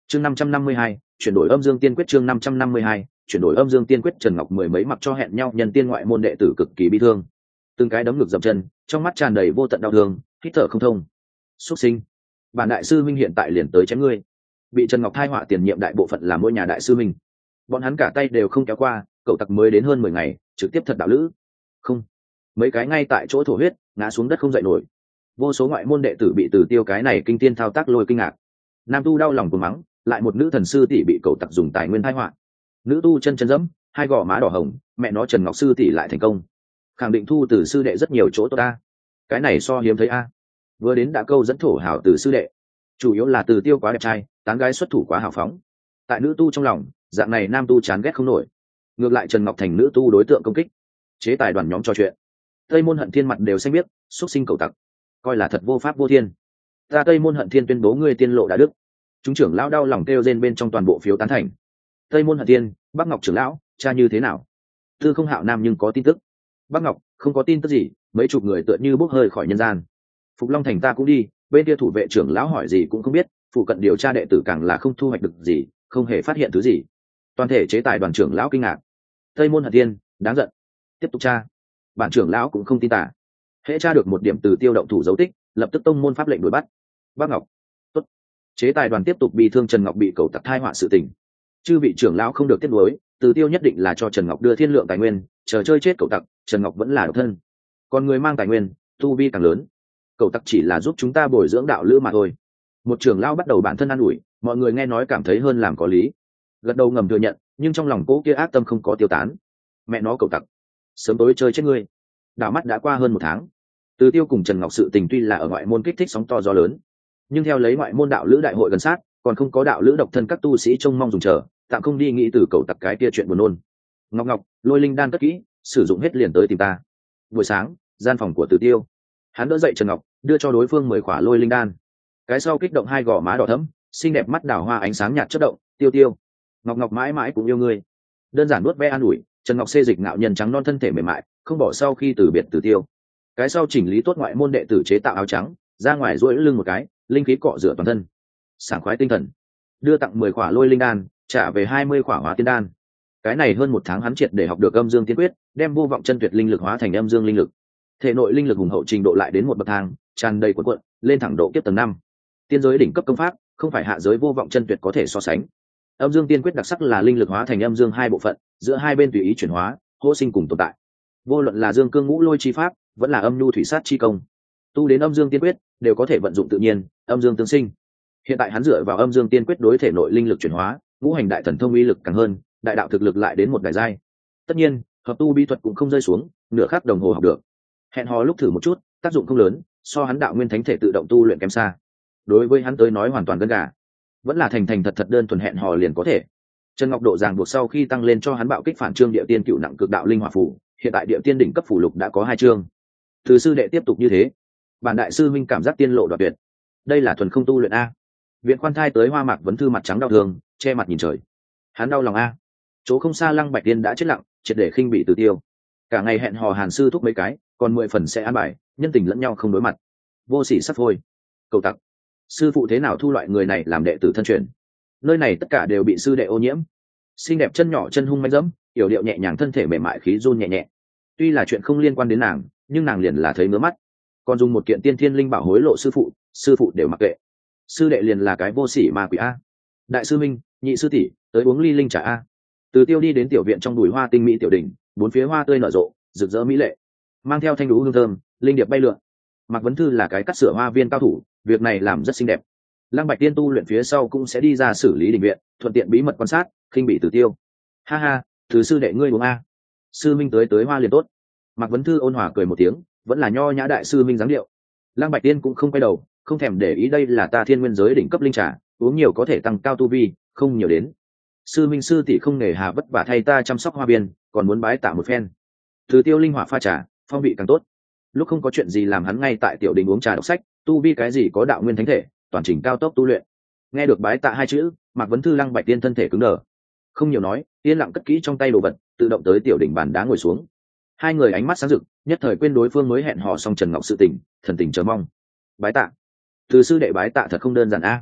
chương 552, chuyển đổi âm dương tiên quyết. chương 552, chuyển đổi âm dương tiên quyết. Trần Ngọc mười mấy mặc cho hẹn nhau nhân tiên ngoại môn đệ tử cực kỳ bi thương, từng cái đấm ngực dậm chân, trong mắt tràn đầy vô tận đau thương, hít thở không thông. Xuất sinh, bản đại sư minh hiện tại liền tới chém ngươi. Bị Trần Ngọc thai họa tiền nhiệm đại bộ phận là mỗi nhà đại sư minh, bọn hắn cả tay đều không kéo qua. Cậu tặc mới đến hơn 10 ngày, trực tiếp thật đạo lữ. Không, mấy cái ngay tại chỗ thổ huyết, ngã xuống đất không dậy nổi. Vô số ngoại môn đệ tử bị Từ Tiêu cái này kinh tiên thao tác lôi kinh ngạc. Nam tu đau lòng cuồng mắng, lại một nữ thần sư tỷ bị cậu tặc dùng tài nguyên thai họa. Nữ tu chân dẫm, hai gò má đỏ hồng, mẹ nó Trần Ngọc sư tỷ lại thành công, khẳng định thu từ sư đệ rất nhiều chỗ tốt ta. Cái này so hiếm thấy a. Vừa đến đã câu dẫn thổ hào từ sư đệ, chủ yếu là Từ Tiêu quá đẹp trai, tán gái xuất thủ quá hào phóng. Tại nữ tu trong lòng, dạng này nam tu chán ghét không nổi. Ngược lại Trần Ngọc thành nữ tu đối tượng công kích. Chế tài đoàn nhóm trò chuyện, Tây Môn Hận Thiên mặt đều xanh biết, xuất sinh cậu tặc, coi là thật vô pháp vô thiên. Ta Tây Môn Hận Thiên tuyên bố ngươi tiên lộ đã đức. Chúng trưởng lão đau lòng kêu rên bên trong toàn bộ phiếu tán thành. Tây Môn Hận Thiên, Bắc Ngọc trưởng lão, cha như thế nào? Tư Không Hạo Nam nhưng có tin tức. Bắc Ngọc, không có tin tức gì, mấy chục người tựa như bốc hơi khỏi nhân gian. Phục Long thành ta cũng đi, bên kia thủ vệ trưởng lão hỏi gì cũng không biết, phụ cận điều tra đệ tử càng là không thu hoạch được gì, không hề phát hiện thứ gì. Toàn thể chế tài đoàn trưởng lão kinh ngạc. Tây Môn Hận Thiên, đáng giận. Tiếp tục tra. Bản trưởng lão cũng không tin tả. Hễ tra được một điểm Từ Tiêu động thủ dấu tích, lập tức tông môn pháp lệnh đuổi bắt. Bắc Ngọc, tốt. Chế tài đoàn tiếp tục bị thương Trần Ngọc bị cầu tặc thai họa sự tình. Chư vị trưởng lão không được tiếp nối, Từ Tiêu nhất định là cho Trần Ngọc đưa thiên lượng tài nguyên, chờ chơi chết cậu tặc, Trần Ngọc vẫn là độc thân. Còn người mang tài nguyên, tu vi càng lớn. Cậu tặc chỉ là giúp chúng ta bồi dưỡng đạo lữ mà thôi. Một trưởng lão bắt đầu bản thân an ủi, mọi người nghe nói cảm thấy hơn làm có lý. Gật đầu ngầm thừa nhận, nhưng trong lòng cố kia ác tâm không có tiêu tán. Mẹ nó cậu tặc, sớm tối chơi chết ngươi. Đảo mắt đã qua hơn 1 tháng. Từ Tiêu cùng Trần Ngọc sự tình tuy là ở ngoại môn kích thích sóng to gió lớn, nhưng theo lấy ngoại môn đạo lữ đại hội gần sát, còn không có đạo lữ độc thân các tu sĩ trông mong dùng chờ, tạm không đi nghĩ từ cầu tặc cái kia chuyện buồn nôn. Ngọc Ngọc, lôi linh đan cất kỹ, sử dụng hết liền tới tìm ta. Buổi sáng, gian phòng của Từ Tiêu, hắn đỡ dậy Trần Ngọc, đưa cho đối phương 10 khỏa lôi linh đan. Cái sau kích động hai gò má đỏ thẫm, xinh đẹp mắt đào hoa ánh sáng nhạt chớp động. Tiêu Tiêu, Ngọc Ngọc mãi mãi cũng yêu ngươi. Đơn giản nuốt ve an ủi, Trần Ngọc xê dịch ngạo nhân trắng non thân thể mềm mại, không bỏ sau khi từ biệt Từ Tiêu. Cái sau chỉnh lý tốt ngoại môn đệ tử chế tạo áo trắng, ra ngoài duỗi lưng một cái, linh khí cọ rửa toàn thân, sảng khoái tinh thần. Đưa tặng 10 khỏa lôi linh đan, trả về 20 khỏa hóa tiên đan. Cái này hơn 1 tháng hắn triệt để học được âm dương tiên quyết, đem vô vọng chân tuyệt linh lực hóa thành âm dương linh lực. Thể nội linh lực hùng hậu trình độ lại đến một bậc thang, tràn đầy cuộn cuộn, lên thẳng độ kiếp tầng 5. Tiên giới đỉnh cấp công pháp, không phải hạ giới vô vọng chân tuyệt có thể so sánh. Âm dương tiên quyết đặc sắc là linh lực hóa thành âm dương hai bộ phận, giữa hai bên tùy ý chuyển hóa, hô sinh cùng tồn tại. Vô luận là dương cương ngũ lôi chi pháp, vẫn là âm nhu thủy sát chi công, tu đến âm dương tiên quyết đều có thể vận dụng tự nhiên, âm dương tương sinh. Hiện tại hắn dựa vào âm dương tiên quyết đối thể nội linh lực chuyển hóa, ngũ hành đại thần thông uy lực càng hơn, đại đạo thực lực lại đến một đại giai. Tất nhiên, hợp tu bí thuật cũng không rơi xuống, nửa khắc đồng hồ học được. Hẹn hò lúc thử một chút, tác dụng không lớn, so hắn đạo nguyên thánh thể tự động tu luyện kém xa. Đối với hắn tới nói hoàn toàn đơn gà, vẫn là thành thành thật thật đơn thuần hẹn hò liền có thể. Trần Ngọc độ ràng buộc sau khi tăng lên cho hắn bạo kích phản trương địa tiên cựu nặng cực đạo linh hỏa phù, hiện tại địa tiên đỉnh cấp phù lục đã có 2 chương. Từ sư đệ tiếp tục như thế, bản đại sư minh cảm giác tiên lộ đoạt tuyệt. Đây là thuần không tu luyện a. Viện Khoan Thai tới Hoa Mạc Vấn Thư mặt trắng đau thương, che mặt nhìn trời. Hắn đau lòng a. Chỗ không xa Lăng Bạch Tiên đã chết lặng, triệt để khinh bị Từ Tiêu. Cả ngày hẹn hò Hàn sư thúc mấy cái, còn 10 phần sẽ an bài, nhân tình lẫn nhau không đối mặt. Vô sỉ sắp thôi. Cầu tặc. Sư phụ thế nào thu loại người này làm đệ tử thân truyền? Nơi này tất cả đều bị sư đệ ô nhiễm. Xinh đẹp chân nhỏ chân hung manh dẫm, yểu điệu nhẹ nhàng thân thể mềm mại khí run nhẹ nhẹ. Tuy là chuyện không liên quan đến nàng, nhưng nàng liền là thấy ngứa mắt. Còn dùng một kiện tiên thiên linh bảo hối lộ sư phụ đều mặc kệ. Sư đệ liền là cái vô sỉ ma quỷ a. Đại sư minh, nhị sư tỷ, tới uống ly linh trà a. Từ Tiêu đi đến tiểu viện trong bùi hoa tinh mỹ tiểu đỉnh, 4 phía hoa tươi nở rộ, rực rỡ mỹ lệ, mang theo thanh đú hương thơm, linh điệp bay lượn. Mạc Vấn Thư là cái cắt sửa hoa viên cao thủ, việc này làm rất xinh đẹp. Lăng Bạch Tiên tu luyện phía sau cũng sẽ đi ra xử lý đình viện, thuận tiện bí mật quan sát, khinh bị Từ Tiêu. Ha ha, thứ sư đệ ngươi uống a. Sư minh tới hoa liền tốt. Mạc Vấn Thư ôn hòa cười một tiếng, vẫn là nho nhã đại sư minh dáng điệu. Lăng Bạch Tiên cũng không quay đầu, không thèm để ý, đây là ta thiên nguyên giới đỉnh cấp linh trà, uống nhiều có thể tăng cao tu vi, không nhiều đến. Sư minh sư tỷ không nể hà vất vả thay ta chăm sóc hoa biên, còn muốn bái tạ một phen. Từ Tiêu linh hỏa pha trà, phong vị càng tốt. Lúc không có chuyện gì làm hắn ngay tại tiểu đình uống trà đọc sách, tu vi cái gì có đạo nguyên thánh thể, toàn trình cao tốc tu luyện. Nghe được bái tạ 2 chữ, Mạc Vấn Thư Lăng Bạch Tiên thân thể cứng đờ, không nhiều nói, yên lặng cất kỹ trong tay đồ vật, tự động tới tiểu đỉnh bàn đá ngồi xuống. Hai người ánh mắt sáng rực, nhất thời quên đối phương mới hẹn hò xong Trần Ngọc sự tình, thần tình chờ mong. Bái tạ. Từ sư đệ bái tạ thật không đơn giản a.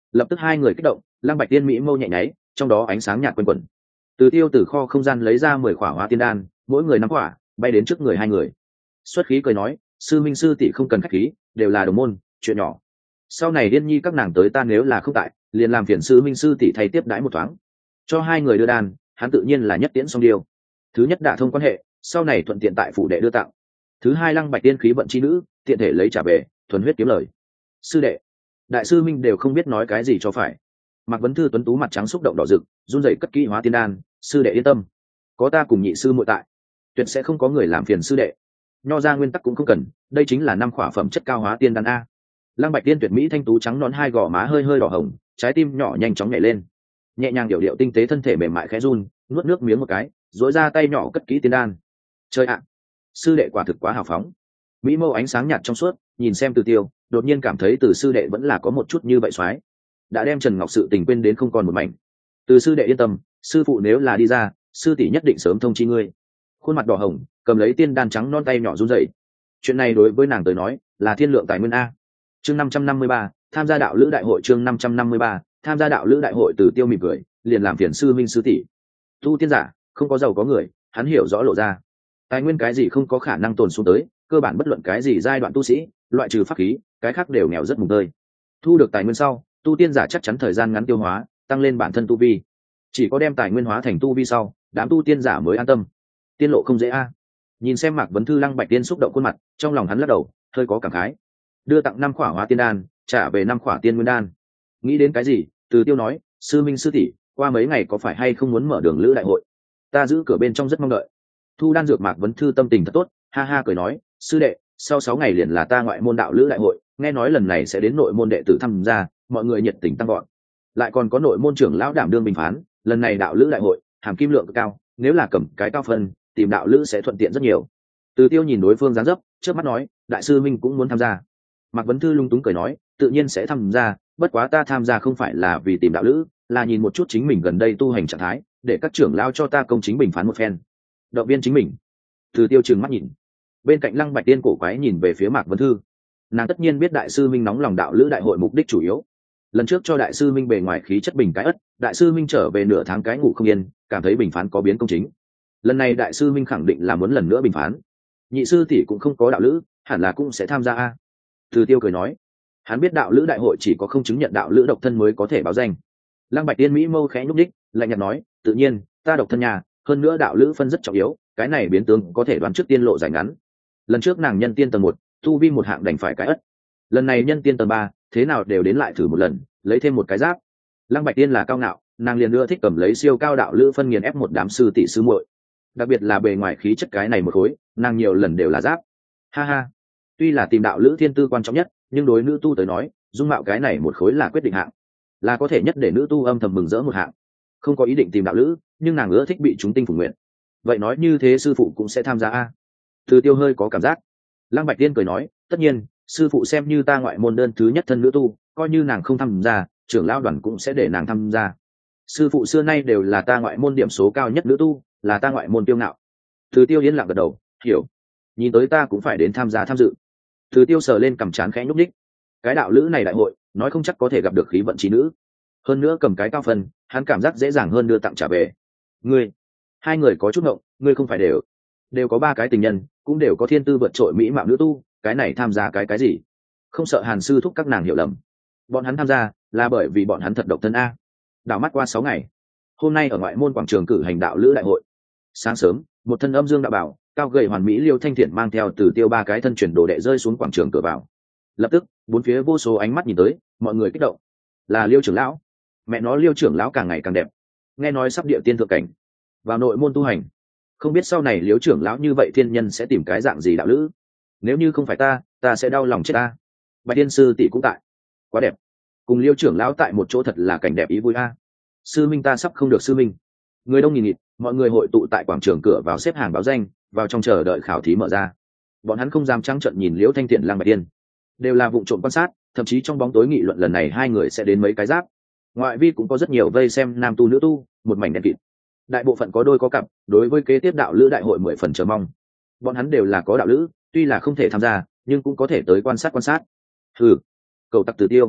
Lập tức hai người kích động, Lăng Bạch Tiên mỹ mâu nhẹ nháy, trong đó ánh sáng nhạt quanh quẩn. Từ Tiêu từ kho không gian lấy ra 10 khỏa hóa tiên đan, mỗi người 5 khỏa, bay đến trước người hai người. Xuất khí cười nói, sư minh sư tỷ không cần khách khí, đều là đồng môn, chuyện nhỏ. Sau này Điên Nhi các nàng tới ta nếu là không tại, liền làm phiền sư minh sư tỷ thay tiếp đãi một thoáng. Cho hai người đưa đan, hắn tự nhiên là nhất tiễn song điều. Thứ nhất đả thông quan hệ, sau này thuận tiện tại phủ đệ đưa tặng. Thứ hai Lăng Bạch Tiên khí vận chi nữ, tiện thể lấy trả về, thuần huyết kiếm lời. Sư đệ, đại sư minh đều không biết nói cái gì cho phải. Mạc Vấn Thư tuấn tú mặt trắng xúc động đỏ rực, run rẩy cất kỹ hóa tiên đan, sư đệ yên tâm, có ta cùng nhị sư muội tại, tuyệt sẽ không có người làm phiền sư đệ. Nho ra nguyên tắc cũng không cần, đây chính là 5 khỏa phẩm chất cao hóa tiên đan a. Lăng Bạch Tiên tuyệt mỹ thanh tú trắng nõn, hai gò má hơi hơi đỏ hồng, trái tim nhỏ nhanh chóng nhảy lên, nhẹ nhàng điệu điệu tinh tế thân thể mềm mại khẽ run, nuốt nước miếng một cái, duỗi ra tay nhỏ cất kỹ tiên đan. Chơi ạ, sư đệ quả thực quá hào phóng. Mỹ mâu ánh sáng nhạt trong suốt, nhìn xem Từ Tiêu, đột nhiên cảm thấy Từ sư đệ vẫn là có một chút như vậy xoái, đã đem Trần Ngọc sự tình quên đến không còn một mảnh. Từ sư đệ yên tâm, sư phụ nếu là đi ra, sư tỷ nhất định sớm thông chi ngươi. Khuôn mặt đỏ hồng, cầm lấy tiên đan trắng non tay nhỏ run rẩy. Chuyện này đối với nàng tới nói là thiên lượng tài nguyên a. Chương 553, tham gia đạo lữ đại hội. Chương 553, tham gia đạo lữ đại hội. Từ Tiêu mỉm cười, liền làm phiền sư minh sư tỷ. Tu tiên giả không có giàu có người, hắn hiểu rõ lộ ra. Tài nguyên cái gì không có khả năng tồn xuống tới, cơ bản bất luận cái gì giai đoạn tu sĩ, loại trừ pháp khí, cái khác đều nghèo rất mùng tơi. Thu được tài nguyên sau, tu tiên giả chắc chắn thời gian ngắn tiêu hóa, tăng lên bản thân tu vi. Chỉ có đem tài nguyên hóa thành tu vi sau, đám tu tiên giả mới an tâm. Tiên lộ không dễ a. Nhìn xem Mạc Vấn Thư Lăng Bạch Tiên xúc động khuôn mặt, trong lòng hắn lắc đầu, hơi có cảm khái. Đưa tặng 5 khỏa hóa tiên đan, trả về 5 khỏa tiên nguyên đan. Nghĩ đến cái gì, Từ Tiêu nói, sư minh sư tỷ, qua mấy ngày có phải hay không muốn mở đường lữ đại hội? Ta giữ cửa bên trong rất mong đợi. Thu đan dược. Mạc Vấn Thư tâm tình thật tốt, ha ha cười nói, sư đệ, sau 6 ngày liền là ta ngoại môn đạo lữ đại hội, nghe nói lần này sẽ đến nội môn đệ tử tham gia, mọi người nhiệt tình tăng gọn. Lại còn có nội môn trưởng lão đảm đương bình phán, lần này đạo lữ đại hội hàm kim lượng cực cao, nếu là cầm cái cao phân, tìm đạo lữ sẽ thuận tiện rất nhiều. Từ Tiêu nhìn đối phương dáng dấp, trước mắt nói, đại sư minh cũng muốn tham gia. Mạc Vấn Thư lung túng cười nói, tự nhiên sẽ tham gia, bất quá ta tham gia không phải là vì tìm đạo lữ, là nhìn một chút chính mình gần đây tu hành trạng thái, để các trưởng lão cho ta công chính bình phán một phen, động viên chính mình. Từ Tiêu trừng mắt nhìn, bên cạnh Lăng Bạch Tiên cổ quái nhìn về phía Mạc Vấn Thư. Nàng tất nhiên biết đại sư minh nóng lòng đạo lữ đại hội mục đích chủ yếu. Lần trước cho đại sư minh bề ngoài khí chất bình cái ất, đại sư minh trở về nửa tháng cái ngủ không yên, cảm thấy bình phán có biến công chính. Lần này đại sư minh khẳng định là muốn lần nữa bình phán. Nhị sư tỷ cũng không có đạo lữ, hẳn là cũng sẽ tham gia a. Từ Tiêu cười nói, hắn biết đạo lữ đại hội chỉ có không chứng nhận đạo lữ độc thân mới có thể báo danh. Lăng Bạch Tiên mỹ mâu khẽ nhúc nhích, lạnh nhạt nói, tự nhiên, ta độc thân nhà, hơn nữa đạo lữ phân rất trọng yếu, cái này biến tướng có thể đoán trước tiên lộ dài ngắn. Lần trước nàng nhân tiên tầng 1, tu vi một hạng đành phải cái ất. Lần này nhân tiên tầng 3, thế nào đều đến lại thử một lần, lấy thêm một cái giáp. Lăng Bạch Tiên là cao ngạo, nàng liền ưa thích cầm lấy siêu cao đạo lữ phân nghiền ép một đám sư tỷ sư muội. Đặc biệt là bề ngoài khí chất cái này một khối, nàng nhiều lần đều là giáp. Ha ha, tuy là tìm đạo lữ thiên tư quan trọng nhất, nhưng đối nữ tu tới nói, dung mạo cái này một khối là quyết định hạng, là có thể nhất để nữ tu âm thầm mừng rỡ một hạng. Không có ý định tìm đạo lữ, nhưng nàng ưa thích bị chúng tinh phủ nguyện. Vậy nói như thế sư phụ cũng sẽ tham gia a? Từ Tiêu hơi có cảm giác. Lăng Bạch Tiên cười nói, tất nhiên, sư phụ xem như ta ngoại môn đơn thứ nhất thân nữ tu, coi như nàng không tham gia, trưởng lão đoàn cũng sẽ để nàng tham gia. Sư phụ xưa nay đều là ta ngoại môn điểm số cao nhất nữ tu, là ta ngoại môn tiêu ngạo. Từ Tiêu yên lặng gật đầu, hiểu. Nhìn tới ta cũng phải đến tham gia tham dự. Từ Tiêu sờ lên cằm trán khẽ nhúc nhích. Cái đạo lữ này đại hội, nói không chắc có thể gặp được khí vận trí nữ. Hơn nữa cầm cái cao phân, hắn cảm giác dễ dàng hơn đưa tặng trả về. Ngươi, hai người có chút ngộng, ngươi không phải đều có 3 cái tình nhân, cũng đều có thiên tư vượt trội mỹ mạo nữ tu, cái này tham gia cái gì? Không sợ Hàn sư thúc các nàng hiểu lầm. Bọn hắn tham gia là bởi vì bọn hắn thật độc thân a. Đảo mắt qua 6 ngày, hôm nay ở ngoại môn quảng trường cử hành đạo lữ đại hội. Sáng sớm, một thân âm dương đạo bảo, cao gầy hoàn mỹ Liêu Thanh Thiện mang theo Từ Tiêu 3 cái thân chuyển đồ đệ rơi xuống quảng trường cửa vào. Lập tức, bốn phía vô số ánh mắt nhìn tới, mọi người kích động. Là Liêu trưởng lão. Mẹ nó, Liêu trưởng lão càng ngày càng đẹp. Nghe nói sắp địa tiên thượng cảnh, vào nội môn tu hành. Không biết sau này Liêu trưởng lão như vậy thiên nhân sẽ tìm cái dạng gì đạo lữ. Nếu như không phải ta sẽ đau lòng chết ta. Bạch Tiên sư tỷ cũng tại. Quá đẹp. Cùng Liêu trưởng lão tại một chỗ thật là cảnh đẹp ý vui a. Sư minh ta sắp không được sư minh. Người đông nghìn nghịt, mọi người hội tụ tại quảng trường cửa vào xếp hàng báo danh, vào trong chờ đợi khảo thí mở ra. Bọn hắn không dám trắng trợn nhìn Liễu Thanh Thiện Lăng Bạch Tiên, đều là vụng trộm quan sát, thậm chí trong bóng tối nghị luận lần này hai người sẽ đến mấy cái giáp. Ngoại vi cũng có rất nhiều vây xem nam tu nữ tu, một mảnh đen kịt. Đại bộ phận có đôi có cặp, đối với kế tiếp đạo lữ đại hội 10 phần chờ mong. Bọn hắn đều là có đạo lữ, tuy là không thể tham gia, nhưng cũng có thể tới quan sát. Cậu tặc Từ Tiêu,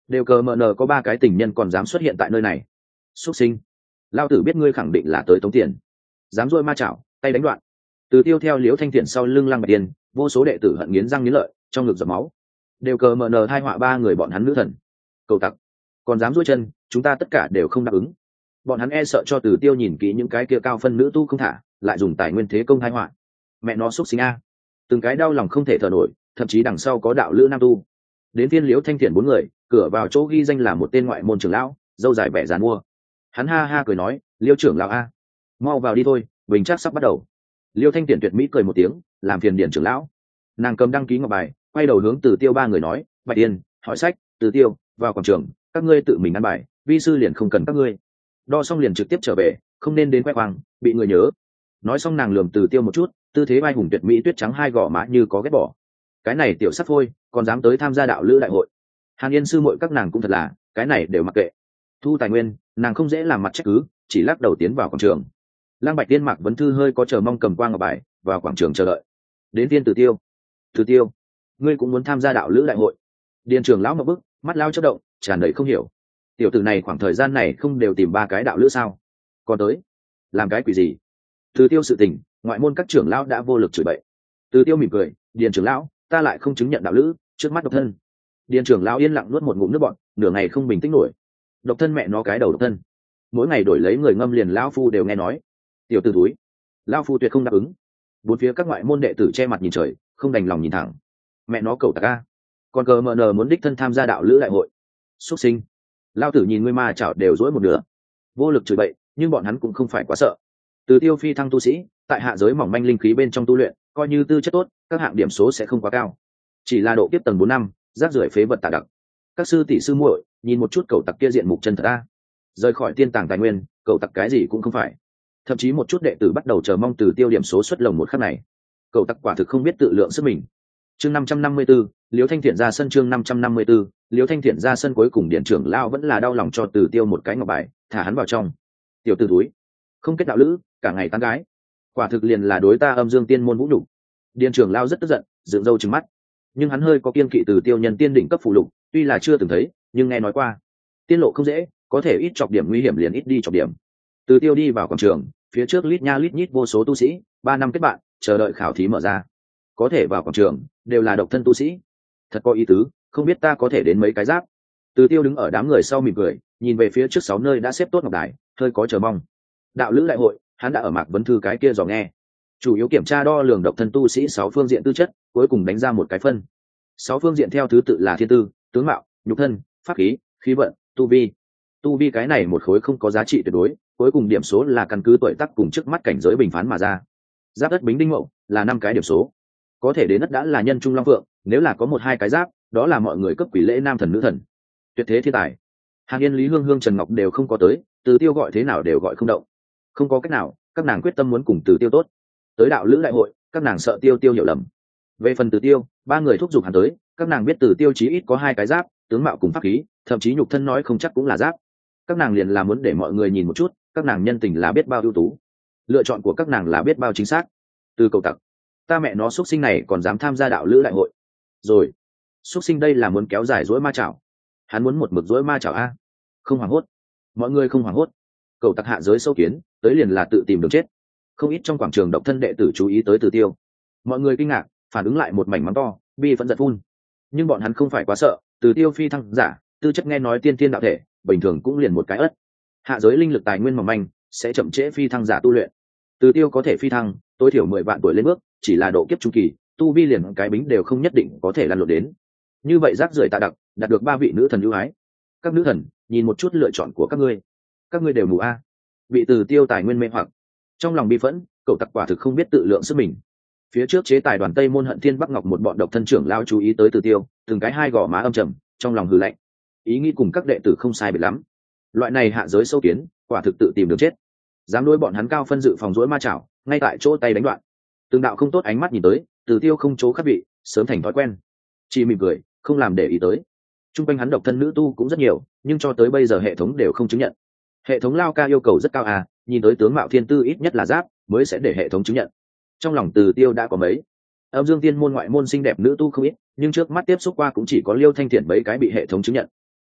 đều cờ mờ nờ có 3 cái tình nhân còn dám xuất hiện tại nơi này. Xuất sinh, lao tử biết ngươi khẳng định là tới tống tiền, dám dôi ma chảo tay đánh đoạn. Từ Tiêu theo Liễu Thanh Thiện sau lưng Lăng Bạch Tiên, vô số đệ tử hận nghiến răng nghiến lợi, trong ngực giọt máu. Đều cờ mờ nờ hai họa 3 người bọn hắn nữ thần. Cầu tặc, còn dám duỗi chân, chúng ta tất cả đều không đáp ứng. Bọn hắn e sợ cho Từ Tiêu nhìn kỹ những cái kia cao phân nữ tu không thả, lại dùng tài nguyên thế công hai họa. Mẹ nó xúc sinh a. Từng cái đau lòng không thể thở nổi, thậm chí đằng sau có đạo lữ nam tu. Đến phiên Liễu Thanh Thiện 4 người, cửa vào chỗ ghi danh là một tên ngoại môn trưởng lão, dâu dài bẻ giàn mua. Hắn ha ha cười nói, Liêu trưởng lão a, mau vào đi thôi, bình chắc sắp bắt đầu. Liêu Thanh Tiễn tuyệt mỹ cười một tiếng, làm phiền điển trưởng lão. Nàng cầm đăng ký ngọc bài, quay đầu hướng Từ Tiêu 3 người nói, Bạch Tiên, hỏi sách, Từ Tiêu, vào quảng trường, các ngươi tự mình ăn bài, vi sư liền không cần các ngươi. Đo xong liền trực tiếp trở về, không nên đến khoe khoang, bị người nhớ. Nói xong nàng lườm Từ Tiêu một chút, tư thế vai hùng tuyệt mỹ tuyết trắng hai gò má như có ghét bỏ. Cái này tiểu sắt phôi, còn dám tới tham gia đạo lữ đại hội. Hàn Yên sư muội các nàng cũng thật là, cái này đều mặc kệ. Thu tài nguyên, nàng không dễ làm mặt trách cứ, chỉ lắc đầu tiến vào quảng trường. Lăng Bạch Tiên Mạc Vấn Thư hơi có chờ mong cầm quang ngọc bài, vào quảng trường chờ đợi. Đến tiên Từ Tiêu. Từ Tiêu, ngươi cũng muốn tham gia đạo lữ đại hội? Điền trưởng lão ngập bức, mắt lao chớp động, tràn đầy không hiểu. Tiểu tử này khoảng thời gian này không đều tìm 3 cái đạo lữ sao? Còn tới, làm cái quỷ gì? Từ Tiêu sự tình, ngoại môn các trưởng lão đã vô lực chửi bậy. Từ Tiêu mỉm cười, Điền trưởng lão, ta lại không chứng nhận đạo lữ, trước mắt độc thân. Điền trưởng lão yên lặng nuốt một ngụm nước bọt, nửa ngày không bình tĩnh nổi. Độc thân mẹ nó cái đầu độc thân, mỗi ngày đổi lấy người ngâm liền lão phu đều nghe nói. Tiểu tử túi, lão phu tuyệt không đáp ứng. Bốn phía các ngoại môn đệ tử che mặt nhìn trời, không đành lòng nhìn thẳng. Mẹ nó cẩu tặc a, còn cờ mờ nờ muốn đích thân tham gia đạo lữ đại hội. Xuất sinh, lão tử nhìn ngươi ma chảo đều rối một nửa. Vô lực chửi bậy, nhưng bọn hắn cũng không phải quá sợ. Từ Tiêu phi thăng tu sĩ, tại hạ giới mỏng manh linh khí bên trong tu luyện, coi như tư chất tốt, các hạng điểm số sẽ không quá cao. Chỉ là độ kiếp tầng 4 năm, rác rưởi phế vật tà đặc. Các sư tỷ sư muội, nhìn một chút cậu tặc kia diện mục chân thật a. Rời khỏi tiên tàng tài nguyên, cậu tặc cái gì cũng không phải. Thậm chí một chút đệ tử bắt đầu chờ mong Từ Tiêu điểm số xuất lồng một khắc này. Cậu tặc quả thực không biết tự lượng sức mình. Chương 554, Liễu Thanh Thiện ra sân. Chương 554, Liễu Thanh Thiện ra sân. Cuối cùng điện trưởng lão vẫn là đau lòng cho Từ Tiêu một cái ngọc bài, thả hắn vào trong. Tiểu tử túi, không kết đạo lữ, cả ngày tán gái, quả thực liền là đối ta âm dương tiên môn vũ nhục. Điện trưởng lão rất tức giận, dựng râu trừng mắt. Nhưng hắn hơi có kiên kỵ Từ Tiêu nhân tiên đỉnh cấp phụ lục, tuy là chưa từng thấy, nhưng nghe nói qua. Tiên lộ không dễ, có thể ít chọc điểm nguy hiểm liền ít đi chọc điểm. Từ Tiêu đi vào quảng trường, phía trước lít nha lít nhít vô số tu sĩ, 3 năm kết bạn, chờ đợi khảo thí mở ra. Có thể vào quảng trường, đều là độc thân tu sĩ. Thật có ý tứ, không biết ta có thể đến mấy cái giáp. Từ Tiêu đứng ở đám người sau mỉm cười, nhìn về phía trước 6 nơi đã xếp tốt ngọc đài, hơi có chờ mong. Đạo lữ đại hội, hắn đã ở Mạc Vấn Thư cái kia dò nghe. Chủ yếu kiểm tra đo lường độc thân tu sĩ 6 phương diện tư chất, cuối cùng đánh ra một cái phân. 6 phương diện theo thứ tự là thiên tư, tướng mạo, nhục thân, pháp khí, khí vận, tu vi. Tu vi cái này một khối không có giá trị tuyệt đối, cuối cùng điểm số là căn cứ tuổi tác cùng trước mắt cảnh giới bình phán mà ra. Giáp đất bính đinh mậu là 5 cái điểm số. Có thể đến đất đã là nhân trung long phượng, nếu là có 1-2 cái giáp, đó là mọi người cấp quỷ lễ nam thần nữ thần. Tuyệt thế thiên tài. Hàng Yên, Lý Hương Hương, Trần Ngọc đều không có tới, Từ Tiêu gọi thế nào đều gọi không động. Không có cách nào, các nàng quyết tâm muốn cùng Từ Tiêu tốt. Tới đạo lữ đại hội, các nàng sợ Tiêu Tiêu hiểu lầm. Về phần Từ Tiêu, 3 người thúc giục hắn tới, các nàng biết Từ Tiêu chí ít có 2 cái giáp, tướng mạo cùng pháp khí, thậm chí nhục thân nói không chắc cũng là giáp. Các nàng liền là muốn để mọi người nhìn một chút, các nàng nhân tình là biết bao ưu tú, lựa chọn của các nàng là biết bao chính xác. Từ cầu tặc, ta mẹ nó xuất sinh này còn dám tham gia đạo lữ đại hội rồi. Xuất sinh đây là muốn kéo dài dỗi ma chảo, hắn muốn một mực dỗi ma chảo a. Không hoảng hốt, mọi người không hoảng hốt. Cầu tặc hạ giới sâu kiến, tới liền là tự tìm đường chết. Không ít trong quảng trường độc thân đệ tử chú ý tới Từ Tiêu, mọi người kinh ngạc, phản ứng lại một mảnh mắng to, bi phẫn giận phun. Nhưng bọn hắn không phải quá sợ, Từ Tiêu phi thăng giả, tư chất nghe nói tiên tiên đạo thể, bình thường cũng liền một cái ất. Hạ giới linh lực tài nguyên mỏng manh, sẽ chậm trễ phi thăng giả tu luyện. Từ Tiêu có thể phi thăng, tối thiểu 10 vạn tuổi lên bước, chỉ là độ kiếp trung kỳ, tu vi liền cái bính đều không nhất định có thể lăn lộn đến. Như vậy rác rưởi tạ đặc, đạt được 3 vị nữ thần ưu ái. Các nữ thần, nhìn một chút lựa chọn của các ngươi đều mù a. Bị Từ Tiêu tài nguyên mê hoặc. Trong lòng bi phẫn, cậu tặc quả thực không biết tự lượng sức mình. Phía trước chế tài đoàn Tây Môn Hận Thiên Bắc Ngọc một bọn độc thân trưởng lao chú ý tới Từ Tiêu, từng cái hai gò má âm trầm, trong lòng hừ lạnh. Ý nghĩ cùng các đệ tử không sai biệt lắm. Loại này hạ giới sâu kiến, quả thực tự tìm đường chết. Dám đối bọn hắn cao phân dự phòng rỗi ma chảo, ngay tại chỗ tay đánh đoạn. Từng đạo không tốt ánh mắt nhìn tới, Từ Tiêu không chỗ khác vị, sớm thành thói quen, chỉ mỉm cười, không làm để ý tới. Trung quanh hắn độc thân nữ tu cũng rất nhiều, nhưng cho tới bây giờ hệ thống đều không chứng nhận. Hệ thống lao ca yêu cầu rất cao à, nhìn tới tướng mạo thiên tư ít nhất là giáp, mới sẽ để hệ thống chứng nhận. Trong lòng Từ Tiêu đã có mấy âm dương tiên môn ngoại môn xinh đẹp nữ tu không ít, nhưng trước mắt tiếp xúc qua cũng chỉ có Liêu Thanh Thiện mấy cái bị hệ thống chứng nhận.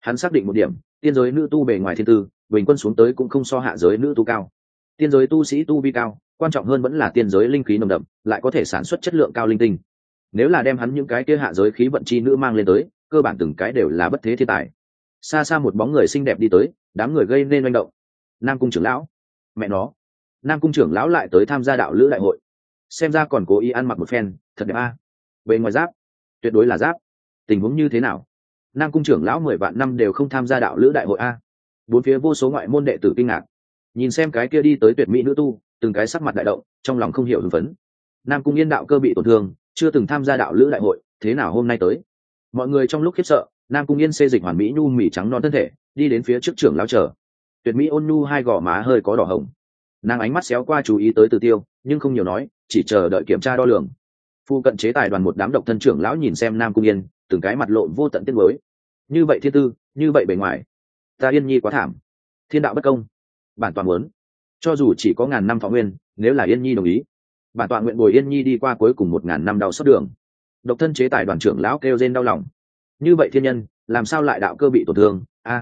Hắn xác định một điểm, tiên giới nữ tu bề ngoài thiên tư bình quân xuống tới cũng không so hạ giới nữ tu cao. Tiên giới tu sĩ tu vi cao, quan trọng hơn vẫn là tiên giới linh khí nồng đậm, lại có thể sản xuất chất lượng cao linh tinh. Nếu là đem hắn những cái kia hạ giới khí vận chi nữ mang lên tới, cơ bản từng cái đều là bất thế thiên tài. Xa xa một bóng người xinh đẹp đi tới, đám người gây nên manh động. Nam cung trưởng lão, mẹ nó, Nam cung trưởng lão lại tới tham gia đạo lữ đại hội, xem ra còn cố ý ăn mặc một phen, thật đẹp a. Bên ngoài giáp, tuyệt đối là giáp. Tình huống như thế nào? Nam cung trưởng lão 10 vạn năm đều không tham gia đạo lữ đại hội a. Bốn phía vô số ngoại môn đệ tử kinh ngạc, nhìn xem cái kia đi tới tuyệt mỹ nữ tu, từng cái sắc mặt đại động, trong lòng không hiểu hưng phấn. Nam cung Yên đạo cơ bị tổn thương, chưa từng tham gia đạo lữ đại hội, thế nào hôm nay tới? Mọi người trong lúc khiếp sợ, Nam cung Yên xê dịch hoàn mỹ nhu mì trắng non thân thể, đi đến phía trước trưởng lão chờ. Tuyệt mỹ ôn nhu hai gò má hơi có đỏ hồng, nàng ánh mắt xéo qua chú ý tới Từ Tiêu, nhưng không nhiều nói, chỉ chờ đợi kiểm tra đo lường. Phu cận chế tài đoàn một đám độc thân trưởng lão nhìn xem Nam cung Yên, từng cái mặt lộ vô tận tiếc nuối. Như vậy thiên tư, như vậy bề ngoài, ta Yên Nhi quá thảm, thiên đạo bất công. Bản tọa muốn, cho dù chỉ có 1000 năm thọ nguyên, nếu là Yên Nhi đồng ý, bản tọa nguyện bồi Yên Nhi đi qua cuối cùng 1000 năm đau xót đường. Độc thân chế tài đoàn trưởng lão kêu rên đau lòng. Như vậy thiên nhân, làm sao lại đạo cơ bị tổn thương?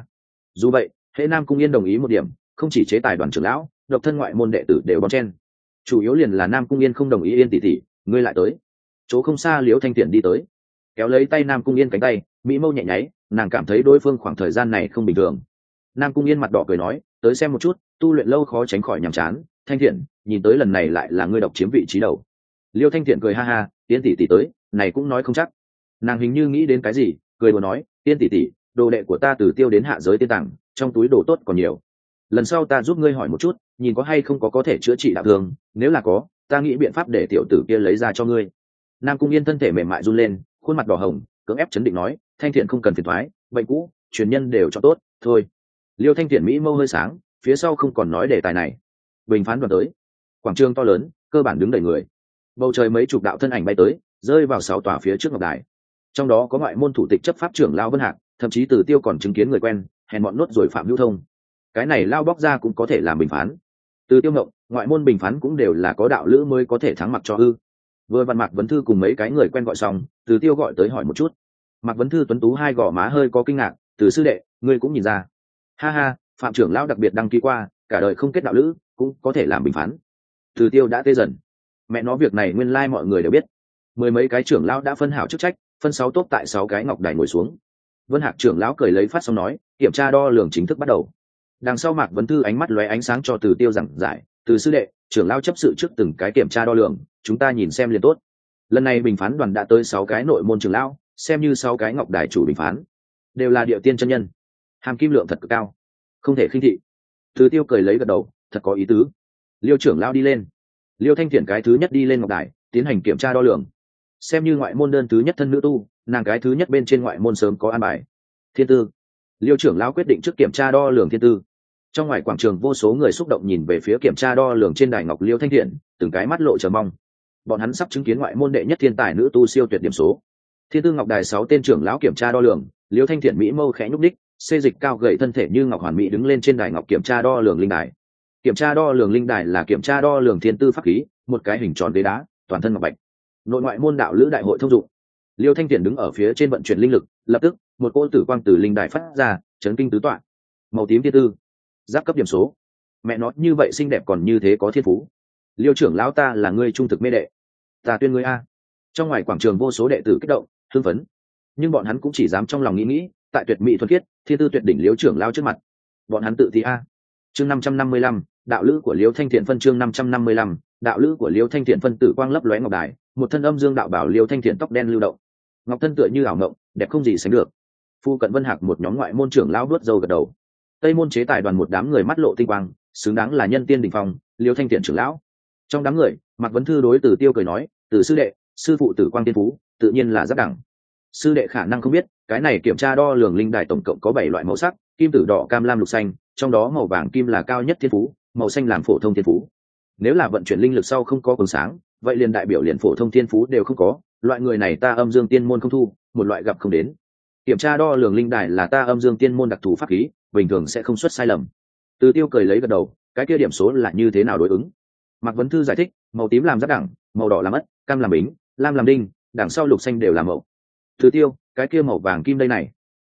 Dù vậy, hễ Nam cung Yên đồng ý một điểm, không chỉ chế tài đoàn trưởng lão, độc thân ngoại môn đệ tử đều bon chen. Chủ yếu liền là Nam cung Yên không đồng ý. Yên tỷ tỷ, ngươi lại tới. Chỗ không xa Liễu Thanh Tiễn đi tới, kéo lấy tay Nam cung Yên cánh tay, mỹ mâu nhẹ nháy, nàng cảm thấy đối phương khoảng thời gian này không bình thường. Nam cung Yên mặt đỏ cười nói, tới xem một chút, tu luyện lâu khó tránh khỏi nhàm chán. Thanh Thiện, nhìn tới lần này lại là ngươi độc chiếm vị trí đầu. Liêu Thanh Thiện cười ha ha, Yên tỷ tỷ tới, này cũng nói không chắc. Nàng hình như nghĩ đến cái gì, cười đùa nói, Yên tỷ tỷ, đồ đệ của ta từ Tiêu đến hạ giới tiên tàng, trong túi đồ tốt còn nhiều. Lần sau ta giúp ngươi hỏi một chút, nhìn có hay không có thể chữa trị đạo thương, nếu là có, ta nghĩ biện pháp để tiểu tử kia lấy ra cho ngươi. Nam cung Yên thân thể mềm mại run lên, khuôn mặt đỏ hồng, cưỡng ép chấn định nói, Thanh Thiện không cần phiền toái, bệnh cũ truyền nhân đều cho tốt thôi. Liêu Thanh Thiện mỹ mâu hơi sáng, phía sau không còn nói đề tài này. Bình phán đoàn tới, quảng trường to lớn, cơ bản đứng đầy người. Bầu trời mấy chục đạo thân ảnh bay tới, rơi vào 6 tòa phía trước ngọc đài. Trong đó có ngoại môn thủ tịch chấp pháp trưởng Lao Vân Hạc, thậm chí Từ Tiêu còn chứng kiến người quen, hèn bọn nốt rồi Phạm Hữu Thông. Cái này Lao bóc ra cũng có thể làm bình phán. Từ Tiêu ngộng, ngoại môn bình phán cũng đều là có đạo lữ mới có thể thắng mặc cho ư? Vừa Văn Mạc Vấn Thư cùng mấy cái người quen gọi xong, Từ Tiêu gọi tới hỏi một chút. Mạc Vấn Thư tuấn tú hai gò má hơi có kinh ngạc, Từ sư đệ, ngươi cũng nhìn ra. Ha ha, Phạm trưởng lão đặc biệt đăng ký qua, cả đời không kết đạo lữ, cũng có thể làm bình phán. Từ Tiêu đã tê dần. Mẹ nó việc này nguyên lai mọi người đều biết. Mười mấy cái trưởng lão đã phân hảo chức trách, phân 6 tốp tại 6 cái ngọc đài ngồi xuống. Vân Hạc trưởng lão cười lấy phát xong nói, kiểm tra đo lường chính thức bắt đầu. Đằng sau Mạc Vấn Thư ánh mắt lóe ánh sáng cho Từ Tiêu giảng giải, Từ sư đệ, trưởng lão chấp sự trước từng cái kiểm tra đo lường, chúng ta nhìn xem liền tốt. Lần này bình phán đoàn đã tới 6 cái nội môn trưởng lão, xem như 6 cái ngọc đài chủ bình phán, đều là địa tiên chân nhân, hàm kim lượng thật cực cao, không thể khinh thị. Từ Tiêu cười lấy gật đầu, thật có ý tứ. Liêu trưởng lão đi lên, Liêu Thanh Thiện cái thứ nhất đi lên ngọc đài, tiến hành kiểm tra đo lường. Xem như ngoại môn đơn thứ nhất thân nữ tu, nàng cái thứ nhất bên trên ngoại môn sớm có an bài. Thiên tư. Liêu trưởng lão quyết định trước kiểm tra đo lường thiên tư. Trong ngoài quảng trường vô số người xúc động nhìn về phía kiểm tra đo lường trên đài ngọc Liêu Thanh Thiện, từng cái mắt lộ chờ mong. Bọn hắn sắp chứng kiến ngoại môn đệ nhất thiên tài nữ tu siêu tuyệt điểm số. Thiên tư ngọc đài 6 tên trưởng lão kiểm tra đo lường, Liêu Thanh Thiện mỹ mâu khẽ nhúc đích, xê dịch cao gầy thân thể như ngọc hoàn mỹ đứng lên trên đài ngọc kiểm tra đo lường linh đài. Kiểm tra đo lường linh đài là kiểm tra đo lường thiên tư pháp khí, một cái hình tròn ghế đá, toàn thân ngọc bạch. Nội ngoại môn đạo lữ đại hội thông dụng. Liêu Thanh Thiện đứng ở phía trên vận chuyển linh lực, lập tức một cỗ tử quang từ linh đài phát ra, chấn kinh tứ tọa. Màu tím thiên tư, giáp cấp điểm số. Mẹ nó như vậy xinh đẹp còn như thế có thiên phú. Liêu trưởng lão ta là ngươi trung thực mê đệ, ta tuyên ngươi a. Trong ngoài quảng trường vô số đệ tử kích động, hưng phấn, nhưng bọn hắn cũng chỉ dám trong lòng nghĩ, tại tuyệt mỹ thuần khiết, thiên tư tuyệt đỉnh Liêu trưởng lão trước mặt, bọn hắn tự ti a. Chương 555, đạo lữ của Liêu Thanh Thiện phân. Chương 555, đạo lữ của Liêu Thanh Thiện phân. Tử quang lấp lóe ngọc đài, một thân âm dương đạo bảo Liêu Thanh Thiện tóc đen lưu động, ngọc thân tựa như ảo ngộng, đẹp không gì sánh được. Phu cận Vân Hạc một nhóm ngoại môn trưởng lão đuốt dâu gật đầu. Tây môn chế tài đoàn một đám người mắt lộ tinh quang, xứng đáng là nhân tiên đỉnh phong, Liêu Thanh Thiện trưởng lão. Trong đám người, Mạc Vấn Thư đối Từ Tiêu cười nói, Từ sư đệ, sư phụ Tử quang tiên phú, tự nhiên là rất đẳng. Sư đệ khả năng không biết, cái này kiểm tra đo lường linh đài tổng cộng có 7 loại màu sắc, kim, tử, đỏ, cam, lam, lục, xanh, trong đó màu vàng kim là cao nhất thiên phú, màu xanh làm phổ thông thiên phú. Nếu là vận chuyển linh lực sau không có quầng sáng, vậy liền đại biểu liền phổ thông thiên phú đều không có, loại người này ta âm dương tiên môn không thu, một loại gặp không đến. Kiểm tra đo lường linh đài là ta âm dương tiên môn đặc thù pháp khí, bình thường sẽ không xuất sai lầm. Từ Tiêu cười lấy gật đầu, cái kia điểm số là như thế nào đối ứng? Mạc Vấn Thư giải thích, màu tím làm giáp đẳng, màu đỏ làm ất, cam làm bính, lam làm đinh, đằng sau lục xanh đều làm mậu. Từ Tiêu, cái kia màu vàng kim đây này.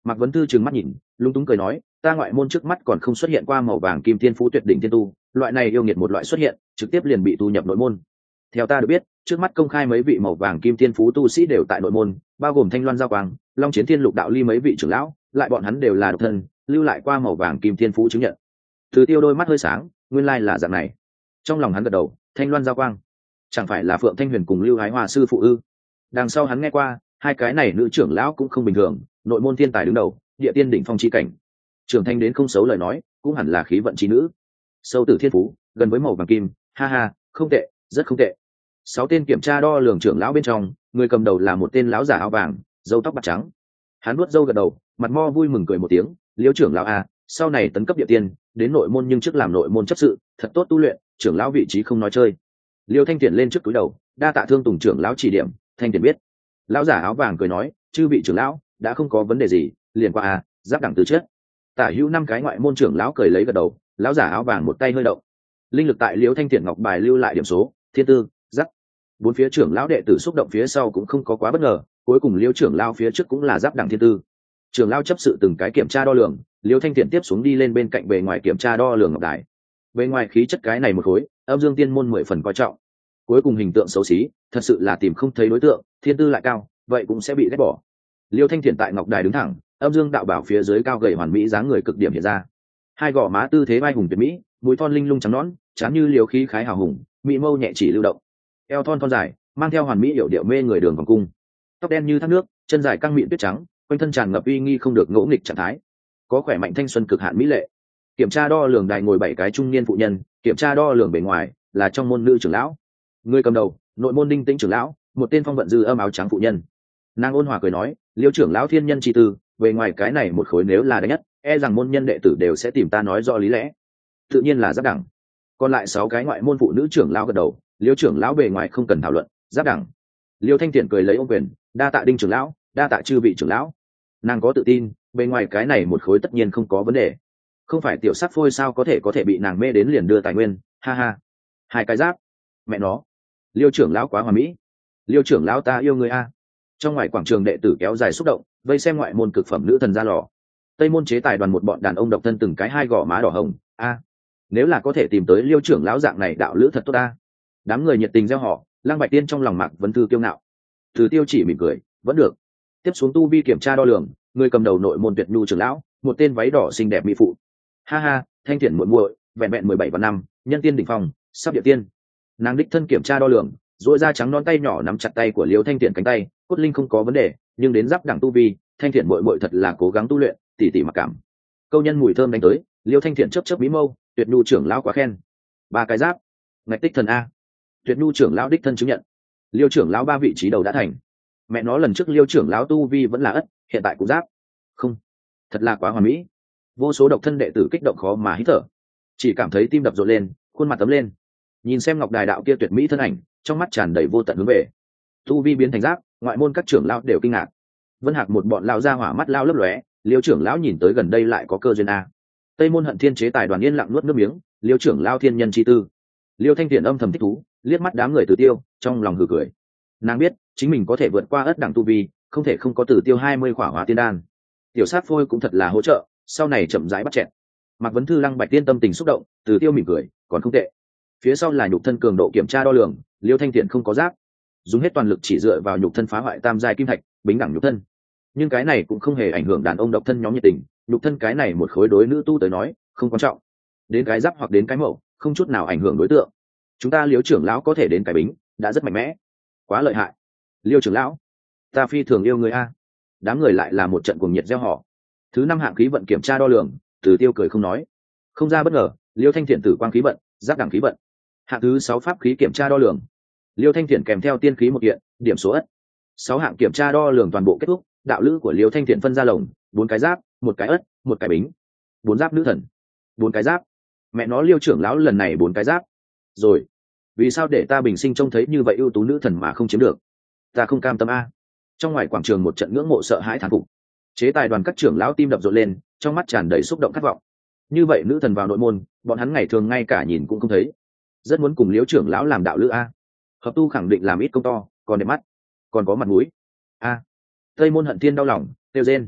Mạc Vấn Thư trừng mắt nhìn, lúng túng cười nói, ta ngoại môn trước mắt còn không xuất hiện qua màu vàng kim thiên phú tuyệt đỉnh thiên tu, loại này yêu nghiệt một loại xuất hiện, trực tiếp liền bị tu nhập nội môn. Theo ta được biết, trước mắt công khai mấy vị màu vàng kim thiên phú tu sĩ đều tại nội môn, bao gồm Thanh Loan Giao Quang, Long Chiến Thiên Lục Đạo Ly mấy vị trưởng lão, lại bọn hắn đều là độc thân, lưu lại qua màu vàng kim thiên phú chứng nhận. Từ Tiêu đôi mắt hơi sáng, nguyên lai là dạng này. Trong lòng hắn gật đầu, Thanh Loan Giao Quang, chẳng phải là Phượng Thanh Huyền cùng Lưu Ái Hoa sư phụ ư? Đằng sau hắn nghe qua, hai cái này nữ trưởng lão cũng không bình thường, nội môn thiên tài đứng đầu, địa tiên đỉnh phong chi cảnh, trưởng thành đến không xấu lời nói, cũng hẳn là khí vận chi nữ. Sâu tử thiên phú, gần với màu vàng kim, ha ha, không tệ, rất không tệ. 6 tên kiểm tra đo lường trưởng lão bên trong, người cầm đầu là một tên lão giả áo vàng, râu tóc bạc trắng. Hắn nuốt râu gật đầu, mặt mo vui mừng cười một tiếng, Liễu trưởng lão à, sau này tấn cấp địa tiên, đến nội môn nhưng trước làm nội môn chấp sự, thật tốt tu luyện, trưởng lão vị trí không nói chơi. Liêu Thanh Tiễn lên trước túi đầu, đa tạ Thương Tùng trưởng lão chỉ điểm, Thanh Tiễn biết. Lão giả áo vàng cười nói, chư vị trưởng lão, đã không có vấn đề gì, liền qua à, giáp đẳng từ chết. Tả hữu 5 cái ngoại môn trưởng lão cười lấy gật đầu, lão giả áo vàng một tay hơi động. Linh lực tại Liêu Thanh Tiễn ngọc bài lưu lại điểm số, thiên tư, giáp. 4 phía trưởng lão đệ tử xúc động phía sau cũng không có quá bất ngờ, cuối cùng Liêu trưởng lão phía trước cũng là giáp đẳng thiên tư. Trưởng lão chấp sự từng cái kiểm tra đo lường, Liêu Thanh Tiễn tiếp xuống đi lên bên cạnh bề ngoài kiểm tra đo lường ngọc đài. Bề ngoài khí chất cái này một khối, âm dương tiên môn 10 phần coi trọng. Cuối cùng hình tượng xấu xí, thật sự là tìm không thấy đối tượng, thiên tư lại cao, vậy cũng sẽ bị ghét bỏ. Liêu Thanh Thiện tại ngọc đài đứng thẳng, âm dương đạo bảo phía dưới cao gầy hoàn mỹ dáng người cực điểm hiện ra. Hai gò má tư thế vai hùng tuyệt mỹ, mũi thon linh lung trắng nõn, trán như liều khí khái hào hùng, mỹ mâu nhẹ chỉ lưu động. Eo thon thon dài, mang theo hoàn mỹ điệu điệu mê người đường vòng cung. Tóc đen như thác nước, chân dài căng mịn tuyết trắng, quanh thân tràn ngập uy nghi không được ngỗ nghịch trạng thái. Có khỏe mạnh thanh xuân cực hạn mỹ lệ. Kiểm tra đo lường đài ngồi 7 cái trung niên phụ nhân, kiểm tra đo lường bề ngoài là trong môn nữ trưởng lão. Người cầm đầu, nội môn Đinh Tĩnh trưởng lão, một tên phong vận dư âm áo trắng phụ nhân. Nàng ôn hòa cười nói, Liêu trưởng lão thiên nhân chi tư, về ngoài cái này một khối nếu là đánh nhất, e rằng môn nhân đệ tử đều sẽ tìm ta nói rõ lý lẽ. Tự nhiên là giáp đẳng. Còn lại 6 cái ngoại môn phụ nữ trưởng lão gật đầu, Liêu trưởng lão bề ngoài không cần thảo luận, giáp đẳng. Liêu Thanh Tiễn cười lấy ôm quyền, đa tạ Đinh trưởng lão, đa tạ chư vị trưởng lão. Nàng có tự tin, bề ngoài cái này một khối tất nhiên không có vấn đề. Không phải tiểu sắc phôi sao có thể bị nàng mê đến liền đưa tài nguyên, ha ha. 2 cái giáp, mẹ nó. Liêu trưởng lão quá hoàn mỹ. Liêu trưởng lão ta yêu người a. Trong ngoài quảng trường đệ tử kéo dài xúc động, vây xem ngoại môn cực phẩm nữ thần ra lò. Tây môn chế tài đoàn một bọn đàn ông độc thân từng cái 2 gò má đỏ hồng, a. Nếu là có thể tìm tới Liêu trưởng lão dạng này đạo lữ thật tốt ta. Đám người nhiệt tình reo hò, Lăng Bạch Tiên trong lòng Mạc Vấn Thư kiêu ngạo. Từ Tiêu chỉ mỉm cười, vẫn được. Tiếp xuống tu vi kiểm tra đo lường, người cầm đầu nội môn Tuyệt Nhu trưởng lão, một tên váy đỏ xinh đẹp mỹ phụ. Ha ha, Thanh Thiện muội muội, vẹn 17 và năm, nhân tiên đỉnh phong, sắp địa tiên. Nàng đích thân kiểm tra đo lường, duỗi ra trắng non tay nhỏ nắm chặt tay của Liêu Thanh Thiện cánh tay, cốt linh không có vấn đề, nhưng đến giáp đẳng tu vi, Thanh Thiện muội muội thật là cố gắng tu luyện, tỉ tỉ mặc cảm. Câu nhân mùi thơm đánh tới, Liêu Thanh Thiện chớp chớp mí mâu, Tuyệt Nhu trưởng lão quá khen. 3 cái giáp, ngạch tích thần a. Tuyệt Nhu trưởng lão đích thân chứng nhận. Liêu trưởng lão 3 vị trí đầu đã thành. Mẹ nó lần trước Liêu trưởng lão tu vi vẫn là ất, hiện tại cũng giáp. Không, thật là quá hoàn mỹ. Vô số độc thân đệ tử kích động khó mà hít thở, chỉ cảm thấy tim đập rộn lên, khuôn mặt tấm lên. Nhìn xem ngọc đài đạo kia tuyệt mỹ thân ảnh, trong mắt tràn đầy vô tận hướng về. Tu vi biến thành giáp, ngoại môn các trưởng lão đều kinh ngạc. Vân Hạc một bọn lão ra hỏa mắt lao lấp lóe, Liêu trưởng lão nhìn tới gần đây lại có cơ duyên a. Tây môn Hận Thiên chế tài đoàn yên lặng nuốt nước miếng, Liêu trưởng lão thiên nhân chi tư. Liêu Thanh Tiễn âm thầm thích thú, liếc mắt đám người Từ Tiêu, trong lòng hừ cười. Nàng biết, chính mình có thể vượt qua ất đẳng tu vi, không thể không có Từ Tiêu 20 khỏa hóa tiên đan. Tiểu sát phôi cũng thật là hỗ trợ, sau này chậm rãi bắt chẹt. Mạc Vấn Thư Lăng Bạch Tiên tâm tình xúc động, Từ Tiêu mỉm cười, còn không tệ. Phía sau là nhục thân cường độ kiểm tra đo lường, Liêu Thanh Tiễn không có giáp, dùng hết toàn lực chỉ dựa vào nhục thân phá hoại tam giai kim thạch, bính đẳng nhục thân. Nhưng cái này cũng không hề ảnh hưởng đàn ông độc thân nhóm nhiệt tình, nhục thân cái này một khối đối nữ tu tới nói, không quan trọng. Đến cái giáp hoặc đến cái mẫu, không chút nào ảnh hưởng đối tượng. Chúng ta Liêu trưởng lão có thể đến cái bính, đã rất mạnh mẽ. Quá lợi hại. Liêu trưởng lão, ta phi thường yêu người a. Đám người lại là một trận cuồng nhiệt reo hò. Thứ 5 hạng khí vận kiểm tra đo lường, Từ Tiêu cười không nói. Không ra bất ngờ, Liêu Thanh Thiện tử quang khí vận, giáp đẳng khí vận. Hạng thứ 6 pháp khí kiểm tra đo lường. Liêu Thanh Thiện kèm theo tiên khí một kiện, điểm số ất. 6 hạng kiểm tra đo lường toàn bộ kết thúc, đạo lữ của Liêu Thanh Thiện phân ra lồng, 4 cái giáp, 1 cái ất, 1 cái bính. 4 giáp nữ thần, 4 cái giáp. Mẹ nó Liêu trưởng lão lần này 4 cái giáp. Rồi, vì sao để ta bình sinh trông thấy như vậy ưu tú nữ thần mà không chiếm được? Ta không cam tâm a. Trong ngoài quảng trường một trận ngưỡng mộ sợ hãi thán phục. Chế tài đoàn các trưởng lão tim đập rộn lên, trong mắt tràn đầy xúc động khát vọng. Như vậy nữ thần vào nội môn, bọn hắn ngày thường ngay cả nhìn cũng không thấy. Rất muốn cùng Liễu trưởng lão làm đạo lữ a. Hợp tu khẳng định làm ít công to, còn đẹp mắt, còn có mặt mũi. A. Tây môn Hận Thiên đau lòng, tiêu rên.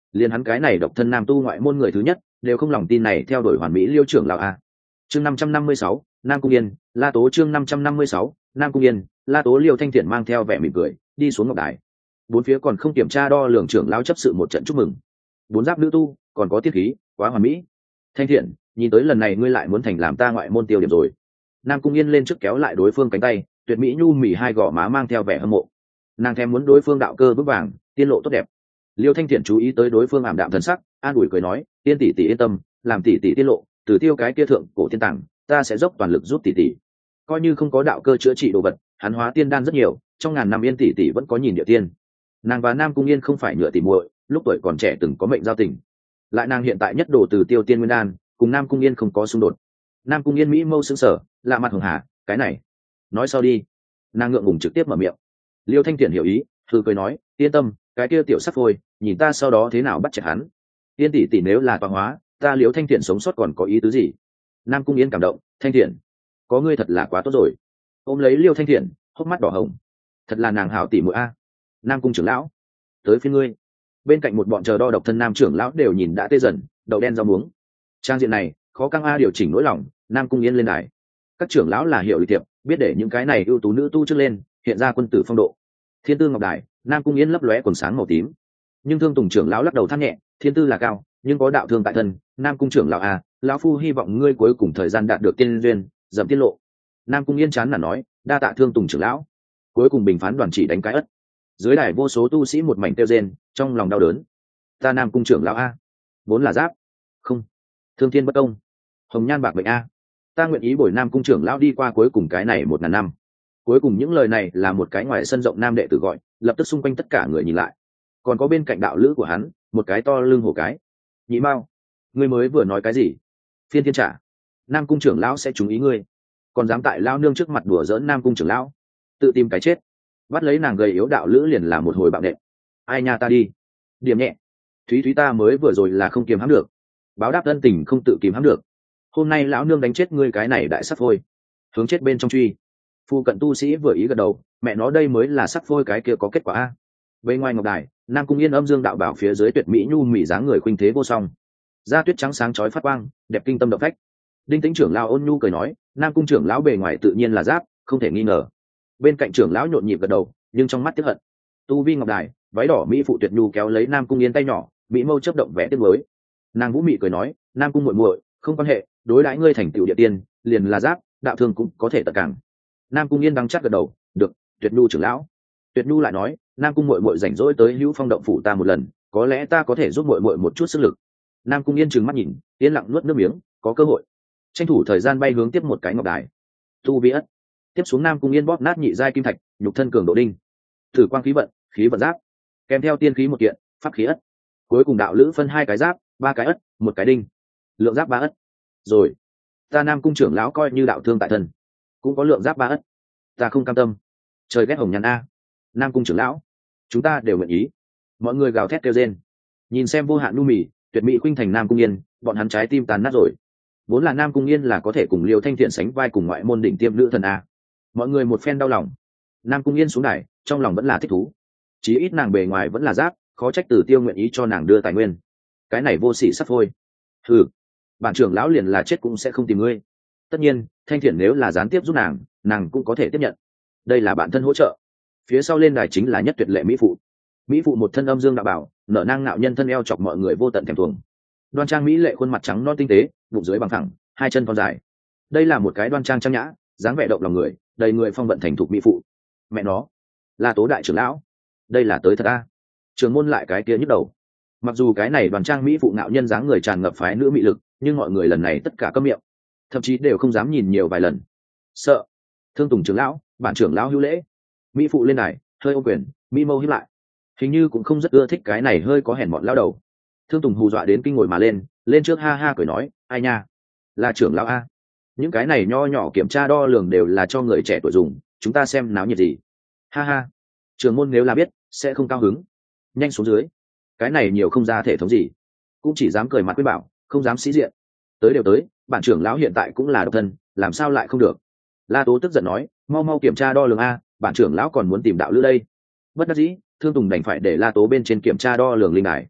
liền hắn cái này độc thân nam tu ngoại môn người thứ nhất đều không lòng tin này theo đuổi hoàn mỹ Liêu trưởng lão a. Chương 556, Nam Cung Yên, La Tố. Chương 556, Nam Cung Yên, La Tố. Liêu Thanh Thiện mang theo vẻ mỉm cười đi xuống ngọc đài. Bốn phía còn không kiểm tra đo lường, trưởng lão chấp sự một trận chúc mừng. Bốn giáp nữ tu còn có tiết khí, quá hoàn mỹ. Thanh Thiện, nhìn tới lần này ngươi lại muốn thành làm ta ngoại môn tiêu điểm rồi. Nam Cung Yên lên trước kéo lại đối phương cánh tay, tuyệt mỹ nhu mỉ hai gò má mang theo vẻ hâm mộ. Nàng thèm muốn đối phương đạo cơ vững vàng, tiên lộ tốt đẹp. Liêu Thanh Thiện chú ý tới đối phương ảm đạm thần sắc, an ủi cười nói, tiên tỷ tỷ yên tâm, làm tỷ tỷ tiết lộ, từ tiêu cái kia thượng cổ tiên tàng, ta sẽ dốc toàn lực giúp tỷ tỷ. Coi như không có đạo cơ chữa trị đồ vật, hắn hóa tiên đan rất nhiều, trong ngàn năm Yên tỷ tỷ vẫn có nhìn địa tiên. Nàng và Nam Cung Yên không phải nhựa tỷ muội, lúc tuổi còn trẻ từng có mệnh giao tình. Lại nàng hiện tại nhất đồ từ tiêu tiên nguyên đan, cùng Nam Cung Yên không có xung đột. Nam Cung Yên mỹ mâu sững sờ, lạ mặt hường hà, cái này, nói sau đi. Nàng ngượng ngùng trực tiếp mở miệng. Liêu Thanh Thiện hiểu ý, thư cười nói, yên tâm, cái kia tiểu sắc phôi, nhìn ta sau đó thế nào bắt chẹt hắn. Yên tỷ tỷ nếu là tọa hóa, ta Liêu Thanh Thiện sống sót còn có ý tứ gì? Nam Cung Yên cảm động, Thanh Thiện, có ngươi thật là quá tốt rồi. Ôm lấy Liêu Thanh Thiện, hốc mắt đỏ hồng. Thật là nàng hảo tỷ muội a. Nam Cung trưởng lão, tới phía ngươi. Bên cạnh một bọn chờ đo độc thân nam trưởng lão đều nhìn đã tê dần, đầu đen rau muống. Trang diện này, khó căng a điều chỉnh nỗi lòng. Nam Cung Yên lên đài. Các trưởng lão là hiểu lý tiệp, biết để những cái này ưu tú nữ tu trước lên, hiện ra quân tử phong độ. Thiên tư ngọc đài, Nam Cung Yên lấp lóe quần sáng màu tím. Nhưng Thương Tùng trưởng lão lắc đầu than nhẹ, thiên tư là cao, nhưng có đạo thương tại thân. Nam Cung trưởng lão a, lão phu hy vọng ngươi cuối cùng thời gian đạt được tiên duyên, dẫm tiết lộ. Nam Cung Yên chán nản nói, đa tạ Thương Tùng trưởng lão. Cuối cùng bình phán đoàn chỉ đánh cái ất. Dưới đài vô số tu sĩ một mảnh tiêu rên, trong lòng đau đớn. Ta Nam Cung trưởng lão a, vốn là giáp, không, thương thiên bất công, hồng nhan bạc mệnh a. Ta nguyện ý bồi Nam Cung trưởng lão đi qua cuối cùng cái này 1000 năm. Cuối cùng những lời này là một cái ngoài sân rộng nam đệ tử gọi, lập tức xung quanh tất cả người nhìn lại. Còn có bên cạnh đạo lữ của hắn, một cái to lưng hổ cái. Nhị Mao, ngươi mới vừa nói cái gì? Phiên thiên trả, Nam Cung trưởng lão sẽ trúng ý ngươi, còn dám tại lao nương trước mặt đùa giỡn Nam Cung trưởng lão, tự tìm cái chết. Bắt lấy nàng gầy yếu đạo lữ liền là một hồi bạo nện. Ai nha ta đi. Điểm nhẹ. Thúy Thúy ta mới vừa rồi là không kiềm hãm được. Báo đáp ân tình không tự kiềm hãm được. Hôm nay lão nương đánh chết ngươi cái này đại sắc phôi. Hướng chết bên trong truy. Phu cận tu sĩ vừa ý gật đầu, mẹ nó đây mới là sắc phôi cái kia có kết quả a. Bên ngoài ngọc đài, Nam Cung Yên âm dương đạo bảo phía dưới tuyệt mỹ nhu mỹ dáng người khuynh thế vô song. Da tuyết trắng sáng chói phát quang, đẹp kinh tâm động phách. Đinh Tĩnh trưởng lão ôn nhu cười nói, Nam Cung trưởng lão bề ngoài tự nhiên là giáp, không thể nghi ngờ. Bên cạnh trưởng lão nhộn nhịp gật đầu, nhưng trong mắt tiếc hận. Tu vi ngọc đài, váy đỏ mỹ phụ tuyệt nhu kéo lấy Nam Cung Yên tay nhỏ, mỹ mâu chớp động vẽ tiếc mới. Nàng vũ mị cười nói, Nam Cung muội muội, không quan hệ, đối đãi ngươi thành tựu địa tiên, liền là giáp, đạo thương cũng có thể tận càng. Nam Cung Yên đắng chắc gật đầu, được, tuyệt nhu trưởng lão. Tuyệt nhu lại nói, Nam Cung muội muội rảnh rỗi tới Hữu Phong động phủ ta một lần, có lẽ ta có thể giúp muội muội một chút sức lực. Nam Cung Yên trừng mắt nhìn, yên lặng nuốt nước miếng, có cơ hội. Tranh thủ thời gian bay hướng tiếp một cái ngọc đài. Tu vi ất. Tiếp xuống Nam Cung Yên bóp nát nhị giai kim thạch, nhục thân cường độ đinh. Thử quang khí vận giáp, kèm theo tiên khí một kiện, pháp khí ất. Cuối cùng đạo lữ phân 2 cái giáp, 3 cái ất, 1 cái đinh. Lượng giáp 3 ất. Rồi, ta Nam Cung trưởng lão coi như đạo thương tại thân, cũng có lượng giáp 3 ất. Ta không cam tâm. Trời ghét hồng nhàn a. Nam Cung trưởng lão, chúng ta đều nguyện ý. Mọi người gào thét kêu rên. Nhìn xem vô hạn nhu mì, tuyệt mỹ khuynh thành Nam Cung Yên, bọn hắn trái tim tàn nát rồi. Vốn là Nam Cung Yên là có thể cùng Liêu Thanh Thiện sánh vai cùng ngoại môn đỉnh tiêm nữ thần a. Mọi người một phen đau lòng. Nam Cung Yên xuống đài, trong lòng vẫn là thích thú. Chí ít nàng bề ngoài vẫn là giáp, khó trách Tử Tiêu nguyện ý cho nàng đưa tài nguyên. Cái này vô sỉ sắp thôi. Ừ, bản trưởng lão liền là chết cũng sẽ không tìm ngươi. Tất nhiên, Thanh Thiện nếu là gián tiếp giúp nàng cũng có thể tiếp nhận. Đây là bản thân hỗ trợ. Phía sau lên đài chính là nhất tuyệt lệ mỹ phụ. Mỹ phụ một thân âm dương đạo bảo, nở nang ngạo nhân thân eo chọc mọi người vô tận thèm thuồng. Đoan trang mỹ lệ khuôn mặt trắng non tinh tế, bụng dưới bằng thẳng, 2 chân thon dài. Đây là một cái đoan trang trang nhã, dáng vẻ động lòng người, đầy người phong vận thành thục mỹ phụ. Mẹ nó, là Tố đại trưởng lão. Đây là tới thật a. Trường môn lại cái kia nhức đầu. Mặc dù cái này đoan trang mỹ phụ ngạo nhân dáng người tràn ngập phái nữ mị lực, nhưng mọi người lần này tất cả câm miệng, thậm chí đều không dám nhìn nhiều vài lần. Sợ. Thương Tùng trưởng lão, bản trưởng lão hữu lễ. Mỹ phụ lên đài, hơi ôm quyền, mỹ mâu hiếp lại. Hình như cũng không rất ưa thích cái này hơi có hèn mọn lao đầu. Thương Tùng hù dọa đến kinh ngồi mà lên trước ha ha cười nói, ai nha, là trưởng lão a. Những cái này nho nhỏ kiểm tra đo lường đều là cho người trẻ tuổi dùng, chúng ta xem náo nhiệt gì. Ha ha, trưởng môn nếu là biết sẽ không cao hứng. Nhanh xuống dưới, cái này nhiều không ra thể thống gì, cũng chỉ dám cười mặt với bảo, không dám sĩ diện. Tới đều tới, bản trưởng lão hiện tại cũng là độc thân, làm sao lại không được. La Tố tức giận nói, mau kiểm tra đo lường a, bản trưởng lão còn muốn tìm đạo lữ đây. Bất đắc dĩ, Thương Tùng đành phải để La Tố bên trên kiểm tra đo lường linh đài.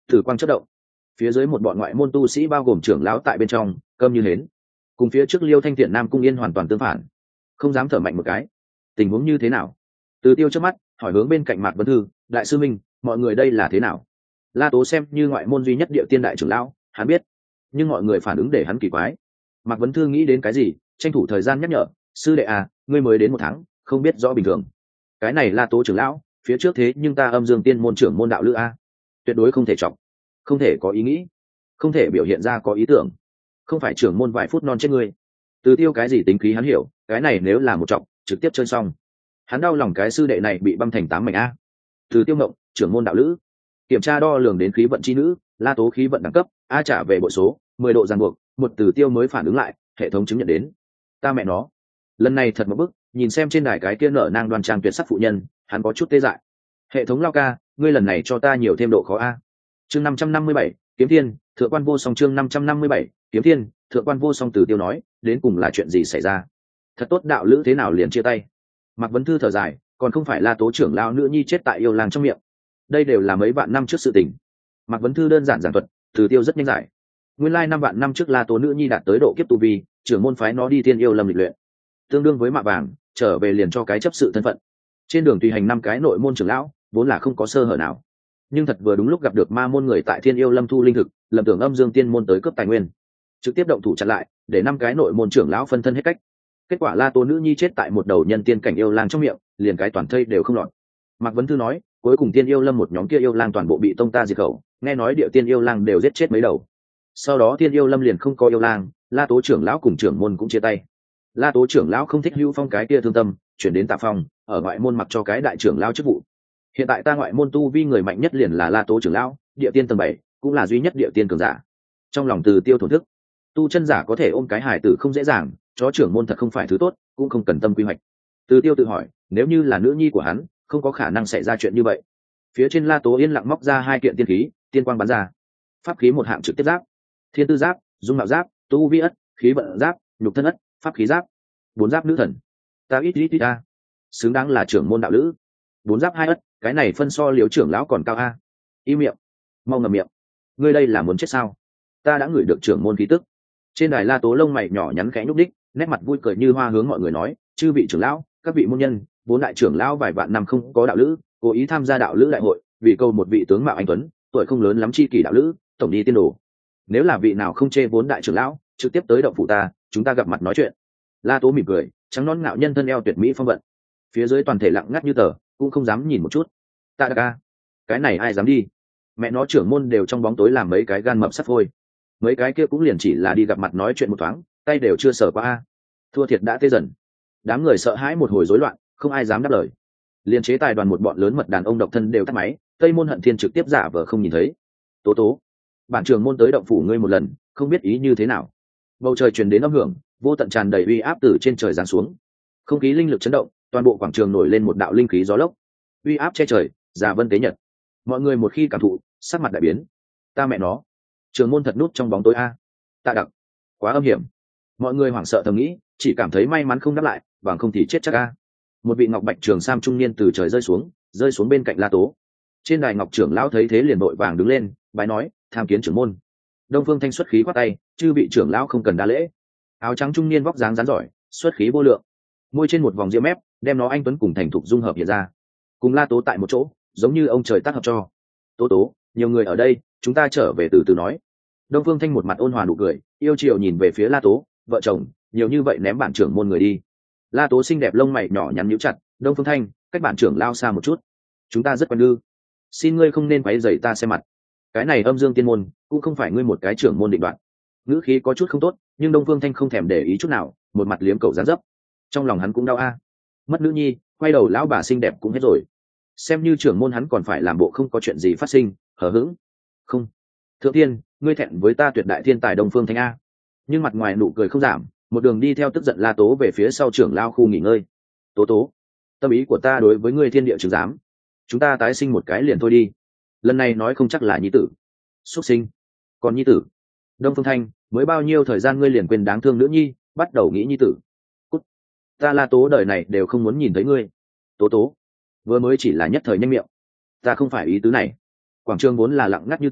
thử quang chất động, phía dưới một bọn ngoại môn tu sĩ bao gồm trưởng lão tại bên trong cơm như hến, cùng phía trước Liêu Thanh Tiện Nam Cung Yên hoàn toàn tương phản, không dám thở mạnh một cái. Tình huống như thế nào? Từ Tiêu trước mắt hỏi hướng bên cạnh Mạc Vấn Thư, đại sư minh, mọi người đây là thế nào? La Tố xem như ngoại môn duy nhất địa tiên đại trưởng lão, hắn biết, nhưng mọi người phản ứng để hắn kỳ quái. Mạc Vấn Thư nghĩ đến cái gì, tranh thủ thời gian nhắc nhở, sư đệ à, ngươi mới đến 1 tháng, không biết rõ bình thường. Cái này La Tố trưởng lão, phía trước thế nhưng ta Âm Dương Tiên môn trưởng môn đạo lữ a, tuyệt đối không thể chọc, không thể có ý nghĩ, không thể biểu hiện ra có ý tưởng, không phải trưởng môn vài phút non chết ngươi. Từ Tiêu cái gì tính khí hắn hiểu, cái này nếu là một trọng, trực tiếp chơi xong. Hắn đau lòng cái sư đệ này bị băm thành 8 mảnh a. Từ Tiêu ngộng, trưởng môn đạo lữ, kiểm tra đo lường đến khí vận chi nữ, La Tố khí vận đẳng cấp, a trả về bội số 10 độ ràng buộc, một Từ Tiêu mới phản ứng lại, hệ thống chứng nhận đến. Ta mẹ nó, lần này thật một bức, nhìn xem trên đài cái kia nở nang đoan trang tuyệt sắc phụ nhân, hắn có chút tê dại. Hệ thống lao ca, ngươi lần này cho ta nhiều thêm độ khó a. Chương 557, Kiếm Thiên, Thượng Quan Vô Song. Chương 557, Kiếm Thiên, Thượng Quan Vô Song. Từ Tiêu nói, đến cùng là chuyện gì xảy ra? Thật tốt đạo lữ thế nào liền chia tay? Mạc Vấn Thư thở dài, còn không phải La Tố trưởng lão nữ nhi chết tại yêu lang trong miệng, đây đều là mấy vạn năm trước sự tình. Mạc Vấn Thư đơn giản giảng thuật, Từ Tiêu rất nhanh giải. Nguyên lai 5 vạn năm trước La Tố nữ nhi đạt tới độ kiếp tu vi, trưởng môn phái nó đi Thiên Yêu Lâm lịch luyện, tương đương với mạ vàng, trở về liền cho cái chấp sự thân phận. Trên đường tùy hành 5 cái nội môn trưởng lão, vốn là không có sơ hở nào, nhưng thật vừa đúng lúc gặp được ma môn người tại Thiên Yêu Lâm thu linh thực, lầm tưởng Âm Dương Tiên môn tới cướp tài nguyên, trực tiếp động thủ chặn lại, để 5 cái nội môn trưởng lão phân thân hết cách. Kết quả La Tố nữ nhi chết tại một đầu nhân tiên cảnh yêu lang trong miệng, liền cái toàn thây đều không lọt. Mạc Vấn Thư nói, cuối cùng Tiên Yêu Lâm một nhóm kia yêu lang toàn bộ bị tông ta diệt khẩu, nghe nói địa tiên yêu lang đều giết chết mấy đầu. Sau đó Tiên Yêu Lâm liền không có yêu lang, La Tố trưởng lão cùng trưởng môn cũng chia tay. La Tố trưởng lão không thích Hữu Phong cái kia thương tâm, chuyển đến Tạ Phong, ở ngoại môn mặc cho cái đại trưởng lão chức vụ. Hiện tại ta ngoại môn tu vi người mạnh nhất liền là La Tố trưởng lão, địa tiên tầng 7, cũng là duy nhất địa tiên cường giả. Trong lòng Từ Tiêu thổn thức, tu chân giả có thể ôm cái hài tử không dễ dàng, chó trưởng môn thật không phải thứ tốt, cũng không cần tâm quy hoạch. Từ Tiêu tự hỏi, nếu như là nữ nhi của hắn, không có khả năng xảy ra chuyện như vậy. Phía trên La Tố yên lặng móc ra 2 kiện tiên khí, tiên quang bắn ra. Pháp khí một hạng trực tiếp giáp, thiên tư giáp, dung mạo giáp, tu vi ất, khí vận giáp, nhục thân ất, pháp khí giáp. 4 giáp nữ thần. Ta ít ta. Xứng đáng là trưởng môn đạo lữ. 4 giáp 2 ất, cái này phân so liếu trưởng lão còn cao a. Im miệng, mau ngậm miệng. Ngươi đây là muốn chết sao? Ta đã ngửi được trưởng môn khí tức. Trên đài La Tố lông mày nhỏ nhắn khẽ nhúc đích, nét mặt vui cười như hoa hướng mọi người nói, chư vị trưởng lão, các vị môn nhân, 4 đại trưởng lão vài vạn năm không có đạo lữ, cố ý tham gia đạo lữ đại hội, vì câu một vị tướng mạo anh tuấn, tuổi không lớn lắm chi kỷ đạo lữ, tổng đi tiên đồ. Nếu là vị nào không chê 4 đại trưởng lão, trực tiếp tới động phủ ta, chúng ta gặp mặt nói chuyện. La Tố mỉm cười, trắng non ngạo nhân thân eo tuyệt mỹ phong vận. Phía dưới toàn thể lặng ngắt như tờ, cũng không dám nhìn một chút. Ta đã ca, cái này ai dám đi? Mẹ nó trưởng môn đều trong bóng tối làm mấy cái gan mập sắt phôi. Mấy cái kia cũng liền chỉ là đi gặp mặt nói chuyện một thoáng, tay đều chưa sờ qua a. Thua thiệt đã tê dần. Đám người sợ hãi một hồi rối loạn, không ai dám đáp lời. Liên chế tài đoàn một bọn lớn mật đàn ông độc thân đều tắt máy, Tây Môn Hận Thiên trực tiếp giả vờ không nhìn thấy. Tố tố, bản trưởng môn tới động phủ ngươi một lần, không biết ý như thế nào. Bầu trời truyền đến âm hưởng, vô tận tràn đầy uy áp từ trên trời giáng xuống. Không khí linh lực chấn động, toàn bộ quảng trường nổi lên một đạo linh khí gió lốc. Uy áp che trời, già vân tế nhật. Mọi người một khi cảm thụ, sắc mặt đại biến. Ta mẹ nó, trưởng môn thật nút trong bóng tối a. Tạ Đặc, quá âm hiểm. Mọi người hoảng sợ thầm nghĩ, chỉ cảm thấy may mắn không đáp lại, bằng không thì chết chắc a. Một vị ngọc bạch trường sam trung niên từ trời rơi xuống bên cạnh La Tố. Trên đài ngọc trưởng lão thấy thế liền vội vàng đứng lên, bái nói, tham kiến trưởng môn. Đông Phương Thanh xuất khí quát tay, chư vị trưởng lão không cần đa lễ. Áo trắng trung niên vóc dáng rắn giỏi, xuất khí vô lượng, môi trên một vòng diễm mép, đem nó anh tuấn cùng thành thục dung hợp hiện ra. Cùng La Tố tại một chỗ, giống như ông trời tác hợp cho. Tố tố, nhiều người ở đây, chúng ta trở về từ từ nói. Đông Phương Thanh một mặt ôn hòa nụ cười, yêu chiều nhìn về phía La Tố, vợ chồng, nhiều như vậy ném bản trưởng môn người đi. La Tố xinh đẹp lông mày nhỏ nhắn nhíu chặt, Đông Phương Thanh, cách bản trưởng lao xa một chút. Chúng ta rất quen lư. Xin ngươi không nên quấy rầy ta xem mặt. Cái này Âm Dương Tiên môn, cũng không phải ngươi một cái trưởng môn định đoạt. Ngữ khí có chút không tốt, nhưng Đông Phương Thanh không thèm để ý chút nào, một mặt liếm cầu dán dấp. Trong lòng hắn cũng đau a. Mất nữ nhi, quay đầu lão bà xinh đẹp cũng hết rồi. Xem như trưởng môn hắn còn phải làm bộ không có chuyện gì phát sinh, hờ hững. Không. Thượng tiên, ngươi thẹn với ta tuyệt đại thiên tài Đông Phương Thanh a. Nhưng mặt ngoài nụ cười không giảm, một đường đi theo tức giận La Tố về phía sau trưởng lao khu nghỉ ngơi. Tố tố, tâm ý của ta đối với ngươi thiên địa chứng giám, chúng ta tái sinh một cái liền thôi đi. Lần này nói không chắc là nhi tử. Xuất sinh. Còn nhi tử. Đông Phương Thanh, mới bao nhiêu thời gian ngươi liền quên đáng thương nữ nhi, bắt đầu nghĩ nhi tử. Cút. Ta La Tố đời này đều không muốn nhìn thấy ngươi. Tố tố, vừa mới chỉ là nhất thời nhanh miệng, ta không phải ý tứ này. Quảng trường vốn là lặng ngắt như tờ,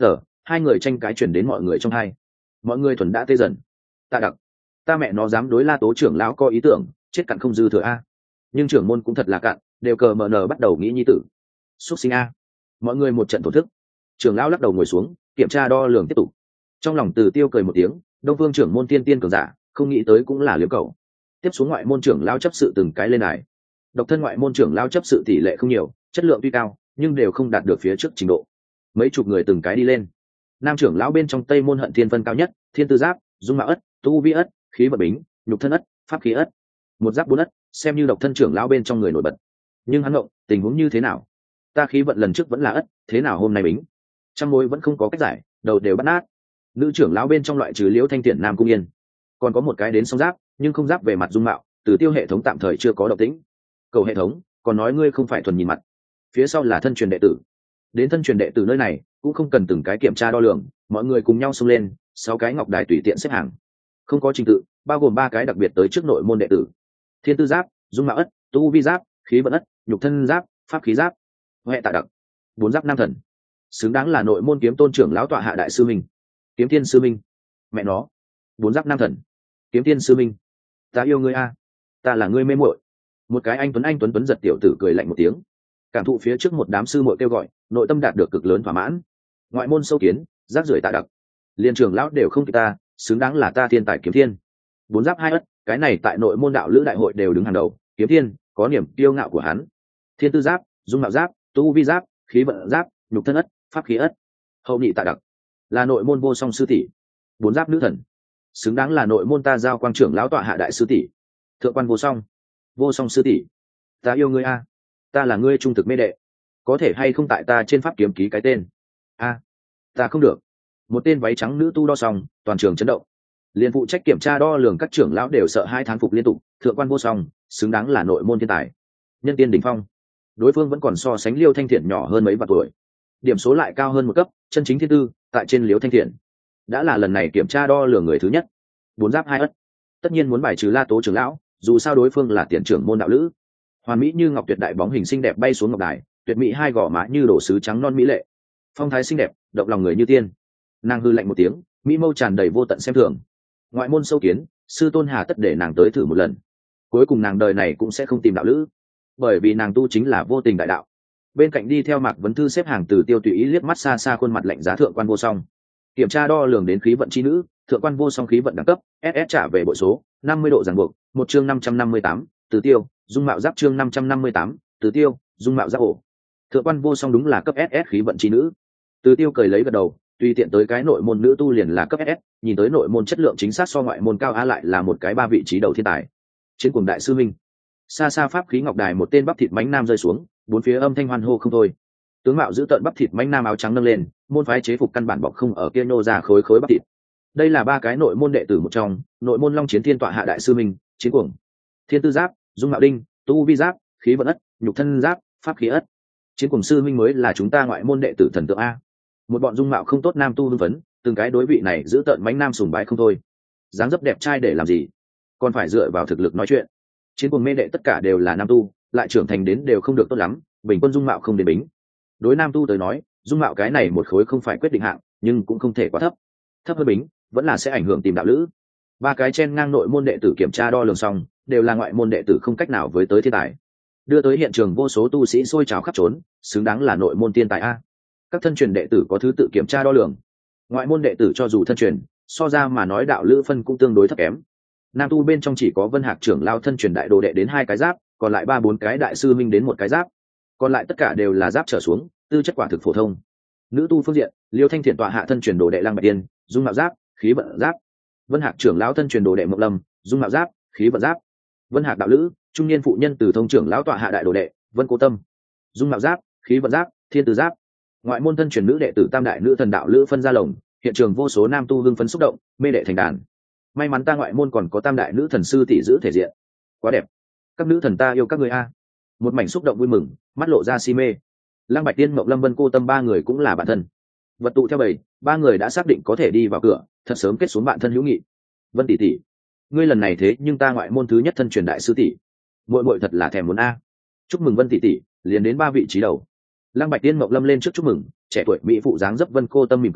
hai người tranh cái chuyển đến mọi người trong hai. Mọi người thuần đã tê dần. Tạ Đặc, ta mẹ nó dám đối La Tố trưởng lão có ý tưởng, chết cặn không dư thừa a. Nhưng trưởng môn cũng thật là cặn, đều cờ mờ nờ bắt đầu nghĩ nhi tử. Xuất sinh a. Mọi người một trận thổ thức. Trưởng lão lắc đầu ngồi xuống, kiểm tra đo lường tiếp tục. Trong lòng Từ Tiêu cười một tiếng, Đông Vương trưởng môn tiên cường giả, không nghĩ tới cũng là liếm cầu. Tiếp xuống ngoại môn trưởng lão chấp sự từng cái lên đài. Độc thân ngoại môn trưởng lão chấp sự tỷ lệ không nhiều, chất lượng tuy cao, nhưng đều không đạt được phía trước trình độ. Mấy chục người từng cái đi lên. Nam trưởng lão bên trong Tây môn Hận Thiên phân cao nhất, Thiên Tư Giáp, Dung Mạo Ất, Tu Vi Ất, Khí Vận Bính, Nhục Thân Ất, Pháp Khí Ất. Một giáp bốn ất, xem như độc thân trưởng lão bên trong người nổi bật. Nhưng hắn ngộng, tình huống như thế nào? Ta khí vận lần trước vẫn là Ất, thế nào hôm nay Bính? Trăm mối vẫn không có cách giải, đầu đều bắt nát. Nữ trưởng lão bên trong loại trừ Liễu Thanh Tiễn Nam Cung Yên, còn có một cái đến song giáp, nhưng không giáp về mặt dung mạo, Từ Tiêu hệ thống tạm thời chưa có động tĩnh. Cầu hệ thống, còn nói ngươi không phải thuần nhìn mặt. Phía sau là thân truyền đệ tử. Đến thân truyền đệ tử nơi này, cũng không cần từng cái kiểm tra đo lường, mọi người cùng nhau xông lên, 6 cái ngọc đài tùy tiện xếp hàng. Không có trình tự, bao gồm 3 cái đặc biệt tới trước nội môn đệ tử. Thiên Tư Giáp, Dung Mạo Ất, Tu Vi Giáp, Khí Vận Ất, Nhục Thân Giáp, Pháp Khí Giáp, Huệ Tạ Đặc, 4 giáp nam thần. Xứng đáng là nội môn kiếm tôn trưởng lão tọa hạ đại sư minh. Kiếm Tiên sư minh. Mẹ nó, 4 giáp nam thần. Kiếm Tiên sư minh. Ta yêu ngươi a, ta là ngươi mê muội. Một cái anh tuấn giật tiểu tử cười lạnh một tiếng. Cảm thụ phía trước một đám sư muội kêu gọi, nội tâm đạt được cực lớn thỏa mãn. Ngoại môn sâu kiến, rác rưởi Tạ Đặc. Liên trưởng lão đều không kịp ta, xứng đáng là ta thiên tài kiếm thiên. 4 giáp 2 ất, cái này tại nội môn đạo lữ đại hội đều đứng hàng đầu. Kiếm thiên có niềm kiêu ngạo của hắn. Thiên Tư Giáp, Dung Mạo Giáp, Tu Vi Giáp, Khí Vận Giáp, Nhục Thân Ất, Pháp Khí Ất. Hậu nhị Tạ Đặc là nội môn vô song sư tỷ. 4 giáp nữ thần, xứng đáng là nội môn ta giao quang trưởng lão tọa hạ đại sư tỷ. Thượng quan vô song sư tỷ, ta yêu ngươi a, ta là ngươi trung thực mê đệ, có thể hay không tại ta trên pháp kiếm ký cái tên a? Ta không được. Một tên váy trắng nữ tu đo xong, toàn trường chấn động. Liên phụ trách kiểm tra đo lường các trưởng lão đều sợ hai thán phục liên tục. Thượng quan vô song, xứng đáng là nội môn thiên tài, nhân tiên đỉnh phong. Đối phương vẫn còn so sánh Liêu Thanh Thiện nhỏ hơn mấy vạn tuổi, điểm số lại cao hơn một cấp, chân chính thiên tư tại trên Liêu Thanh Thiện. Đã là lần này kiểm tra đo lường người thứ nhất. 4 giáp 2 ất, tất nhiên muốn bài trừ La Tố trưởng lão, dù sao đối phương là tiền trưởng môn đạo lữ. Hoàn mỹ như ngọc tuyệt đại bóng hình xinh đẹp bay xuống ngọc đài, tuyệt mỹ hai gò má như đổ sứ trắng non mỹ lệ, phong thái xinh đẹp, động lòng người như tiên. Nàng hư lạnh một tiếng, mỹ mâu tràn đầy vô tận xem thường. Ngoại môn sâu kiến, sư tôn hà tất để nàng tới thử một lần. Cuối cùng nàng đời này cũng sẽ không tìm đạo lữ, bởi vì nàng tu chính là vô tình đại đạo. Bên cạnh đi theo Mạc Vấn Thư xếp hàng Từ Tiêu tùy ý liếc mắt xa xa khuôn mặt lạnh giá thượng quan vô song. Kiểm tra đo lường đến khí vận chi nữ, thượng quan vô song khí vận đẳng cấp SS trả về bội số 50 độ ràng buộc, một chương 558, Từ Tiêu Dung Mạo Giáp chương 558, Từ Tiêu Dung Mạo Giáp ổ. Thượng quan vô song đúng là cấp SS khí vận chi nữ. Từ Tiêu cười lấy gật đầu, tùy tiện tới cái nội môn nữ tu liền là cấp SS, nhìn tới nội môn chất lượng chính xác so ngoại môn cao á, lại là một cái 3 vị trí đầu thiên tài. Chiến cuồng đại sư minh. Xa xa pháp khí ngọc đài một tên bắp thịt mánh nam rơi xuống, bốn phía âm thanh hoan hô không thôi. Tướng mạo giữ tợn bắp thịt mánh nam áo trắng nâng lên, môn phái chế phục căn bản bọc không ở kia nô ra khối bắp thịt. Đây là 3 cái nội môn đệ tử một trong, nội môn Long Chiến Thiên tọa hạ đại sư minh, Chiến cuồng. Thiên Tư Giáp, Dung Mạo Đinh, Tu Vi Giáp, Khí Vận Ất, Nhục Thân Giáp, Pháp Khí Ất. Chiến cuồng sư minh mới là chúng ta ngoại môn đệ tử thần tượng a. Một bọn dung mạo không tốt nam tu hưng phấn, từng cái đối vị này giữ tợn mánh nam sùng bái không thôi. Dáng dấp đẹp trai để làm gì, còn phải dựa vào thực lực nói chuyện. Chiến cuồng mê đệ tất cả đều là nam tu, lại trưởng thành đến đều không được tốt lắm, bình quân dung mạo không đến bính. Đối nam tu tới nói, dung mạo cái này một khối không phải quyết định hạng, nhưng cũng không thể quá thấp. Thấp hơn bính vẫn là sẽ ảnh hưởng tìm đạo lữ. 3 cái chen ngang nội môn đệ tử kiểm tra đo lường xong, đều là ngoại môn đệ tử không cách nào với tới thiên tài. Đưa tới hiện trường vô số tu sĩ xôi trào khắp trốn, xứng đáng là nội môn tiên tài a. Các thân truyền đệ tử có thứ tự kiểm tra đo lường. Ngoại môn đệ tử cho dù thân truyền, so ra mà nói đạo lữ phân cũng tương đối thấp kém. Nam tu bên trong chỉ có Vân Hạc trưởng lao thân truyền đại đồ đệ đến 2 cái giáp, còn lại 3-4 cái đại sư minh đến 1 cái giáp, còn lại tất cả đều là giáp trở xuống, tư chất quả thực phổ thông. Nữ tu phương diện, Liêu Thanh Thiện tọa hạ thân truyền đồ đệ Lăng Bạch Tiên, Dung Mạo Giáp, Khí Vận Giáp. Vân Hạc trưởng lão thân truyền đồ đệ Mộc Lâm, Dung Mạo Giáp, Khí Vận Giáp. Vân Hạc đạo lữ, trung niên phụ nhân Từ Thông trưởng lão tọa hạ đại đồ đệ Vân Cố Tâm, Dung Mạo Giáp, Khí Vận Giáp, Thiên Tư Giáp. Ngoại môn thân truyền nữ đệ tử tam đại nữ thần đạo lữ phân ra lồng, hiện trường vô số nam tu hưng phấn xúc động, mê đệ thành đàn. May mắn ta ngoại môn còn có tam đại nữ thần sư tỷ giữ thể diện, quá đẹp. Các nữ thần ta yêu các người a. Một mảnh xúc động vui mừng, mắt lộ ra si mê. Lăng Bạch Tiên, Mộc Lâm, Vân Cô Tâm 3 người cũng là bạn thân. Vật tụ theo bầy, 3 người đã xác định có thể đi vào cửa, thật sớm kết xuống bạn thân hữu nghị. Vân tỷ tỷ, ngươi lần này thế nhưng ta ngoại môn thứ nhất thân truyền đại sư tỷ, muội muội thật là thèm muốn a. Chúc mừng Vân tỷ tỷ, liền đến 3 vị trí đầu. Lăng Bạch Tiên, Mộc Lâm lên trước chúc mừng, trẻ tuổi mỹ phụ dáng dấp Vân Cô Tâm mỉm cười,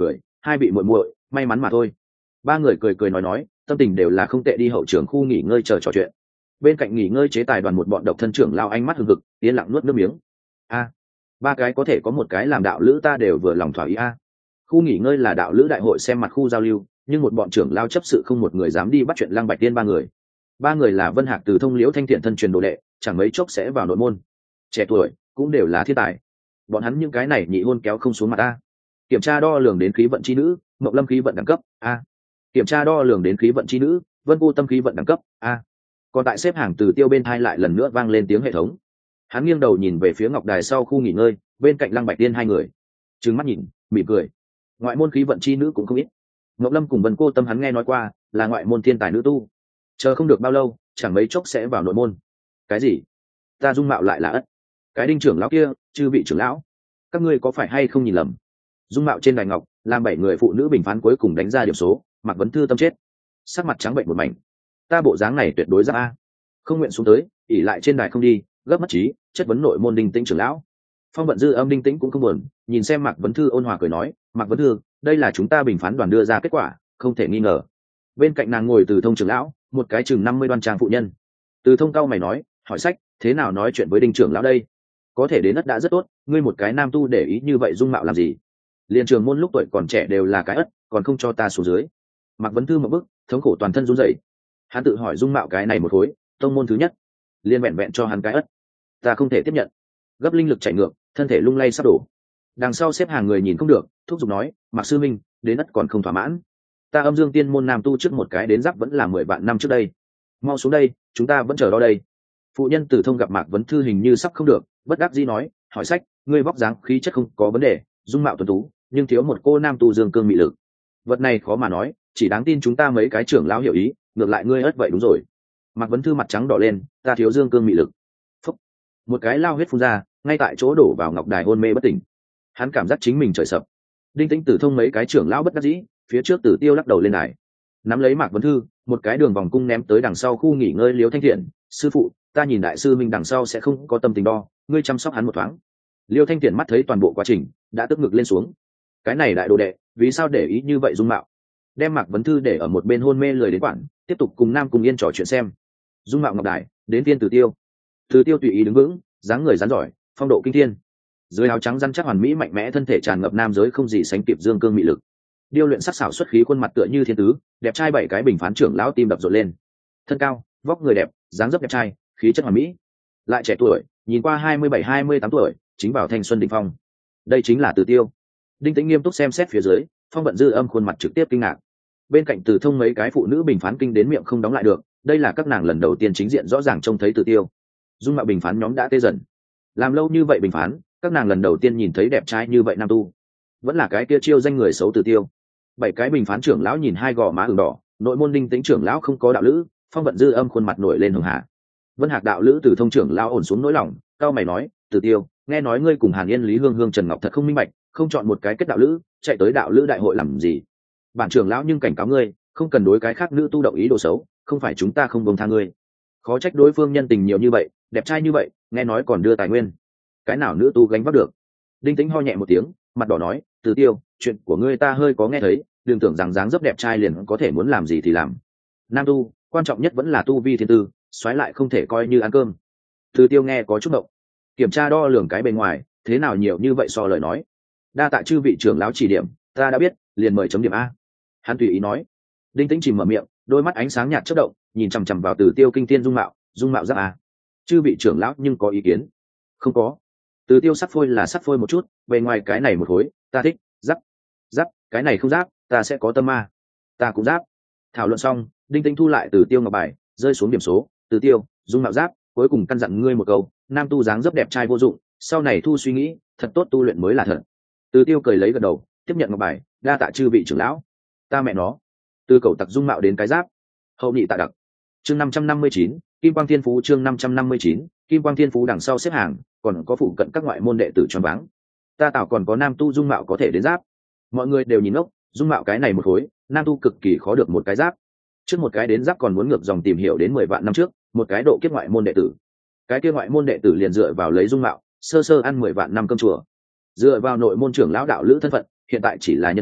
hai vị muội muội may mắn mà thôi. Ba người cười cười nói tâm tình đều là không tệ, đi hậu trường khu nghỉ ngơi chờ trò chuyện. Bên cạnh nghỉ ngơi chế tài đoàn một bọn độc thân trưởng lao ánh mắt hừng hực, yên lặng nuốt nước miếng. A, ba cái có thể có một cái làm đạo lữ ta đều vừa lòng thỏa ý a. Khu nghỉ ngơi là đạo lữ đại hội xem mặt khu giao lưu, nhưng một bọn trưởng lao chấp sự không một người dám đi bắt chuyện Lăng Bạch Tiên ba người. Ba người là Vân Hạc từ Thông Liễu Thanh Thiện thân truyền đồ đệ, chẳng mấy chốc sẽ vào nội môn. Trẻ tuổi cũng đều là thiên tài. Bọn hắn những cái này nhị hôn kéo không xuống mặt a. Kiểm tra đo lường đến khí vận chi nữ, Mộng Lâm khí vận đẳng cấp a. Kiểm tra đo lường đến khí vận chi nữ, Vân Cô Tâm khí vận đẳng cấp a. Còn tại xếp hàng Từ Tiêu bên thai lại lần nữa vang lên tiếng hệ thống. Hắn nghiêng đầu nhìn về phía ngọc đài sau khu nghỉ ngơi, bên cạnh Lăng Bạch Tiên hai người trừng mắt nhìn, mỉm cười. Ngoại môn khí vận chi nữ cũng không ít. Ngọc Lâm cùng Vân Cô Tâm hắn nghe nói qua, là ngoại môn thiên tài nữ tu. Chờ không được bao lâu, chẳng mấy chốc sẽ vào nội môn. Cái gì? Ta dung mạo lại là ất? Cái Đinh trưởng lão kia, chư vị trưởng lão, các ngươi có phải hay không nhìn lầm? Dung mạo trên đài ngọc, làm 7 người phụ nữ bình phán cuối cùng đánh ra điểm số, Mạc Vấn Thư tâm chết, sắc mặt trắng bệnh một mảnh. Ta bộ dáng này tuyệt đối ra a, không nguyện xuống tới, ỉ lại trên đài không đi, gấp mất trí, chất vấn nội môn Đinh Tĩnh trưởng lão. Phong Vận Dư Âm Đinh Tĩnh cũng không buồn, nhìn xem Mạc Vấn Thư ôn hòa cười nói, Mạc Vấn Thư, đây là chúng ta bình phán đoàn đưa ra kết quả, không thể nghi ngờ. Bên cạnh nàng ngồi Từ Thông trưởng lão, một cái chừng 50 đoan trang phụ nhân. Từ Thông cao mày nói, hỏi sách, thế nào nói chuyện với Đinh trưởng lão đây? Có thể đến ất đã rất tốt, ngươi một cái nam tu để ý như vậy dung mạo làm gì? Liên trường môn lúc tuổi còn trẻ đều là cái ất, còn không cho ta xuống dưới. Mạc Vấn Thư một bức, thống khổ toàn thân run rẩy. Hắn tự hỏi dung mạo cái này một khối, tông môn thứ nhất, liên vẹn vẹn cho hắn cái ất, ta không thể tiếp nhận. Gấp linh lực chạy ngược, thân thể lung lay sắp đổ. Đằng sau xếp hàng người nhìn không được, thúc giục nói, Mạc sư minh, đến ất còn không thỏa mãn. Ta Âm Dương Tiên môn nam tu trước một cái đến giáp vẫn là 10 vạn năm trước đây. Mau xuống đây, chúng ta vẫn chờ đó đây. Phụ nhân Từ Thông gặp Mạc Vấn Thư hình như sắp không được, bất đắc dĩ nói, hỏi sách, ngươi vóc dáng khí chất không có vấn đề, dung mạo tuấn tú, nhưng thiếu một cô nam tu dương cương mị lực. Vật này khó mà nói, chỉ đáng tin chúng ta mấy cái trưởng lão hiểu ý, ngược lại ngươi ất vậy đúng rồi. Mạc Vấn Thư mặt trắng đỏ lên, ta thiếu dương cương mị lực. Phúc. Một cái lao huyết phun ra, ngay tại chỗ đổ vào ngọc đài hôn mê bất tỉnh. Hắn cảm giác chính mình trời sập. Đinh Tĩnh Từ Thông mấy cái trưởng lão bất đắc dĩ, phía trước Tử Tiêu lắc đầu lên đài, nắm lấy Mạc Vấn Thư, một cái đường vòng cung ném tới đằng sau khu nghỉ ngơi Liêu Thanh Thiện, sư phụ, ta nhìn đại sư minh đằng sau sẽ không có tâm tình đo, ngươi chăm sóc hắn một thoáng. Liêu Thanh Thiện mắt thấy toàn bộ quá trình, đã tức ngực lên xuống. Cái này đại đồ đệ, vì sao để ý như vậy dung mạo? Đem Mạc Vấn Thư để ở một bên hôn mê lười đến quản, tiếp tục cùng Nam Cung Yên trò chuyện xem. Dung mạo ngọc đài, đến tiên Từ Tiêu. Từ Tiêu tùy ý đứng vững, dáng người rắn giỏi, phong độ kinh thiên. Dưới áo trắng rắn chắc hoàn mỹ mạnh mẽ thân thể tràn ngập nam giới không gì sánh kịp dương cương mị lực. Điêu luyện sắc sảo xuất khí khuôn mặt tựa như thiên tứ, đẹp trai 7 cái bình phán trưởng lão tim đập rộn lên. Thân cao, vóc người đẹp, dáng dấp đẹp trai, khí chất hoàn mỹ. Lại trẻ tuổi, nhìn qua 27-28 tuổi, chính vào thanh xuân đỉnh phong. Đây chính là Từ Tiêu. Đinh Tĩnh nghiêm túc xem xét phía dưới, Phong Vận Dư Âm khuôn mặt trực tiếp kinh ngạc. Bên cạnh Từ Thông mấy cái phụ nữ bình phán kinh đến miệng không đóng lại được, đây là các nàng lần đầu tiên chính diện rõ ràng trông thấy Từ Tiêu. Dung mạo bình phán nhóm đã tê dần. Làm lâu như vậy bình phán, các nàng lần đầu tiên nhìn thấy đẹp trai như vậy nam tu. Vẫn là cái kia chiêu danh người xấu Từ Tiêu. 7 cái bình phán trưởng lão nhìn hai gò má ửng đỏ, nội môn Đinh Tĩnh trưởng lão không có đạo lữ, Phong Vận Dư Âm khuôn mặt nổi lên hường hạ. Vân Hạc đạo lữ Từ Thông trưởng lão ổn xuống nỗi lòng, cao mày nói, Từ Tiêu, nghe nói ngươi cùng Hàn Yên Lý Hương Hương Trần Ngọc thật không minh bạch, không chọn một cái kết đạo lữ, chạy tới đạo lữ đại hội làm gì? Bản trưởng lão nhưng cảnh cáo ngươi, không cần đối cái khác nữ tu động ý đồ xấu, không phải chúng ta không buông tha ngươi. Khó trách đối phương nhân tình nhiều như vậy, đẹp trai như vậy, nghe nói còn đưa tài nguyên. Cái nào nữ tu gánh vác được? Đinh Tĩnh ho nhẹ một tiếng, mặt đỏ nói, Từ Tiêu, chuyện của ngươi ta hơi có nghe thấy, đừng tưởng rằng dáng dấp đẹp trai liền có thể muốn làm gì thì làm. Nam tu, quan trọng nhất vẫn là tu vi thiên tư, xoáy lại không thể coi như ăn cơm. Từ Tiêu nghe có chút động. Kiểm tra đo lường cái bề ngoài, thế nào nhiều như vậy so lời nói. Đa tạ chư vị trưởng lão chỉ điểm, ta đã biết, liền mời chấm điểm a. Hắn tùy ý nói. Đinh Tĩnh chìm mở miệng, đôi mắt ánh sáng nhạt chớp động, nhìn chằm chằm vào Từ Tiêu kinh thiên dung mạo giáp a. Chư vị trưởng lão nhưng có ý kiến? Không có. Từ Tiêu sắc phôi là sắc phôi một chút, bề ngoài cái này một khối, ta thích, giáp, cái này không giáp, ta sẽ có tâm ma. Ta cũng giáp. Thảo luận xong, Đinh Tĩnh thu lại Từ Tiêu ngọc bài, rơi xuống điểm số, Từ Tiêu, dung mạo giáp, cuối cùng căn dặn ngươi một câu, nam tu dáng dấp đẹp trai vô dụng, sau này thu suy nghĩ, thật tốt tu luyện mới là thật. Từ Tiêu cười lấy gật đầu, tiếp nhận ngọc bài, đa tạ chư vị trưởng lão. Ta mẹ nó, từ cầu tặc dung mạo đến cái giáp, hậu nhị tạ đặc. Chương 559, Kim Quang Thiên Phú. Chương 559, Kim Quang Thiên Phú. Đằng sau xếp hàng, còn có phụ cận các ngoại môn đệ tử choáng váng. Ta tạo còn có nam tu dung mạo có thể đến giáp. Mọi người đều nhìn ngốc, dung mạo cái này một khối, nam tu cực kỳ khó được một cái giáp. Trước một cái đến giáp còn muốn ngược dòng tìm hiểu đến 10 vạn năm trước, một cái độ kiếp ngoại môn đệ tử. Cái kia ngoại môn đệ tử liền dựa vào lấy dung mạo, sơ sơ ăn 10 vạn năm cơm chùa. Dựa vào nội môn trưởng lão đạo lữ thân phận, hiện tại chỉ là nhân tiên,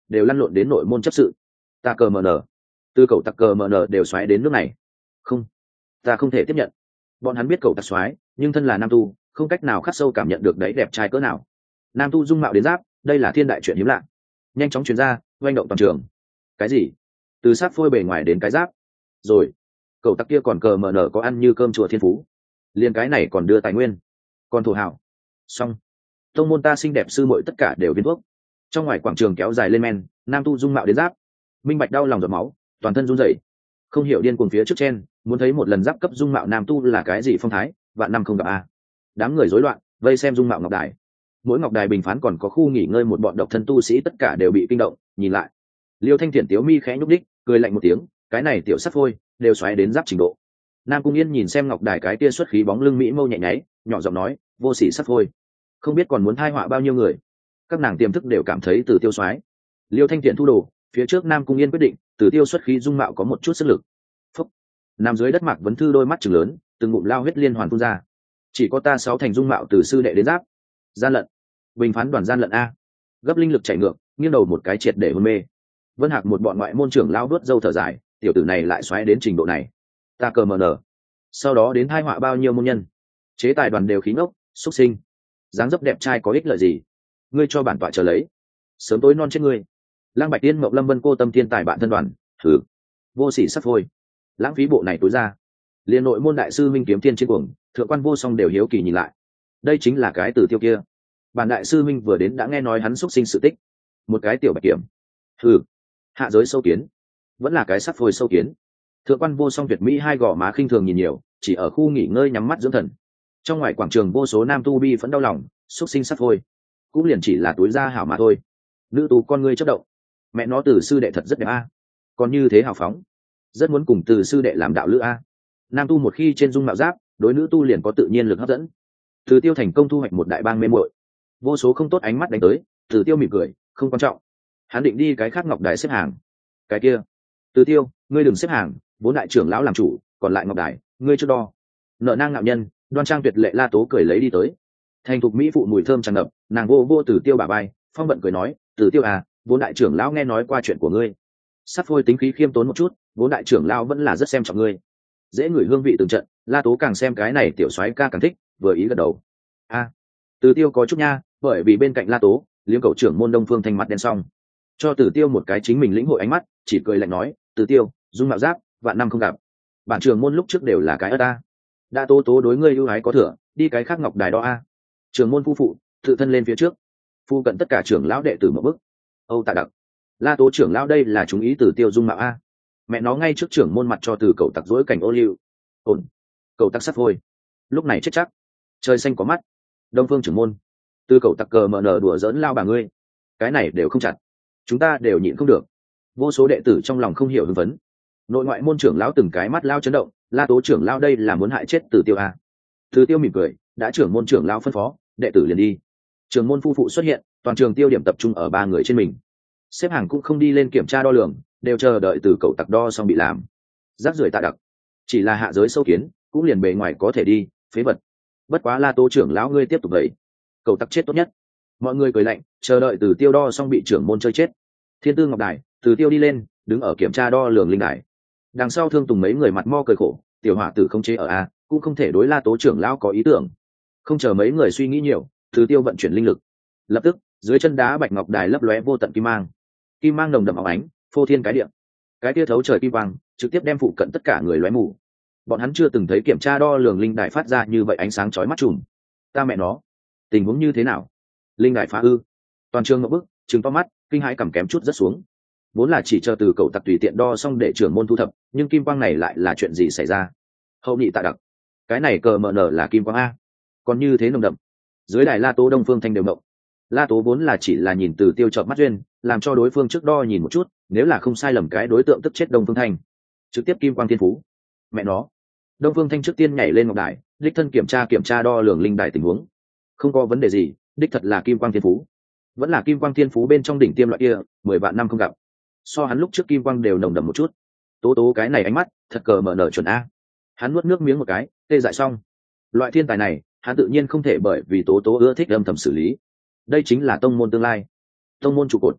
đều lăn lộn đến nội môn chấp sự. Ta cờ mờ nở, từ cậu tặc cờ mờ nở đều xoáy đến nước này. Không, ta không thể tiếp nhận. Bọn hắn biết cậu tặc xoáy, nhưng thân là nam tu, không cách nào khắc sâu cảm nhận được đấy đẹp trai cỡ nào. Nam tu dung mạo đến giáp, đây là thiên đại chuyện hiếm lạ. Nhanh chóng truyền ra, oanh động toàn trường. Cái gì? Từ sát phôi bề ngoài đến cái giáp. Rồi, cậu tặc kia còn cờ mờ nở có ăn như cơm chùa thiên phú. Liên cái này còn đưa tài nguyên, còn thổ hảo. Xong, tông môn ta xinh đẹp sư muội tất cả đều viên thuốc. Trong ngoài quảng trường kéo dài lên men, nam tu dung mạo đến giáp, minh bạch đau lòng giọt máu, toàn thân run rẩy, không hiểu điên cuồng phía trước trên, muốn thấy một lần giáp cấp dung mạo nam tu là cái gì phong thái, vạn năm không gặp a. Đám người rối loạn, vây xem dung mạo ngọc đài. Mỗi ngọc đài bình phán còn có khu nghỉ ngơi một bọn độc thân tu sĩ tất cả đều bị kinh động, nhìn lại. Liêu Thanh Thiển tiếu mi khẽ nhúc đích, cười lạnh một tiếng, cái này tiểu sắt phôi, đều xoáy đến giáp trình độ. Nam Cung Yên nhìn xem ngọc đài cái kia xuất khí bóng lưng mỹ mâu nhẹ nháy, nhỏ giọng nói, vô sỉ sắt phôi, không biết còn muốn thai họa bao nhiêu người. Các nàng tiềm thức đều cảm thấy Từ Tiêu xoáy. Liêu Thanh Thiển thu đồ, phía trước Nam Cung Yên quyết định, Từ Tiêu xuất khí dung mạo có một chút sức lực. Phúc. Nằm dưới đất Mạc Vấn Thư đôi mắt trừng lớn, từng ngụm lao huyết liên hoàn phun ra. Chỉ có ta 6 thành dung mạo từ sư đệ đến giáp. Gian lận. Bình phán đoàn gian lận a. Gấp linh lực chạy ngược, nghiêng đầu một cái triệt để hôn mê. Vân Hạc một bọn ngoại môn trưởng lao đuốt dâu thở dài, tiểu tử này lại xoáy đến trình độ này. Ta cờ mờ nở. Sau đó đến thai họa bao nhiêu môn nhân. Chế tài đoàn đều khí ngốc, xuất sinh. Dáng dấp đẹp trai có ích lợi gì? Ngươi cho bản tọa chờ lấy. Sớm tối non chết ngươi. Lăng Bạch Tiên Mộng Lâm Vân cô tâm thiên tài bạn thân đoàn, thử. Vô sỉ sắp thôi. Lãng phí bộ này tối ra. Liên nội môn đại sư Minh Kiếm Thiên trên cuồng, thượng quan vô song đều hiếu kỳ nhìn lại. Đây chính là cái Từ Tiêu kia. Bản đại sư Minh vừa đến đã nghe nói hắn xuất sinh sự tích. Một cái tiểu bạch kiểm. Thử. Hạ giới sâu kiến. Vẫn là cái sắp phôi sâu kiến. Thượng quan vô song tuyệt mỹ hai gò má khinh thường nhìn nhiều, chỉ ở khu nghỉ ngơi nhắm mắt dưỡng thần. Trong ngoài quảng trường vô số nam tu bi vẫn đau lòng, xuất sinh sắp phôi. Cũng liền chỉ là túi da hảo mà thôi. Nữ tu con ngươi chớp động. Mẹ nó Từ sư đệ thật rất đẹp a. Còn như thế hào phóng, rất muốn cùng Từ sư đệ làm đạo lữ a. Nam tu một khi trên dung mạo giáp, đối nữ tu liền có tự nhiên lực hấp dẫn. Từ Tiêu thành công thu hoạch một đại bang mê muội. Vô số không tốt ánh mắt đánh tới, Từ Tiêu mỉm cười, không quan trọng. Hắn định đi cái khác ngọc đài xếp hàng. Cái kia, Từ Tiêu, ngươi đừng xếp hàng, vốn đại trưởng lão làm chủ, còn lại ngọc đài, ngươi chưa đo. Nợ nang ngạo nhân, đoan trang tuyệt lệ La Tố cười lấy đi tới. Thành thục mỹ phụ mùi thơm tràn ngập, nàng vô vô Từ Tiêu bả vai, phong bận cười nói, Từ Tiêu à, vốn đại trưởng lão nghe nói qua chuyện của ngươi. Sắt phôi tính khí khiêm tốn một chút, vốn đại trưởng lão vẫn là rất xem trọng ngươi. Dễ ngửi hương vị từng trận, La Tố càng xem cái này tiểu soái ca càng thích, vừa ý gật đầu. A, Từ Tiêu có chút nha, bởi vì bên cạnh La Tố, liếm cầu trưởng môn Đông Phương thanh mặt đen xong, cho Từ Tiêu một cái chính mình lĩnh hội ánh mắt, chỉ cười lạnh nói, Từ Tiêu, dung mạo giáp, vạn năm không gặp. Bản trưởng môn lúc trước đều là cái ớt ta. Đã Tố Tố đối ngươi ưu ái có thừa, đi cái khác ngọc đài đó a. Trưởng môn phu phụ, tự thân lên phía trước, phu cận tất cả trưởng lão đệ tử một bức. Âu Tạ Đặc, La Tố trưởng lão đây là chúng ý Từ Tiêu dung mạo a. Mẹ nó ngay trước trưởng môn mặt cho từ cậu tặc dối cảnh ô liu. Ổn, cậu tặc sắp thôi. Lúc này chết chắc. Trời xanh có mắt. Đông Phương trưởng môn, từ cậu tặc cờ mờ nở đùa dỡn lao bà ngươi, cái này đều không chặt, chúng ta đều nhịn không được. Vô số đệ tử trong lòng không hiểu hưng vấn. Nội ngoại môn trưởng lão từng cái mắt lao chấn động, La Tố trưởng lão đây là muốn hại chết Từ Tiêu a. Từ Tiêu mỉm cười, đã trưởng môn trưởng lão phân phó, đệ tử liền đi. Trưởng môn phu phụ xuất hiện, toàn trường tiêu điểm tập trung ở 3 người trên mình. Xếp hàng cũng không đi lên kiểm tra đo lường, đều chờ đợi từ cậu tặc đo xong bị làm. Rác rưởi Tạ Đặc, chỉ là hạ giới sâu kiến, cũng liền bề ngoài có thể đi, phế vật. Bất quá La Tố trưởng lão ngươi tiếp tục vậy, cậu tặc chết tốt nhất. Mọi người cười lạnh, chờ đợi Từ Tiêu đo xong bị trưởng môn chơi chết. Thiên Tư Ngọc Đài, Từ Tiêu đi lên, đứng ở kiểm tra đo lường linh đài. Đằng sau Thương Tùng mấy người mặt mo cười khổ, tiểu hỏa tử không chế ở a, cũng không thể đối La Tố trưởng lão có ý tưởng. Không chờ mấy người suy nghĩ nhiều, Từ Tiêu vận chuyển linh lực. Lập tức, dưới chân đá bạch ngọc đài lấp lóe vô tận kim mang. Kim mang nồng đậm óng ánh, phô thiên cái địa. Cái tia thấu trời kim quang, trực tiếp đem phụ cận tất cả người lóe mù. Bọn hắn chưa từng thấy kiểm tra đo lường linh đài phát ra như vậy ánh sáng chói mắt trùm. Ta mẹ nó, tình huống như thế nào? Linh đài phá ư? Toàn trường ngậm bức, trừng to mắt, kinh hãi cầm kém chút rất xuống. Vốn là chỉ chờ từ cậu tặc tùy tiện đo xong để trưởng môn thu thập, nhưng kim quang này lại là chuyện gì xảy ra? Hậu nhị Tạ Đặc, cái này cờ mờ nở là kim quang a? Còn như thế nồng đậm. Dưới đài La Tố Đông Phương Thanh đều động. La Tố vốn là chỉ là nhìn Từ Tiêu chợp mắt duyên, làm cho đối phương trước đo nhìn một chút, nếu là không sai lầm cái đối tượng tức chết Đông Phương Thanh. Trực tiếp kim quang thiên phú. Mẹ nó. Đông Phương Thanh trước tiên nhảy lên ngọc đài, đích thân kiểm tra đo lường linh đài tình huống. Không có vấn đề gì, đích thật là kim quang thiên phú. Vẫn là kim quang thiên phú bên trong đỉnh tiêm loại kia, 10 vạn năm không gặp. So hắn lúc trước kim quang đều nồng đậm một chút. Tố Tố cái này ánh mắt, thật cờ mở nở chuẩn a. Hắn nuốt nước miếng một cái, tê dại xong. Loại thiên tài này, hắn tự nhiên không thể bởi vì Tố Tố ưa thích âm thầm xử lý. Đây chính là tông môn tương lai, tông môn trụ cột.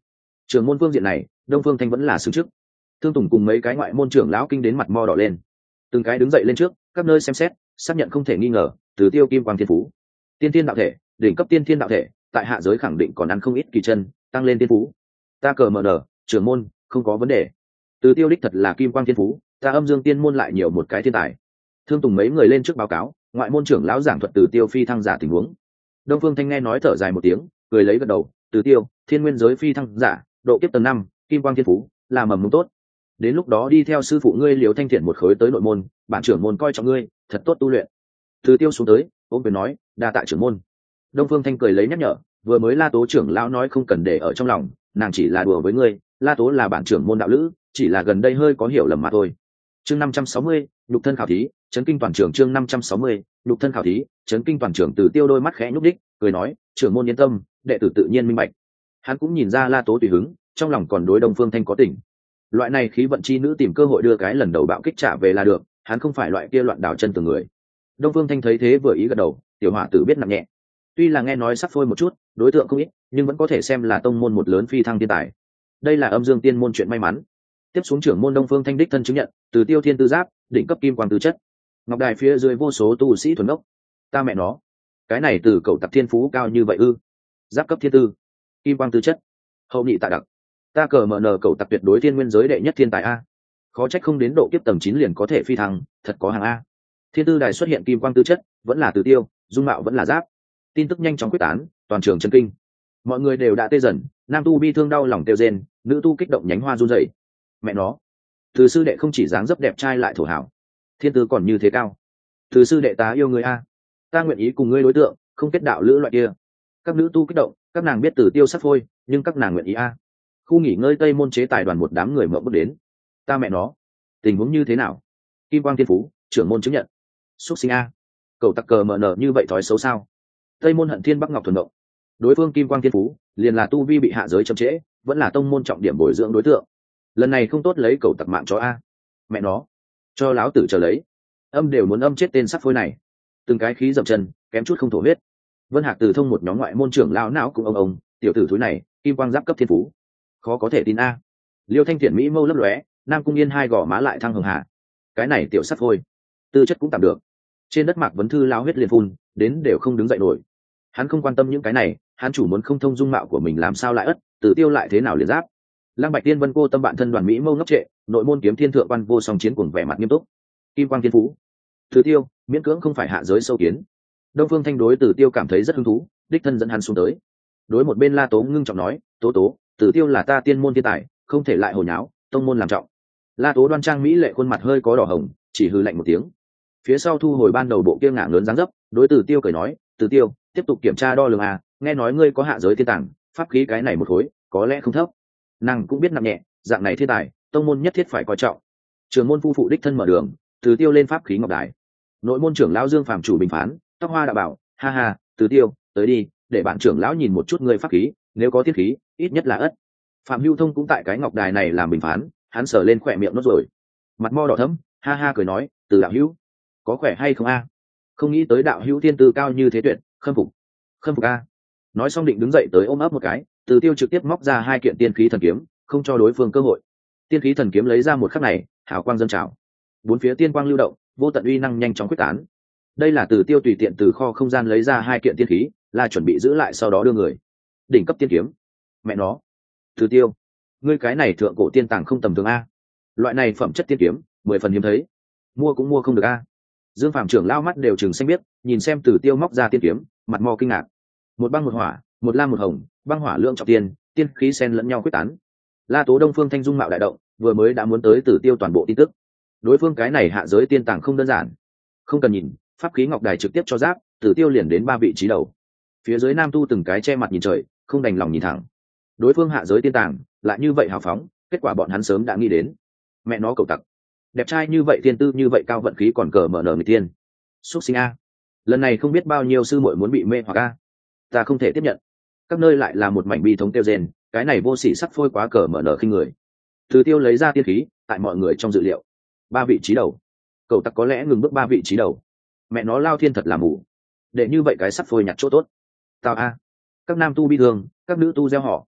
Trưởng môn phương diện này Đông Phương Thanh vẫn là xứng trước. Thương Tùng cùng mấy cái ngoại môn trưởng lão kinh đến mặt mo đỏ lên, từng cái đứng dậy lên trước các nơi xem xét, xác nhận không thể nghi ngờ Từ Tiêu kim quang thiên phú, tiên thiên đạo thể, đỉnh cấp tiên thiên đạo thể, tại hạ giới khẳng định còn ăn không ít kỳ chân, tăng lên tiên phú. Ta cờ mở nở, trưởng môn không có vấn đề. Từ Tiêu đích thật là kim quang thiên phú, ta Âm Dương Tiên môn lại nhiều một cái thiên tài. Thương Tùng mấy người lên trước báo cáo, ngoại môn trưởng lão giảng thuật Từ Tiêu phi thăng giả tình huống. Đông Phương Thanh nghe nói thở dài một tiếng, cười lấy gật đầu, Từ Tiêu, thiên nguyên giới phi thăng giả, độ kiếp tầng 5, kim quang thiên phú, là mầm mống tốt. Đến lúc đó đi theo sư phụ ngươi Liễu Thanh Thiện một khối tới nội môn, bản trưởng môn coi trọng ngươi, thật tốt tu luyện. Từ Tiêu xuống tới, ôm quyền nói, đa tạ trưởng môn. Đông Phương Thanh cười lấy nhắc nhở, vừa mới La Tố trưởng lão nói không cần để ở trong lòng, nàng chỉ là đùa với ngươi, La Tố là bản trưởng môn đạo lữ, chỉ là gần đây hơi có hiểu lầm mà thôi. Chương 560, nhục thân khảo thí, chấn kinh toàn trường. Chương 560, nhục thân khảo thí, chấn kinh toàn trường. Từ Tiêu đôi mắt khẽ nhúc đích, cười nói, trưởng môn yên tâm, đệ tử tự nhiên minh bạch. Hắn cũng nhìn ra La Tố tùy hứng, trong lòng còn đối Đông Phương Thanh có tình. Loại này khí vận chi nữ tìm cơ hội đưa cái lần đầu bạo kích trả về là được, hắn không phải loại kia loạn đảo chân từ người. Đông Phương Thanh thấy thế vừa ý gật đầu, tiểu hỏa tử biết nặng nhẹ. Tuy là nghe nói sắp phôi một chút, đối tượng không ít, nhưng vẫn có thể xem là tông môn một lớn phi thăng thiên tài. Đây là Âm Dương Tiên môn chuyện may mắn. Tiếp xuống trưởng môn Đông Phương Thanh đích thân chứng nhận, Từ Tiêu thiên tư giáp, đỉnh cấp kim quang tư chất. Ngọc đài phía dưới vô số tu sĩ thuần ốc. Ta mẹ nó, cái này từ cậu tập thiên phú cao như vậy ư? Giáp cấp thiên tư, kim quang tư chất, hậu nhị tạ đặc. Ta cờ mở nở cậu tập tuyệt đối thiên nguyên giới đệ nhất thiên tài a. Khó trách không đến độ kiếp tầng 9 liền có thể phi thăng, thật có hàng a. Thiên tư đài xuất hiện kim quang tư chất, vẫn là Từ Tiêu, dung mạo vẫn là giáp. Tin tức nhanh chóng quyết tán, toàn trường chấn kinh. Mọi người đều đã tê dần, nam tu bi thương đau lòng tiêu rên, nữ tu kích động nhánh hoa run rẩy. Mẹ nó, Từ sư đệ không chỉ dáng dấp đẹp trai lại thổ hảo, thiên tư còn như thế cao. Từ sư đệ ta yêu người a, ta nguyện ý cùng ngươi đối tượng, không kết đạo lữ loại kia. Các nữ tu kích động, các nàng biết Từ Tiêu sắp phôi, nhưng các nàng nguyện ý a. Khu nghỉ ngơi Tây môn chế tài đoàn một đám người mộng bước đến. Ta mẹ nó, tình huống như thế nào? Kim quang thiên phú, trưởng môn chứng nhận. Xuất sinh a, cậu tặc cờ mở nở như vậy thói xấu sao? Tây môn Hận Thiên Bắc Ngọc thuần động, đối phương kim quang thiên phú liền là tu vi bị hạ giới chậm trễ, vẫn là tông môn trọng điểm bồi dưỡng đối tượng. Lần này không tốt lấy cậu tặc mạng chó a. Mẹ nó, cho láo tử chờ lấy. Âm đều muốn âm chết tên sắp phôi này. Từng cái khí dậm chân, kém chút không thổ huyết. Vân Hạc Từ thông một nhóm ngoại môn trưởng lão não cũng ông, tiểu tử thúi này, kim quang giáp cấp thiên phú, khó có thể tin a. Liêu Thanh Thiện mỹ mâu lấp lóe, Nam Cung Yên hai gò má lại thăng hường hạ. Cái này tiểu sắp phôi, tư chất cũng tạm được. Trên đất Mạc Vấn Thư lao huyết liền phun, đến đều không đứng dậy nổi. Hắn không quan tâm những cái này, hắn chủ muốn không thông dung mạo của mình làm sao lại ất, Từ Tiêu lại thế nào liền giáp. Lăng Bạch Tiên Vân cô tâm bạn thân đoàn mỹ mâu ngốc trệ, nội môn kiếm thiên thượng quan vô song chiến cuồng vẻ mặt nghiêm túc. Kim quang thiên phú, Từ Tiêu miễn cưỡng không phải hạ giới sâu kiến. Đông Phương Thanh đối Từ Tiêu cảm thấy rất hứng thú, đích thân dẫn hắn xuống tới. Đối một bên La Tố ngưng trọng nói, Tố Tố, Từ Tiêu là ta tiên môn thiên tài, không thể lại hồ nháo, tông môn làm trọng. La Tố đoan trang mỹ lệ khuôn mặt hơi có đỏ hồng, chỉ hừ lạnh một tiếng. Phía sau thu hồi ban đầu bộ kia ngạng lớn dáng dấp, đối Từ Tiêu cười nói, Từ Tiêu, tiếp tục kiểm tra đo lường à, nghe nói ngươi có hạ giới thiên tàng, pháp khí cái này một khối, có lẽ không thấp. Nàng cũng biết nặng nhẹ, dạng này thiên tài, tông môn nhất thiết phải coi trọng. Trường môn phu phụ đích thân mở đường, Từ Tiêu lên pháp khí ngọc đài. Nội môn trưởng lão Dương Phàm chủ bình phán, tóc hoa đã bảo, ha ha, Từ Tiêu, tới đi, để bạn trưởng lão nhìn một chút ngươi pháp khí, nếu có thiết khí, ít nhất là ất. Phạm Hưu Thông cũng tại cái ngọc đài này làm bình phán, hắn sờ lên khỏe miệng nốt rồi, mặt mo đỏ thẫm, ha ha cười nói, Từ đạo hữu, có khỏe hay không a? Không nghĩ tới đạo hữu thiên tư cao như thế tuyệt, khâm phục a. Nói xong định đứng dậy tới ôm ấp một cái, Từ Tiêu trực tiếp móc ra hai kiện tiên khí thần kiếm, không cho đối phương cơ hội. Tiên khí thần kiếm lấy ra một khắc này, hào quang dâng trào, bốn phía tiên quang lưu động, vô tận uy năng nhanh chóng quyết tán. Đây là Từ Tiêu tùy tiện từ kho không gian lấy ra hai kiện tiên khí, là chuẩn bị giữ lại sau đó đưa người. Đỉnh cấp tiên kiếm, mẹ nó, Từ Tiêu, ngươi cái này thượng cổ tiên tàng không tầm thường a. Loại này phẩm chất tiên kiếm, 10 phần hiếm thấy, mua cũng mua không được a. Dương Phạm trưởng lao mắt đều trừng xanh biết, nhìn xem Từ Tiêu móc ra tiên kiếm, mặt mò kinh ngạc. Một băng một hỏa, một lam một hồng, băng hỏa lượng trọng tiên, tiên khí xen lẫn nhau quyết tán. La Tố Đông Phương Thanh dung mạo đại động, vừa mới đã muốn tới Từ Tiêu toàn bộ tin tức. Đối phương cái này hạ giới tiên tàng không đơn giản. Không cần nhìn, pháp khí ngọc đài trực tiếp cho giáp, Từ Tiêu liền đến 3 vị trí đầu. Phía dưới nam tu từng cái che mặt nhìn trời, không đành lòng nhìn thẳng. Đối phương hạ giới tiên tàng, lại như vậy hào phóng, kết quả bọn hắn sớm đã nghĩ đến. Mẹ nó cầu tặc, đẹp trai như vậy, thiên tư như vậy, cao vận khí còn cờ mở nở người tiên. Xuất sinh a, lần này không biết bao nhiêu sư muội muốn bị mê hoặc a. Ta không thể tiếp nhận. Các nơi lại là một mảnh bi thống tiêu rên, cái này vô sỉ sắc phôi quá cờ mở nở khinh người. Từ Tiêu lấy ra tiên khí, tại mọi người trong dự liệu, 3 vị trí đầu. Cậu tặc có lẽ ngừng bước 3 vị trí đầu. Mẹ nó lao thiên thật là mù, để như vậy cái sắc phôi nhặt chỗ tốt. Tao a. Các nam tu bi thương, các nữ tu gieo họ.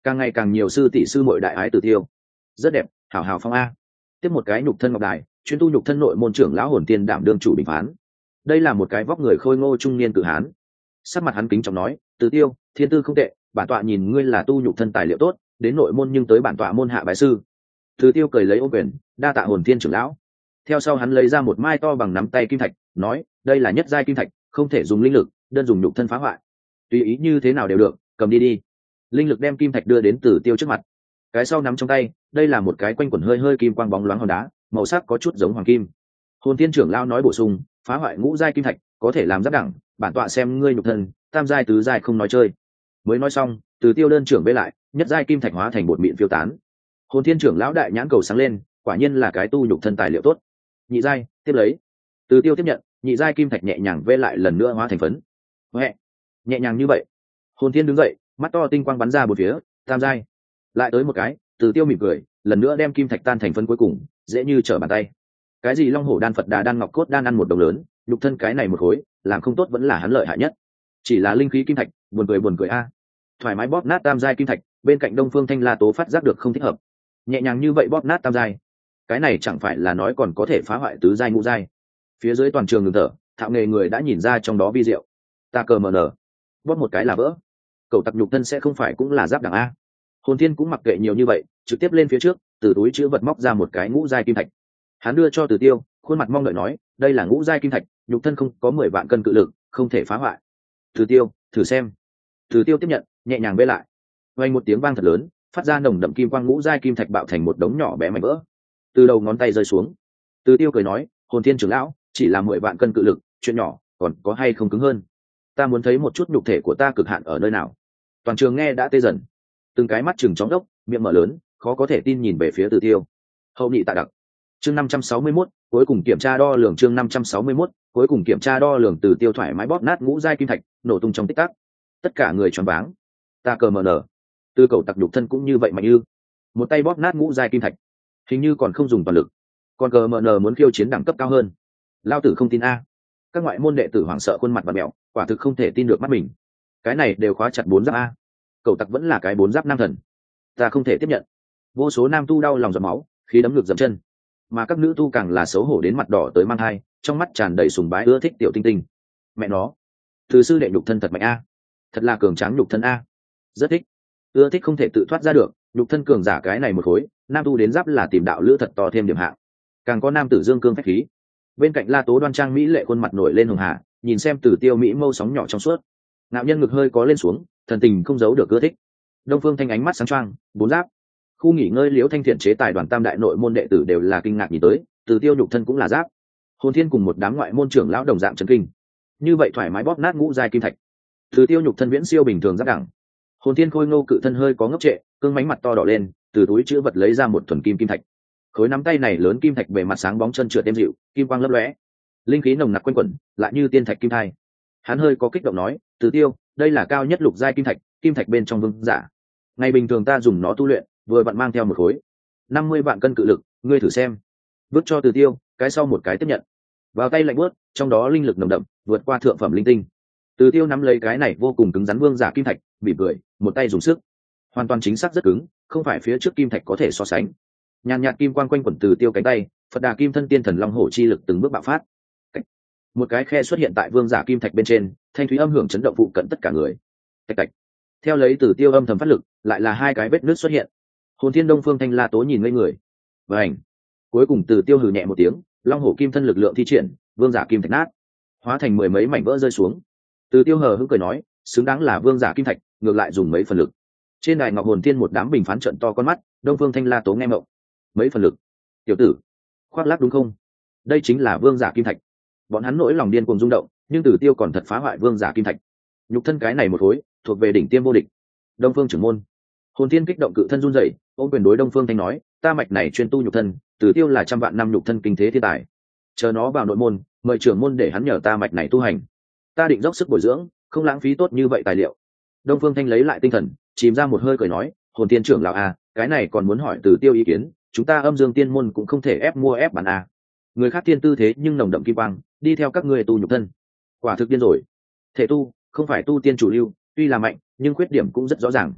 càng ngày càng nhiều sư tỷ sư muội đại ái Từ Tiêu. Rất đẹp, hảo hảo phong a. Tiếp một cái nhục thân ngọc đài, chuyên tu nhục thân nội môn trưởng lão Hồn Tiên đảm đương chủ bình phán. Đây là một cái vóc người khôi ngô trung niên cử hán. Sắc mặt hắn kính trọng nói, Từ Tiêu, thiên tư không tệ, bản tọa nhìn ngươi là tu nhục thân tài liệu tốt, đến nội môn nhưng tới bản tọa môn hạ bái sư. Từ Tiêu cười lấy ôm quyền, đa tạ Hồn Tiên trưởng lão. Theo sau hắn lấy ra một mai to bằng nắm tay kim thạch, nói, đây là nhất giai kim thạch, không thể dùng linh lực, đơn dùng nhục thân phá hoại. Tùy ý như thế nào đều được, cầm đi đi. Linh lực đem kim thạch đưa đến Từ Tiêu trước mặt. Cái sau nắm trong tay, đây là một cái quanh quẩn hơi hơi kim quang bóng loáng hòn đá, màu sắc có chút giống hoàng kim. Hồn Tiên trưởng lão nói bổ sung, phá hoại ngũ giai kim thạch, có thể làm giáp đẳng, bản tọa xem ngươi nhục thân, tam giai tứ giai không nói chơi. Mới nói xong, Từ Tiêu đơn trưởng vây lại, nhất giai kim thạch hóa thành bột mịn phiêu tán. Hồn Thiên trưởng lão đại nhãn cầu sáng lên, quả nhiên là cái tu nhục thân tài liệu tốt. Nhị giai, tiếp lấy. Từ Tiêu tiếp nhận, nhị giai kim thạch nhẹ nhàng vê lại lần nữa hóa thành phấn. Huệ, nhẹ nhàng như vậy. Hồn Thiên đứng dậy, mắt to tinh quang bắn ra bốn phía, tam giai. Lại tới một cái, Từ Tiêu mỉm cười, lần nữa đem kim thạch tan thành phấn cuối cùng, dễ như trở bàn tay. Cái gì Long Hổ đan, Phật Đà đan, Ngọc Cốt đan ăn một đồng lớn, nhục thân cái này một khối, làm không tốt vẫn là hắn lợi hại nhất. Chỉ là linh khí kim thạch, buồn cười a. Thoải mái bóp nát tam giai kim thạch, bên cạnh Đông Phương Thanh La Tố phát giác được không thích hợp. Nhẹ nhàng như vậy bóp nát tam giai, cái này chẳng phải là nói còn có thể phá hoại tứ giai ngũ giai. Phía dưới toàn trường ngừng thở, thạo nghề người đã nhìn ra trong đó vi diệu. Ta cờ mờ nở, bóp một cái là vỡ. Cậu tặc nhục thân sẽ không phải cũng là giáp đẳng a. Hồn Thiên cũng mặc kệ nhiều như vậy, trực tiếp lên phía trước, từ túi chứa vật móc ra một cái ngũ giai kim thạch. Hắn đưa cho Từ Tiêu, khuôn mặt mong đợi nói, đây là ngũ giai kim thạch, nhục thân không có 10 vạn cân cự lực, không thể phá hoại. Từ Tiêu, thử xem. Từ Tiêu tiếp nhận, nhẹ nhàng bê lại. Vang một tiếng vang thật lớn, phát ra nồng đậm kim quang, ngũ giai kim thạch bạo thành một đống nhỏ bé mảnh vỡ, từ đầu ngón tay rơi xuống. Từ Tiêu cười nói, Hồn Thiên trưởng lão, chỉ là 10 vạn cân cự lực, chuyện nhỏ, còn có hay không cứng hơn. Ta muốn thấy một chút nhục thể của ta cực hạn ở nơi nào. Toàn trường nghe đã tê dần, từng cái mắt chừng chóng đốc, miệng mở lớn, khó có thể tin nhìn về phía Từ Tiêu. Hậu nhị tạ đặc. Chương 561, cuối cùng kiểm tra đo lường. Chương 561, cuối cùng kiểm tra đo lường. Từ Tiêu thoải mái bóp nát ngũ giai kim thạch, nổ tung trong tích tắc. Tất cả người choáng váng. Ta cờ mờ nở. Từ cầu tặc nhục thân cũng như vậy mạnh ư? Một tay bóp nát ngũ giai kim thạch, hình như còn không dùng toàn lực. Còn cờ mờ nở muốn khiêu chiến đẳng cấp cao hơn. Lao tử không tin a. Các ngoại môn đệ tử hoảng sợ khuôn mặt bặm mẹo, quả thực không thể tin được mắt mình. Cái này đều khóa chặt 4 giáp a. Cầu tặc vẫn là cái 4 giáp nam thần. Ta không thể tiếp nhận. Vô số nam tu đau lòng giọt máu, khí đấm ngược dậm chân, mà các nữ tu càng là xấu hổ đến mặt đỏ tới mang hai, trong mắt tràn đầy sùng bái ưa thích tiểu tinh tinh. Mẹ nó, thứ sư đệ nhục thân thật mạnh a, thật là cường tráng nhục thân a, rất thích, ưa thích không thể tự thoát ra được. Nhục thân cường giả cái này một khối, nam tu đến giáp là tìm đạo lữ thật to thêm điểm hạng. Càng có nam tử dương cương phách khí. Bên cạnh La Tố đoan trang mỹ lệ khuôn mặt nổi lên hường hà, nhìn xem Từ Tiêu mỹ mâu sóng nhỏ trong suốt, nạo nhân ngực hơi có lên xuống, thần tình không giấu được ưa thích. Đông Phương Thanh ánh mắt sáng choang, 4 giáp. Khu nghỉ ngơi Liễu Thanh Thiện chế tài đoàn tam đại nội môn đệ tử đều là kinh ngạc nhìn tới, Từ Tiêu nhục thân cũng là giáp. Hồn Thiên cùng một đám ngoại môn trưởng lão đồng dạng chấn kinh. Như vậy thoải mái bóp nát ngũ giai kim thạch. Từ Tiêu nhục thân viễn siêu bình thường giáp đẳng. Hồn Thiên khôi ngô cự thân hơi có ngốc trệ, cương mánh mặt to đỏ lên, từ túi chứa vật lấy ra một thuần kim kim thạch. Khối nắm tay này lớn kim thạch bề mặt sáng bóng chân trượt êm dịu, kim quang lấp lóe. Linh khí nồng nặc quanh quẩn, lại như tiên thạch kim thai. Hắn hơi có kích động nói, Từ Tiêu, đây là cao nhất lục giai kim thạch bên trong vương giả. Ngày bình thường ta dùng nó tu luyện, vừa bạn mang theo một khối 50 vạn cân cự lực, ngươi thử xem. Vứt cho Từ Tiêu, cái sau một cái tiếp nhận, vào tay lạnh bớt, trong đó linh lực nồng đậm, vượt qua thượng phẩm linh tinh. Từ Tiêu nắm lấy cái này vô cùng cứng rắn vương giả kim thạch, bị cười, một tay dùng sức, hoàn toàn chính xác rất cứng, không phải phía trước kim thạch có thể so sánh. Nhàn nhạt kim quang quanh quẩn Từ Tiêu cánh tay, Phật Đà kim thân tiên thần long hổ chi lực từng bước bạo phát. Một cái khe xuất hiện tại vương giả kim thạch bên trên, thanh thúy âm hưởng chấn động phụ cận tất cả người. Tạch tạch. Theo lấy Từ Tiêu âm thầm phát lực, lại là hai cái vết nứt xuất hiện. Hồn Thiên Đông Phương Thanh La Tố nhìn ngây người. Vành. Cuối cùng Từ Tiêu hừ nhẹ một tiếng, long hổ kim thân lực lượng thi triển, vương giả kim thạch nát, hóa thành mười mấy mảnh vỡ rơi xuống. Từ Tiêu hờ hững cười nói, xứng đáng là vương giả kim thạch, ngược lại dùng mấy phần lực. Trên đài Ngọc Hồn Thiên một đám bình phán trận to con mắt, Đông Phương Thanh La Tố nghe mộng. Mấy phần lực? Tiểu tử, khoác lác đúng không? Đây chính là vương giả kim thạch. Bọn hắn nỗi lòng điên cuồng rung động, nhưng Từ Tiêu còn thật phá hoại vương giả kim thạch. Nhục thân cái này một khối, thuộc về đỉnh tiêm vô địch. Đông Phương trưởng môn. Hồn Thiên kích động cự thân run rẩy, ôm quyền đối Đông Phương Thanh nói, ta mạch này chuyên tu nhục thân, Từ Tiêu là trăm vạn năm nhục thân kinh thế thiên tài. Chờ nó vào nội môn, mời trưởng môn để hắn nhờ ta mạch này tu hành. Ta định dốc sức bồi dưỡng, không lãng phí tốt như vậy tài liệu. Đông Phương Thanh lấy lại tinh thần, chìm ra một hơi cười nói, Hồn Thiên trưởng lão à, cái này còn muốn hỏi Từ Tiêu ý kiến, chúng ta Âm Dương Tiên môn cũng không thể ép mua ép bán à. Người khác tiên tư thế nhưng nồng đậm kim quang, đi theo các ngươi tu nhục thân, quả thực điên rồi. Thể tu không phải tu tiên chủ lưu, tuy là mạnh, nhưng khuyết điểm cũng rất rõ ràng.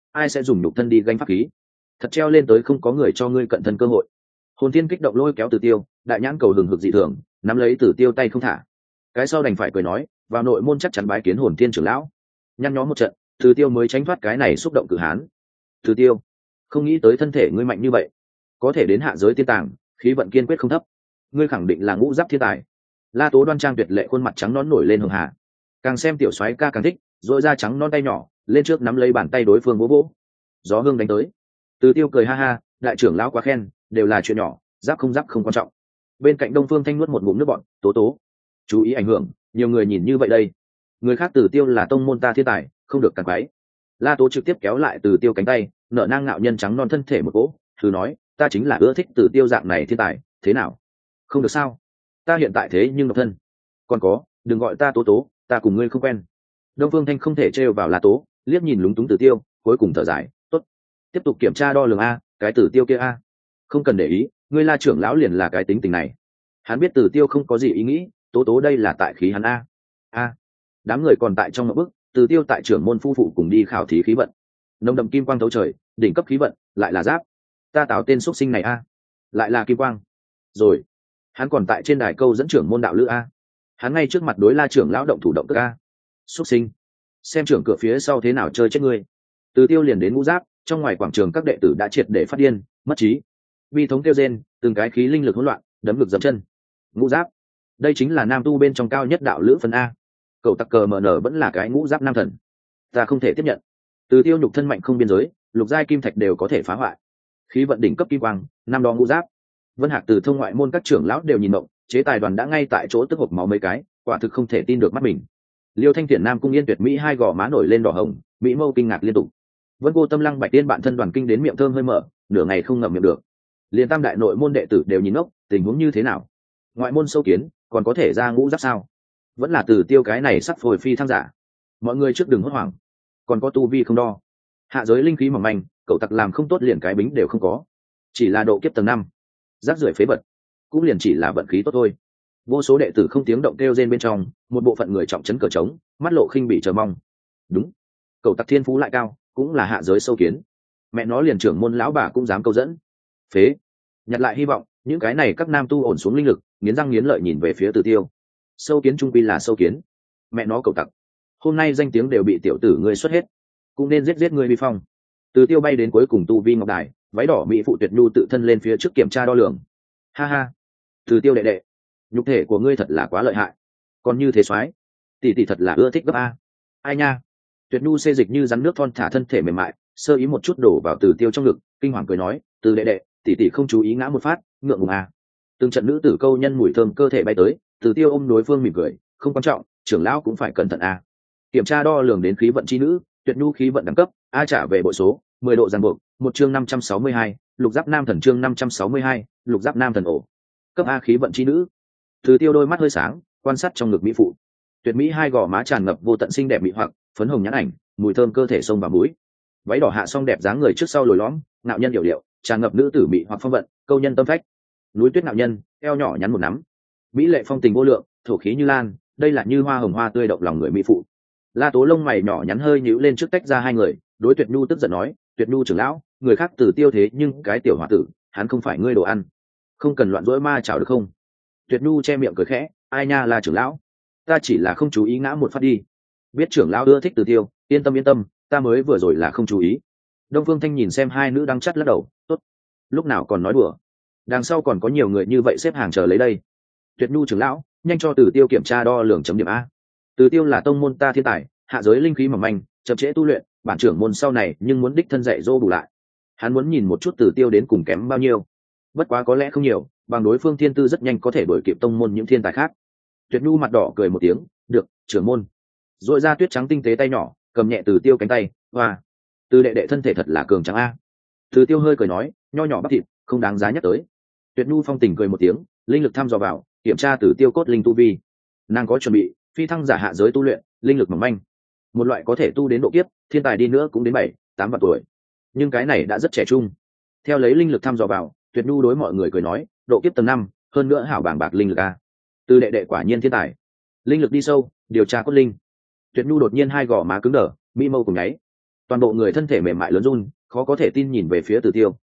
ai sẽ dùng nhục thân đi gánh pháp khí? Thật treo lên tới không có người cho ngươi cận thân cơ hội. Hồn Thiên kích động lôi kéo Từ Tiêu, đại nhãn cầu hừng hực dị thường, nắm lấy Từ Tiêu tay không thả. Cái sau đành phải cười nói, vào nội môn chắc chắn bái kiến Hồn Thiên trưởng lão. Nhăn nhó một trận, Từ Tiêu mới tránh thoát cái này xúc động cự hán. Từ Tiêu, không nghĩ tới thân thể ngươi mạnh như vậy, có thể đến hạ giới tiên tàng, khí vận kiên quyết không thấp. Ngươi khẳng định là ngũ giáp thiên tài. La Tố đoan trang tuyệt lệ, khuôn mặt trắng nõn nổi lên hường hà. Càng xem tiểu soái ca càng thích, rỗi ra trắng non tay nhỏ, lên trước nắm lấy bàn tay đối phương vỗ vỗ. Gió hương đánh tới. Từ Tiêu cười ha ha, đại trưởng lão quá khen, đều là chuyện nhỏ, giáp không quan trọng. Bên cạnh Đông Phương Thanh nuốt một ngụm nước bọt, tố tố, chú ý ảnh hưởng, nhiều người nhìn như vậy đây. Người khác Từ Tiêu là tông môn ta thiên tài, không được càng quái. La Tố trực tiếp kéo lại Từ Tiêu cánh tay, nở nang ngạo nhân trắng non thân thể một cỗ, thử nói, ta chính là ưa thích Từ Tiêu dạng này thiên tài, thế nào? Không được sao? Ta hiện tại thế nhưng độc thân. Còn có, đừng gọi ta tố tố, ta cùng ngươi không quen. Đông Phương Thanh không thể trêu vào La Tố, liếc nhìn lúng túng Từ Tiêu, cuối cùng thở dài, tốt, tiếp tục kiểm tra đo lường a, cái Từ Tiêu kia a. Không cần để ý, ngươi La trưởng lão liền là cái tính tình này. Hắn biết Từ Tiêu không có gì ý nghĩ, tố tố đây là tại khí hắn a. A. Đám người còn tại trong một bức, Từ Tiêu tại trưởng môn phu phụ cùng đi khảo thí khí vận. Nồng đậm kim quang thấu trời, đỉnh cấp khí vận, lại là giáp. Ta tạo tên xuất sinh này a, lại là kim quang. Rồi, hắn còn tại trên đài câu dẫn trưởng môn đạo lữ a. Hắn ngay trước mặt đối La trưởng lão động thủ động tức a. Xuất sinh, xem trưởng cửa phía sau thế nào chơi chết ngươi. Từ Tiêu liền đến ngũ giáp, trong ngoài quảng trường các đệ tử đã triệt để phát điên, mất trí. Vi thống kêu rên, từng cái khí linh lực hỗn loạn, đấm ngực dậm chân. Ngũ giáp, đây chính là nam tu bên trong cao nhất đạo lữ phân a. Cậu tặc cờ mở nở vẫn là cái ngũ giáp nam thần, ta không thể tiếp nhận. Từ Tiêu nhục thân mạnh không biên giới, lục giai kim thạch đều có thể phá hoại. Khí vận đỉnh cấp kim quang, năm đó ngũ giáp. Vân Hạc từ thông ngoại môn các trưởng lão đều nhìn động, chế tài đoàn đã ngay tại chỗ tức hộc máu mấy cái, quả thực không thể tin được mắt mình. Liêu Thanh Thiện Nam cung yên tuyệt mỹ hai gò má nổi lên đỏ hồng, mỹ mâu kinh ngạc liên tục. Vân Cô Tâm Lăng Bạch Tiên bạn thân đoàn kinh đến miệng thơm hơi mở, nửa ngày không ngậm miệng được. Liên tam đại nội môn đệ tử đều nhìn ngốc, tình huống như thế nào? Ngoại môn sâu kiến, còn có thể ra ngũ giáp sao? Vẫn là Từ Tiêu cái này sắp phôi phi thăng giả. Mọi người trước đừng hốt hoảng, còn có tu vi không đo. Hạ giới linh khí mỏng manh, cậu tặc làm không tốt liền cái bính đều không có. Chỉ là độ kiếp tầng 5, rác rưởi phế vật, cũng liền chỉ là vận khí tốt thôi. Vô số đệ tử không tiếng động kêu rên bên trong, một bộ phận người trọng trấn cờ trống, mắt lộ khinh bị chờ mong. Đúng, cậu tặc thiên phú lại cao, cũng là hạ giới sâu kiến. Mẹ nó liền trưởng môn lão bà cũng dám câu dẫn. Phế. Nhặt lại hy vọng, những cái này các nam tu ổn xuống linh lực, nghiến răng nghiến lợi nhìn về phía Từ Tiêu. Sâu kiến trung quy là sâu kiến. Mẹ nó cậu tặc. Hôm nay danh tiếng đều bị tiểu tử ngươi xuất hết, cũng nên giết ngươi vi phong. Từ Tiêu bay đến cuối cùng tu vi ngọc đài, váy đỏ mỹ phụ tuyệt nhu tự thân lên phía trước kiểm tra đo lường. Ha ha, Từ Tiêu đệ đệ, nhục thể của ngươi thật là quá lợi hại, còn như thế soái, tỷ tỷ thật là ưa thích gấp a. Ai nha. Tuyệt nhu xê dịch như rắn nước thon thả thân thể mềm mại, sơ ý một chút đổ vào Từ Tiêu trong ngực, kinh hoàng cười nói, Từ đệ đệ, tỷ tỷ không chú ý ngã một phát, ngượng ngùng a. Từng trận nữ tử câu nhân mùi thơm cơ thể bay tới, Từ Tiêu ôm đối phương mỉm cười, không quan trọng, trưởng lão cũng phải cẩn thận a. Kiểm tra đo lường đến khí vận chi nữ, tuyệt nhu khí vận đẳng cấp, a trả về bội số, 10 độ ràng buộc, một chương 562, lục giáp nam thần chương 562, lục giáp nam thần ổ. Cấp a khí vận chi nữ. Từ Tiêu đôi mắt hơi sáng, quan sát trong ngực mỹ phụ. Tuyệt mỹ hai gò má tràn ngập vô tận xinh đẹp mỹ hoặc, phấn hồng nhãn ảnh, mùi thơm cơ thể sông vào mũi. Váy đỏ hạ song đẹp dáng người trước sau lồi lõm, ngạo nhân điệu điệu, tràn ngập nữ tử mỹ hoặc phong vận, câu nhân tâm phách. Núi tuyết ngạo nhân, eo nhỏ nhắn một nắm. Mỹ lệ phong tình vô lượng, thổ khí như lan, đây là như hoa hồng hoa tươi động lòng người mỹ phụ. La Tố lông mày nhỏ nhắn hơi nhíu lên trước tách ra hai người, đối Tuyệt Nhu tức giận nói, Tuyệt Nhu trưởng lão, người khác Từ Tiêu thế nhưng cái tiểu hòa tử, hắn không phải ngươi đồ ăn, không cần loạn dỗi ma chảo được không? Tuyệt Nhu che miệng cười khẽ, ai nha là trưởng lão, ta chỉ là không chú ý ngã một phát đi. Biết trưởng lão ưa thích Từ Tiêu, yên tâm, ta mới vừa rồi là không chú ý. Đông Phương Thanh nhìn xem hai nữ đang chắt lắc đầu, tốt, lúc nào còn nói đùa, đằng sau còn có nhiều người như vậy xếp hàng chờ lấy đây. Tuyệt Nhu trưởng lão, nhanh cho Từ Tiêu kiểm tra đo lường chấm điểm a. Từ Tiêu là tông môn ta thiên tài, hạ giới linh khí mỏng manh, chậm trễ tu luyện, bản trưởng môn sau này nhưng muốn đích thân dạy dỗ bù lại. Hắn muốn nhìn một chút Từ Tiêu đến cùng kém bao nhiêu. Bất quá có lẽ không nhiều, bằng đối phương thiên tư rất nhanh có thể đuổi kịp tông môn những thiên tài khác. Tuyệt Nhu mặt đỏ cười một tiếng, được, trưởng môn. Rồi ra tuyết trắng tinh tế tay nhỏ, cầm nhẹ Từ Tiêu cánh tay, hoa. Từ đệ đệ thân thể thật là cường trắng a. Từ Tiêu hơi cười nói, nho nhỏ bắp thịt, không đáng giá nhắc tới. Tuyệt Nhu phong tình cười một tiếng, linh lực thăm dò vào, kiểm tra Từ Tiêu cốt linh tu vi. Nàng có chuẩn bị, phi thăng giả hạ giới tu luyện, linh lực mỏng manh, một loại có thể tu đến độ kiếp, thiên tài đi nữa cũng đến 7-8 vạn tuổi, nhưng cái này đã rất trẻ trung. Theo lấy linh lực thăm dò vào, Tuyệt Nhu đối mọi người cười nói, độ kiếp tầng 5, hơn nữa hảo bảng bạc linh lực a. Từ đệ đệ quả nhiên thiên tài. Linh lực đi sâu, điều tra cốt linh. Tuyệt Nhu đột nhiên hai gò má cứng đờ, mỹ mâu cùng nháy. Toàn bộ người thân thể mềm mại lớn run, khó có thể tin nhìn về phía Từ Tiêu.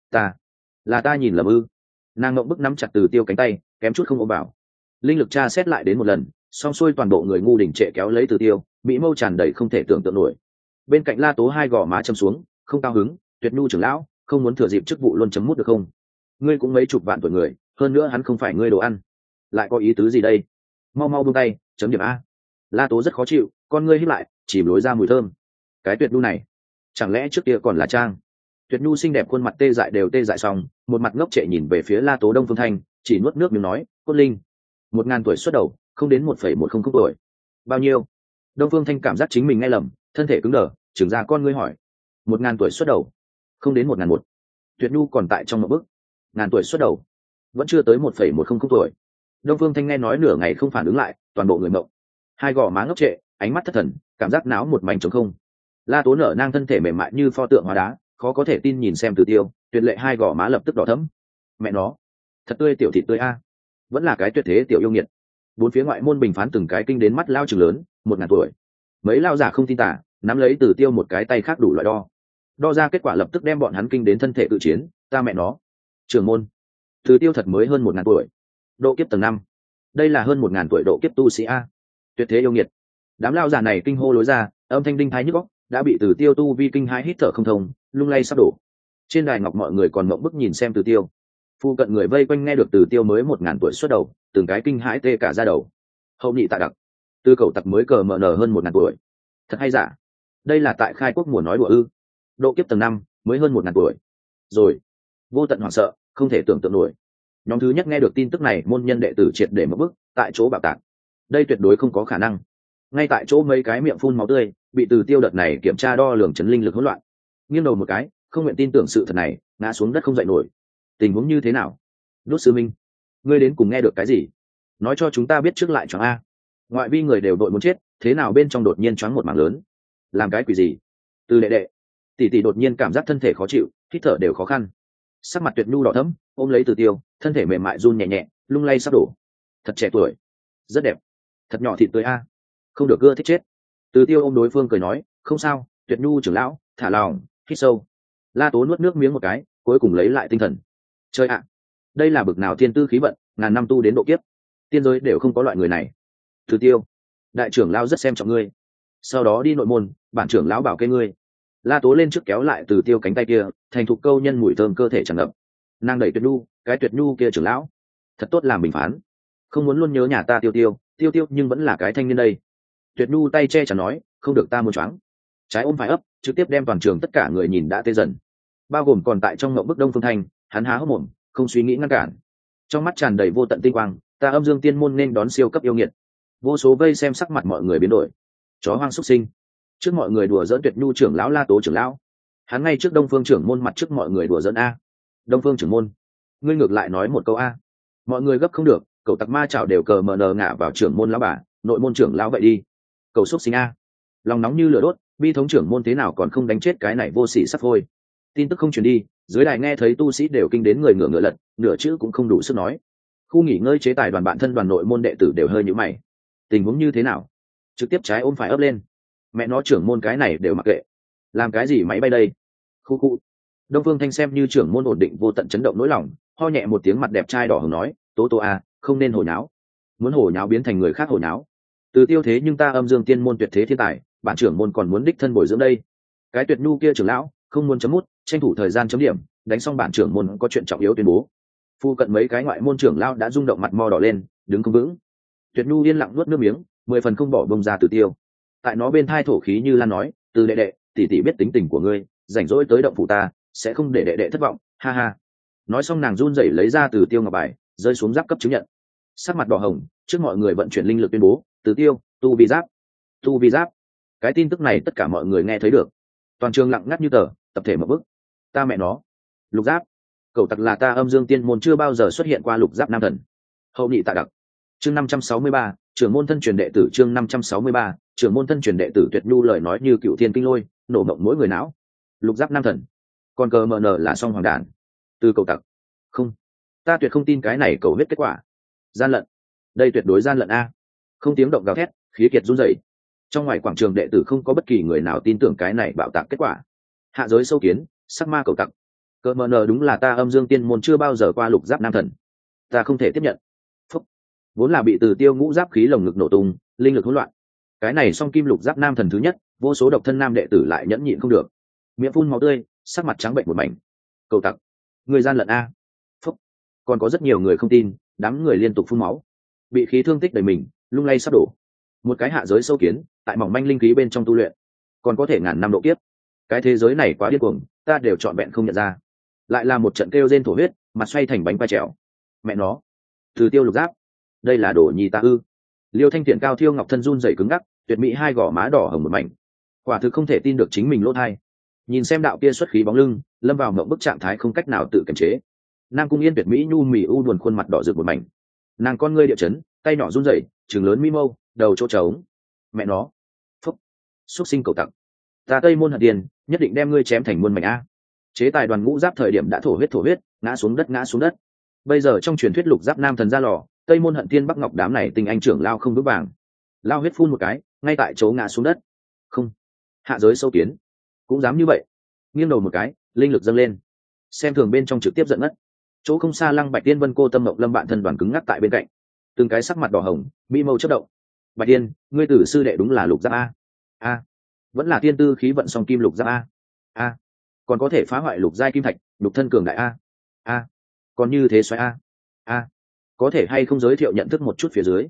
Ta nhìn lầm ư? Nàng ngậm bức nắm chặt Từ Tiêu cánh tay, kém chút không ôm vào. Linh lực tra xét lại đến một lần, xong xuôi toàn bộ người ngu đỉnh trệ kéo lấy Từ Tiêu, mỹ mâu tràn đầy không thể tưởng tượng nổi. Bên cạnh La Tố hai gò má châm xuống, không cao hứng. Tuyệt Nhu trưởng lão, không muốn thừa dịp chức vụ luôn chấm mút được không? Ngươi cũng mấy chục vạn tuổi người, hơn nữa hắn không phải ngươi đồ ăn, lại có ý tứ gì đây? Mau mau buông tay, chấm điểm a. La Tố rất khó chịu, con ngươi hít lại, chìm lối ra mùi thơm. Cái Tuyệt Nhu này, chẳng lẽ trước kia còn là trang? Tuyệt Nhu xinh đẹp khuôn mặt tê dại đều tê dại xong, một mặt ngốc trệ nhìn về phía La Tố. Đông Phương Thanh chỉ nuốt nước miếng nói, Cốt Linh, 1000 tuổi xuất đầu, không đến 1,100 tuổi. Bao nhiêu? Đông Phương Thanh cảm giác chính mình nghe lầm, thân thể cứng đờ, trừng ra con ngươi hỏi, 1000 tuổi xuất đầu, không đến 1001. Tuyệt Nhu còn tại trong một bức, ngàn tuổi xuất đầu, vẫn chưa tới 1,100 tuổi. Đông Phương Thanh nghe nói nửa ngày không phản ứng lại, toàn bộ người mộng, hai gò má ngốc trệ, ánh mắt thất thần, cảm giác não một mảnh trống không. La Tố nở nang thân thể mềm mại như pho tượng hóa đá, khó có thể tin nhìn xem Từ Tiêu, tuyệt lệ hai gò má lập tức đỏ thẫm. Mẹ nó, thật tươi tiểu thịt tươi a, vẫn là cái tuyệt thế tiểu yêu nghiệt. Bốn phía ngoại môn bình phán từng cái kinh đến mắt lao chừng lớn, 1000 tuổi. Mấy lao giả không tin tả, nắm lấy Từ Tiêu một cái tay khác đủ loại đo ra kết quả, lập tức đem bọn hắn kinh đến thân thể tự chiến. Ta mẹ nó, trưởng môn, Từ Tiêu thật mới hơn 1000 tuổi, độ kiếp tầng 5. Đây là hơn 1000 tuổi độ kiếp tu sĩ a, tuyệt thế yêu nghiệt. Đám lao giả này kinh hô lối ra, âm thanh đinh thái nhức óc, đã bị Từ Tiêu tu vi kinh hãi hít thở không thông, lung lay sắp đổ. Trên đài ngọc mọi người còn mộng bức nhìn xem Từ Tiêu. Phu cận người vây quanh nghe được Từ Tiêu mới 1000 tuổi xuất đầu, từng cái kinh hãi tê cả da đầu. Hậu nhị tạ đặc, Tư Cầu Tặc mới cờ mờ nở hơn 1000 tuổi, thật hay giả? Đây là tại khai quốc mùa nói đùa ư? Độ kiếp tầng 5 mới hơn 1000 tuổi rồi. Vô tận hoảng sợ, không thể tưởng tượng nổi. Nhóm thứ nhất nghe được tin tức này, môn nhân đệ tử triệt để mất bức, tại chỗ bạo tạc. Đây tuyệt đối không có khả năng. Ngay tại chỗ mấy cái miệng phun máu tươi, bị Từ Tiêu đợt này kiểm tra đo lường chấn linh lực hỗn loạn, nghiêng đầu một cái, không nguyện tin tưởng sự thật này, ngã xuống đất không dậy nổi. Tình huống như thế nào? Đốt sư minh, ngươi đến cùng nghe được cái gì? Nói cho chúng ta biết trước lại choáng a. Ngoại vi người đều đội muốn chết, thế nào bên trong đột nhiên choáng một mảng lớn? Làm cái quỷ gì? Từ đệ đệ, tỷ tỷ đột nhiên cảm giác thân thể khó chịu, hít thở đều khó khăn. Sắc mặt Tuyệt Nhu đỏ thẫm, ôm lấy Từ Tiêu, thân thể mềm mại run nhẹ nhẹ, lung lay sắp đổ. Thật trẻ tuổi, rất đẹp, thật nhỏ thịt tươi a. Không được ưa thích chết. Từ Tiêu ôm đối phương cười nói, không sao, Tuyệt Nhu trưởng lão, thả lòng, hít sâu. La Tố nuốt nước miếng một cái, cuối cùng lấy lại tinh thần. Chơi ạ, đây là bực nào thiên tư khí vận, ngàn năm tu đến độ kiếp, tiên giới đều không có loại người này. Từ Tiêu, đại trưởng lão rất xem trọng ngươi, sau đó đi nội môn, bản trưởng lão bảo kê ngươi. La Tố lên trước kéo lại Từ Tiêu cánh tay kia, thành thục câu nhân mùi thơm cơ thể tràn ngập. Nàng đẩy Tuyệt Nhu, cái Tuyệt Nhu kia trưởng lão, thật tốt làm bình phán, không muốn luôn nhớ nhà ta Tiêu Tiêu nhưng vẫn là cái thanh niên đây. Tuyệt Nhu tay che chở nói, không được, ta muốn choáng. Trái ôm phải ấp, trực tiếp đem toàn trường tất cả người nhìn đã tê dần, bao gồm còn tại trong ngộng bức Đông Phương Thanh. Hắn há hốc mồm, không suy nghĩ ngăn cản, trong mắt tràn đầy vô tận tinh quang. Ta Âm Dương Tiên môn nên đón siêu cấp yêu nghiệt. Vô số vây xem sắc mặt mọi người biến đổi. Chó hoang xuất sinh, trước mọi người đùa giỡn Tuyệt Nhu trưởng lão, La Tố trưởng lão, hắn ngay trước Đông Phương trưởng môn mặt trước mọi người đùa giỡn a. Đông Phương trưởng môn, ngươi ngược lại nói một câu a. Mọi người gấp không được, cậu tặc ma chảo đều cờ mờ nờ ngả vào trưởng môn lão bà, nội môn trưởng lão vậy đi. Cầu xuất sinh a. Lòng nóng như lửa đốt, bi thống trưởng môn thế nào còn không đánh chết cái này vô sỉ sắp thôi. Tin tức không truyền đi, dưới đài nghe thấy tu sĩ đều kinh đến người ngửa ngửa lật, nửa chữ cũng không đủ sức nói. Khu nghỉ ngơi chế tài đoàn bạn thân đoàn nội môn đệ tử đều hơi nhíu mày. Tình huống như thế nào? Trực tiếp trái ôm phải ấp lên. Mẹ nó trưởng môn cái này đều mặc kệ, làm cái gì máy bay đây? Khu. Đông Phương Thanh xem như trưởng môn ổn định vô tận chấn động nỗi lòng, ho nhẹ một tiếng, mặt đẹp trai đỏ hồng nói, Tố Tố a, không nên hồ nháo. Muốn hồ nháo biến thành người khác hồ nháo. Từ Tiêu thế nhưng ta Âm Dương Tiên môn tuyệt thế thiên tài, bản trưởng môn còn muốn đích thân bồi dưỡng đây. Cái Tuyệt Nhu kia trưởng lão không muốn chấm mút, tranh thủ thời gian chấm điểm, đánh xong bản trưởng môn có chuyện trọng yếu tuyên bố. Phu cận mấy cái ngoại môn trưởng lão đã rung động, mặt mo đỏ lên, đứng không vững. Tuyệt Nhu yên lặng nuốt nước miếng, 10 phần không bỏ bông ra Từ Tiêu. Tại nó bên thai thổ khí như lan nói, Từ đệ đệ, tỷ tỷ biết tính tình của ngươi, rảnh rỗi tới động phủ ta, sẽ không để đệ đệ thất vọng, ha ha. Nói xong nàng run rẩy lấy ra Từ Tiêu ngọc bài, rơi xuống giáp cấp chứng nhận. Sắc mặt đỏ hồng, trước mọi người vận chuyển linh lực tuyên bố, Từ Tiêu tu vi giáp. Cái tin tức này tất cả mọi người nghe thấy được, toàn trường lặng ngắt như tờ, tập thể một bức. Ta mẹ nó, lục giáp, cậu tặc là ta Âm Dương Tiên môn chưa bao giờ xuất hiện qua lục giáp nam thần. Hậu nhị tạ đặc, chương 563, trưởng môn thân truyền đệ tử, chương 563, trưởng môn thân truyền đệ tử. Tuyệt Nhu lời nói như cựu thiên kinh lôi, nổ mộng mỗi người não. Lục giáp nam thần, còn cờ mờ nở là song hoàng đản. Từ cậu tặc, không, ta tuyệt không tin cái này cầu hết kết quả. Gian lận, đây tuyệt đối gian lận a. Không tiếng động gào thét, khí kiệt run rẩy. Trong ngoài quảng trường đệ tử không có bất kỳ người nào tin tưởng cái này bạo tạc kết quả. Hạ giới sâu kiến, sắc ma cầu tặc, cỡ mờ nờ đúng là ta âm dương tiên môn chưa bao giờ qua lục giáp nam thần, ta không thể tiếp nhận. Phúc. Vốn là bị Từ Tiêu ngũ giáp khí lồng ngực nổ tung, linh lực hỗn loạn, cái này song kim lục giáp nam thần thứ nhất, vô số độc thân nam đệ tử lại nhẫn nhịn không được, miệng phun máu tươi, sắc mặt trắng bệnh một mảnh. Cầu tặc, người gian lận a. Phúc. Còn có rất nhiều người không tin, đám người liên tục phun máu, bị khí thương tích đầy mình, lung lay sắp đổ. Một cái hạ giới sâu kiến, tại mỏng manh linh khí bên trong tu luyện, còn có thể ngàn năm độ kiếp, cái thế giới này quá điên cuồng, ta đều trọn vẹn không nhận ra. Lại là một trận kêu rên thổ huyết, mặt xoay thành bánh quay trèo. Mẹ nó, Từ Tiêu lục giáp, đây là đồ nhi ta ư? Liêu Thanh Tiện cao thiêu ngọc thân run rẩy cứng ngắc, tuyệt mỹ hai gò má đỏ hồng một mảnh, quả thực không thể tin được chính mình lỗ thai. Nhìn xem đạo kia xuất khí bóng lưng, lâm vào mộng bức trạng thái không cách nào tự kiềm chế. Nam Cung Yên tuyệt mỹ nhu mì u buồn khuôn mặt đỏ rực một mảnh, nàng con ngươi địa chấn, tay nhỏ run rẩy, trừng lớn mi mâu, đầu chỗ trống. Mẹ nó, phúc, xuất sinh cầu tặc, ta Tây Môn Hận Điền nhất định đem ngươi chém thành muôn mảnh a. Chế tài đoàn ngũ giáp thời điểm đã thổ huyết, ngã xuống đất. Bây giờ trong truyền thuyết lục giáp nam thần ra lò, Tây Môn Hận Thiên Bắc Ngọc đám này tình anh trưởng lao không vững vàng, lao huyết phun một cái, ngay tại chỗ ngã xuống đất. Không, hạ giới sâu kiến cũng dám như vậy. Nghiêng đầu một cái, linh lực dâng lên, xem thường bên trong trực tiếp giận ngất. Chỗ không xa Lăng Bạch Tiên Vân Cô Tâm Mộng Lâm bạn thân đoàn cứng ngắc tại bên cạnh, từng cái sắc mặt đỏ hồng, mỹ mâu chớp động. Bạch Tiên, ngươi tử sư đệ đúng là lục giáp a. Vẫn là tiên tư khí vận song kim lục giáp a. Còn có thể phá hoại lục giai kim thạch, lục thân cường đại a. Còn như thế xoáy a. Có thể hay không giới thiệu nhận thức một chút phía dưới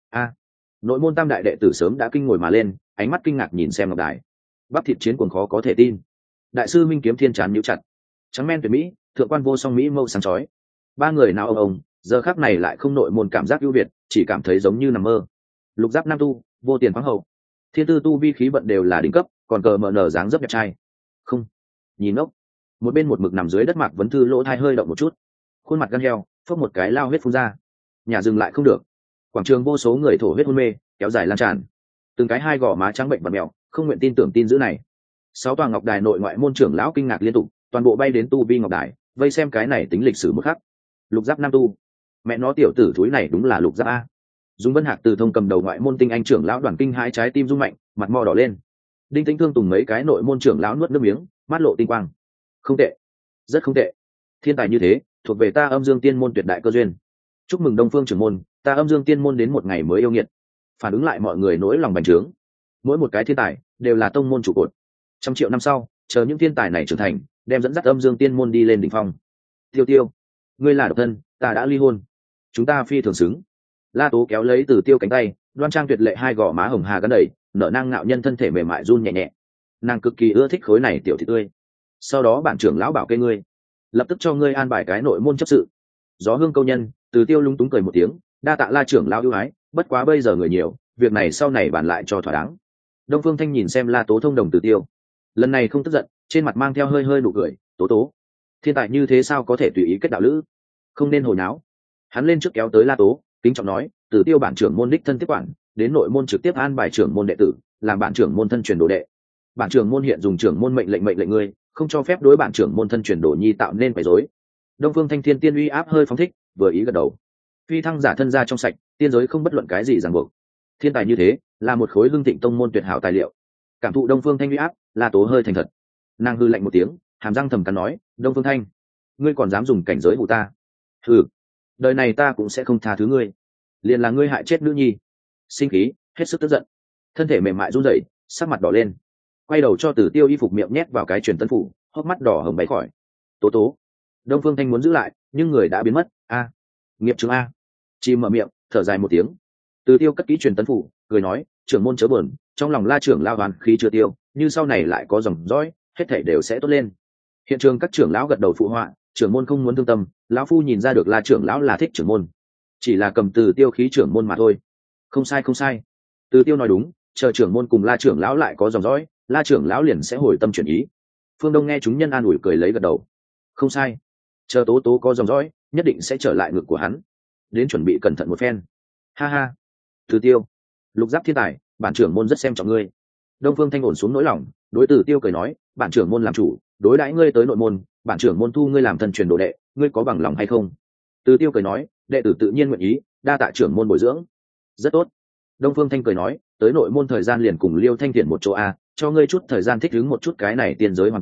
nội môn tam đại đệ tử sớm đã kinh ngồi mà lên, ánh mắt kinh ngạc nhìn xem ngọc đài, bắp thịt chiến cuồng khó có thể tin. Đại sư Minh Kiếm Thiên trán nhíu chặt, trắng men tuyệt mỹ, thượng quan vô song mỹ mâu sáng chói. Ba người nào ông giờ khắc này lại không nội môn cảm giác ưu việt, chỉ cảm thấy giống như nằm mơ. Lục giáp nam tu, vô tiền khoáng hậu, thiên tư tu vi khí vận đều là đỉnh cấp, còn cờ mờ nở dáng dấp đẹp trai. Không, nhìn ốc. Một bên một mực nằm dưới đất Mạc Vấn Thư lỗ thai hơi động một chút, khuôn mặt gan heo, phốc một cái lao huyết phun ra. Nhà dừng lại không được, quảng trường vô số người thổ huyết hôn mê, kéo dài lan tràn, từng cái hai gò má trắng bệnh và mèo, không nguyện tin tưởng tin dữ này. 6 tòa ngọc đài nội ngoại môn trưởng lão kinh ngạc liên tục, toàn bộ bay đến tu vi ngọc đài, vây xem cái này tính lịch sử một khắc. Lục giáp nam tu, mẹ nó tiểu tử thúi này đúng là lục giáp a. Dung Vân Hạc từ thông cầm đầu ngoại môn tinh anh trưởng lão đoàn kinh hãi trái tim rung mạnh, mặt mò đỏ lên. Đinh Tĩnh Thương Tùng mấy cái nội môn trưởng lão nuốt nước miếng, mắt lộ tinh quang. Không tệ, rất không tệ. Thiên tài như thế, thuộc về ta Âm Dương Tiên môn tuyệt đại cơ duyên. Chúc mừng Đông Phương trưởng môn, ta Âm Dương Tiên môn đến một ngày mới yêu nghiệt. Phản ứng lại mọi người nỗi lòng bành trướng. Mỗi một cái thiên tài đều là tông môn trụ cột. 100 triệu năm sau, chờ những thiên tài này trưởng thành, đem dẫn dắt Âm Dương Tiên môn đi lên đỉnh phong. Tiêu Tiêu, ngươi là độc thân, ta đã ly hôn, chúng ta phi thường xứng. La Tố kéo lấy Từ Tiêu cánh tay, đoan trang tuyệt lệ hai gò má hồng hà gắn đầy, nở nang ngạo nhân thân thể mềm mại run nhẹ nhẹ. Nàng cực kỳ ưa thích khối này tiểu thị tươi. Sau đó bản trưởng lão bảo kê ngươi, lập tức cho ngươi an bài cái nội môn chấp sự. Gió hương câu nhân, Từ Tiêu lúng túng cười một tiếng, đa tạ La trưởng lão ưu ái, bất quá bây giờ người nhiều, việc này sau này bàn lại cho thỏa đáng. Đông Phương Thanh nhìn xem La Tố thông đồng Từ Tiêu, lần này không tức giận, trên mặt mang theo hơi hơi nụ cười. Tố Tố, thiên tài như thế sao có thể tùy ý kết đạo lữ, không nên hồi náo. Hắn lên trước kéo tới La Tố, kính trọng nói, Từ Tiêu bản trưởng môn đích thân tiếp quản, đến nội môn trực tiếp an bài trưởng môn đệ tử, làm bản trưởng môn thân truyền đồ đệ. Bản trưởng môn hiện dùng trưởng môn mệnh lệnh ngươi, không cho phép đối bản trưởng môn thân truyền đồ nhi tạo nên quấy rối. Đông Phương Thanh Thiên tiên uy áp hơi phóng thích, vừa ý gật đầu. Phi thăng giả thân ra trong sạch, tiên giới không bất luận cái gì ràng buộc. Thiên tài như thế, là một khối hưng thịnh tông môn tuyệt hảo tài liệu. Cảm thụ Đông Phương Thanh uy áp, La Tố hơi thành thật. Nàng hư lạnh một tiếng, hàm răng thầm cắn nói, Đông Phương Thanh, ngươi còn dám dùng cảnh giới hù ta? Hừ, đời này ta cũng sẽ không tha thứ ngươi. Liền là ngươi hại chết nữ nhi. Sinh khí, hết sức tức giận, thân thể mềm mại run rẩy, sắc mặt đỏ lên, quay đầu cho Tử Tiêu y phục miệng nhét vào cái truyền tấn phủ, hốc mắt đỏ hồng bay khỏi. Tố Tố, Đông Phương Thanh muốn giữ lại, nhưng người đã biến mất. Nghiệp chứng a. Chim mở miệng, thở dài một tiếng. Tử Tiêu cất kỹ truyền tấn phủ, cười nói, trưởng môn chớ buồn, trong lòng La trưởng lao hoàn khí chưa tiêu, như sau này lại có dòng dõi, hết thảy đều sẽ tốt lên. Hiện trường các trưởng lão gật đầu phụ họa, trưởng môn không muốn thương tâm, lão phu nhìn ra được La trưởng lão là thích trưởng môn, chỉ là cầm Tử Tiêu khí trưởng môn mà thôi. Không sai không sai, Tử Tiêu nói đúng, chờ trưởng môn cùng La trưởng lão lại có dòng dõi, La trưởng lão liền sẽ hồi tâm chuyển ý. Phương Đông nghe chúng nhân an ủi cười lấy gật đầu. Không sai, chờ Tố Tố có dòng dõi, nhất định sẽ trở lại ngực của hắn. Đến chuẩn bị cẩn thận một phen. Ha ha. Tử Tiêu, lục giáp thiên tài, bản trưởng môn rất xem trọng ngươi. Đông Phương Thanh ổn xuống nỗi lòng, đối Tử Tiêu cười nói, bản trưởng môn làm chủ, đối đãi ngươi tới nội môn, bản trưởng môn thu ngươi làm thân truyền đồ đệ, ngươi có bằng lòng hay không? Tử Tiêu cười nói, đệ tử tự nhiên nguyện ý, đa tạ trưởng môn bồi dưỡng. Rất tốt. Đông Phương Thanh cười nói, tới nội môn thời gian liền cùng Liêu Thanh Thiện một chỗ a, cho ngươi chút thời gian thích ứng một chút cái này tiên giới hoàn cảnh,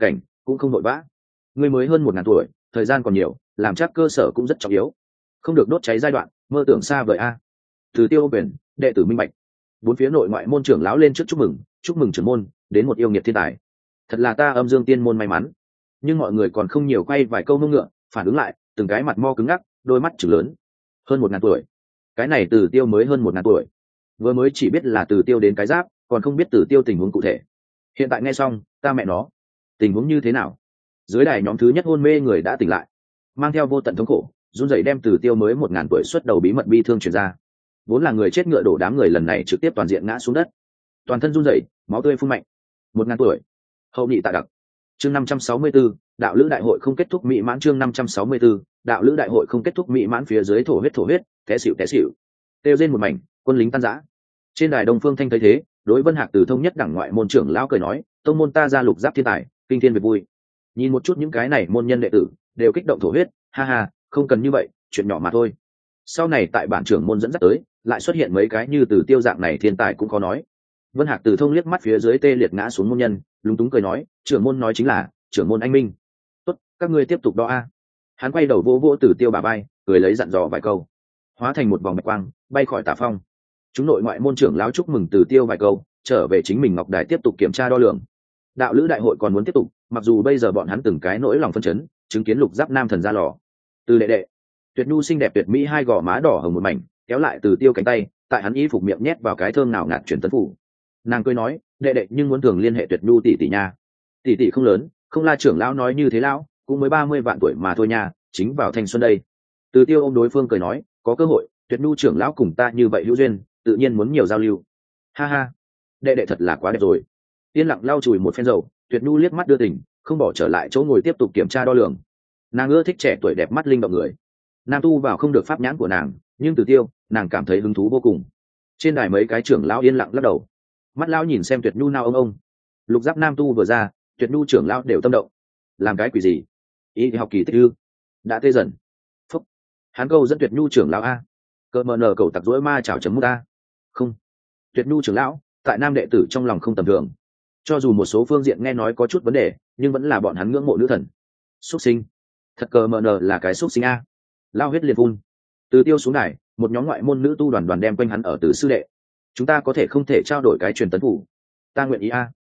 cũng không vội vã. Ngươi mới hơn 1000 tuổi, thời gian còn nhiều, làm chắc cơ sở cũng rất trọng yếu, không được đốt cháy giai đoạn, mơ tưởng xa vời a. Từ Tiêu quyền, đệ tử minh bạch. Bốn phía nội ngoại môn trưởng lão lên trước chúc mừng trưởng môn đến một yêu nghiệt thiên tài. Thật là ta Âm Dương Tiên môn may mắn. Nhưng mọi người còn không nhiều quay vài câu mông ngựa, phản ứng lại, từng cái mặt mo cứng ngắc, đôi mắt trừng lớn. Hơn 1000 tuổi. Cái này Từ Tiêu mới hơn 1000 tuổi. Vừa mới chỉ biết là Từ Tiêu đến cái giáp, còn không biết Từ Tiêu tình huống cụ thể. Hiện tại nghe xong, ta mẹ nó, tình huống như thế nào? Dưới đài nhóm thứ nhất hôn mê người đã tỉnh lại, mang theo vô tận thống khổ, run rẩy đem Từ Tiêu mới 1000 tuổi xuất đầu bí mật bi thương truyền ra. Vốn là người chết ngựa đổ đám người lần này trực tiếp toàn diện ngã xuống đất, toàn thân run rẩy, máu tươi phun mạnh. 1000 tuổi. Hậu nhị tạ đặc. Chương 564, đạo lữ đại hội không kết thúc mỹ mãn. Chương 564, đạo lữ đại hội không kết thúc mỹ mãn. Phía dưới thổ huyết, té xỉu. Tiêu rên một mảnh, quân lính tan rã. Trên đài Đông Phương Thanh thấy thế, đối Vân Hạc Từ thông nhất đẳng ngoại môn trưởng lão cười nói, tông môn ta ra lục giáp thiên tài, kinh thiên việc vui. Nhìn một chút những cái này môn nhân đệ tử, đều kích động thổ huyết, ha ha, không cần như vậy, chuyện nhỏ mà thôi. Sau này tại bản trưởng môn dẫn dắt tới, lại xuất hiện mấy cái như Từ Tiêu dạng này thiên tài cũng khó nói. Vân Hạc Từ thông liếc mắt phía dưới tê liệt ngã xuống môn nhân, lúng túng cười nói, trưởng môn nói chính là trưởng môn anh minh. Tốt, các ngươi tiếp tục đo a. Hắn quay đầu vỗ Từ Tiêu bả vai, cười lấy dặn dò vài câu, hóa thành một vòng bạch quang bay khỏi tả phong. Chúng nội ngoại môn trưởng lão chúc mừng Từ Tiêu vài câu, trở về chính mình ngọc đài tiếp tục kiểm tra đo lường. Đạo lữ đại hội còn muốn tiếp tục, mặc dù bây giờ bọn hắn từng cái nỗi lòng phân chấn, chứng kiến lục giáp nam thần ra lò. Từ đệ tuyệt nhu xinh đẹp tuyệt mỹ, hai gò má đỏ hồng một mảnh, kéo lại Từ Tiêu cánh tay, tại hắn y phục miệng nhét vào cái thơm nào ngạt truyền tấn phủ. Nàng cười nói, đệ nhưng muốn thường liên hệ tuyệt nhu tỷ tỷ nha. Tỷ tỷ không lớn, không la trưởng lão nói như thế lão, cũng mới 30 vạn tuổi mà thôi nha, chính vào thanh xuân đây. Từ Tiêu ôm đối phương cười nói, có cơ hội, tuyệt nhu trưởng lão cùng ta như vậy hữu duyên, tự nhiên muốn nhiều giao lưu. Ha ha, đệ thật là quá đẹp rồi. Yên lặng lau chùi một phen dầu, tuyệt nhu liếc mắt đưa tình, không bỏ trở lại chỗ ngồi tiếp tục kiểm tra đo lường. Nàng ưa thích trẻ tuổi đẹp mắt linh động người. Nam tu vào không được pháp nhãn của nàng, nhưng Từ Tiêu, nàng cảm thấy hứng thú vô cùng. Trên đài mấy cái trưởng lão yên lặng lắc đầu, mắt lão nhìn xem tuyệt nhu nao ông. Lục giáp nam tu vừa ra, tuyệt nhu trưởng lão đều tâm động. Làm cái quỷ gì? Ý học kỳ tích ư? Đã tê dần. Phúc. Hắn câu dẫn tuyệt nhu trưởng lão a. Cơ mờ nở cầu tặc rỗi ma chảo chấm mút a. Không. Tuyệt nhu trưởng lão, tại nam đệ tử trong lòng không tầm thường. Cho dù một số phương diện nghe nói có chút vấn đề, nhưng vẫn là bọn hắn ngưỡng mộ nữ thần. Xuất sinh. Thật cờ mờ nở là cái xuất sinh a. Lao huyết liền phun. Từ Tiêu xuống đài, một nhóm ngoại môn nữ tu đoàn đem quanh hắn ở Từ sư đệ. Chúng ta có thể không thể trao đổi cái truyền tấn phủ? Ta nguyện ý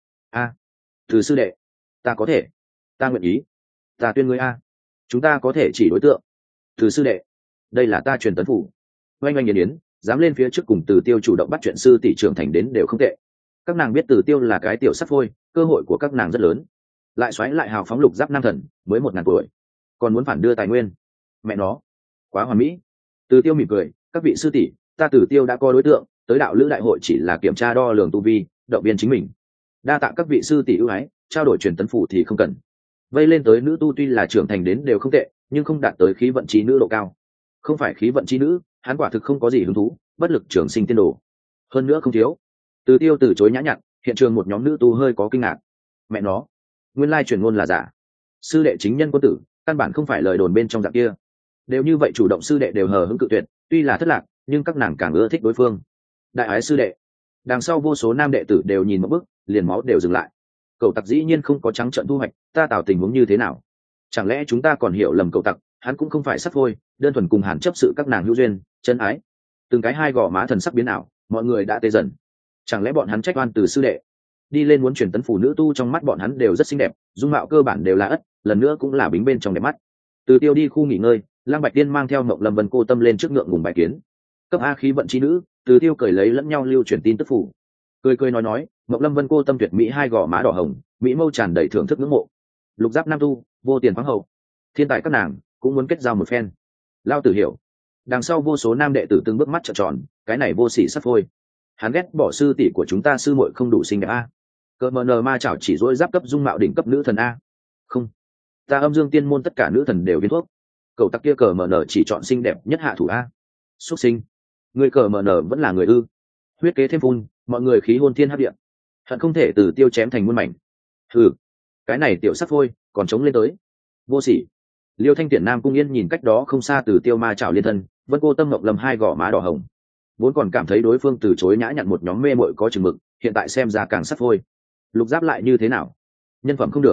a. Từ sư đệ, ta có thể. Ta nguyện ý. Ta tuyên ngươi a. Chúng ta có thể chỉ đối tượng. Từ sư đệ, đây là ta truyền tấn phủ. Oanh oanh yến, dám lên phía trước cùng Từ Tiêu chủ động bắt chuyện sư tỷ trưởng thành đến đều không tệ. Các nàng biết Từ Tiêu là cái tiểu sắt phôi, cơ hội của các nàng rất lớn. Lại xoáy lại hào phóng lục giáp nam thần, mới 1000 tuổi, còn muốn phản đưa tài nguyên. Mẹ nó, quá hoàn mỹ. Từ Tiêu mỉm cười, các vị sư tỷ, ta Từ Tiêu đã có đối tượng, tới đạo lữ đại hội chỉ là kiểm tra đo lường tu vi, động viên chính mình. Đa tạ các vị sư tỷ ưu ái, trao đổi truyền tấn phủ thì không cần. Vây lên tới nữ tu tuy là trưởng thành đến đều không tệ, nhưng không đạt tới khí vận trí nữ độ cao. Không phải khí vận trí nữ, hắn quả thực không có gì hứng thú, bất lực trường sinh tiên đồ. Hơn nữa không thiếu. Từ Tiêu từ chối nhã nhặn, hiện trường một nhóm nữ tu hơi có kinh ngạc. Mẹ nó, nguyên lai truyền ngôn là giả. Sư đệ chính nhân quân tử, căn bản không phải lời đồn bên trong dạng kia. Đều như vậy chủ động sư đệ đều hờ hững cự tuyệt, tuy là thất lạc, nhưng các nàng càng ưa thích đối phương. Đại ái sư đệ. Đằng sau vô số nam đệ tử đều nhìn một bức, liền máu đều dừng lại. Cậu tặc dĩ nhiên không có trắng trợn thu hoạch, ta tạo tình huống như thế nào? Chẳng lẽ chúng ta còn hiểu lầm cậu tặc, hắn cũng không phải sắp phôi, đơn thuần cùng Hàn chấp sự các nàng hữu duyên, chân ái. Từng cái hai gò má thần sắc biến ảo, mọi người đã tê dần. Chẳng lẽ bọn hắn trách oan Từ sư đệ? Đi lên muốn truyền tấn phủ nữ tu trong mắt bọn hắn đều rất xinh đẹp, dung mạo cơ bản đều là ất, lần nữa cũng là bính bên trong đẹp mắt. Từ Tiêu đi khu nghỉ ngơi, Lăng Bạch Tiên mang theo Mộng Lâm Vân cô tâm lên trước ngượng ngùng bài kiến. Cấp A khí vận chi nữ, Từ Tiêu cởi lấy lẫn nhau lưu truyền tin tức phủ. Cười nói, Mộng Lâm Vân cô tâm tuyệt mỹ, hai gò má đỏ hồng, mỹ mâu tràn đầy thưởng thức ngưỡng mộ. Lục giáp nam tu, vô tiền khoáng hậu, thiên tài các nàng cũng muốn kết giao một phen. Lao Tử hiểu. Đằng sau vô số nam đệ tử từng bước mắt trợn tròn, cái này vô sỉ sắp phôi. Hắn ghét bỏ sư tỷ của chúng ta sư muội không đủ xinh đẹp a. Cỡ mờ nờ ma chảo chỉ dỗi giáp cấp dung mạo đỉnh cấp nữ thần a. Không, ta Âm Dương Tiên môn tất cả nữ thần đều viên thuốc. Cậu tặc kia cờ mờ nờ chỉ chọn xinh đẹp nhất hạ thủ a. Xuất sinh, người cờ mờ nờ vẫn là người ư? Huyết kế thêm phun, mọi người khí hôn thiên hấp điện, hận không thể Từ Tiêu chém thành muôn mảnh. Hừ, cái này tiểu sắc phôi còn chống lên tới, vô sỉ. Liêu Thanh Tiễn Nam Cung Yên nhìn cách đó không xa Từ Tiêu ma chảo liên thân, Vân cô tâm ngọc lầm hai gò má đỏ hồng, vốn còn cảm thấy đối phương từ chối nhã nhặn một nhóm mê mội có chừng mực, hiện tại xem ra càng sắc phôi. Lục giáp lại như thế nào? Nhân phẩm không được.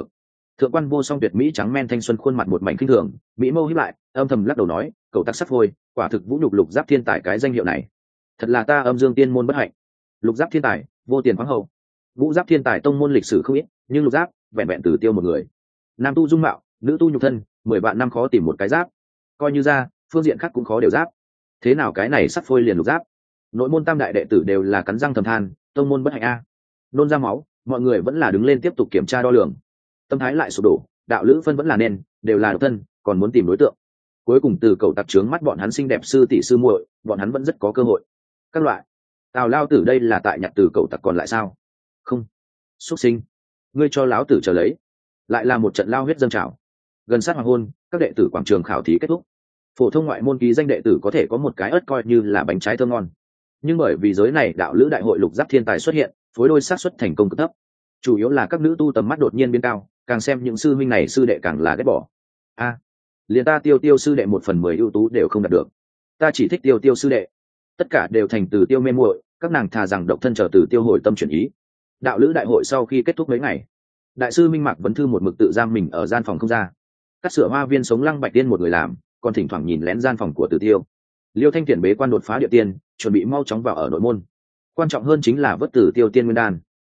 Thượng quan vô song tuyệt mỹ trắng men thanh xuân khuôn mặt một mảnh kinh thường, mỹ mâu hiếp lại, âm thầm lắc đầu nói, cậu tặc sắt phôi, quả thực vũ nhục lục giáp thiên tài cái danh hiệu này, thật là ta âm dương tiên môn bất hạnh. Lục giáp thiên tài, vô tiền khoáng hậu. Vũ giáp thiên tài tông môn lịch sử không ít, nhưng lục giáp vẹn vẹn Tử Tiêu một người. Nam tu dung mạo, nữ tu nhục thân, 10 vạn năm khó tìm một cái giáp, coi như ra phương diện khác cũng khó đều giáp. Thế nào cái này sắt phôi liền lục giáp? Nội môn tam đại đệ tử đều là cắn răng thầm than, tông môn bất hạnh a. Nôn ra máu, mọi người vẫn là đứng lên tiếp tục kiểm tra đo lường. Tâm thái lại sụp đổ, đạo lữ phân vẫn là nên, đều là độc thân, còn muốn tìm đối tượng. Cuối cùng từ cậu tặc trướng mắt bọn hắn xinh đẹp sư tỷ sư muội, bọn hắn vẫn rất có cơ hội. Các loại. Tào lao tử đây là tại nhặt từ cậu tặc còn lại sao? Không. Xuất sinh. Ngươi cho lão tử chờ lấy. Lại là một trận lao huyết dâng trào. Gần sát hoàng hôn, các đệ tử quảng trường khảo thí kết thúc. Phổ thông ngoại môn ký danh đệ tử có thể có một cái ớt coi như là bánh trái thơm ngon. Nhưng bởi vì giới này đạo lữ đại hội lục giáp thiên tài xuất hiện, phối đôi xác suất thành công cực thấp. Chủ yếu là các nữ tu tầm mắt đột nhiên biến cao, càng xem những sư huynh này sư đệ càng là ghét bỏ. A, liền ta Tiêu Tiêu sư đệ 1/10 ưu tú đều không đạt được. Ta chỉ thích Tiêu Tiêu sư đệ. Tất cả đều thành Từ Tiêu mê muội, các nàng thà rằng độc thân chờ Từ Tiêu hồi tâm chuyển ý. Đạo lữ đại hội sau khi kết thúc mấy ngày, đại sư Minh Mạc Vấn Thư một mực tự giam mình ở gian phòng không ra. Cắt sửa hoa viên sống Lăng Bạch Tiên một người làm, còn thỉnh thoảng nhìn lén gian phòng của Từ Tiêu. Liêu Thanh Tiễn bế quan đột phá địa tiên, chuẩn bị mau chóng vào ở nội môn. Quan trọng hơn chính là vớt Tử Tiêu tiên nguyên đan.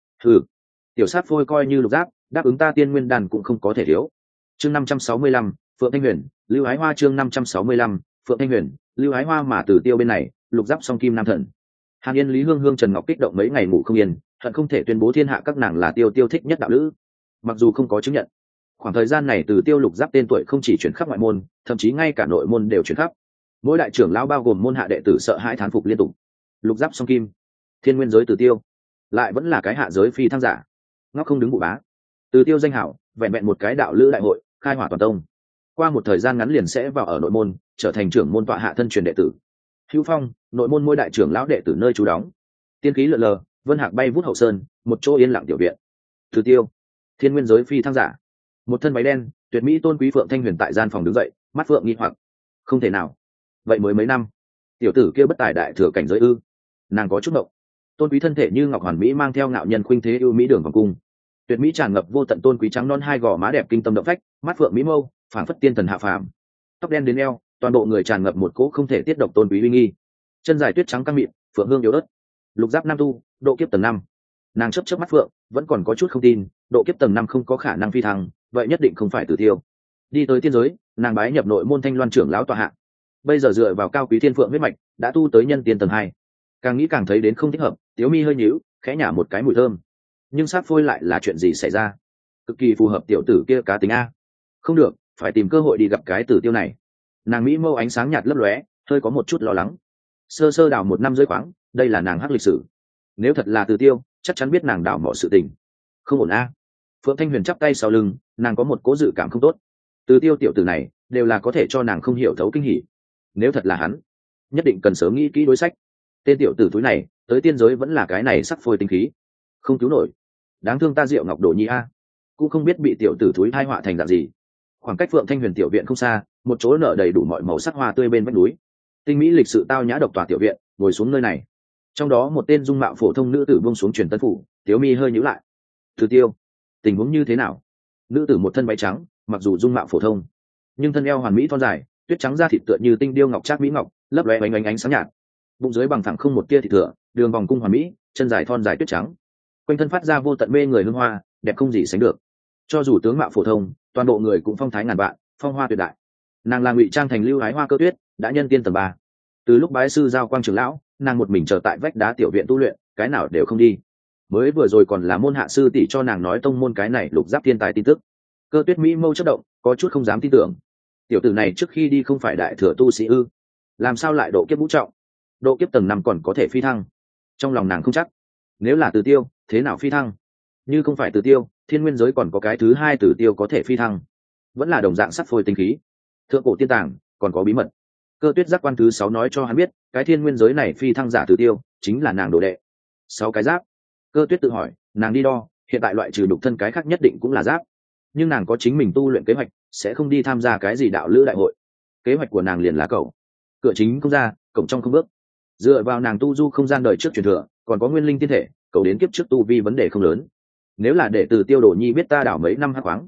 Tiểu sát phôi coi như lục giáp, đáp ứng ta tiên nguyên đan cũng không có thể thiếu. Chương 565, Phượng Thanh Huyền, Lưu Ái Hoa. Chương 565, Phượng Thanh Huyền, Lưu Ái Hoa. Mà Tử Tiêu bên này, lục giáp song kim nam thần. Hàn Yên, Lý Hương Hương, Trần Ngọc kích động mấy ngày ngủ không yên, hận không thể tuyên bố thiên hạ các nàng là Tiêu Tiêu thích nhất đạo lữ. Mặc dù không có chứng nhận, khoảng thời gian này Tử Tiêu lục giáp tên tuổi không chỉ chuyển khắp ngoại môn, thậm chí ngay cả nội môn đều chuyển khắp. Mỗi đại trưởng lão bao gồm môn hạ đệ tử sợ hãi thán phục liên tục. Lục giáp song kim, thiên nguyên giới Tử Tiêu, lại vẫn là cái hạ giới phi thăng giả, ngóc không đứng bụ bá. Tử Tiêu danh hảo, vẹn vẹn một cái đạo lữ đại hội, khai hỏa toàn tông. Qua một thời gian ngắn liền sẽ vào ở nội môn, trở thành trưởng môn tọa hạ thân truyền đệ tử. Hữu Phong, nội môn mỗi đại trưởng lão đệ tử nơi trú đóng. Tiên khí lượn lờ, vân hạc bay vút hậu sơn, một chỗ yên lặng tiểu viện. Tử Tiêu, thiên nguyên giới phi thăng giả, một thân váy đen, tuyệt mỹ tôn quý Phượng Thanh Huyền tại gian phòng đứng dậy, mắt phượng nghi hoặc. Không thể nào, vậy mới mấy năm, tiểu tử kia bất tài đại thừa cảnh giới ư? Nàng có chút động. Tôn quý thân thể như ngọc hoàn mỹ mang theo ngạo nhân khuynh thế ưu mỹ đường vòng cung, tuyệt mỹ tràn ngập vô tận tôn quý trắng non hai gò má đẹp kinh tâm động phách, mắt phượng mỹ mâu phảng phất tiên thần hạ phàm, tóc đen đến eo, toàn bộ người tràn ngập một cỗ không thể tiết độc tôn quý uy nghi. Chân dài tuyết trắng căng mịn, phượng hương yếu ớt. Lục giáp nam tu, độ kiếp tầng 5. Nàng chớp mắt phượng, vẫn còn có chút không tin, độ kiếp tầng 5 không có khả năng phi thăng, vậy nhất định không phải Tử Tiêu. Đi tới tiên giới, nàng bái nhập nội môn Thanh Loan trưởng lão tọa hạ. Bây giờ dựa vào cao quý thiên phượng huyết mạch, đã tu tới nhân tiên tầng 2. Càng nghĩ càng thấy đến không thích hợp, Tiếu mi hơi nhíu, khẽ nhả một cái mùi thơm. Nhưng sát phôi lại là chuyện gì xảy ra? Cực kỳ phù hợp tiểu tử kia cá tính a. Không được, phải tìm cơ hội đi gặp cái Tử Tiêu này. Nàng mỹ mâu ánh sáng nhạt lấp lóe, hơi có một chút lo lắng. Sơ sơ đào 1 năm rưỡi khoáng, đây là nàng hắc lịch sử. Nếu thật là Tử Tiêu, chắc chắn biết nàng đào mọi sự tình. Không ổn a. Phượng Thanh Huyền chắp tay sau lưng, nàng có một cố dự cảm không tốt. Tử Tiêu tiểu tử này, đều là có thể cho nàng không hiểu thấu kinh hỉ. Nếu thật là hắn, nhất định cần sớm nghĩ kỹ đối sách. Tên tiểu tử túi này, tới tiên giới vẫn là cái này sắc phôi tinh khí, không cứu nổi. Đáng thương ta Diệu Ngọc Đồ Nhi a, cũng không biết bị tiểu tử túi thai họa thành dạng gì. Khoảng cách Phượng Thanh Huyền tiểu viện không xa, một chỗ nở đầy đủ mọi màu sắc hoa tươi bên vách núi. Tinh mỹ lịch sự tao nhã độc tòa tiểu viện, ngồi xuống nơi này. Trong đó một tên dung mạo phổ thông nữ tử buông xuống truyền tân phủ, Tiếu mi hơi nhíu lại. Tử Tiêu, tình huống như thế nào? Nữ tử một thân váy trắng, mặc dù dung mạo phổ thông, nhưng thân eo hoàn mỹ thon dài, tuyết trắng da thịt tựa như tinh điêu ngọc trác mỹ ngọc, lấp lóe ánh ánh sáng nhạt. Bụng dưới bằng thẳng không một tia thịt thừa, đường vòng cung hoàn mỹ, chân dài thon dài tuyết trắng, quanh thân phát ra vô tận mê người hương hoa, đẹp không gì sánh được. Cho dù tướng mạo phổ thông, toàn bộ người cũng phong thái ngàn vạn, phong hoa tuyệt đại. Nàng là ngụy trang thành Lưu Ái Hoa Cơ Tuyết, đã nhân tiên tầng 3. Từ lúc bái sư giao quang trưởng lão, nàng một mình chờ tại vách đá tiểu viện tu luyện, cái nào đều không đi. Mới vừa rồi còn là môn hạ sư tỷ cho nàng nói tông môn cái này lục giáp thiên tài tin tức. Cơ Tuyết mỹ mâu chớp động, có chút không dám tin tưởng. Tiểu tử này trước khi đi không phải đại thừa tu sĩ ư? Làm sao lại độ kiếp ngũ trọng? Độ kiếp tầng 5 còn có thể phi thăng? Trong lòng nàng không chắc. Nếu là Tử Tiêu, thế nào phi thăng? Như không phải Tử Tiêu, thiên nguyên giới còn có cái thứ hai Tử Tiêu có thể phi thăng. Vẫn là đồng dạng sắt phôi tinh khí. Thượng cổ tiên tàng còn có bí mật. Cơ Tuyết giác quan thứ 6 nói cho hắn biết, cái thiên nguyên giới này phi thăng giả Tử Tiêu chính là nàng đồ đệ. 6 cái giáp. Cơ Tuyết tự hỏi, nàng đi đo, hiện tại loại trừ đục thân cái khác nhất định cũng là giáp. Nhưng nàng có chính mình tu luyện kế hoạch, sẽ không đi tham gia cái gì đạo lữ đại hội. Kế hoạch của nàng liền là cậu. Cửa chính không ra, cổng trong không bước. Dựa vào nàng tu du không gian đời trước truyền thừa, còn có nguyên linh tiên thể, cậu đến kiếp trước tu vi vấn đề không lớn. Nếu là để Tử Tiêu Đồ Nhi biết ta đảo mấy năm hắc khoáng,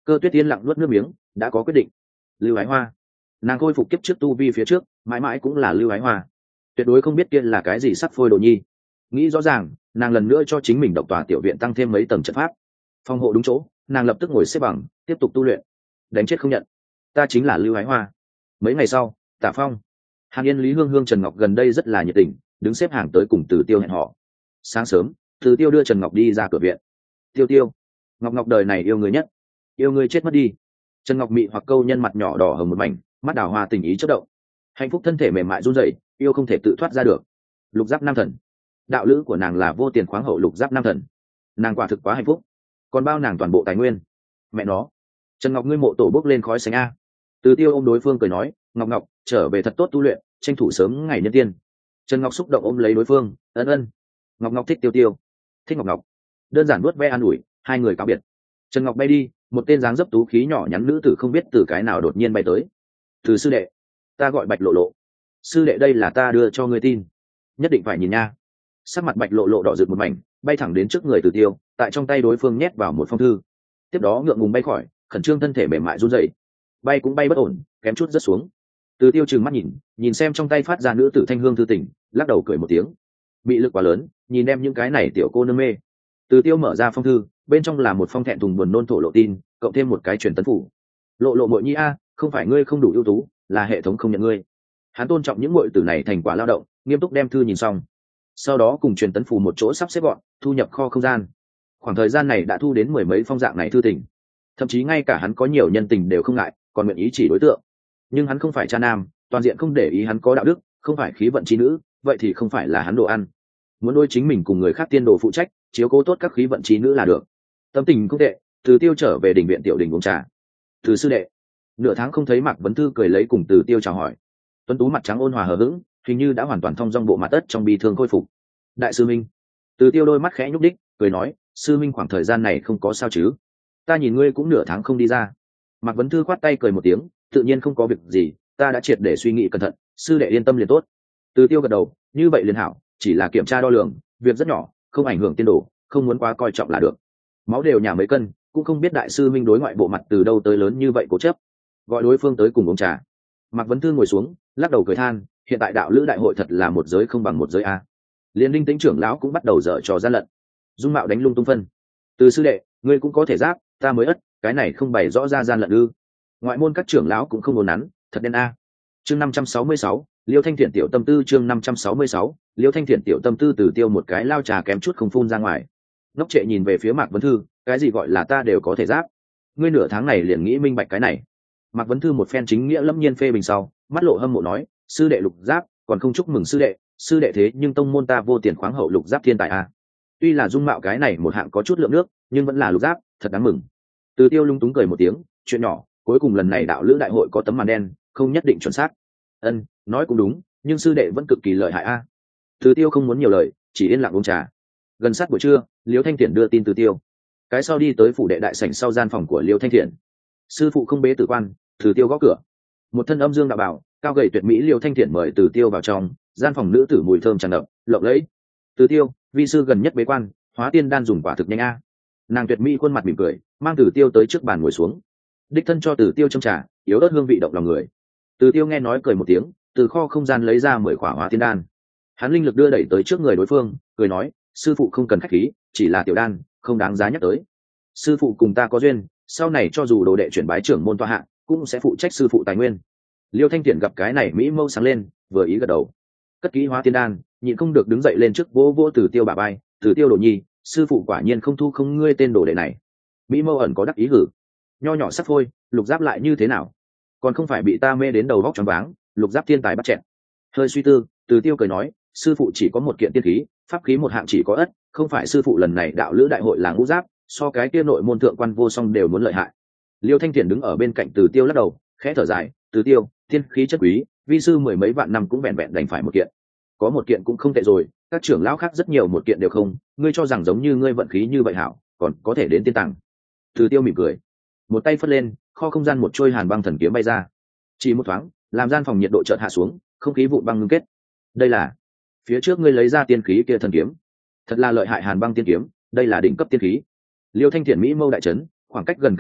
Cơ Tuyết yên lặng nuốt nước miếng, đã có quyết định. Lưu Ái Hoa, nàng khôi phục kiếp trước tu vi phía trước, mãi mãi cũng là Lưu Ái Hoa, tuyệt đối không biết kia là cái gì sắc phôi đồ nhi. Nghĩ rõ ràng, nàng lần nữa cho chính mình độc tòa tiểu viện tăng thêm mấy tầng trận pháp, phòng hộ đúng chỗ, nàng lập tức ngồi xếp bằng, tiếp tục tu luyện. Đánh chết không nhận, ta chính là Lưu Ái Hoa. Mấy ngày sau, Tả Phong, Hàn Yên, Lý Hương Hương, Trần Ngọc gần đây rất là nhiệt tình, đứng xếp hàng tới cùng Từ Tiêu hẹn họ. Sáng sớm, Từ Tiêu đưa Trần Ngọc đi ra cửa viện. Tiêu Tiêu, Ngọc Ngọc đời này yêu người nhất, yêu người chết mất đi. Trần Ngọc mị hoặc câu nhân mặt nhỏ đỏ hồng một mảnh, mắt đào hoa tình ý chớp động, hạnh phúc thân thể mềm mại run rẩy, yêu không thể tự thoát ra được. Lục Giáp Nam Thần, đạo lữ của nàng là vô tiền khoáng hậu Lục Giáp Nam Thần, nàng quả thực quá hạnh phúc, còn bao nàng toàn bộ tài nguyên. Mẹ nó, Trần Ngọc ngươi mộ tổ bốc lên khói xanh a. Từ Tiêu ôm đối phương cười nói, Ngọc Ngọc trở về thật tốt tu luyện, tranh thủ sớm ngày nhân tiên. Trần Ngọc xúc động ôm lấy đối phương, ân ân. Ngọc Ngọc thích Tiêu Tiêu, thích Ngọc Ngọc, đơn giản nuốt ve an ủi, hai người cáo biệt. Trần Ngọc bay đi, một tên dáng dấp tú khí nhỏ nhắn nữ tử không biết từ cái nào đột nhiên bay tới. Từ sư đệ, ta gọi Bạch Lộ Lộ. Sư đệ đây là ta đưa cho ngươi tin, nhất định phải nhìn nha. Sắc mặt Bạch Lộ Lộ đỏ rực một mảnh, bay thẳng đến trước người Từ Tiêu, tại trong tay đối phương nhét vào một phong thư. Tiếp đó ngượng ngùng bay khỏi, khẩn trương thân thể mềm mại run rẩy, bay cũng bay bất ổn, kém chút rớt xuống. Từ Tiêu trừng mắt nhìn xem trong tay phát ra nữ tử thanh hương thư tình, lắc đầu cười một tiếng. Bị lực quá lớn, nhìn em những cái này tiểu cô nương mê. Từ Tiêu mở ra phong thư, bên trong là một phong thẹn thùng buồn nôn thổ lộ tin, cộng thêm một cái truyền tấn phủ. Lộ Lộ muội nhi a, không phải ngươi không đủ ưu tú, là hệ thống không nhận ngươi. Hắn tôn trọng những muội tử này thành quả lao động, nghiêm túc đem thư nhìn xong, sau đó cùng truyền tấn phủ một chỗ sắp xếp gọn, thu nhập kho không gian. Khoảng thời gian này đã thu đến mười mấy phong dạng này thư tình, thậm chí ngay cả hắn có nhiều nhân tình đều không ngại, còn nguyện ý chỉ đối tượng. Nhưng hắn không phải cha nam, toàn diện không để ý hắn có đạo đức, không phải khí vận chi nữ, vậy thì không phải là hắn đồ ăn. Muốn nuôi chính mình cùng người khác tiên đồ phụ trách, chiếu cố tốt các khí vận chi nữ là được. Tâm tình không tệ, Từ Tiêu trở về đình viện tiểu đình uống trà. Từ sư đệ, nửa tháng không thấy Mạc Vấn Thư cười lấy cùng Từ Tiêu chào hỏi. Tuấn tú mặt trắng ôn hòa hờ hững, hình như đã hoàn toàn thông dong bộ mặt tất trong bi thương khôi phục. Đại sư minh. Từ Tiêu đôi mắt khẽ nhúc đích, cười nói, sư minh khoảng thời gian này không có sao chứ? Ta nhìn ngươi cũng nửa tháng không đi ra. Mạc Vấn Thư khoát tay cười một tiếng, tự nhiên không có việc gì, ta đã triệt để suy nghĩ cẩn thận, sư đệ yên tâm liền tốt. Từ Tiêu gật đầu, như vậy liền hảo, chỉ là kiểm tra đo lường, việc rất nhỏ, không ảnh hưởng tiên đồ, không muốn quá coi trọng là được. Máu đều nhả mấy cân, cũng không biết đại sư minh đối ngoại bộ mặt từ đâu tới lớn như vậy cố chấp. Gọi đối phương tới cùng uống trà. Mạc Vấn Thư ngồi xuống, lắc đầu cười than, hiện tại đạo lữ đại hội thật là một giới không bằng một giới a. Liên Linh Tĩnh trưởng lão cũng bắt đầu dở trò gian lận, dung mạo đánh lung tung phân. Từ sư đệ, ngươi cũng có thể giáp, ta mới ất, cái này không bày rõ ra gian lận ư? Ngoại môn các trưởng lão cũng không muốn nắn, thật đen a. Chương 566, Liêu Thanh Thiện tiểu tâm tư. Chương 566, Liêu Thanh Thiện tiểu tâm tư. Từ Tiêu một cái lao trà kém chút không phun ra ngoài. Ngốc trệ nhìn về phía Mạc Vấn Thư, cái gì gọi là ta đều có thể giáp? Ngươi nửa tháng này liền nghĩ minh bạch cái này. Mạc Vấn Thư một phen chính nghĩa lâm nhiên phê bình sau, mắt lộ hâm mộ nói, sư đệ Lục Giáp, còn không chúc mừng sư đệ thế nhưng tông môn ta vô tiền khoáng hậu Lục Giáp thiên tài a. Tuy là dung mạo cái này một hạng có chút lượng nước, nhưng vẫn là Lục Giáp, thật đáng mừng. Từ Tiêu lung túng cười một tiếng, chuyện nhỏ, cuối cùng lần này đạo lữ đại hội có tấm màn đen, không nhất định chuẩn xác. Ân, nói cũng đúng, nhưng sư đệ vẫn cực kỳ lợi hại a. Từ Tiêu không muốn nhiều lời, chỉ yên lặng uống trà. Gần sát buổi trưa, Liêu Thanh Thiện đưa tin Từ Tiêu. Cái sau đi tới phủ đệ đại sảnh sau gian phòng của Liêu Thanh Thiện. Sư phụ không bế tử quan, Từ Tiêu gõ cửa. Một thân âm dương đạo bảo, cao gầy tuyệt mỹ Liêu Thanh Thiện mời Từ Tiêu vào trong. Gian phòng nữ tử mùi thơm tràn ngập, lộng lẫy. Từ Tiêu, vi sư gần nhất bế quan, hóa tiên đan dùng quả thực nhanh a. Nàng tuyệt mỹ khuôn mặt mỉm cười, mang Từ Tiêu tới trước bàn ngồi xuống. Đích thân cho Từ Tiêu châm trà, yếu ớt hương vị động lòng người. Từ Tiêu nghe nói cười một tiếng, từ kho không gian lấy ra 10 quả hóa tiên đan. Hắn linh lực đưa đẩy tới trước người đối phương, cười nói, sư phụ không cần khách khí, chỉ là tiểu đan, không đáng giá nhắc tới. Sư phụ cùng ta có duyên, sau này cho dù đồ đệ chuyển bái trưởng môn tọa hạ, cũng sẽ phụ trách sư phụ tài nguyên. Liêu Thanh Thiện gặp cái này mỹ mâu sáng lên, vừa ý gật đầu. Cất kỹ hóa tiên đan, nhịn không được đứng dậy lên trước vỗ vỗ Từ Tiêu bả vai, Từ Tiêu đồ nhi, sư phụ quả nhiên không thu không ngươi tên đồ đệ này. Mỹ mâu ẩn có đắc ý hử. Nho nhỏ sắc phôi, Lục Giáp lại như thế nào? Còn không phải bị ta mê đến đầu vóc choáng váng, Lục Giáp thiên tài bắt chẹn. Hơi suy tư, Từ Tiêu cười nói, sư phụ chỉ có một kiện tiên khí, pháp khí một hạng chỉ có ất, không phải sư phụ lần này đạo lữ đại hội là ngũ giáp, so cái kia nội môn thượng quan vô song đều muốn lợi hại. Liêu Thanh Thiện đứng ở bên cạnh Từ Tiêu lắc đầu, khẽ thở dài, Từ Tiêu, tiên khí chất quý, vi sư mười mấy vạn năm cũng vẹn vẹn đành phải một kiện. Có một kiện cũng không tệ rồi, các trưởng lão khác rất nhiều một kiện đều không, ngươi cho rằng giống như ngươi vận khí như vậy hảo, còn có thể đến tiên tàng. Từ Tiêu mỉm cười, một tay phất lên, kho không gian một trôi hàn băng thần kiếm bay ra. Chỉ một thoáng, làm gian phòng nhiệt độ chợt hạ xuống, không khí vụn băng ngưng kết. Đây là phía trước ngươi lấy ra tiên khí kia thần kiếm, thật là lợi hại hàn băng tiên kiếm, đây là đỉnh cấp tiên khí. Liêu Thanh Thiện mỹ mâu đại chấn, khoảng cách gần cảm thụ,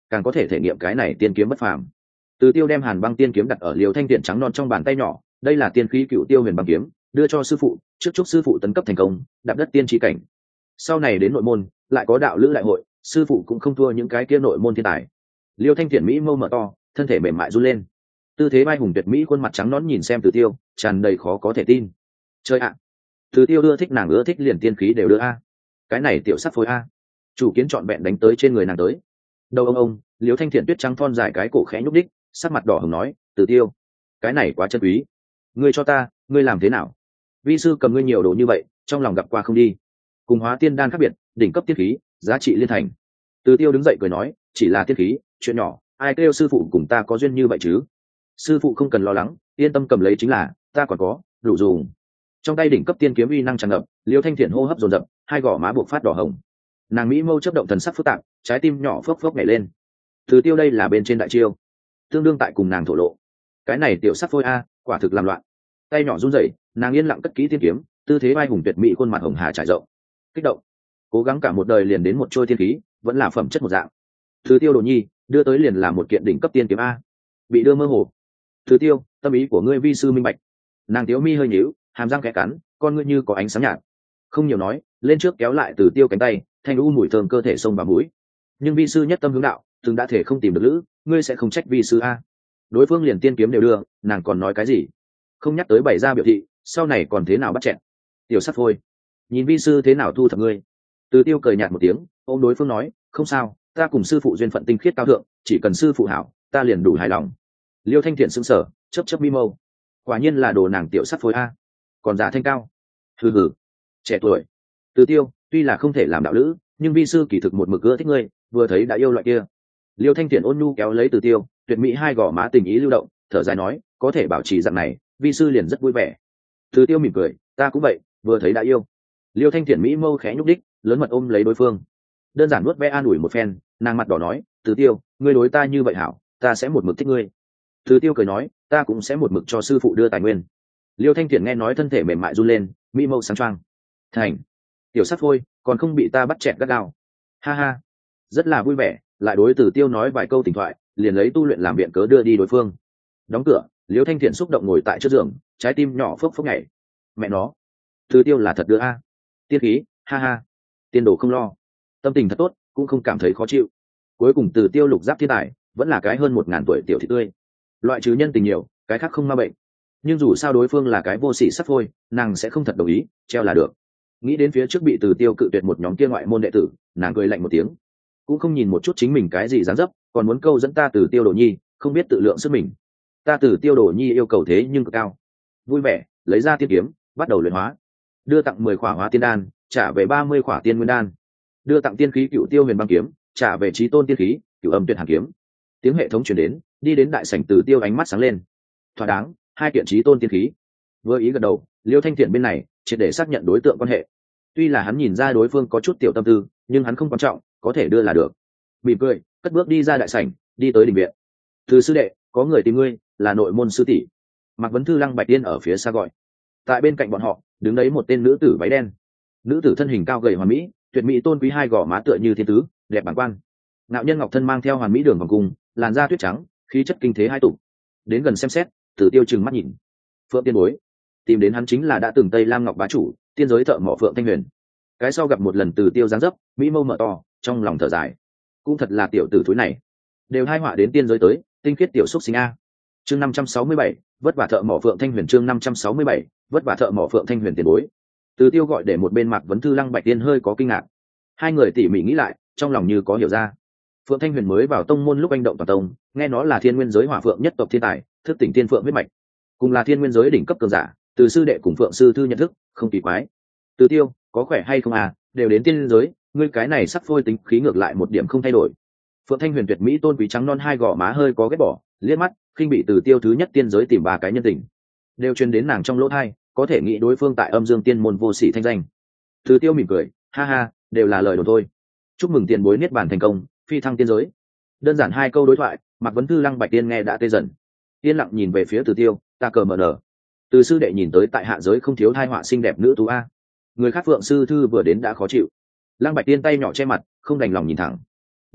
càng có thể thể nghiệm cái này tiên kiếm bất phàm. Từ Tiêu đem Hàn Băng tiên kiếm đặt ở Liêu Thanh Tiện trắng non trong bàn tay nhỏ, đây là tiên khí Cựu Tiêu Huyền Băng kiếm, đưa cho sư phụ, trước chúc sư phụ tấn cấp thành công, đạp đất tiên tri cảnh. Sau này đến nội môn, lại có đạo lữ đại hội, sư phụ cũng không thua những cái kia nội môn thiên tài. Liêu Thanh Tiện mỹ mâu mở to, thân thể mềm mại run lên, tư thế vai hùng tuyệt mỹ, khuôn mặt trắng nõn nhìn xem Từ Tiêu, tràn đầy khó có thể tin. Chơi ạ! Từ Tiêu ưa thích nàng, ưa thích liền tiên khí đều đưa a. Cái này tiểu sắc phối a. Chủ kiến trọn vẹn đánh tới trên người nàng tới. Đầu ông, Liêu Thanh Thiện tuyết trắng thon dài cái cổ khẽ nhúc đích, sắc mặt đỏ hồng nói, Từ Tiêu, cái này quá chân quý, ngươi cho ta, ngươi làm thế nào? Vi sư cầm ngươi nhiều đồ như vậy, trong lòng gặp qua không đi. Cùng Hóa Tiên đan khác biệt, đỉnh cấp tiên khí, giá trị liên thành. Từ Tiêu đứng dậy cười nói, chỉ là tiên khí, chuyện nhỏ, ai kêu sư phụ cùng ta có duyên như vậy chứ? Sư phụ không cần lo lắng, yên tâm cầm lấy chính là, ta còn có đủ dùng. Trong tay đỉnh cấp tiên kiếm uy năng tràn ngập, Liêu Thanh Thiện hô hấp dồn dập, hai gò má buộc phát đỏ hồng. Nàng mỹ mâu chớp động thần sắc phức tạp, trái tim nhỏ phốc phốc nhảy lên. Từ Tiêu đây là bên trên đại chiêu, tương đương tại cùng nàng thổ lộ. Cái này tiểu sắc phôi a, quả thực làm loạn. Tay nhỏ run rẩy, nàng yên lặng cất kỹ tiên kiếm, tư thế vai hùng tuyệt mỹ, khuôn mặt hồng hà trải rộng. Kích động, cố gắng cả một đời liền đến một trôi tiên khí, vẫn là phẩm chất một dạng. Từ Tiêu đồ nhi, đưa tới liền là một kiện đỉnh cấp tiên kiếm a. Bị đưa mơ hồ. Từ Tiêu, tâm ý của ngươi vi sư minh bạch. Nàng tiếu mi hơi nhíu, hàm răng khẽ cắn, con ngươi như có ánh sáng nhạt. Không nhiều nói, lên trước kéo lại Từ Tiêu cánh tay, thanh u mùi thơm cơ thể xông vào mũi. Nhưng vi sư nhất tâm hướng đạo, từng đã thể không tìm được lữ, ngươi sẽ không trách vi sư a. Đối phương liền tiên kiếm đều đưa, nàng còn nói cái gì? Không nhắc tới bày ra biểu thị, sau này còn thế nào bắt chẹn? Tiểu sắc phôi, nhìn vi sư thế nào thu thập ngươi. Từ Tiêu cười nhạt một tiếng, ôm đối phương nói, không sao, ta cùng sư phụ duyên phận tinh khiết cao thượng, chỉ cần sư phụ hảo, ta liền đủ hài lòng. Liêu Thanh Thiện sững sờ, chớp chớp mi mâu, quả nhiên là đồ nàng tiểu sắc phôi a. Còn giả thanh cao, hừ hừ, trẻ tuổi. Từ Tiêu, tuy là không thể làm đạo lữ, nhưng vi sư kỳ thực một mực ưa thích ngươi, vừa thấy đã yêu loại kia. Liêu Thanh Thiện ôn nhu kéo lấy Từ Tiêu, tuyệt mỹ hai gò má tình ý lưu động, thở dài nói, có thể bảo trì dạng này, vi sư liền rất vui vẻ. Từ Tiêu mỉm cười, ta cũng vậy, vừa thấy đã yêu. Liêu Thanh Thiện mỹ mâu khẽ nhúc đích, lớn mật ôm lấy đối phương, đơn giản nuốt ve an ủi một phen, nàng mặt đỏ nói, Từ Tiêu, ngươi đối ta như vậy hảo, ta sẽ một mực thích ngươi. Từ Tiêu cười nói, ta cũng sẽ một mực cho sư phụ đưa tài nguyên. Liêu Thanh Thiện nghe nói thân thể mềm mại run lên, mỹ mâu sáng choang. Thành, tiểu sắc phôi, còn không bị ta bắt chẹt gắt gao. Ha ha, rất là vui vẻ, lại đối Từ Tiêu nói vài câu tình thoại, liền lấy tu luyện làm biện cớ đưa đi đối phương. Đóng cửa, Liêu Thanh Thiện xúc động ngồi tại trước giường, trái tim nhỏ phốc phốc nhảy. Mẹ nó, Từ Tiêu là thật đưa a. Tiên khí, ha ha, tiên đồ không lo, tâm tình thật tốt, cũng không cảm thấy khó chịu. Cuối cùng Từ Tiêu lục giáp thiên tài, vẫn là cái hơn 1000 tuổi tiểu thị tươi. Loại trừ nhân tình nhiều, cái khác không ma bệnh. Nhưng dù sao đối phương là cái vô sỉ sắc phôi, nàng sẽ không thật đồng ý, treo là được. Nghĩ đến phía trước bị Từ Tiêu cự tuyệt một nhóm kia ngoại môn đệ tử, nàng cười lạnh một tiếng, cũng không nhìn một chút chính mình cái gì dáng dấp, còn muốn câu dẫn ta Từ Tiêu đồ nhi, không biết tự lượng sức mình. Ta Từ Tiêu đồ nhi yêu cầu thế nhưng cực cao. Vui vẻ, lấy ra tiên kiếm, bắt đầu luyện hóa. Đưa tặng 10 khỏa hóa tiên đan, trả về 30 khỏa tiên nguyên đan. Đưa tặng tiên khí Cựu Tiêu Huyền Băng kiếm, trả về chí tôn tiên khí Cửu Âm Tuyệt Hàn kiếm. Tiếng hệ thống truyền đến, đi đến đại sảnh Từ Tiêu ánh mắt sáng lên. Thỏa đáng, 2 kiện chí tôn tiên khí. Vừa ý gật đầu, Liêu Thanh Thiện bên này triệt để xác nhận đối tượng quan hệ. Tuy là hắn nhìn ra đối phương có chút tiểu tâm tư, nhưng hắn không quan trọng, có thể đưa là được. Mỉm cười, cất bước đi ra đại sảnh, đi tới đình viện. Từ sư đệ, có người tìm ngươi, là nội môn sư tỷ. Mạc Vấn Thư Lăng Bạch Tiên ở phía xa gọi. Tại bên cạnh bọn họ, đứng đấy một tên nữ tử váy đen. Nữ tử thân hình cao gầy hoàn mỹ, tuyệt mỹ tôn quý, hai gò má tựa như thiên tứ, đẹp bản quan. Ngạo nhân ngọc thân mang theo hoàn mỹ đường vòng cung, làn da tuyết trắng, khí chất kinh thế hai tụ. Đến gần xem xét, Từ Tiêu trừng mắt nhìn. Phượng Tiên Bối, tìm đến hắn chính là đã từng Tây Lam Ngọc bá chủ, tiên giới thợ mỏ Phượng Thanh Huyền. Cái sau gặp một lần Từ Tiêu dáng dấp, mỹ mâu mở to, trong lòng thở dài. Cũng thật là tiểu tử thúi này, đều hai họa đến tiên giới tới, tinh khiết tiểu xúc sinh a. Chương 567, vất vả thợ mỏ Phượng Thanh Huyền. Chương 567, vất vả thợ mỏ Phượng Thanh Huyền tiền bối. Từ Tiêu gọi để một bên Mạc Vấn Thư Lăng Bạch Tiên hơi có kinh ngạc. Hai người tỉ mỉ nghĩ lại, trong lòng như có hiểu ra. Phượng Thanh Huyền mới vào tông môn lúc anh động toàn tông, nghe nói là thiên nguyên giới hỏa phượng nhất tộc thiên tài, thức tỉnh tiên phượng huyết mạch, cùng là thiên nguyên giới đỉnh cấp cường giả. Từ sư đệ cùng Phượng sư thư nhận thức, không kỳ quái. Từ Tiêu, có khỏe hay không à? Đều đến tiên giới, ngươi cái này sắc phôi tính khí ngược lại một điểm không thay đổi. Phượng Thanh Huyền tuyệt mỹ tôn quý trắng non hai gò má hơi có ghét bỏ, liếc mắt khinh bị Từ Tiêu thứ nhất tiên giới tìm 3 cái nhân tình, đều truyền đến nàng trong lỗ tai, có thể nghĩ đối phương tại âm dương tiên môn vô sỉ thanh danh. Từ Tiêu mỉm cười, ha ha, đều là lời đồn thôi. Chúc mừng tiền bối niết bàn thành công, phi thăng tiên giới. Đơn giản 2 câu đối thoại, Mạc Vấn Thư Lăng Bạch Tiên nghe đã tê dần. Yên lặng nhìn về phía Từ Tiêu, ta cờ mở nở. Từ sư đệ nhìn tới tại hạ giới không thiếu thai họa xinh đẹp nữ tú a. Người khác Phượng sư thư vừa đến đã khó chịu. Lăng Bạch Tiên tay nhỏ che mặt, không đành lòng nhìn thẳng.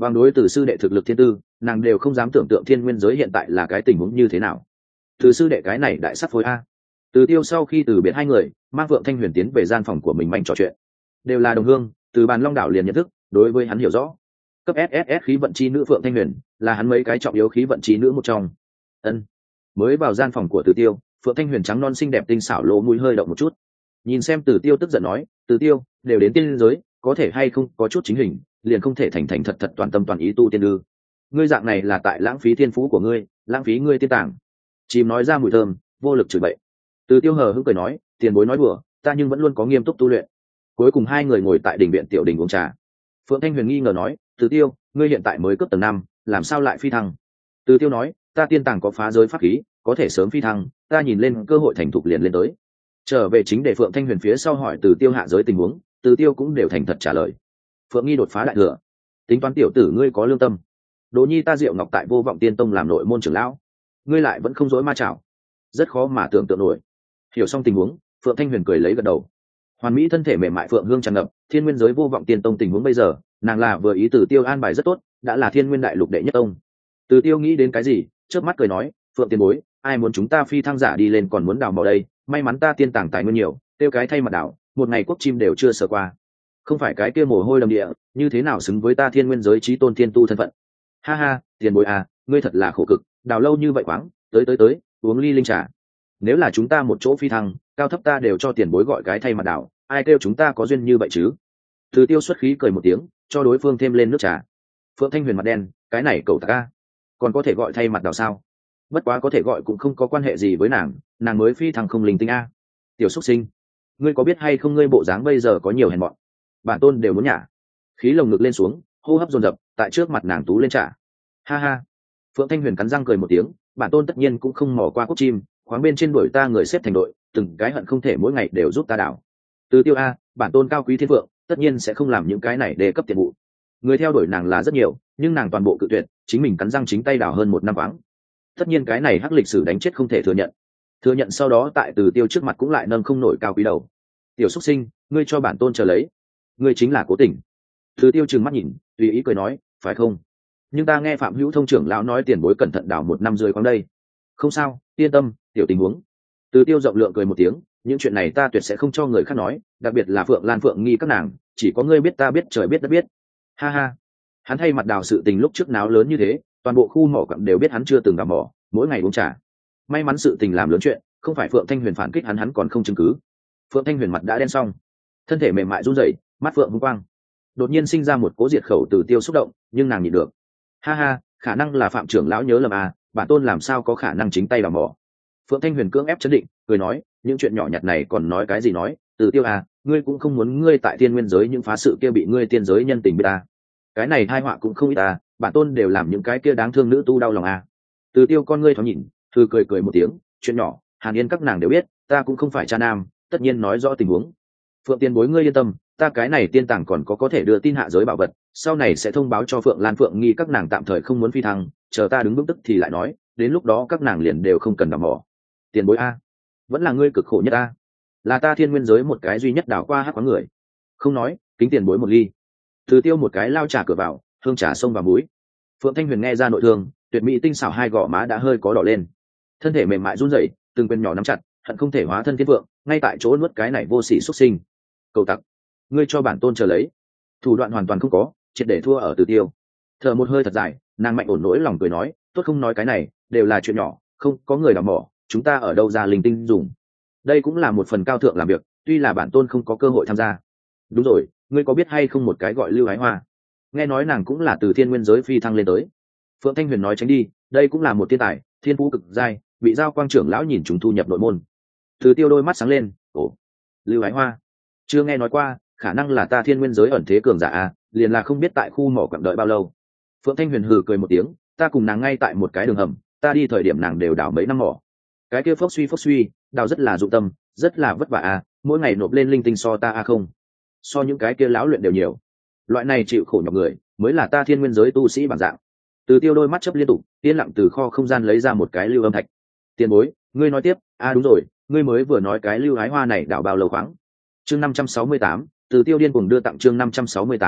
Bằng đối từ sư đệ thực lực thiên tư, nàng đều không dám tưởng tượng thiên nguyên giới hiện tại là cái tình huống như thế nào. Từ sư đệ cái này đại sắc phối a. Từ Tiêu sau khi từ biệt hai người, mang Phượng Thanh Huyền tiến về gian phòng của mình mạnh trò chuyện. Đều là đồng hương, từ bàn Long đảo liền nhận thức, đối với hắn hiểu rõ. Cấp SSS khí vận chi nữ Phượng Thanh Huyền, là hắn mấy cái trọng yếu khí vận chi nữ một trong. Ân. Mới vào gian phòng của Từ Tiêu, Phượng Thanh Huyền trắng non xinh đẹp tinh xảo lỗ mũi hơi động một chút. Nhìn xem Từ Tiêu tức giận nói, Từ Tiêu, đều đến tiên giới, có thể hay không có chút chính hình, liền không thể thành thành thật thật toàn tâm toàn ý tu tiên ư? Ngươi dạng này là tại lãng phí thiên phú của ngươi, lãng phí ngươi tiên tàng. Chìm nói ra mùi thơm, vô lực chửi bậy. Từ Tiêu hờ hững cười nói, tiền bối nói đùa, ta nhưng vẫn luôn có nghiêm túc tu luyện. Cuối cùng hai người ngồi tại đình viện tiểu đình uống trà. Phượng Thanh Huyền nghi ngờ nói, Từ Tiêu, ngươi hiện tại mới cấp tầng 5, làm sao lại phi thăng? Từ Tiêu nói, ta tiên tàng có phá giới pháp khí, có thể sớm phi thăng, ta nhìn lên cơ hội thành thục liền lên tới. Trở về chính để Phượng Thanh Huyền phía sau hỏi Từ Tiêu hạ giới tình huống, Từ Tiêu cũng đều thành thật trả lời. Phượng Nghi đột phá đại thừa, tính toán tiểu tử ngươi có lương tâm. Đỗ Nhi ta Diệu Ngọc tại Vô Vọng Tiên Tông làm nội môn trưởng lão, ngươi lại vẫn không dối ma chảo, rất khó mà tưởng tượng nổi. Hiểu xong tình huống, Phượng Thanh Huyền cười lấy gật đầu. Hoàn mỹ thân thể mềm mại Phượng hương tràn ngập, thiên nguyên giới Vô Vọng Tiên Tông tình huống bây giờ, nàng là vừa ý Từ Tiêu an bài rất tốt, đã là thiên nguyên đại lục đệ nhất tông. Từ Tiêu nghĩ đến cái gì, chớp mắt cười nói, Phượng tiền bối, ai muốn chúng ta phi thăng giả đi lên còn muốn đào mỏ đây, may mắn ta tiên tàng tài nguyên nhiều, tiêu cái thay mặt đảo, một ngày quốc chim đều chưa sờ qua. Không phải cái kia mồ hôi đầm địa, như thế nào xứng với ta thiên nguyên giới chí tôn thiên tu thân phận. Ha ha, tiền bối à, ngươi thật là khổ cực, đào lâu như vậy khoáng, tới, uống ly linh trà. Nếu là chúng ta một chỗ phi thăng, cao thấp ta đều cho tiền bối gọi cái thay mặt đảo, ai kêu chúng ta có duyên như vậy chứ? Từ Tiêu xuất khí cười một tiếng, cho đối phương thêm lên nước trà. Phượng Thanh Huyền mặt đen, cái này cậu ta còn có thể gọi thay mặt đảo sao? Bất quá có thể gọi cũng không có quan hệ gì với nàng mới phi thăng không linh tinh a. Tiểu xuất sinh, ngươi có biết hay không ngươi bộ dáng bây giờ có nhiều hèn mọn, bản tôn đều muốn nhả. Khí lồng ngực lên xuống, hô hấp dồn dập, tại trước mặt nàng tú lên trả. Ha ha. Phượng Thanh Huyền cắn răng cười một tiếng, bản tôn tất nhiên cũng không mò qua cốc chim, khoáng bên trên đuổi ta người xếp thành đội, từng cái hận không thể mỗi ngày đều giúp ta đảo. Từ Tiêu a, bản tôn cao quý thiên phượng, tất nhiên sẽ không làm những cái này để cấp tiền vụ. Người theo đuổi nàng là rất nhiều, nhưng nàng toàn bộ cự tuyệt, chính mình cắn răng chính tay đảo hơn 1 năm vắng. Tất nhiên cái này hắc lịch sử đánh chết không thể thừa nhận sau đó tại Từ Tiêu trước mặt cũng lại nâng không nổi cao quý đầu. Tiểu xuất sinh, ngươi cho bản tôn chờ lấy, ngươi chính là cố tình. Từ Tiêu trừng mắt nhìn, tùy ý cười nói, phải không? Nhưng ta nghe Phạm Hữu thông trưởng lão nói tiền bối cẩn thận đảo 1 năm rưỡi khoáng đây. Không sao, yên tâm, tiểu tình huống. Từ Tiêu rộng lượng cười một tiếng, những chuyện này ta tuyệt sẽ không cho người khác nói, đặc biệt là Phượng Lan Phượng Nghi các nàng, chỉ có ngươi biết, ta biết, trời biết đất biết. Ha ha. Hắn thay mặt đào sự tình lúc trước náo lớn như thế, toàn bộ khu mỏ quặng đều biết hắn chưa từng đào mỏ, mỗi ngày uống trà. May mắn sự tình làm lớn chuyện, không phải Phượng Thanh Huyền phản kích hắn còn không chứng cứ. Phượng Thanh Huyền mặt đã đen xong, thân thể mềm mại run rẩy, mắt phượng hung quang. Đột nhiên sinh ra một cố diệt khẩu Từ Tiêu xúc động, nhưng nàng nhịn được. Ha ha, khả năng là Phạm trưởng lão nhớ lầm à, bản tôn làm sao có khả năng chính tay đào mỏ. Phượng Thanh Huyền cưỡng ép chấn định, cười nói, những chuyện nhỏ nhặt này còn nói cái gì nói, Từ Tiêu à, ngươi cũng không muốn ngươi tại thiên nguyên giới những phá sự kia bị ngươi tiên giới nhân tình biết ta. Cái này tai họa cũng không ít ta, bản tôn đều làm những cái kia đáng thương nữ tu đau lòng à. Từ Tiêu con ngươi thoáng nhìn, thư cười một tiếng, chuyện nhỏ, Hàn Yên các nàng đều biết, ta cũng không phải cha nam, tất nhiên nói rõ tình huống. Phượng tiền bối ngươi yên tâm, ta cái này tiên tàng còn có thể đưa tin hạ giới bảo vật, sau này sẽ thông báo cho Phượng Lan Phượng Nghi các nàng tạm thời không muốn phi thăng, chờ ta đứng vững tức thì lại nói, đến lúc đó các nàng liền đều không cần đào mỏ. Tiền bối a, vẫn là ngươi cực khổ nhất a, là ta thiên nguyên giới một cái duy nhất đào qua hắc khoáng người. Không nói, kính tiền bối một ly. Từ Tiêu một cái lao trà cửa vào, hương trà xông vào mũi. Phượng Thanh Huyền nghe ra nội thương, tuyệt mỹ tinh xảo hai gò má đã hơi có đỏ lên, thân thể mềm mại run rẩy, từng quyền nhỏ nắm chặt, hận không thể hóa thân thiên vượng, ngay tại chỗ nuốt cái này vô sỉ xuất sinh. Cầu tặc, ngươi cho bản tôn chờ lấy. Thủ đoạn hoàn toàn không có, triệt để thua ở Từ Tiêu. Thở một hơi thật dài, nàng mạnh ổn nỗi lòng cười nói, tốt không nói cái này, đều là chuyện nhỏ, không có người đào mỏ, chúng ta ở đâu ra linh tinh dùng. Đây cũng là một phần cao thượng làm việc, tuy là bản tôn không có cơ hội tham gia. Đúng rồi, ngươi có biết hay không một cái gọi Lưu Ái Hoa? Nghe nói nàng cũng là từ thiên nguyên giới phi thăng lên tới. Phượng Thanh Huyền nói tránh đi, đây cũng là một thiên tài, thiên phú cực giai, bị giao quang trưởng lão nhìn chúng thu nhập nội môn. Từ Tiêu đôi mắt sáng lên, ồ, Lưu Ái Hoa, chưa nghe nói qua, khả năng là ta thiên nguyên giới ẩn thế cường giả à, liền là không biết tại khu mỏ quặng đợi bao lâu. Phượng Thanh Huyền hừ cười một tiếng, ta cùng nàng ngay tại một cái đường hầm, ta đi thời điểm nàng đều đào mấy năm mỏ. Cái kia phốc suy, đào rất là dụng tâm, rất là vất vả à, mỗi ngày nộp lên linh tinh so ta à không, so những cái kia lão luyện đều nhiều. Loại này chịu khổ nhọc người, mới là ta thiên nguyên giới tu sĩ bản dạng. Từ Tiêu đôi mắt chớp liên tục, yên lặng từ kho không gian lấy ra một cái lưu âm thạch. Tiền bối, ngươi nói tiếp, đúng rồi, ngươi mới vừa nói cái Lưu Ái Hoa này đào bao lâu khoáng. Chương 568, Từ Tiêu điên cuồng đưa tặng chương 568,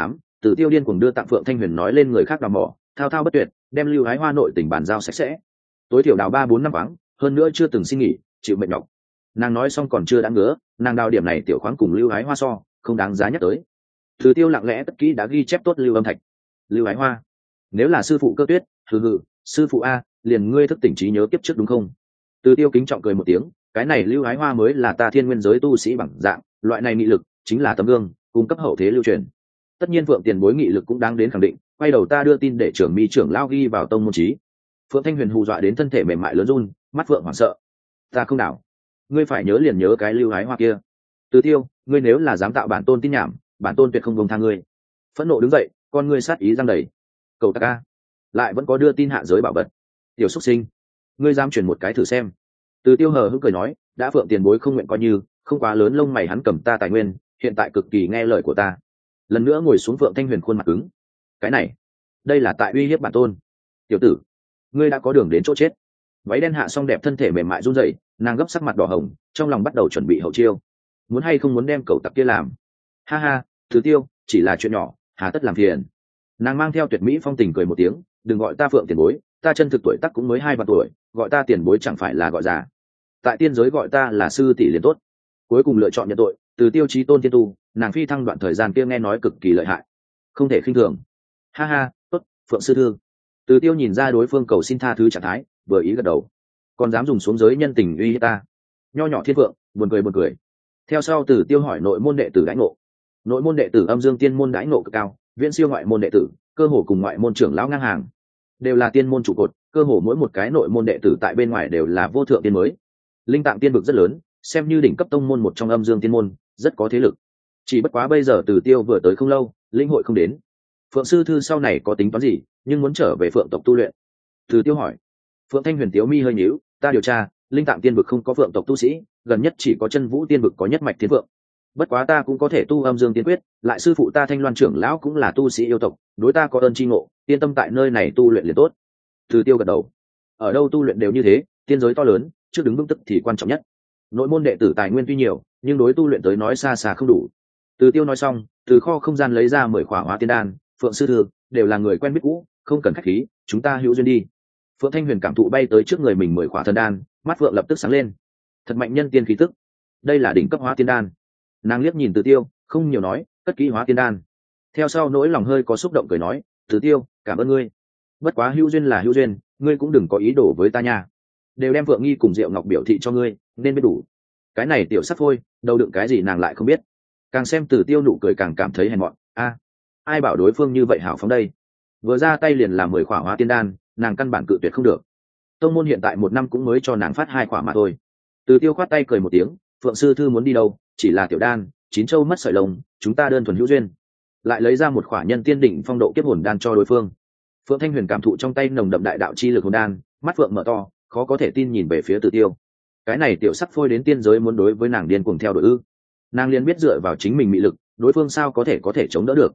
Tử Tiêu điên cuồng đưa tặng Phượng Thanh Huyền nói lên người khác đào mỏ, thao thao bất tuyệt, đem Lưu Ái Hoa nội tình bàn giao sạch sẽ. Tối thiểu đào 3-4 năm khoáng, hơn nữa chưa từng xin nghỉ, chịu mệt nhọc. Nàng nói xong còn chưa đã ngứa, nàng đào điểm này tiểu khoáng cùng Lưu Ái Hoa so, không đáng giá nhắc tới. Tử Tiêu lặng lẽ tất kỹ đã ghi chép tốt Lưu Âm Thạch. Lưu Ái Hoa, nếu là sư phụ Cơ Tuyết, hừ, sư phụ a, liền ngươi thức tỉnh trí nhớ kiếp trước đúng không? Tử Tiêu kính trọng cười một tiếng, cái này Lưu Ái Hoa mới là ta thiên nguyên giới tu sĩ bằng dạng, loại này nghị lực chính là tấm gương, cung cấp hậu thế lưu truyền. Tất nhiên Phượng tiền bối nghị lực cũng đáng đến khẳng định, quay đầu ta đưa tin để trưởng mi trưởng lao ghi vào tông môn chí. Phượng Thanh Huyền hù dọa đến thân thể mềm mại lớn run, mắt Phượng hoảng sợ. Ta không đảo, ngươi phải nhớ liền nhớ cái Lưu Ái Hoa kia. Từ Tiêu, ngươi nếu là dám tạo bản tôn tin nhảm, bản tôn tuyệt không buông tha ngươi. Phẫn nộ đứng dậy, con ngươi sát ý giăng đầy. Cầu ta ca, lại vẫn có đưa tin hạ giới bảo vật. Tiểu xuất sinh, ngươi dám truyền một cái thử xem. Từ Tiêu hờ hững cười nói, đã Phượng tiền bối không nguyện coi như, không quá lớn lông mày hắn cầm ta tài nguyên, hiện tại cực kỳ nghe lời của ta. Lần nữa ngồi xuống Phượng Thanh Huyền khuôn mặt cứng. Cái này, đây là tại uy hiếp bản tôn. Tiểu tử, ngươi đã có đường đến chỗ chết. Váy đen hạ xong đẹp thân thể mềm mại run rẩy, nàng gấp sắc mặt đỏ hồng, trong lòng bắt đầu chuẩn bị hậu chiêu. Muốn hay không muốn đem cậu tặc kia làm? Ha ha, Từ Tiêu, chỉ là chuyện nhỏ, hà tất làm phiền. Nàng mang theo tuyệt mỹ phong tình cười một tiếng, đừng gọi ta Phượng tiền bối, ta chân thực tuổi tác cũng mới 2 vạn tuổi, gọi ta tiền bối chẳng phải là gọi già. Tại tiên giới gọi ta là sư tỷ liền tốt. Cuối cùng lựa chọn nhận tội, Từ Tiêu chí tôn tiên tu, nàng phi thăng đoạn thời gian kia nghe nói cực kỳ lợi hại, không thể khinh thường. Ha ha, tốt, Phượng sư thư. Từ Tiêu nhìn ra đối phương cầu xin tha thứ trạng thái, vừa ý gật đầu. Còn dám dùng xuống giới nhân tình uy hiếp ta? Nho nhỏ thiên vượng, buồn cười. Theo sau Từ Tiêu hỏi nội môn đệ tử đãi ngộ. Nội môn đệ tử Âm Dương Tiên môn đãi ngộ cực cao, viễn siêu ngoại môn đệ tử, cơ hồ cùng ngoại môn trưởng lão ngang hàng, đều là tiên môn trụ cột, cơ hồ mỗi một cái nội môn đệ tử tại bên ngoài đều là vô thượng tiên mới. Linh Tạng tiên vực rất lớn, xem như đỉnh cấp tông môn một trong Âm Dương Tiên môn, rất có thế lực. Chỉ bất quá bây giờ Từ Tiêu vừa tới không lâu, linh hội không đến. Phượng sư thư sau này có tính toán gì, nhưng muốn trở về Phượng tộc tu luyện? Từ Tiêu hỏi. Phượng Thanh Huyền tiếu mi hơi nhíu, ta điều tra, Linh Tạng tiên vực không có Phượng tộc tu sĩ, gần nhất chỉ có Chân Vũ tiên vực có nhất mạch thiên vượng. Bất quá ta cũng có thể tu Âm Dương tiên quyết, lại sư phụ ta Thanh Loan trưởng lão cũng là tu sĩ yêu tộc, đối ta có ơn chi ngộ, yên tâm tại nơi này tu luyện liền tốt. Từ Tiêu gật đầu. Ở đâu tu luyện đều như thế, tiên giới to lớn, trước đứng vững tức thì quan trọng nhất. Nội môn đệ tử tài nguyên tuy nhiều, nhưng đối tu luyện tới nói xa xa không đủ. Từ Tiêu nói xong, từ kho không gian lấy ra 10 khỏa hóa tiên đan. Phượng sư thư, đều là người quen biết cũ, không cần khách khí, chúng ta hữu duyên đi. Phượng Thanh Huyền cảm thụ bay tới trước người mình 10 khỏa thần đan, mắt Phượng lập tức sáng lên. Thật mạnh nhân tiên khí tức, đây là đỉnh cấp hóa tiên đan. Nàng liếc nhìn Từ Tiêu, không nhiều nói, cất kỹ hóa tiên đan. Theo sau nỗi lòng hơi có xúc động cười nói, Từ Tiêu, cảm ơn ngươi. Bất quá hữu duyên là hữu duyên, ngươi cũng đừng có ý đồ với ta nha. Đều đem Phượng Nghi cùng Diệu Ngọc biểu thị cho ngươi, nên biết đủ. Cái này tiểu sắc phôi, đâu đựng cái gì nàng lại không biết. Càng xem Từ Tiêu nụ cười càng cảm thấy hèn mọn. Ai bảo đối phương như vậy hảo phóng đây? Vừa ra tay liền làm 10 khỏa hóa tiên đan, nàng căn bản cự tuyệt không được. Tông môn hiện tại 1 năm cũng mới cho nàng phát 2 khỏa mà thôi. Từ Tiêu khoát tay cười một tiếng, Phượng sư thư muốn đi đâu, chỉ là tiểu đan, 9 châu mất sợi lông, chúng ta đơn thuần hữu duyên. Lại lấy ra 1 khỏa nhân tiên đỉnh phong độ kiếp hồn đan cho đối phương. Phượng Thanh Huyền cảm thụ trong tay nồng đậm đại đạo chi lực hồn đan, mắt Phượng mở to, khó có thể tin nhìn về phía Từ Tiêu. Cái này tiểu sắc phôi đến tiên giới muốn đối với nàng điên cuồng theo đuổi ư? Nàng liền biết dựa vào chính mình mị lực, đối phương sao có thể chống đỡ được?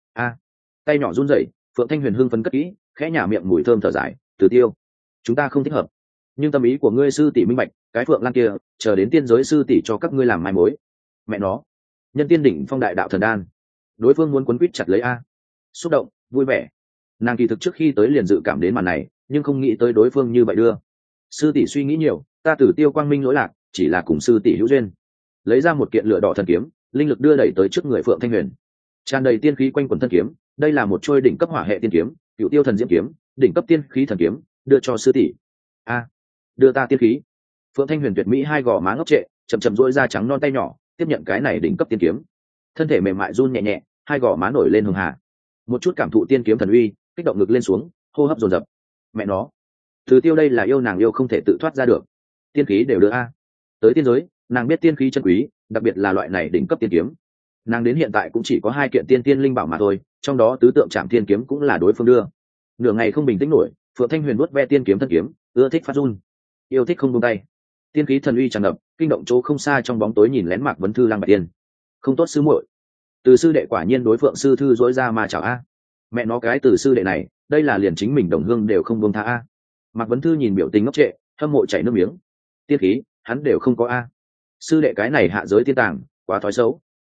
Tay nhỏ run rẩy, Phượng Thanh Huyền hưng phấn cất kỹ, khẽ nhả miệng mùi thơm thở dài, Từ Tiêu, chúng ta không thích hợp. Nhưng tâm ý của ngươi sư tỷ minh bạch, cái Phượng Lan kia, chờ đến tiên giới sư tỷ cho các ngươi làm mai mối. Mẹ nó, nhân tiên đỉnh phong đại đạo thần đan, đối phương muốn quấn quýt chặt lấy xúc động, vui vẻ. Nàng kỳ thực trước khi tới liền dự cảm đến màn này, nhưng không nghĩ tới đối phương như vậy đưa. Sư tỷ suy nghĩ nhiều, ta Tử Tiêu quang minh lỗi lạc, chỉ là cùng sư tỷ hữu duyên. Lấy ra một kiện lửa đỏ thần kiếm, linh lực đưa đẩy tới trước người Phượng Thanh Huyền. Tràn đầy tiên khí quanh quần thân kiếm, đây là một trôi đỉnh cấp hỏa hệ tiên kiếm, Cựu Tiêu thần diễm kiếm, đỉnh cấp tiên khí thần kiếm, đưa cho sư tỷ. Đưa ta tiên khí. Phượng Thanh Huyền tuyệt mỹ hai gò má ngốc trệ, chậm chậm duỗi ra trắng non tay nhỏ, tiếp nhận cái này đỉnh cấp tiên kiếm. Thân thể mềm mại run nhẹ nhẹ, hai gò má nổi lên hường hà. Một chút cảm thụ tiên kiếm thần uy, kích động ngực lên xuống, hô hấp dồn dập. Mẹ nó, Từ Tiêu đây là yêu nàng yêu không thể tự thoát ra được. Tiên khí đều đưa tới tiên giới, nàng biết tiên khí chân quý, đặc biệt là loại này đỉnh cấp tiên kiếm. Nàng đến hiện tại cũng chỉ có 2 kiện tiên linh bảo mà thôi, trong đó tứ tượng Trảm Thiên kiếm cũng là đối phương đưa. Nửa ngày không bình tĩnh nổi, Phượng Thanh Huyền vuốt ve tiên kiếm thân kiếm, ưa thích phát run, yêu thích không buông tay. Tiên khí thần uy tràn ngập, kinh động chỗ không xa trong bóng tối nhìn lén Mạc Vấn Thư Lăng Bạch Tiên. Không tốt sư muội. Từ sư đệ quả nhiên đối Phượng sư thư dỗi ra mà chào mẹ nó cái từ sư đệ này, đây là liền chính mình đồng hương đều không buông tha Mạc Vấn Thư nhìn biểu tình ngốc trệ, hâm mộ chảy nước miếng. Tiên khí, hắn đều không có sư đệ cái này hạ giới tiên tàng, quá thói xấu.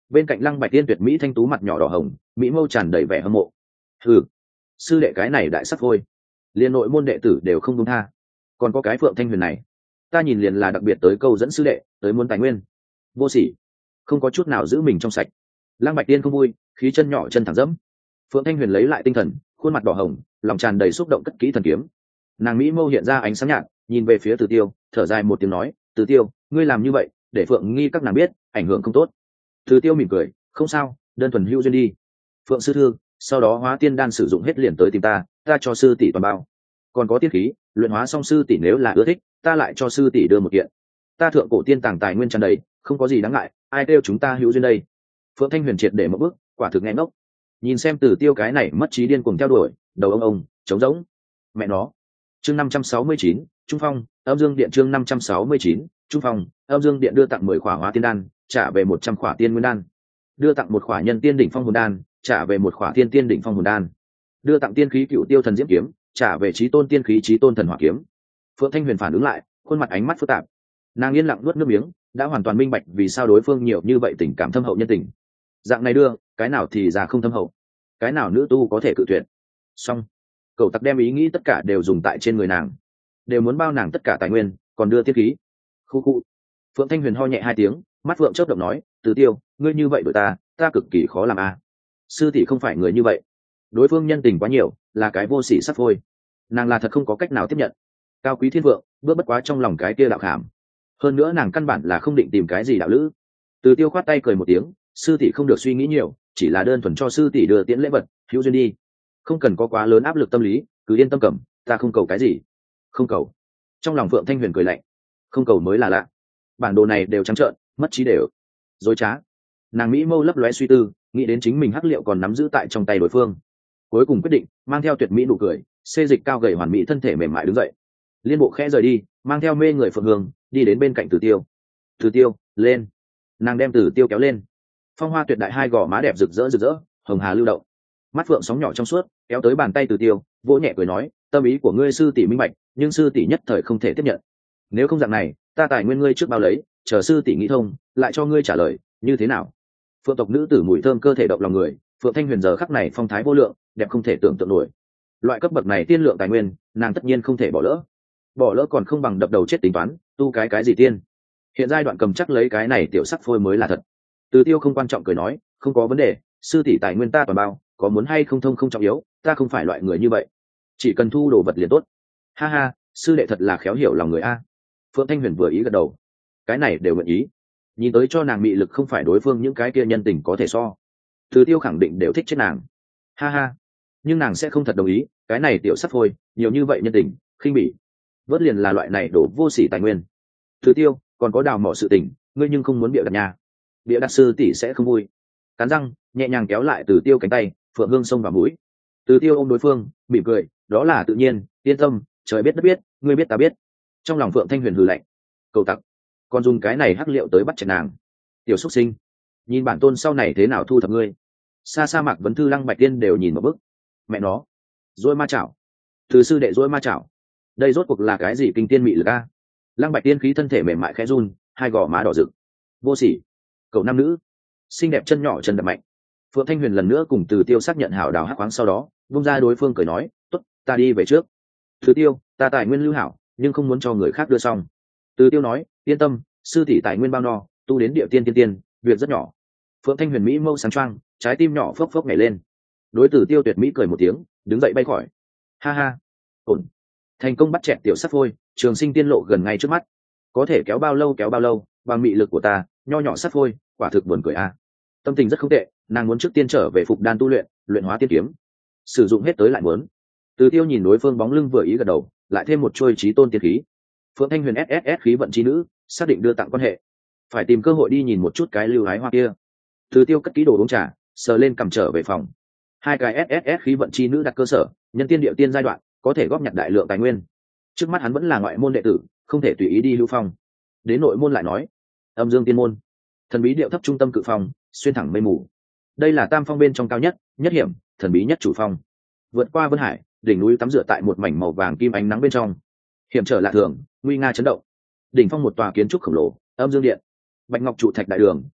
Bên cạnh Lăng Bạch Tiên tuyệt mỹ thanh tú mặt nhỏ đỏ hồng, mỹ mâu tràn đầy vẻ hâm mộ. Ừ, sư đệ cái này đại sắc thôi, liền nội môn đệ tử đều không đúng tha. Còn có cái Phượng Thanh Huyền này, ta nhìn liền là đặc biệt tới câu dẫn sư đệ, tới muốn tài nguyên. Vô sỉ, không có chút nào giữ mình trong sạch. Lăng Bạch Tiên không vui, khí chân nhỏ chân thẳng dẫm. Phượng Thanh Huyền lấy lại tinh thần, khuôn mặt đỏ hồng, lòng tràn đầy xúc động cất kỹ thần kiếm. Nàng mỹ mâu hiện ra ánh sáng nhạt, nhìn về phía Từ Tiêu, thở dài một tiếng nói, Từ Tiêu, ngươi làm như vậy để Phượng nghi các nàng biết, ảnh hưởng không tốt. Từ Tiêu mỉm cười, không sao, đơn thuần hữu duyên đi. Phượng sư thư, sau đó hóa tiên đan sử dụng hết liền tới tìm ta cho sư tỷ toàn bao. Còn có tiên khí, luyện hóa xong sư tỷ nếu là ưa thích, ta lại cho sư tỷ đưa một kiện. Ta thượng cổ tiên tàng tài nguyên tràn đầy, không có gì đáng ngại, ai kêu chúng ta hữu duyên đây. Phượng Thanh Huyền triệt để một bước, quả thực nghe ngốc. Nhìn xem Từ Tiêu cái này mất trí điên cuồng theo đuổi, đầu ông trống rỗng. Mẹ nó. Chương 569, Trung Phong, Âm Dương Điện chương 569, Trung Phong, Âm Dương Điện đưa tặng 10 khỏa hóa tiên đan, trả về 100 khỏa tiên nguyên đan. Đưa tặng một khỏa nhân tiên đỉnh phong hồn đan, trả về một khỏa tiên tiên đỉnh phong hồn đan. Đưa tặng tiên khí Cựu Tiêu thần diễm kiếm, trả về chí tôn tiên khí chí tôn thần hỏa kiếm. Phượng Thanh Huyền phản ứng lại, khuôn mặt ánh mắt phức tạp. Nàng yên lặng nuốt nước miếng, đã hoàn toàn minh bạch vì sao đối phương nhiều như vậy tình cảm thâm hậu nhân tình. Dạng này đưa, cái nào thì ra không thâm hậu, cái nào nữ tu có thể cự tuyệt. Xong, cậu tặc đem ý nghĩ tất cả đều dùng tại trên người nàng, đều muốn bao nàng tất cả tài nguyên, còn đưa tiên khí. Khu khu. Phượng Thanh Huyền ho nhẹ hai tiếng, mắt Phượng chớp động nói, Từ Tiêu, ngươi như vậy đổi ta cực kỳ khó làm a. Sư tỷ không phải người như vậy, đối phương nhân tình quá nhiều, là cái vô sỉ sắp thôi. Nàng là thật không có cách nào tiếp nhận. Cao quý thiên vượng, bước bất quá trong lòng cái kia đạo khảm. Hơn nữa nàng căn bản là không định tìm cái gì đạo lữ. Từ Tiêu khoát tay cười một tiếng, sư tỷ không được suy nghĩ nhiều, chỉ là đơn thuần cho sư tỷ đưa tiễn lễ vật, hữu duyên đi, không cần có quá lớn áp lực tâm lý, cứ yên tâm cầm, ta không cầu cái gì. Không cầu. Trong lòng Phượng Thanh Huyền cười lạnh, không cầu mới là lạ. Bản đồ này đều trắng trợn, mất trí đều, dối trá. Nàng mỹ mâu lấp lóe suy tư, nghĩ đến chính mình hắc liệu còn nắm giữ tại trong tay đối phương, cuối cùng quyết định mang theo tuyệt mỹ nụ cười, xê dịch cao gầy hoàn mỹ thân thể mềm mại đứng dậy, liên bộ khẽ rời đi, mang theo mê người Phượng Hương đi đến bên cạnh Từ Tiêu. Từ Tiêu, lên. Nàng đem Từ Tiêu kéo lên. Phong hoa tuyệt đại, hai gò má đẹp rực rỡ, hồng hà lưu động, mắt phượng sóng nhỏ trong suốt, kéo tới bàn tay Từ Tiêu, vỗ nhẹ cười nói, tâm ý của ngươi sư tỷ minh bạch, nhưng sư tỷ nhất thời không thể tiếp nhận. Nếu không dạng này, ta tài nguyên ngươi trước bao lấy, chờ sư tỷ nghĩ thông, lại cho ngươi trả lời, như thế nào? Phượng tộc nữ tử mùi thơm cơ thể động lòng người, Phượng Thanh Huyền giờ khắc này phong thái vô lượng, đẹp không thể tưởng tượng nổi. Loại cấp bậc này tiên lượng tài nguyên, nàng tất nhiên không thể bỏ lỡ còn không bằng đập đầu chết tính toán, tu cái gì tiên. Hiện giai đoạn cầm chắc lấy cái này tiểu sắc phôi mới là thật. Từ Tiêu không quan trọng cười nói, không có vấn đề, sư tỷ tài nguyên ta toàn bao, có muốn hay không thông không trọng yếu, ta không phải loại người như vậy, chỉ cần thu đồ vật liền tốt. Ha ha, sư đệ thật là khéo hiểu lòng người a. Phượng Thanh Huyền vừa ý gật đầu, cái này đều nguyện ý. Nhìn tới cho nàng mị lực không phải đối phương những cái kia nhân tình có thể so. Từ Tiêu khẳng định đều thích chết nàng. Ha ha, nhưng nàng sẽ không thật đồng ý, cái này tiểu sắt thôi, nhiều như vậy nhân tình, khinh bỉ. Vớt liền là loại này đổ vô sỉ tài nguyên. Từ Tiêu, còn có đào mỏ sự tình, ngươi nhưng không muốn bịa đặt nhà. Bịa đặt sư tỷ sẽ không vui. Cắn răng, nhẹ nhàng kéo lại Từ Tiêu cánh tay, Phượng Hương xông vào mũi. Từ Tiêu ôm đối phương, mỉm cười, đó là tự nhiên, yên tâm, trời biết đất biết, ngươi biết ta biết. Trong lòng Phượng Thanh Huyền hừ lạnh, cầu tặc, còn dùng cái này hắc liệu tới bắt chẹt nàng. Tiểu xuất sinh, nhìn bản tôn sau này thế nào thu thập ngươi. Xa xa Mạc Vấn Thư Lăng Bạch Tiên đều nhìn một bức. Mẹ nó, dỗi ma chảo, từ sư đệ dỗi ma chảo, đây rốt cuộc là cái gì kinh tiên mị lực a? Lăng Bạch Tiên khí thân thể mềm mại khẽ run, hai gò má đỏ rực. Vô sỉ, cậu nam nữ, xinh đẹp chân nhỏ chân đập mạnh. Phượng Thanh Huyền lần nữa cùng Từ Tiêu xác nhận hảo đào hắc khoáng sau đó, vung ra đối phương cười nói, tốt, ta đi về trước. Từ Tiêu, ta tài nguyên lưu hảo, nhưng không muốn cho người khác đưa xong. Từ Tiêu nói, yên tâm, sư tỷ tài nguyên bao no, tu đến địa tiên tiên, việc rất nhỏ. Phượng Thanh Huyền mỹ mâu sáng choang, trái tim nhỏ phốc phốc nhảy lên. Đối Từ Tiêu tuyệt mỹ cười một tiếng, đứng dậy bay khỏi. Ha ha, ổn, thành công bắt chẹt tiểu sắt phôi, trường sinh tiên lộ gần ngay trước mắt. Có thể kéo bao lâu, bằng mị lực của ta, nho nhỏ sắt phôi, quả thực buồn cười a. Tâm tình rất không tệ, nàng muốn trước tiên trở về phục đan tu luyện, luyện hóa tiên kiếm, sử dụng hết tới lại muốn. Từ Tiêu nhìn đối phương bóng lưng vừa ý gật đầu, lại thêm một trôi chí tôn tiên khí. Phượng Thanh Huyền SSS khí vận chi nữ, xác định đưa tặng quan hệ, phải tìm cơ hội đi nhìn một chút cái lưu hái hoa kia. Từ Tiêu cất kỹ đồ uống trà, sờ lên cầm trở về phòng. Hai cái SSS khí vận chi nữ đặt cơ sở, nhân tiên địa tiên giai đoạn, có thể góp nhặt đại lượng tài nguyên. Trước mắt hắn vẫn là ngoại môn đệ tử, không thể tùy ý đi lưu phong. Đến nội môn lại nói, Âm Dương Tiên môn, thần bí điệu thấp trung tâm cự phòng, xuyên thẳng mây mù. Đây là tam phong bên trong cao nhất, nhất hiểm, thần bí nhất chủ phong. Vượt qua Vân Hải, đỉnh núi tắm rửa tại một mảnh màu vàng kim ánh nắng bên trong. Hiểm trở lạ thường, nguy nga chấn động. Đỉnh phong một tòa kiến trúc khổng lồ, Âm Dương Điện. Bạch ngọc trụ thạch đại đường,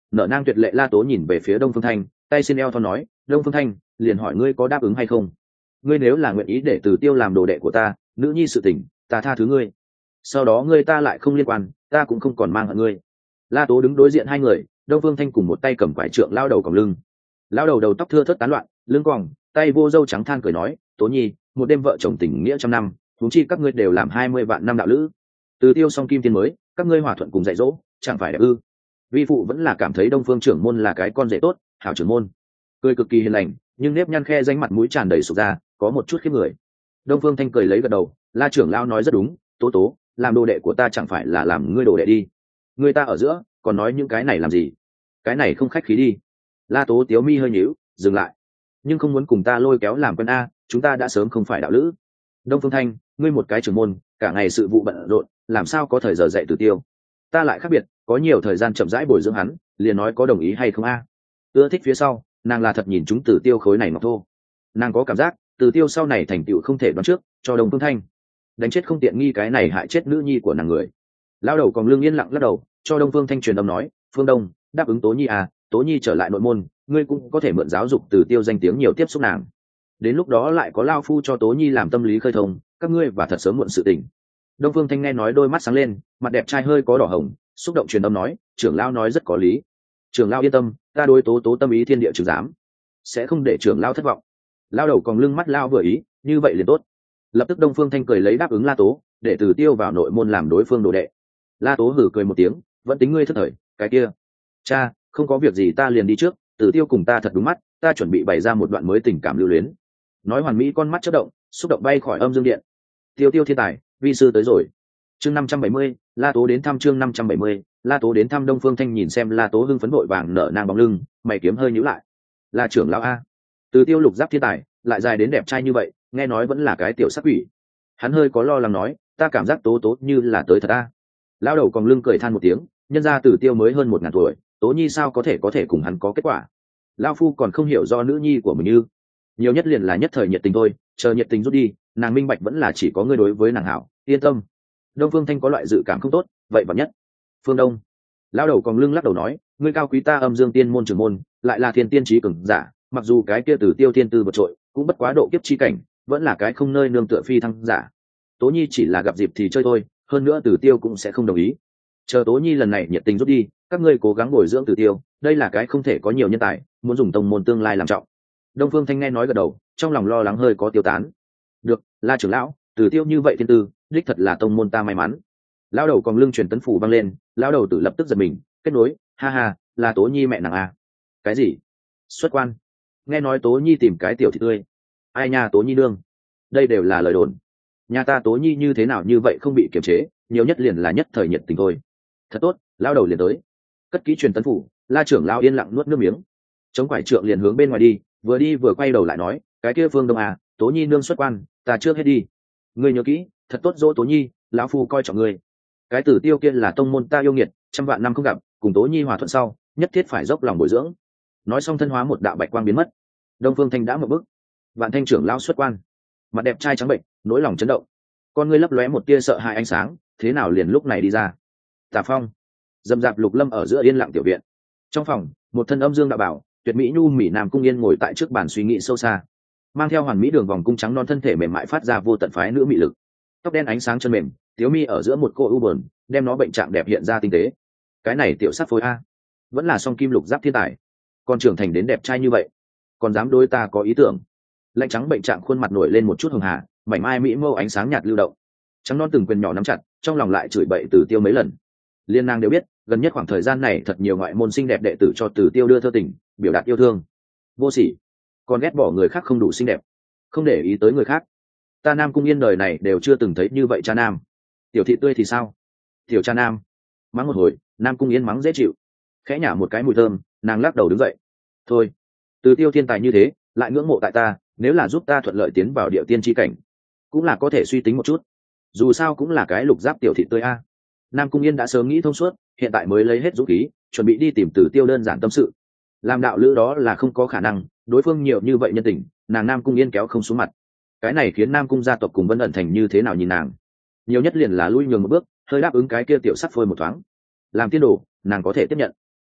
nở nang tuyệt lệ La Tố nhìn về phía Đông Phương Thanh, tay xin eo thon nói, Đông Phương Thanh, liền hỏi ngươi có đáp ứng hay không? Ngươi nếu là nguyện ý để Từ Tiêu làm đồ đệ của ta, nữ nhi sự tình, ta tha thứ ngươi. Sau đó ngươi ta lại không liên quan, ta cũng không còn mang hận ngươi. La Tố đứng đối diện hai người, Đông Phương Thanh cùng một tay cầm quải trượng lao đầu còng lưng. Lao đầu đầu tóc thưa thớt tán loạn, lưng còng, tay vô râu trắng than cười nói, Tố nhi, một đêm vợ chồng tình nghĩa trăm năm, huống chi các ngươi đều làm 20 vạn năm đạo lữ. Từ Tiêu song kim tiên mới, các ngươi hòa thuận cùng dạy dỗ, chẳng phải đẹp ư? Vi phụ vẫn là cảm thấy Đông Phương trưởng môn là cái con rể tốt, hảo trưởng môn. Cười cực kỳ hiền lành, nhưng nếp nhăn khe danh mặt mũi tràn đầy sụp ra, có một chút khiếp người. Đông Phương Thanh cười lấy gật đầu, La trưởng lão nói rất đúng, Tố Tố, làm đồ đệ của ta chẳng phải là làm ngươi đồ đệ đi. Ngươi ta ở giữa, còn nói những cái này làm gì? Cái này không khách khí đi. La Tố tiếu mi hơi nhíu, dừng lại. Nhưng không muốn cùng ta lôi kéo làm quen a, chúng ta đã sớm không phải đạo lữ. Đông Phương Thanh, ngươi một cái trưởng môn, cả ngày sự vụ bận rộn, làm sao có thời giờ dạy Từ Tiêu? Ta lại khác biệt, có nhiều thời gian chậm rãi bồi dưỡng hắn, liền nói có đồng ý hay không a? Ưa thích phía sau, nàng là thật nhìn chúng Từ Tiêu khối này ngọc thô. Nàng có cảm giác, Từ Tiêu sau này thành tựu không thể đoán trước, cho Đông Phương Thanh đánh chết không tiện nghi cái này hại chết nữ nhi của nàng người. Lao đầu còn lương yên lặng lắc đầu, cho Đông Phương Thanh truyền âm nói, Phương Đông, đáp ứng Tố nhi à, Tố nhi trở lại nội môn, ngươi cũng có thể mượn giáo dục Từ Tiêu danh tiếng nhiều tiếp xúc nàng. Đến lúc đó lại có lao phu cho Tố nhi làm tâm lý khơi thông, các ngươi và thật sớm muộn sự tình. Đông Phương Thanh nghe nói đôi mắt sáng lên, mặt đẹp trai hơi có đỏ hồng, xúc động truyền âm nói, trưởng lao nói rất có lý. Trưởng lao yên tâm, ta đối Tố Tố tâm ý thiên địa chứng giám, sẽ không để trưởng lao thất vọng. Lao đầu còn lưng mắt lao vừa ý, như vậy liền tốt. Lập tức Đông Phương Thanh cười lấy đáp ứng La Tố, để Từ Tiêu vào nội môn làm đối phương đồ đệ. La Tố hử cười một tiếng, vẫn tính ngươi thất thời, cái kia. Cha, không có việc gì ta liền đi trước, Từ Tiêu cùng ta thật đúng mắt, ta chuẩn bị bày ra một đoạn mới tình cảm lưu luyến. Nói hoàn mỹ con mắt chớp động, xúc động bay khỏi âm dương điện. Tiêu Tiêu thiên tài, vi sư tới rồi. Chương 570, La Tố đến thăm chương 570, La Tố đến thăm. Đông Phương Thanh nhìn xem La Tố hưng phấn vội vàng nở nang bóng lưng, mày kiếm hơi nhíu lại. La trưởng lão a. Từ Tiêu lục giáp thiên tài, lại dài đến đẹp trai như vậy, nghe nói vẫn là cái tiểu sắc quỷ. Hắn hơi có lo lắng nói, ta cảm giác Tố Tố như là tới thật a. Lão đầu còn lưng cười than một tiếng, nhân ra Từ Tiêu mới hơn 1000 tuổi, Tố nhi sao có thể cùng hắn có kết quả. Lão phu còn không hiểu do nữ nhi của mình như, nhiều nhất liền là nhất thời nhiệt tình thôi, chờ nhiệt tình rút đi, nàng minh bạch vẫn là chỉ có ngươi đối với nàng hảo, yên tâm. Đông Phương Thanh có loại dự cảm không tốt, vậy vật nhất. Phương Đông. Lão đầu còn lưng lắc đầu nói, ngươi cao quý ta âm dương tiên môn trưởng môn, lại là thiên tiên trí cường giả, mặc dù cái kia Từ Tiêu thiên tư vượt trội, cũng bất quá độ kiếp chi cảnh, vẫn là cái không nơi nương tựa phi thăng giả. Tố nhi chỉ là gặp dịp thì chơi thôi, hơn nữa Từ Tiêu cũng sẽ không đồng ý. Chờ Tố nhi lần này nhiệt tình rút đi, các ngươi cố gắng bồi dưỡng Từ Tiêu, đây là cái không thể có nhiều nhân tài, muốn dùng tông môn tương lai làm trọng. Đông Phương Thanh nghe nói gật đầu, trong lòng lo lắng hơi có tiêu tán. Được, La trưởng lão, Từ Tiêu như vậy thiên tư, đích thật là tông môn ta may mắn. Lão đầu còn lưng truyền tấn phủ vang lên, lão đầu tử lập tức giật mình, kết nối, ha ha, là Tố nhi mẹ nàng à? Cái gì? Xuất quan? Nghe nói Tố nhi tìm cái tiểu thị tươi. Ai nha Tố nhi đương? Đây đều là lời đồn. Nhà ta Tố nhi như thế nào như vậy không bị kiềm chế, nhiều nhất liền là nhất thời nhiệt tình thôi. Thật tốt, lão đầu liền tới. Cất kỹ truyền tấn phủ, La trưởng lão yên lặng nuốt nước miếng. Chống quải trượng liền hướng bên ngoài đi vừa quay đầu lại nói, cái kia Phương Đông à, Tố nhi nương xuất quan, ta trước hết đi. Ngươi nhớ kỹ, thật tốt dỗ Tố nhi, lão phu coi trọng ngươi. Cái Tử Tiêu kia là tông môn ta yêu nghiệt, trăm vạn năm không gặp, cùng Tố nhi hòa thuận sau, nhất thiết phải dốc lòng bồi dưỡng. Nói xong thân hóa một đạo bạch quang biến mất. Đông Phương Thanh đã một bước, Vạn Thanh trưởng lão xuất quan, mặt đẹp trai trắng bệnh, nỗi lòng chấn động, con ngươi lấp lóe một tia sợ hãi ánh sáng, thế nào liền lúc này đi ra. Tà Phong, dầm dạp lục lâm ở giữa yên lặng tiểu viện. Trong phòng, một thân âm dương đạo bảo, tuyệt mỹ nhu mỹ nam cung yên ngồi tại trước bàn suy nghĩ sâu xa, mang theo hoàn mỹ đường vòng cung trắng non, thân thể mềm mại phát ra vô tận phái nữ mị lực, tóc đen ánh sáng chân mềm, tiếu mi ở giữa một cô u buồn, đem nó bệnh trạng đẹp hiện ra tinh tế. Cái này tiểu sắc phối a, vẫn là song kim lục giáp thiên tài, còn trưởng thành đến đẹp trai như vậy, còn dám đối ta có ý tưởng. Lạnh trắng bệnh trạng khuôn mặt nổi lên một chút hường hà, mảnh mai mỹ mâu ánh sáng nhạt lưu động, trắng non từng quyền nhỏ nắm chặt, trong lòng lại chửi bậy Từ Tiêu mấy lần. Liên nàng đều biết, gần nhất khoảng thời gian này thật nhiều ngoại môn xinh đẹp đệ tử cho Từ Tiêu đưa thơ tình, biểu đạt yêu thương. Vô sỉ, còn ghét bỏ người khác không đủ xinh đẹp, không để ý tới người khác. Ta Nam Cung Yên đời này đều chưa từng thấy như vậy cha nam. Tiểu thị tươi thì sao? Tiểu cha nam. Mắng một hồi, Nam Cung Yên mắng dễ chịu, khẽ nhả một cái mùi thơm, nàng lắc đầu đứng dậy. Thôi, Từ Tiêu thiên tài như thế, lại ngưỡng mộ tại ta, nếu là giúp ta thuận lợi tiến vào địa tiên chi cảnh, cũng là có thể suy tính một chút. Dù sao cũng là cái lục giáp tiểu thị tươi a. Nam Cung Yên đã sớm nghĩ thông suốt, hiện tại mới lấy hết dũng khí, chuẩn bị đi tìm Từ Tiêu đơn giản tâm sự. Làm đạo lữ đó là không có khả năng, đối phương nhiều như vậy nhân tình, nàng Nam Cung Yên kéo không xuống mặt. Cái này khiến Nam Cung gia tộc cùng Vân ẩn thành như thế nào nhìn nàng? Nhiều nhất liền là lui nhường một bước, hơi đáp ứng cái kia tiểu sắc phôi một thoáng. Làm tiên đồ, nàng có thể tiếp nhận.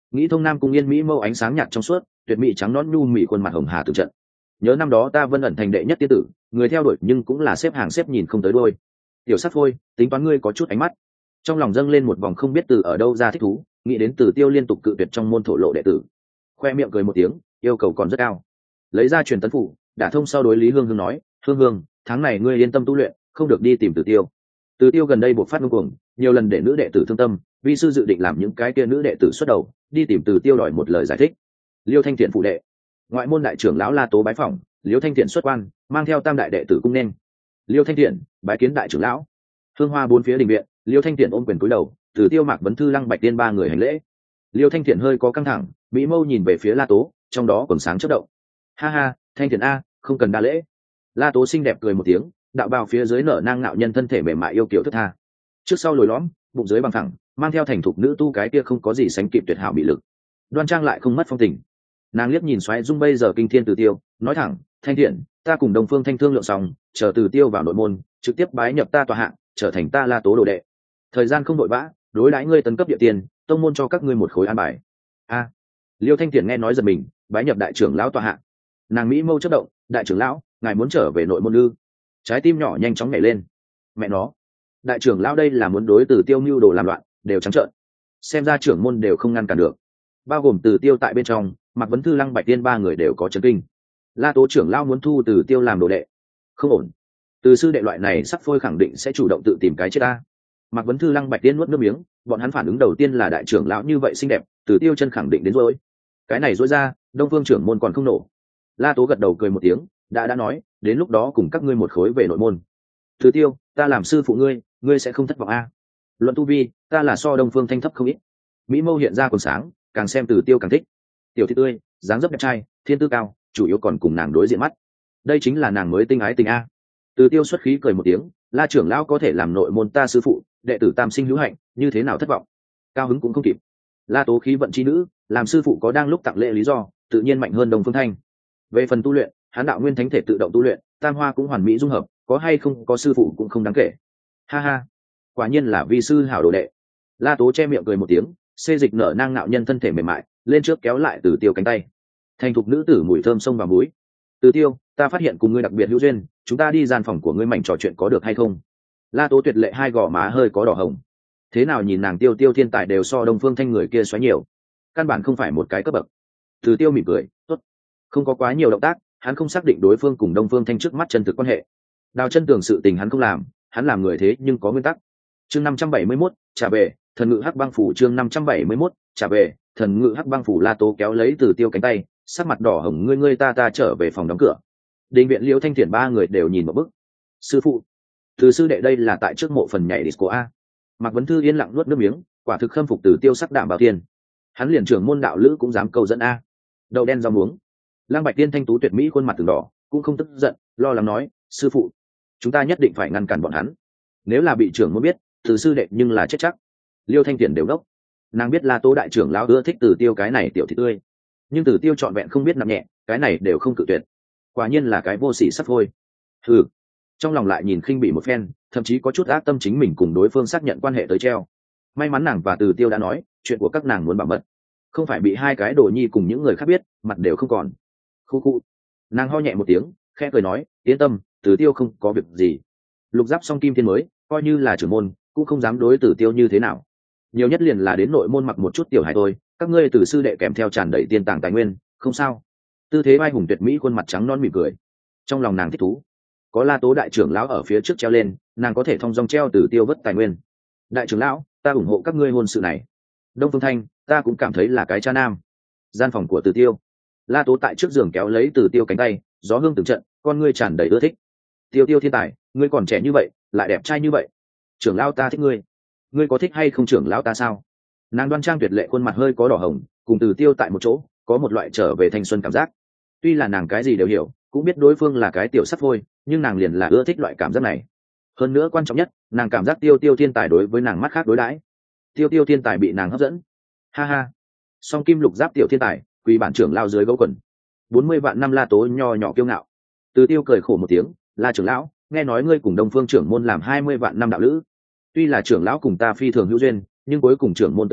nghĩ thông nam cung yên mỹ mâu ánh sáng nhạt trong suốt, tuyệt mỹ trắng nõn nhu mị khuôn mặt hồng hà từng trận. Nhớ năm đó ta vân ẩn thành đệ nhất tiên tử, người theo đuổi nhưng cũng là xếp hàng xếp nhìn không tới đôi. Tiểu sắc phôi, tính toán ngươi có chút ánh mắt. Trong lòng dâng lên một vòng không biết từ ở đâu ra thích thú, nghĩ đến Từ Tiêu liên tục cự tuyệt trong môn thổ lộ đệ tử, khoe miệng cười một tiếng, yêu cầu còn rất cao. Lấy ra truyền tấn phủ, đả thông sau đối Lý Hương Hương nói, Hương Hương, tháng này ngươi yên tâm tu luyện, không được đi tìm Từ Tiêu. Từ Tiêu gần đây buộc phát ngông cuồng, nhiều lần để nữ đệ tử thương tâm, vi sư dự định làm những cái kia nữ đệ tử xuất đầu, đi tìm Từ Tiêu đòi một lời giải thích. Liêu Thanh Thiện phụ đệ, ngoại môn đại trưởng lão La Tố bái phỏng, Liêu Thanh Thiện xuất quan, mang theo tam đại đệ tử cung nên. Liêu Thanh Thiện bái kiến đại trưởng lão. Hương hoa bốn phía đình viện, Liêu Thanh Thiện ôm quyền cúi đầu, Từ Tiêu Mạc Vấn Thư Lăng Bạch Tiên ba người hành lễ. Liêu Thanh Thiện hơi có căng thẳng, mỹ mâu nhìn về phía La Tố, trong đó còn sáng chớp động. Ha ha, Thanh Thiện a, không cần đa lễ. La Tố xinh đẹp cười một tiếng, đạo bào phía dưới nở nang nạo nhân thân thể mềm mại yêu kiều thướt tha, trước sau lồi lõm, bụng dưới bằng thẳng, mang theo thành thục nữ tu cái kia không có gì sánh kịp tuyệt hảo bị lực, đoan trang lại không mất phong tình. Nàng liếc nhìn xoáy dung bây giờ kinh thiên Từ Tiêu, nói thẳng, Thanh Thiện, ta cùng Đông Phương Thanh thương lượng xong, chờ Từ Tiêu vào nội môn, trực tiếp bái nhập ta tòa hạng, trở thành ta La Tố đồ đệ. Thời gian không đội vã, đối đãi ngươi tấn cấp địa tiền, tông môn cho các ngươi một khối an bài. A. Liêu Thanh Thiện nghe nói giật mình, bái nhập đại trưởng lão tòa hạng. Nàng mỹ mâu chớp động, đại trưởng lão, ngài muốn trở về nội môn ư? Trái tim nhỏ nhanh chóng nhảy lên. Mẹ nó, đại trưởng lão đây là muốn đối Từ Tiêu mưu đồ làm loạn, đều trắng trợn. Xem ra trưởng môn đều không ngăn cản được, bao gồm Từ Tiêu tại bên trong, Mạc Vấn Thư Lăng Bạch Tiên ba người đều có chấn kinh. La Tố trưởng lão muốn thu Từ Tiêu làm đồ đệ, không ổn. Từ sư đệ loại này sắc phôi khẳng định sẽ chủ động tự tìm cái chết ta. Mạc Vấn Thư Lăng Bạch Tiên nuốt nước miếng, bọn hắn phản ứng đầu tiên là đại trưởng lão như vậy xinh đẹp, Từ Tiêu chân khẳng định đến rồi. Cái này rối ra, Đông Phương trưởng môn còn không nổ. La Tố gật đầu cười một tiếng, đã nói, đến lúc đó cùng các ngươi một khối về nội môn. Từ Tiêu, ta làm sư phụ ngươi, ngươi sẽ không thất vọng a. Luận tu vi, ta là so Đông Phương Thanh thấp không ít. Mỹ mâu hiện ra còn sáng, càng xem Từ Tiêu càng thích. Tiểu thị tươi, dáng dấp đẹp trai, thiên tư cao, chủ yếu còn cùng nàng đối diện mắt. Đây chính là nàng mới tinh ái tình a. Từ Tiêu xuất khí cười một tiếng, La trưởng lão có thể làm nội môn ta sư phụ, đệ tử tam sinh hữu hạnh, như thế nào thất vọng. Cao hứng cũng không kịp. La Tố khí vận chi nữ, làm sư phụ có đang lúc tặng lễ lý do, tự nhiên mạnh hơn Đông Phương Thanh. Về phần tu luyện, hán đạo nguyên thánh thể tự động tu luyện, tam hoa cũng hoàn mỹ dung hợp, có hay không có sư phụ cũng không đáng kể. Ha ha, quả nhiên là vi sư hảo đồ đệ. La Tố che miệng cười một tiếng, xê dịch nở nang ngạo nhân thân thể mềm mại, lên trước kéo lại Từ Tiêu cánh tay. Thành thục nữ tử mùi thơm xông vào mũi. Từ Tiêu, ta phát hiện cùng ngươi đặc biệt hữu duyên, chúng ta đi gian phòng của ngươi mảnh trò chuyện có được hay không? La Tố tuyệt lệ hai gò má hơi có đỏ hồng. Thế nào nhìn nàng Tiêu thiên tài đều so Đông Phương Thanh người kia xoáy nhiều, căn bản không phải một cái cấp bậc. Từ Tiêu mỉm cười, tốt. Không có quá nhiều động tác, hắn không xác định đối phương cùng Đông Phương Thanh trước mắt chân thực quan hệ. Đào chân tường sự tình hắn không làm, hắn làm người thế nhưng có nguyên tắc. Chương 571, trả về, thần ngự hắc băng phủ. Chương 571, trả về, thần ngự hắc băng phủ. La Tố kéo lấy Từ Tiêu cánh tay, sắc mặt đỏ hồng, ngươi ta trở về phòng đóng cửa. Đình viện Liễu Thanh Thiện ba người đều nhìn một bức. Sư phụ, Từ sư đệ đây là tại trước mộ phần nhảy disco a. Mạc Vấn Thư yên lặng nuốt nước miếng, quả thực khâm phục Từ Tiêu sắc đảm bảo tiền. Hắn liền trưởng môn đạo lữ cũng dám câu dẫn a. Đậu đen rau muống. Lăng Bạch Tiên thanh tú tuyệt mỹ khuôn mặt từng đỏ, cũng không tức giận, lo lắng nói, sư phụ, chúng ta nhất định phải ngăn cản bọn hắn. Nếu là bị trưởng môn biết, Từ sư đệ nhưng là chết chắc. Liêu Thanh Thiện đều đốc. Nàng biết La Tố đại trưởng lão ưa thích Từ Tiêu cái này tiểu thị tươi, nhưng Từ Tiêu trọn vẹn không biết nặng nhẹ, cái này đều không cự tuyệt. Quả nhiên là cái vô sỉ sắt phôi. Hừ. Trong lòng lại nhìn khinh bỉ một phen, thậm chí có chút ác tâm chính mình cùng đối phương xác nhận quan hệ tới treo. May mắn nàng và Từ Tiêu đã nói, chuyện của các nàng muốn bảo mật, không phải bị hai cái đồ nhi cùng những người khác biết, mặt đều không còn. Khu khu. Nàng ho nhẹ một tiếng, khẽ cười nói, yên tâm, Từ Tiêu không có việc gì. Lục giáp song kim thiên mới, coi như là trưởng môn, cũng không dám đối Từ Tiêu như thế nào. Nhiều nhất liền là đến nội môn mặc một chút tiểu hài thôi, các ngươi Từ sư đệ kèm theo tràn đầy tiên tàng tài nguyên, không sao. Tư thế vai hùng tuyệt mỹ, khuôn mặt trắng non mỉm cười. Trong lòng nàng thích thú, có La Tố đại trưởng lão ở phía trước treo lên, nàng có thể thong dong treo Từ Tiêu vất tài nguyên. Đại trưởng lão, ta ủng hộ các ngươi hôn sự này. Đông Phương Thanh, ta cũng cảm thấy là cái cha nam. Gian phòng của Từ Tiêu, La Tố tại trước giường kéo lấy Từ Tiêu cánh tay, gió hương từng trận, con ngươi tràn đầy ưa thích. Tiêu thiên tài, ngươi còn trẻ như vậy, lại đẹp trai như vậy. Trưởng lão ta thích ngươi. Ngươi có thích hay không trưởng lão ta sao? Nàng đoan trang tuyệt lệ, khuôn mặt hơi có đỏ hồng, cùng Từ Tiêu tại một chỗ, có một loại trở về thanh xuân cảm giác. Tuy là nàng cái gì đều hiểu, cũng biết đối phương là cái tiểu sắt phôi, nhưng nàng liền là ưa thích loại cảm giác này. Hơn nữa quan trọng nhất, nàng cảm giác Tiêu thiên tài đối với nàng mắt khác đối đãi. Tiêu thiên tài bị nàng hấp dẫn. Ha ha. Song kim lục giáp tiểu thiên tài, quý bản trưởng lao dưới gấu quần. 40 vạn năm La Tố nho nhỏ kiêu ngạo. Từ Tiêu cười khổ một tiếng, La trưởng lão, nghe nói ngươi cùng Đông Phương trưởng môn làm 20 vạn năm đạo lữ. Tuy là trưởng lão cùng ta phi thường hữu duyên, nhưng cuối cùng trưởng môn tới trước,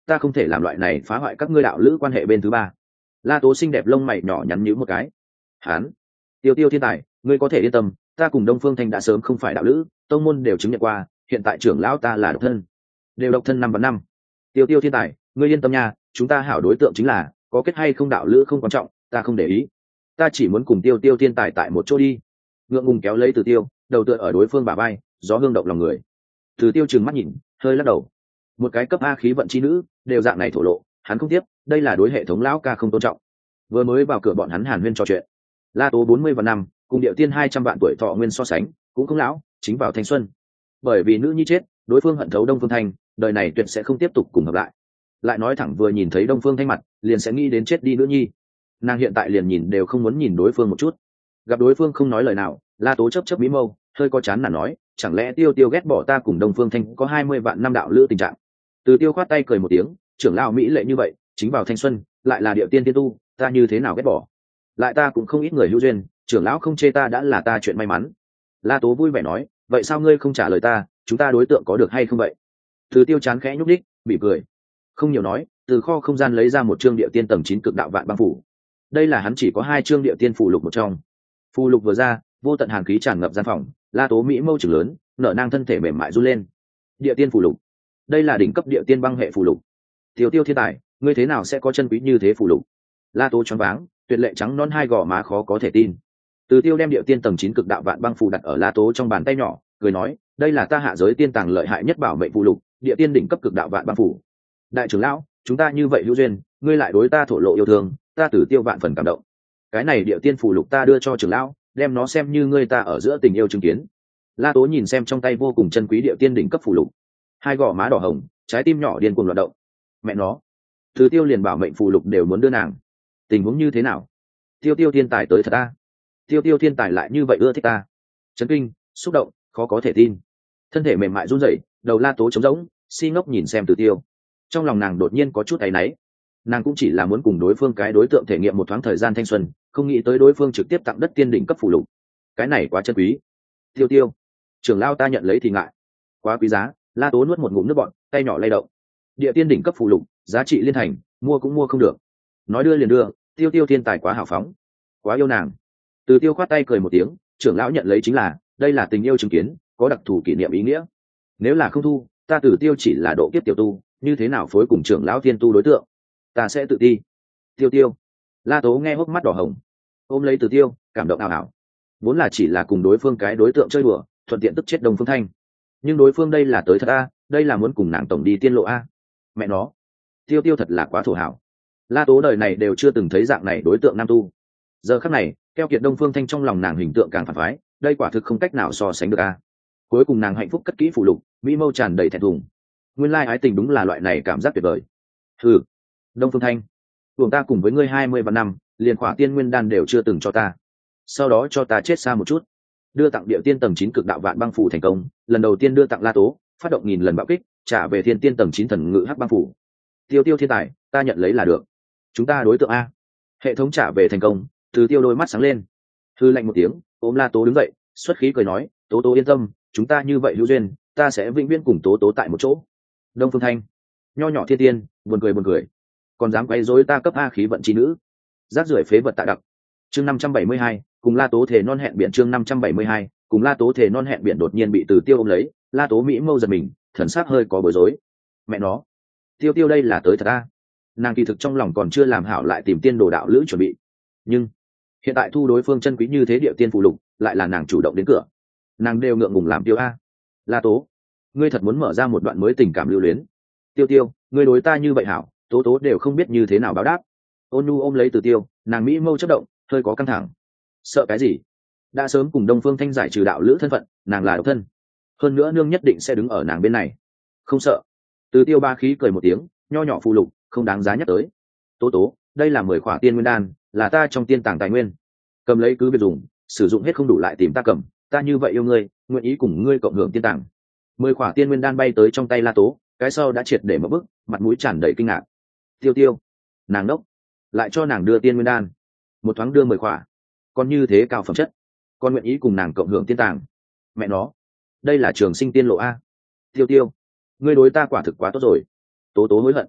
ta không thể làm loại này phá hoại các ngươi đạo lữ quan hệ bên thứ ba. La Tố xinh đẹp lông mày nhỏ nhắn nhíu một cái. Hán, Tiêu Tiêu thiên tài, ngươi có thể yên tâm, ta cùng Đông Phương Thanh đã sớm không phải đạo lữ, tông môn đều chứng nhận qua, hiện tại trưởng lão ta là độc thân, đều độc thân 5 và 5. Tiêu Tiêu thiên tài, ngươi yên tâm nha, chúng ta hảo đối tượng chính là có kết hay không đạo lữ không quan trọng, ta không để ý, ta chỉ muốn cùng Tiêu Tiêu thiên tài tại một chỗ đi. Ngượng ngùng kéo lấy Từ Tiêu, đầu tựa ở đối phương bả vai, gió hương động lòng người. Từ Tiêu trừng mắt nhìn, hơi lắc đầu. Một cái cấp A khí vận chi nữ, đều dạng này thổ lộ, hắn không tiếp, đây là đối hệ thống lão ca không tôn trọng. Vừa mới vào cửa bọn hắn hàn huyên trò chuyện. La Tố 40 và 5, cùng Điệu Tiên 200 vạn tuổi thọ nguyên so sánh, cũng không lão, chính vào thanh xuân. Bởi vì nữ nhi chết, đối phương hận thấu Đông Phương Thanh, đời này tuyệt sẽ không tiếp tục cùng hợp lại. Lại nói thẳng vừa nhìn thấy Đông Phương Thanh mặt, liền sẽ nghĩ đến chết đi nữ nhi. Nàng hiện tại liền nhìn đều không muốn nhìn đối phương một chút. Gặp đối phương không nói lời nào, La Tố chớp chớp mí mâu, hơi có chán nản nói, chẳng lẽ Tiêu Tiêu ghét bỏ ta cùng Đông Phương Thanh có 20 vạn năm đạo lữ tình trạng. Từ Tiêu khoát tay cười một tiếng, trưởng lão mỹ lệ như vậy, chính vào thanh xuân, lại là Điệu Tiên tiên tu, ta như thế nào ghét bỏ. Lại ta cũng không ít người hữu duyên, trưởng lão không chê ta đã là ta chuyện may mắn. La Tố vui vẻ nói, vậy sao ngươi không trả lời ta, chúng ta đối tượng có được hay không vậy? Từ Tiêu chán khẽ nhúc đích, bị cười. Không nhiều nói, từ kho không gian lấy ra một chương Điệu Tiên tầng 9 cực đạo vạn băng phủ. Đây là hắn chỉ có 2 chương Điệu Tiên phù lục một trong. Phù lục vừa ra, vô tận hàn khí tràn ngập gian phòng, La Tố mỹ mâu trừng lớn, nở nang thân thể mềm mại run lên. Điệu Tiên phù lục, đây là đỉnh cấp Điệu Tiên băng hệ phù lục. Tiêu Tiêu thiên tài, ngươi thế nào sẽ có chân quý như thế phù lục? La Tố choáng váng, tuyệt lệ trắng non hai gò má khó có thể tin. Từ Tiêu đem Điệu Tiên tầng 9 cực đạo vạn băng phù đặt ở La Tố trong bàn tay nhỏ, cười nói, đây là ta hạ giới tiên tàng lợi hại nhất bảo mệnh phù lục, Điệu Tiên đỉnh cấp cực đạo vạn băng phù. Đại trưởng lão, chúng ta như vậy hữu duyên, ngươi lại đối ta thổ lộ yêu thương, ta Tử Tiêu vạn phần cảm động. Cái này Điệu Tiên phù lục ta đưa cho trưởng lão, đem nó xem như ngươi ta ở giữa tình yêu chứng kiến. La Tố nhìn xem trong tay vô cùng chân quý Điệu Tiên đỉnh cấp phù lục, hai gò má đỏ hồng, trái tim nhỏ điên cuồng loạn động. Mẹ nó, Từ Tiêu liền bảo mệnh phù lục đều muốn đưa nàng, tình huống như thế nào? Tiêu Tiêu thiên tài tới thật ta, Tiêu Tiêu thiên tài lại như vậy ưa thích ta. Chấn kinh, xúc động, khó có thể tin. Thân thể mềm mại run rẩy, đầu La Tố trống rỗng, si ngốc nhìn xem Từ Tiêu. Trong lòng nàng đột nhiên có chút áy náy. Nàng cũng chỉ là muốn cùng đối phương cái đối tượng thể nghiệm một thoáng thời gian thanh xuân, không nghĩ tới đối phương trực tiếp tặng đất tiên đỉnh cấp phù lục. Cái này quá chân quý. Tiêu Tiêu, trưởng lão ta nhận lấy thì ngại. Quá quý giá. La Tố nuốt một ngụm nước bọt, tay nhỏ lay động. Địa tiên đỉnh cấp phù lục, giá trị liên thành, mua cũng mua không được. Nói đưa liền đưa, Tiêu Tiêu thiên tài quá hào phóng, quá yêu nàng. Từ Tiêu khoát tay cười một tiếng, trưởng lão nhận lấy chính là, đây là tình yêu chứng kiến, có đặc thù kỷ niệm ý nghĩa. Nếu là không thu, ta Từ Tiêu chỉ là độ kiếp tiểu tu, như thế nào phối cùng trưởng lão thiên tu đối tượng, ta sẽ tự ti. Tiêu Tiêu, La Tố nghe hốc mắt đỏ hồng, ôm lấy Từ Tiêu, cảm động ảo ảo. Vốn là chỉ là cùng đối phương cái đối tượng chơi đùa, thuận tiện tức chết Đông Phương Thanh, nhưng đối phương đây là tới thật a, đây là muốn cùng nàng tổng đi tiên lộ a. Mẹ nó, Tiêu Tiêu thật là quá thổ hảo. La Tố đời này đều chưa từng thấy dạng này đối tượng nam tu. Giờ khắc này, keo kiệt Đông Phương Thanh trong lòng nàng hình tượng càng phản phái, đây quả thực không cách nào so sánh được a. Cuối cùng nàng hạnh phúc cất kỹ phụ lục, mỹ mâu tràn đầy thẹn thùng. Nguyên lai ái tình đúng là loại này cảm giác tuyệt vời. Hừ, Đông Phương Thanh, cùng ta cùng với ngươi 20 và 5, liền khỏa tiên nguyên đan đều chưa từng cho ta. Sau đó cho ta chết xa một chút. Đưa tặng Điệu Tiên tầng 9 cực đạo vạn băng phù thành công, lần đầu tiên đưa tặng La Tố, phát động 1000 lần bạo kích, trả về Thiên Tiên tầng 9 thần ngự hắc băng phù. Tiêu Tiêu thiên tài, ta nhận lấy là được. Chúng ta đối tượng a. Hệ thống trả về thành công, Từ Tiêu đôi mắt sáng lên. Hư lạnh một tiếng, ôm La Tố đứng dậy, xuất khí cười nói, Tố Tố yên tâm, chúng ta như vậy hữu duyên, ta sẽ vĩnh viễn cùng Tố Tố tại một chỗ. Đông Phương Thanh, nho nhỏ thiên tiên, buồn cười, còn dám quấy rối ta cấp A khí vận chi nữ, rác rưởi phế vật tạ đặc. Chương 572, cùng La Tố thề non hẹn biển. Chương 572, cùng La Tố thề non hẹn biển. Đột nhiên bị Từ Tiêu ôm lấy, La Tố mỹ mâu giật mình, thần sắc hơi có bối rối. Mẹ nó, Tiêu Tiêu đây là tới thật a. Nàng kỳ thực trong lòng còn chưa làm hảo lại tìm tiên đồ đạo lữ chuẩn bị, nhưng hiện tại thu đối phương chân quý như thế Điệu Tiên phù lục, lại là nàng chủ động đến cửa, nàng đều ngượng ngùng làm Tiêu a. La Tố, ngươi thật muốn mở ra một đoạn mới tình cảm lưu luyến? Tiêu Tiêu, ngươi đối ta như vậy hảo, Tố Tố đều không biết như thế nào báo đáp. Ôn Nhu ôm lấy Từ Tiêu, nàng mỹ mâu chớp động, hơi có căng thẳng. Sợ cái gì? Đã sớm cùng Đông Phương Thanh giải trừ đạo lữ thân phận, nàng là độc thân, hơn nữa nương nhất định sẽ đứng ở nàng bên này, không sợ. Từ Tiêu ba khí cười một tiếng, nho nhỏ phù lục, không đáng giá nhắc tới. Tố Tố, đây là 10 khỏa tiên nguyên đan, là ta trong tiên tàng tài nguyên, cầm lấy cứ việc dùng, sử dụng hết không đủ lại tìm ta cầm, ta như vậy yêu ngươi, nguyện ý cùng ngươi cộng hưởng tiên tàng. 10 khỏa tiên nguyên đan bay tới trong tay La Tố, cái sau đã triệt để mất bức, mặt mũi tràn đầy kinh ngạc. Tiêu Tiêu, nàng đốc, lại cho nàng đưa tiên nguyên đan, một thoáng đưa 10 khỏa, còn như thế cao phẩm chất, con nguyện ý cùng nàng cộng hưởng tiên tàng. Mẹ nó, đây là trường sinh tiên lộ a. Tiêu Tiêu, ngươi đối ta quả thực quá tốt rồi. Tố Tố hối hận,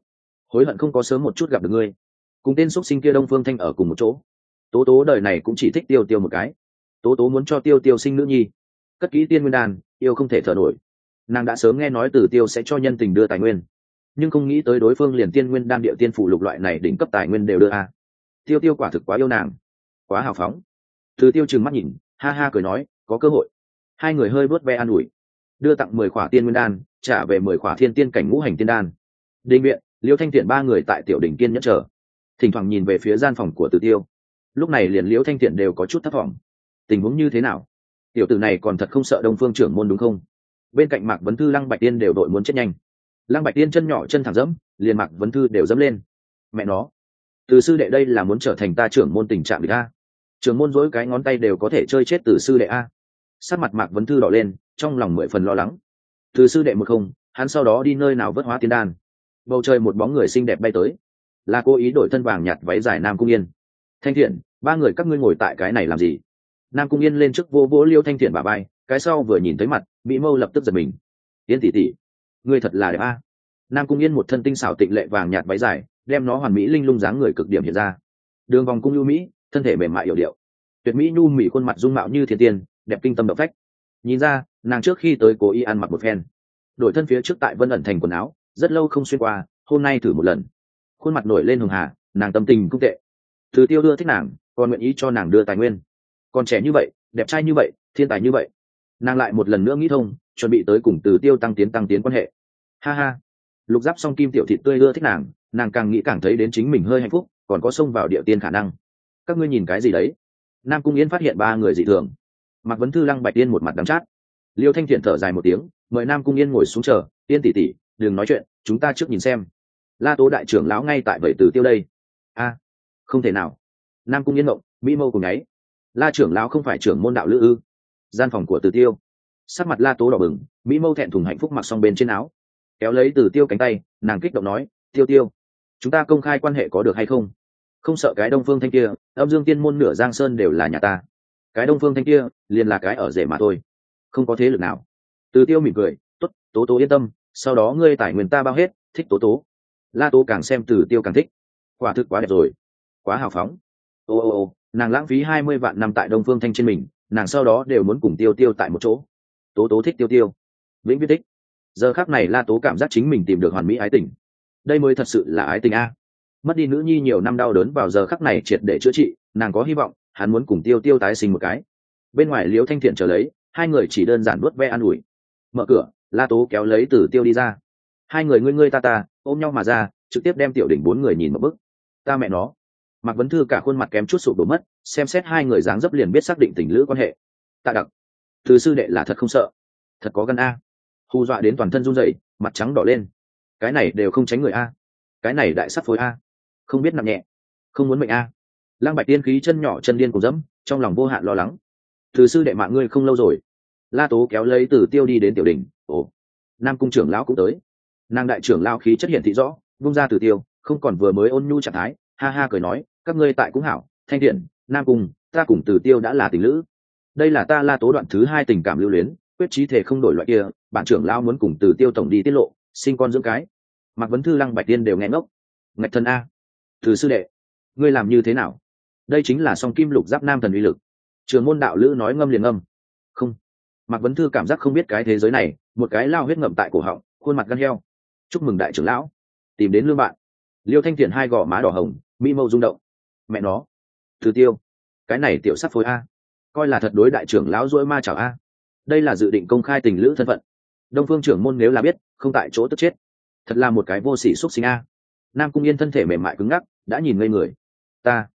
hối hận không có sớm một chút gặp được ngươi. Cùng tên xuất sinh kia Đông Phương Thanh ở cùng một chỗ. Tố tố đời này cũng chỉ thích tiêu tiêu một cái. Tố tố muốn cho tiêu tiêu sinh nữ nhi, cất kỹ tiên nguyên đan, yêu không thể thở nổi. Nàng đã sớm nghe nói Từ Tiêu sẽ cho nhân tình đưa tài nguyên, nhưng không nghĩ tới đối phương liền tiên nguyên đan, địa tiên phụ lục loại này đỉnh cấp tài nguyên đều đưa a. Tiêu tiêu quả thực quá yêu nàng, quá hào phóng. Từ Tiêu trừng mắt nhìn, ha ha cười nói, có cơ hội. Hai người hơi vớt ve an ủi, đưa tặng 10 khỏa tiên nguyên đan, trả về 10 khỏa thiên tiên cảnh ngũ hành tiên đan. Đình viện, Liễu Thanh Tiện ba người tại tiểu đỉnh kiên nhẫn chờ, thỉnh thoảng nhìn về phía gian phòng của Từ Tiêu. Lúc này liền Liễu Thanh Tiện đều có chút thất vọng. Tình huống như thế nào? Tiểu tử này còn thật không sợ Đông Phương trưởng môn đúng không? Bên cạnh Mạc Vấn Thư, Lăng Bạch Tiên đều đội muốn chết nhanh. Lăng Bạch Tiên chân nhỏ chân thẳng dẫm, liền Mạc Vấn Thư đều dẫm lên. Mẹ nó, Từ sư đệ đây là muốn trở thành ta trưởng môn tình trạng địch a. Trưởng môn dỗi cái ngón tay đều có thể chơi chết Từ sư đệ a. Sát mặt Mạc Vấn Thư đỏ lên, trong lòng 10 phần lo lắng. Từ sư đệ một không, hắn sau đó đi nơi nào vớt hóa tiên đan. Bầu trời một bóng người xinh đẹp bay tới, là cố ý đổi thân vàng nhạt váy dài Nam Cung Yên. Thanh Thiện, ba người các ngươi ngồi tại cái này làm gì? Nam Cung Yên lên trước vô vỗ Liêu Thanh Thiện bả vai, cái sau vừa nhìn thấy mặt, Mỹ Mâu lập tức giật mình. Yên tỷ tỷ, ngươi thật là đẹp a. Nam Cung Yên một thân tinh xảo tịnh lệ vàng nhạt váy dài, đem nó hoàn mỹ linh lung dáng người cực điểm hiện ra. Đường vòng cung ưu mỹ, thân thể mềm mại yểu điệu, tuyệt mỹ nhu mỹ khuôn mặt dung mạo như thiên tiên, đẹp kinh tâm động phách. Nhìn ra, nàng trước khi tới cố ý ăn mặc một phen, đổi thân phía trước tại Vân ẩn thành quần áo, rất lâu không xuyên qua, hôm nay thử một lần. Khuôn mặt nổi lên hường hà, nàng tâm tình cũng tệ. Từ Tiêu đưa thích nàng, còn nguyện ý cho nàng đưa tài nguyên. Còn trẻ như vậy, đẹp trai như vậy, thiên tài như vậy, nàng lại một lần nữa nghĩ thông, chuẩn bị tới cùng Từ Tiêu tăng tiến quan hệ. Ha ha, lục giáp song kim tiểu thịt tươi ưa thích nàng càng nghĩ càng thấy đến chính mình hơi hạnh phúc, còn có xông vào địa tiên khả năng. Các ngươi nhìn cái gì đấy? Nam Cung Yến phát hiện ba người dị thường. Mạc Vấn Thư, Lăng Bạch Tiên một mặt đắng chát. Liêu Thanh Thiện thở dài một tiếng, mời Nam Cung Yên ngồi xuống chờ. Yên tỷ tỷ, đừng nói chuyện, chúng ta trước nhìn xem. La Tố đại trưởng lão ngay tại vậy Từ Tiêu đây. A, không thể nào. Nam Cung Yên ngộng, mỹ mâu cùng ngáy. La trưởng lão không phải trưởng môn đạo lữ ư? Gian phòng của Từ Tiêu. Sắc mặt La Tố đỏ bừng, mỹ mâu thẹn thùng hạnh phúc mặc xong bên trên áo, kéo lấy Từ Tiêu cánh tay, nàng kích động nói, Tiêu Tiêu, chúng ta công khai quan hệ có được hay không? Không sợ cái Đông Phương Thanh kia, Âm Dương Tiên môn nửa Giang Sơn đều là nhà ta. Cái Đông Phương Thanh kia liền là cái ở rể mà thôi, không có thế lực nào. Từ Tiêu mỉm cười, tốt, Tố Tố yên tâm, sau đó ngươi tài nguyên ta bao hết, thích Tố Tố. La Tố càng xem Từ Tiêu càng thích, quả thực quá đẹp rồi, quá hào phóng. Ô, nàng lãng phí 20 vạn năm tại Đông Phương Thanh trên mình, nàng sau đó đều muốn cùng Tiêu Tiêu tại một chỗ. Tố Tố thích Tiêu Tiêu, vĩnh viễn thích. Giờ khắc này La Tố cảm giác chính mình tìm được hoàn mỹ ái tình, đây mới thật sự là ái tình a. Mất đi nữ nhi nhiều năm đau đớn vào giờ khắc này triệt để chữa trị, nàng có hy vọng, hắn muốn cùng Tiêu Tiêu tái sinh một cái. Bên ngoài Liễu Thanh Thiện chờ lấy, hai người chỉ đơn giản vuốt ve an ủi. Mở cửa, La Tố kéo lấy Từ Tiêu đi ra. Hai người ngươi ta ôm nhau mà ra, trực tiếp đem tiểu đỉnh 4 người nhìn một bức. Ta mẹ nó. Mạc Vấn Thư cả khuôn mặt kém chút sụp đổ mất, xem xét hai người dáng dấp liền biết xác định tình lữ quan hệ. Tạ Đặc, Từ sư đệ là thật không sợ, thật có gan a. Hù dọa đến toàn thân run rẩy, mặt trắng đỏ lên. Cái này đều không tránh người a, cái này đại sắt phối a, không biết nặng nhẹ, không muốn mệnh a. Lăng Bạch Tiên khí chân nhỏ chân điên cùng dẫm, trong lòng vô hạn lo lắng. Từ sư đệ mạng ngươi không lâu rồi. La Tố kéo lấy Từ Tiêu đi đến tiểu đỉnh. Ồ, Nam Cung trưởng lão cũng tới. Nàng đại trưởng lão khí chất hiển thị rõ, vung ra Từ Tiêu, không còn vừa mới ôn nhu trạng thái, ha ha cười nói, các ngươi tại cũng hảo, Thanh Thiện, Nam Cung, ta cùng Từ Tiêu đã là tình lữ. Đây là ta La Tố đoạn thứ 2 tình cảm lưu luyến, quyết chí thể không đổi loại kia, bản trưởng lão muốn cùng Từ Tiêu tổng đi tiết lộ, sinh con dưỡng cái. Mạc Vấn Thư, Lăng Bạch Tiên đều nghe ngốc. Ngạch thần a, Từ sư đệ, ngươi làm như thế nào? Đây chính là song kim lục giáp nam thần uy lực. Trường môn đạo lữ nói ngâm liền ngâm. Không. Mạc Vấn Thư cảm giác không biết cái thế giới này, một cái lao huyết ngậm tại cổ họng, khuôn mặt gan heo. Chúc mừng đại trưởng lão, tìm đến lương bạn. Liêu Thanh Thiện hai gò má đỏ hồng, mỹ mâu rung động. Mẹ nó, Từ Tiêu, cái này tiểu sắc phối a, coi là thật đối đại trưởng lão dỗi ma chảo a. Đây là dự định công khai tình lữ thân phận. Đông Phương trưởng môn nếu là biết, không tại chỗ tức chết. Thật là một cái vô sỉ xúc sinh a. Nam Cung Yên thân thể mềm mại cứng ngắc, đã nhìn ngây người. Ta,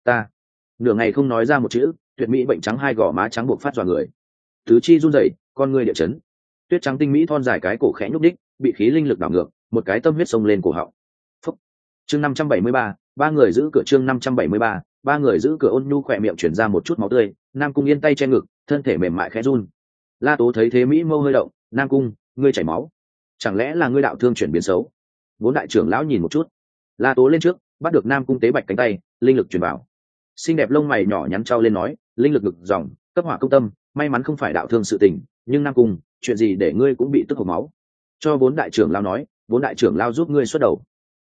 nửa ngày không nói ra một chữ, tuyệt mỹ bệnh trắng hai gò má trắng buộc phát dọa người. Tứ chi run rẩy, con người địa chấn. Tuyết trắng tinh mỹ thon dài cái cổ khẽ nhúc đích, bị khí linh lực đảo ngược, một cái tâm huyết xông lên cổ họng. Phúc. Chương 573, ba người giữ cửa. Chương 573, ba người giữ cửa. Ôn nhu khỏe miệng chuyển ra một chút máu tươi, Nam Cung Yên tay che ngực, thân thể mềm mại khẽ run. La Tố thấy thế mỹ mâu hơi động, Nam Cung, ngươi chảy máu, chẳng lẽ là ngươi đạo thương chuyển biến xấu? Vốn đại trưởng lão nhìn một chút, La Tố lên trước, bắt được Nam Cung tế bạch cánh tay, linh lực truyền vào. Xinh đẹp lông mày nhỏ nhắn trao lên nói, linh lực ngực dòng, cấp hỏa công tâm, may mắn không phải đạo thương sự tình, nhưng Nam Cung, chuyện gì để ngươi cũng bị tức hộc máu? Cho vốn đại trưởng lão nói, vốn đại trưởng lão giúp ngươi xuất đầu.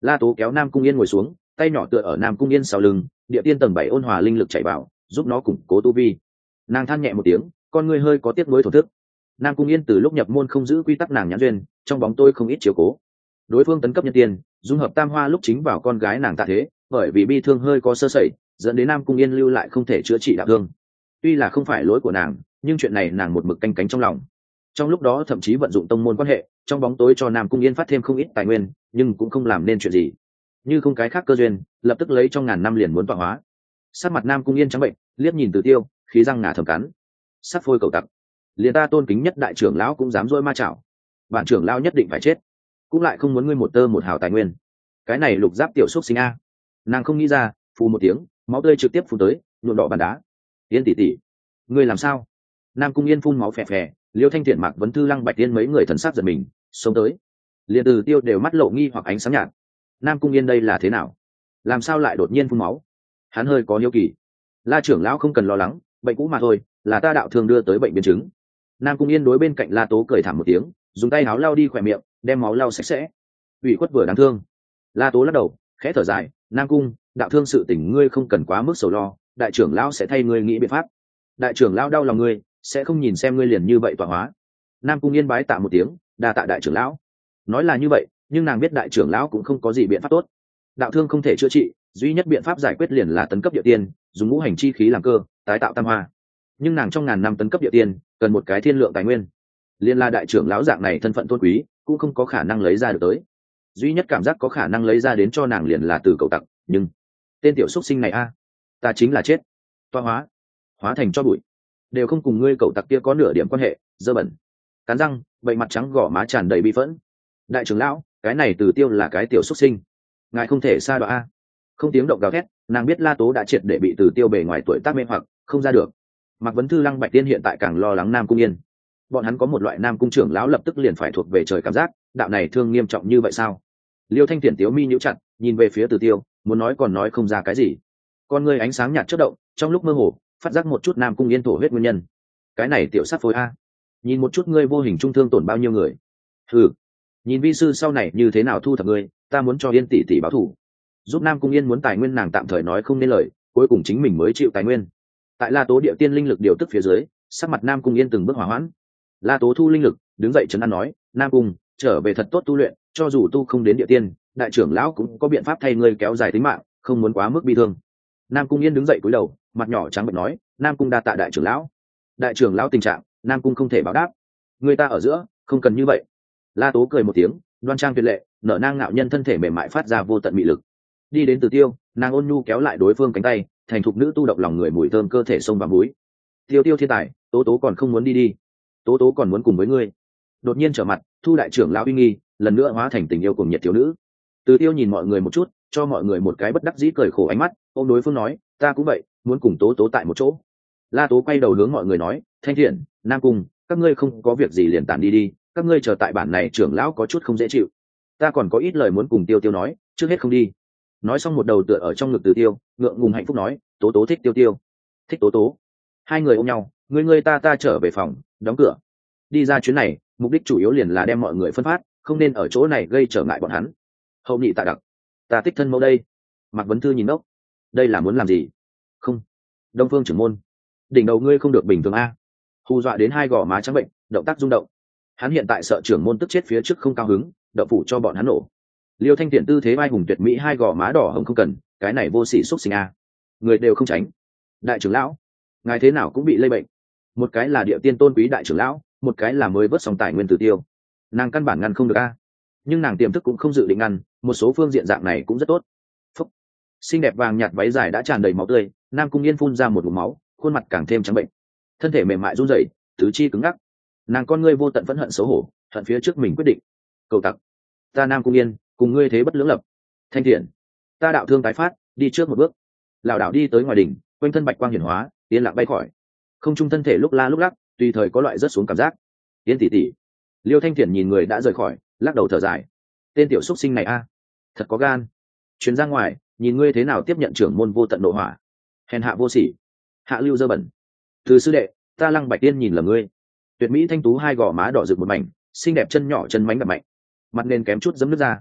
La Tố kéo Nam Cung Yên ngồi xuống, tay nhỏ tựa ở Nam Cung Yên sau lưng, địa tiên tầng 7 ôn hòa linh lực chảy vào, giúp nó củng cố tu vi. Nàng than nhẹ một tiếng, con người hơi có tiếc nuối thổn thức. Nam Cung Yên từ lúc nhập môn không giữ quy tắc nàng nhãn duyên, trong bóng tôi không ít chiếu cố. Đối phương tấn cấp nhân tiên, dung hợp tam hoa lúc chính vào con gái nàng Tạ Thế, bởi vì bi thương hơi có sơ sẩy, dẫn đến Nam Cung Yên lưu lại không thể chữa trị đạo thương. Tuy là không phải lỗi của nàng, nhưng chuyện này nàng một mực canh cánh trong lòng. Trong lúc đó thậm chí vận dụng tông môn quan hệ, trong bóng tối cho Nam Cung Yên phát thêm không ít tài nguyên, nhưng cũng không làm nên chuyện gì. Như không cái khác cơ duyên, lập tức lấy trong ngàn năm liền muốn tọa hóa. Sát mặt Nam Cung Yên trắng bệnh, liếc nhìn Từ Tiêu, khí răng ngà thầm cắn. Sát phôi cầu tặc, liền ta tôn kính nhất đại trưởng lão cũng dám dỗi ma chảo. Bản trưởng lão nhất định phải chết, cũng lại không muốn ngươi một tơ một hào tài nguyên. Cái này lục giáp tiểu xúc sinh a. Nàng không nghĩ ra, phù một tiếng, máu tươi trực tiếp phun tới, nhuộm đỏ bàn đá. Yên tỷ tỷ, ngươi làm sao? Nam Cung Yên phun máu phè phè, Liêu Thanh Thiện, Mạc Vấn Thư, Lăng Bạch Tiên mấy người thần sắc giật mình, xông tới. Liền Từ Tiêu đều mắt lộ nghi hoặc ánh sáng nhạt. Nam Cung Yên đây là thế nào? Làm sao lại đột nhiên phun máu? Hắn hơi có hiếu kỳ. La trưởng lão không cần lo lắng, bệnh cũ mà thôi, là ta đạo thường đưa tới bệnh biến chứng. Nam Cung Yên đối bên cạnh La Tố cười thảm một tiếng, dùng tay áo lau đi khỏe miệng, đem máu lau sạch sẽ. Ủy khuất vừa đáng thương. La Tố lắc đầu, khẽ thở dài, Nam Cung, đạo thương sự tình ngươi không cần quá mức sầu lo, đại trưởng lão sẽ thay ngươi nghĩ biện pháp. Đại trưởng lão đau lòng ngươi, sẽ không nhìn xem ngươi liền như vậy tọa hóa. Nam Cung Yên bái tạ một tiếng, đa tạ đại trưởng lão. Nói là như vậy, nhưng nàng biết đại trưởng lão cũng không có gì biện pháp tốt. Đạo thương không thể chữa trị, duy nhất biện pháp giải quyết liền là tấn cấp địa tiên, dùng ngũ hành chi khí làm cơ, tái tạo tam hoa. Nhưng nàng trong ngàn năm tấn cấp địa tiên, cần một cái thiên lượng tài nguyên. Liên la đại trưởng lão dạng này thân phận tôn quý, cũng không có khả năng lấy ra được tới. Duy nhất cảm giác có khả năng lấy ra đến cho nàng liền là từ cầu tặc, nhưng tên tiểu xuất sinh này a, ta chính là chết, toa hóa, hóa thành cho bụi, đều không cùng ngươi cậu tặc kia có nửa điểm quan hệ, dơ bẩn. Cắn răng, bệnh mặt trắng gò má tràn đầy bi phẫn. Đại trưởng lão, cái này Từ Tiêu là cái tiểu xuất sinh, ngài không thể xa đoạn a. Không tiếng động gào thét, nàng biết La Tố đã triệt để bị Từ Tiêu bề ngoài tuổi tác mê hoặc, không ra được. Mạc Vấn Thư, Lăng Bạch Tiên hiện tại càng lo lắng Nam Cung Yên. Bọn hắn có một loại Nam Cung trưởng lão lập tức liền phải thuộc về trời cảm giác, đạo này thương nghiêm trọng như vậy sao? Liêu Thanh Thiển tiếu mi nhíu chặt, nhìn về phía Từ Tiêu, muốn nói còn nói không ra cái gì. Con ngươi ánh sáng nhạt chớp động, trong lúc mơ hồ, phát giác một chút Nam Cung Yên thổ huyết nguyên nhân. Cái này tiểu sát phối a, nhìn một chút ngươi vô hình trung thương tổn bao nhiêu người. Ừ, nhìn vi sư sau này như thế nào thu thập ngươi, ta muốn cho Yên tỷ tỷ báo thù. Giúp Nam Cung Yên muốn tài nguyên nàng tạm thời nói không nên lời, cuối cùng chính mình mới chịu tài nguyên. Tại La Tố địa tiên linh lực điều tức phía dưới, sắc mặt Nam Cung Yên từng bước hòa hoãn. La Tố thu linh lực, đứng dậy trấn an nói, Nam Cung, trở về thật tốt tu luyện, cho dù tu không đến địa tiên, đại trưởng lão cũng có biện pháp thay ngươi kéo dài tính mạng, không muốn quá mức bi thương. Nam Cung Yên đứng dậy cúi đầu, mặt nhỏ trắng bệch nói, Nam Cung đa tạ đại trưởng lão. Đại trưởng lão tình trạng, Nam Cung không thể báo đáp. Người ta ở giữa, không cần như vậy. La Tố cười một tiếng, đoan trang tuyệt lệ, nở nang ngạo nhân thân thể mềm mại phát ra vô tận mị lực. Đi đến Từ Tiêu, nàng ôn nhu kéo lại đối phương cánh tay, thành thục nữ tu độc lòng người mùi thơm cơ thể sông vào mũi. Tiêu Tiêu thiên tài, Tố Tố còn không muốn đi đi. Tố Tố còn muốn cùng với ngươi. Đột nhiên trở mặt, thu đại trưởng lão uy nghi, lần nữa hóa thành tình yêu cùng nhiệt thiếu nữ. Từ Tiêu nhìn mọi người một chút, cho mọi người một cái bất đắc dĩ cười khổ ánh mắt, ôm đối phương nói, ta cũng vậy, muốn cùng Tố Tố tại một chỗ. La Tố quay đầu hướng mọi người nói, Thanh Thiện, Nam Cung, các ngươi không có việc gì liền tản đi đi, các ngươi chờ tại bản này trưởng lão có chút không dễ chịu. Ta còn có ít lời muốn cùng Tiêu Tiêu nói, trước hết không đi. Nói xong một đầu tựa ở trong ngực Từ Tiêu, ngượng ngùng hạnh phúc nói, Tố Tố thích Tiêu Tiêu, thích Tố Tố. Hai người ôm nhau, ngươi ta trở về phòng, đóng cửa. Đi ra chuyến này, mục đích chủ yếu liền là đem mọi người phân phát, không nên ở chỗ này gây trở ngại bọn hắn. Hậu nhị tạ đặc, ta thích thân mẫu đây. Mạc Vấn Thư nhìn ốc, đây là muốn làm gì? Không, Đông Phương trưởng môn, đỉnh đầu ngươi không được bình thường a. Hù dọa đến hai gò má trắng bệnh, động tác rung động. Hắn hiện tại sợ trưởng môn tức chết phía trước không cao hứng, đậu phủ cho bọn hắn nổ. Liêu Thanh Tiện tư thế vai hùng tuyệt mỹ, hai gò má đỏ hồng không cần, cái này vô sỉ xúc sinh a. Người đều không tránh. Đại trưởng lão, ngài thế nào cũng bị lây bệnh. Một cái là địa tiên tôn quý đại trưởng lão, một cái là mới vớt xong tài nguyên Từ Tiêu. Nàng căn bản ngăn không được a, nhưng nàng tiềm thức cũng không dự định ngăn, một số phương diện dạng này cũng rất tốt. Phúc. Xinh đẹp vàng nhạt váy dài đã tràn đầy máu tươi, Nam Cung Yên phun ra một ngụm máu, khuôn mặt càng thêm trắng bệnh, thân thể mềm mại run rẩy, tứ chi cứng ngắc. Nàng con ngươi vô tận phẫn hận xấu hổ, hận phía trước mình quyết định. Cầu tặc, ta Nam Cung Yên, cùng ngươi thế bất lưỡng lập. Thanh Thiện, ta đạo thương tái phát, đi trước một bước. Lảo đảo đi tới ngoài đỉnh, quanh thân bạch quang hiển hóa, yên lặng bay khỏi. Không trung thân thể lúc la lúc lắc, tùy thời có loại rớt xuống cảm giác. Yên tỷ tỷ. Liêu Thanh Thiện nhìn người đã rời khỏi, lắc đầu thở dài. Tên tiểu xuất sinh này a, thật có gan. Chuyến ra ngoài, nhìn ngươi thế nào tiếp nhận trưởng môn vô tận nộ hỏa. Hèn hạ vô sỉ, hạ lưu dơ bẩn. Từ sư đệ, ta Lăng Bạch Tiên nhìn lầm ngươi. Tuyệt mỹ thanh tú hai gò má đỏ rực một mảnh, xinh đẹp chân nhỏ chân mánh đập mạnh, mặt nên kém chút giấm nước ra.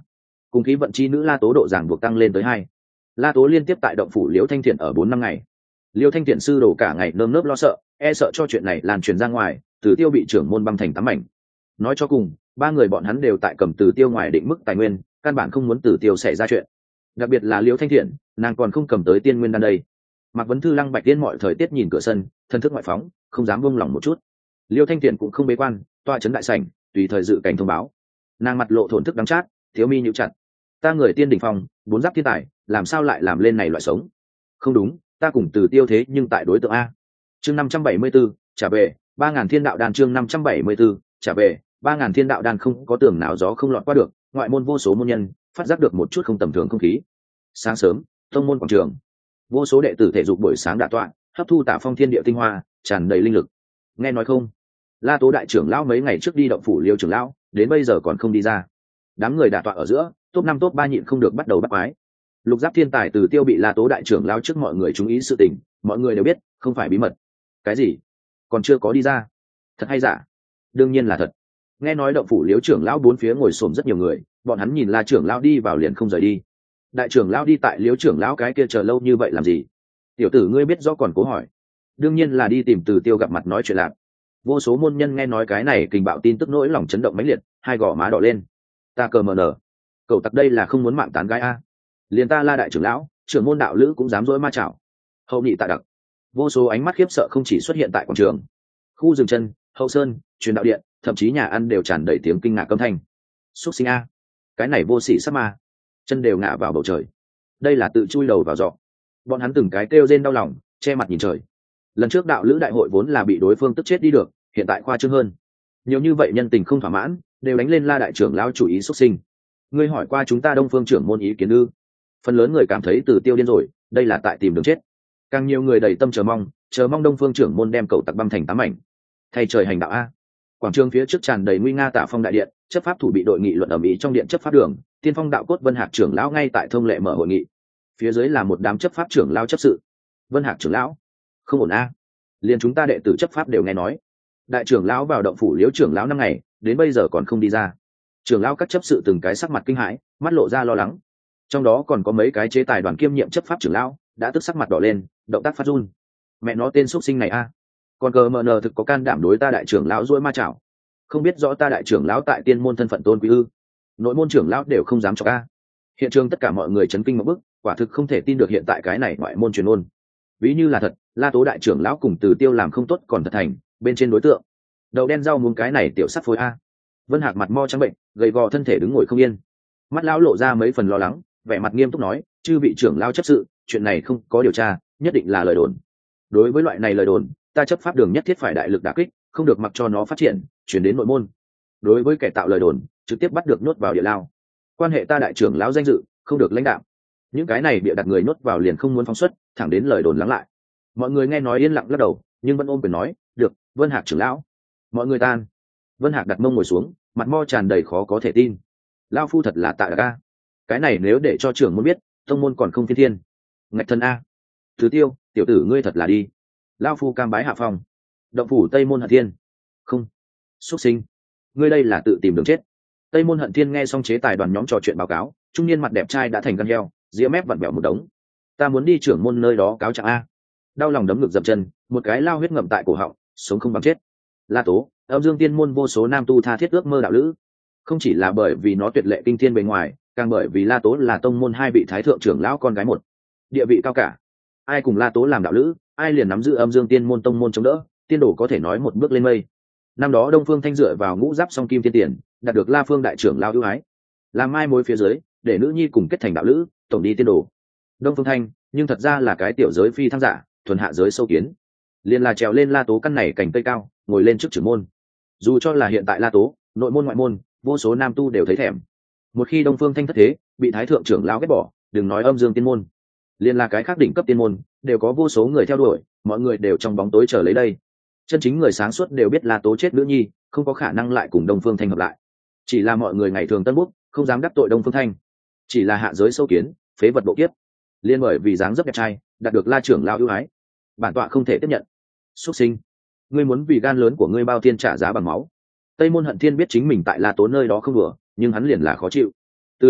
cùng khí vận chi nữ La Tố độ ràng buộc tăng lên tới 2. La Tố liên tiếp tại động phủ Liễu Thanh Thiện ở 4 năm ngày. Liễu Thanh Thiện sư đồ cả ngày nơm nớp lo sợ, e sợ cho chuyện này lan truyền ra ngoài, Từ Tiêu bị trưởng môn băm thành 8 mảnh. Nói cho cùng, ba người bọn hắn đều tại cầm Từ Tiêu ngoài định mức tài nguyên, căn bản không muốn Từ Tiêu xảy ra chuyện. Đặc biệt là Liễu Thanh Thiện, nàng còn không cầm tới tiên nguyên đan đây. Mạc Vấn Thư Lăng Bạch Tiên mọi thời tiết nhìn cửa sân, thân thức ngoại phóng, không dám buông lỏng một chút. Liễu Thanh Thiện cũng không bế quan, toa trấn đại sảnh, tùy thời dự cảnh thông báo. Nàng mặt lộ thổn thức đắng chát, thiếu mi nhíu chặt. Ta người tiên đỉnh phong, 4 giáp thiên tài, làm sao lại làm lên này loại sống? Không đúng, ta cùng Từ Tiêu thế nhưng tại đối tượng a. Chương 574, trả về, 3000 thiên đạo đan chương 574, trả về, 3000 thiên đạo đan không có tường nào gió không lọt qua được, ngoại môn vô số môn nhân, phát giác được một chút không tầm thường không khí. Sáng sớm, tông môn quảng trường, vô số đệ tử thể dục buổi sáng đả tọa, hấp thu Tả Phong thiên địa tinh hoa, tràn đầy linh lực. Nghe nói không? La Tố đại trưởng lão mấy ngày trước đi động phủ Liêu trưởng lão, đến bây giờ còn không đi ra. Đám người đả tọa ở giữa, top 5 top 3 nhịn không được bắt đầu bắt quái. Lục Giáp thiên tài Từ Tiêu bị La Tố đại trưởng lão trước mọi người chú ý sự tình, mọi người đều biết, không phải bí mật. Cái gì? Còn chưa có đi ra? Thật hay giả? Đương nhiên là thật. Nghe nói động phủ Liêu trưởng lão bốn phía ngồi xổm rất nhiều người, bọn hắn nhìn La trưởng lão đi vào liền không rời đi. Đại trưởng lão đi tại Liêu trưởng lão cái kia chờ lâu như vậy làm gì? Tiểu tử ngươi biết rõ còn cố hỏi. Đương nhiên là đi tìm Từ Tiêu gặp mặt nói chuyện lạc. Vô số môn nhân nghe nói cái này kình bạo tin tức nỗi lòng chấn động mãnh liệt, hai gò má đỏ lên. Ta cờ mờ nở, cậu tặc đây là không muốn mạng tán gái a. Liền ta La đại trưởng lão, trưởng môn đạo lữ cũng dám dối ma chảo. Hậu nhị tạ đặc. Vô số ánh mắt khiếp sợ không chỉ xuất hiện tại quảng trường, khu rừng chân, hậu sơn, truyền đạo điện, thậm chí nhà ăn đều tràn đầy tiếng kinh ngạc âm thanh. Xuất sinh a, cái này vô sỉ sắp ma, chân đều ngã vào bầu trời. Đây là tự chui đầu vào giọ. Bọn hắn từng cái kêu rên đau lòng, che mặt nhìn trời. Lần trước đạo lữ đại hội vốn là bị đối phương tức chết đi được, hiện tại khoa trương hơn. Nhiều như vậy nhân tình không thỏa mãn, đều đánh lên La đại trưởng lão chủ ý xuất sinh. Ngươi hỏi qua chúng ta Đông Phương trưởng môn ý kiến ư? Phần lớn người cảm thấy Từ Tiêu điên rồi, đây là tại tìm đường chết. Càng nhiều người đầy tâm chờ mong Đông Phương trưởng môn đem cậu tặc băm thành 8 mảnh. Thay trời hành đạo a. Quảng trường phía trước tràn đầy nguy nga Tả Phong đại điện, chấp pháp thủ bị đội nghị luận ầm ĩ trong điện chấp pháp đường, Tiên Phong đạo cốt Vân Hạc trưởng lão ngay tại thông lệ mở hội nghị. Phía dưới là một đám chấp pháp trưởng lão chấp sự. Vân Hạc trưởng lão, không ổn a. Liền chúng ta đệ tử chấp pháp đều nghe nói, đại trưởng lão vào động phủ Liễu trưởng lão 5 ngày, đến bây giờ còn không đi ra. Trưởng lão các chấp sự từng cái sắc mặt kinh hãi, mắt lộ ra lo lắng. Trong đó còn có mấy cái chế tài đoàn kiêm nhiệm chấp pháp trưởng lão, đã tức sắc mặt đỏ lên, động tác phát run. Mẹ nó tên xuất sinh này a, còn cờ mờ nờ thực có can đảm đối ta đại trưởng lão duỗi ma chảo. Không biết rõ ta đại trưởng lão tại tiên môn thân phận tôn quý ư? Nội môn trưởng lão đều không dám chọc a. Hiện trường tất cả mọi người chấn kinh một bức, quả thực không thể tin được hiện tại cái này ngoại môn truyền ôn. Ví như là thật, La Tố đại trưởng lão cùng Từ Tiêu làm không tốt còn thật thành, bên trên đối tượng. Đầu đen rau muống cái này tiểu sắt phối a. Vân Hạc mặt mo trắng bệnh, gầy gò thân thể đứng ngồi không yên. Mắt lão lộ ra mấy phần lo lắng, vẻ mặt nghiêm túc nói, chư vị trưởng lão chấp sự, chuyện này không có điều tra, nhất định là lời đồn. Đối với loại này lời đồn, ta chấp pháp đường nhất thiết phải đại lực đả kích, không được mặc cho nó phát triển, chuyển đến nội môn. Đối với kẻ tạo lời đồn, trực tiếp bắt được nhốt vào địa lao. Quan hệ ta đại trưởng lão danh dự, không được lãnh đạo. Những cái này bịa đặt người nhốt vào liền không muốn phóng xuất, thẳng đến lời đồn lắng lại. Mọi người nghe nói yên lặng lắc đầu, nhưng vẫn ôm quyền nói, được, Vân Hạc trưởng lão. Mọi người tan. Vân Hạc đặt mông ngồi xuống, mặt mo tràn đầy khó có thể tin. Lão phu thật là tạ đặc a. Cái này nếu để cho trưởng môn biết, tông môn còn không phiên thiên. Ngạch thân a. Từ Tiêu, tiểu tử ngươi thật là đi. Lão phu cam bái hạ phong. Động phủ Tây môn Hận Thiên. Không. Xuất sinh. Ngươi đây là tự tìm đường chết. Tây môn Hận Thiên nghe xong chế tài đoàn nhóm trò chuyện báo cáo, trung niên mặt đẹp trai đã thành gan heo, ria mép vặn vẹo một đống. Ta muốn đi trưởng môn nơi đó cáo trạng a. Đau lòng đấm ngực dậm chân, một cái lao huyết ngậm tại cổ họng, sống không bằng chết. La Tố, Âm Dương Tiên môn vô số nam tu tha thiết ước mơ đạo lữ, không chỉ là bởi vì nó tuyệt lệ kinh thiên bề ngoài, càng bởi vì La Tố là tông môn hai vị thái thượng trưởng lão con gái một, địa vị cao cả. Ai cùng La Tố làm đạo lữ, ai liền nắm giữ Âm Dương Tiên môn tông môn chống đỡ, tiên đồ có thể nói một bước lên mây. Năm đó Đông Phương Thanh dựa vào ngũ giáp song kim tiên tiền, đạt được La Phương đại trưởng lão ưu ái, làm mai mối phía dưới, để nữ nhi cùng kết thành đạo lữ, tổng đi tiên đồ. Đông Phương Thanh, nhưng thật ra là cái tiểu giới phi thăng giả, thuần hạ giới sâu kiến, liền là trèo lên La Tố căn này cành cây cao, ngồi lên trước trưởng môn. Dù cho là hiện tại La Tố, nội môn ngoại môn, vô số nam tu đều thấy thèm. Một khi Đông Phương Thanh thất thế, bị thái thượng trưởng lão ghét bỏ, đừng nói Âm Dương Tiên môn, liền là cái khác đỉnh cấp tiên môn, đều có vô số người theo đuổi, mọi người đều trong bóng tối chờ lấy đây. Chân chính người sáng suốt đều biết La Tố chết nữ nhi, không có khả năng lại cùng Đông Phương Thanh hợp lại. Chỉ là mọi người ngày thường tân bút, không dám đắc tội Đông Phương Thanh. Chỉ là hạ giới sâu kiến, phế vật bộ kiếp. Liên bởi vì dáng dấp đẹp trai, đạt được La trưởng lão ưu ái, bản tọa không thể tiếp nhận. Xuất sinh, ngươi muốn vì gan lớn của ngươi bao tiên trả giá bằng máu. Tây môn Hận Thiên biết chính mình tại La Tố nơi đó không đùa, nhưng hắn liền là khó chịu. Từ cậu tặc,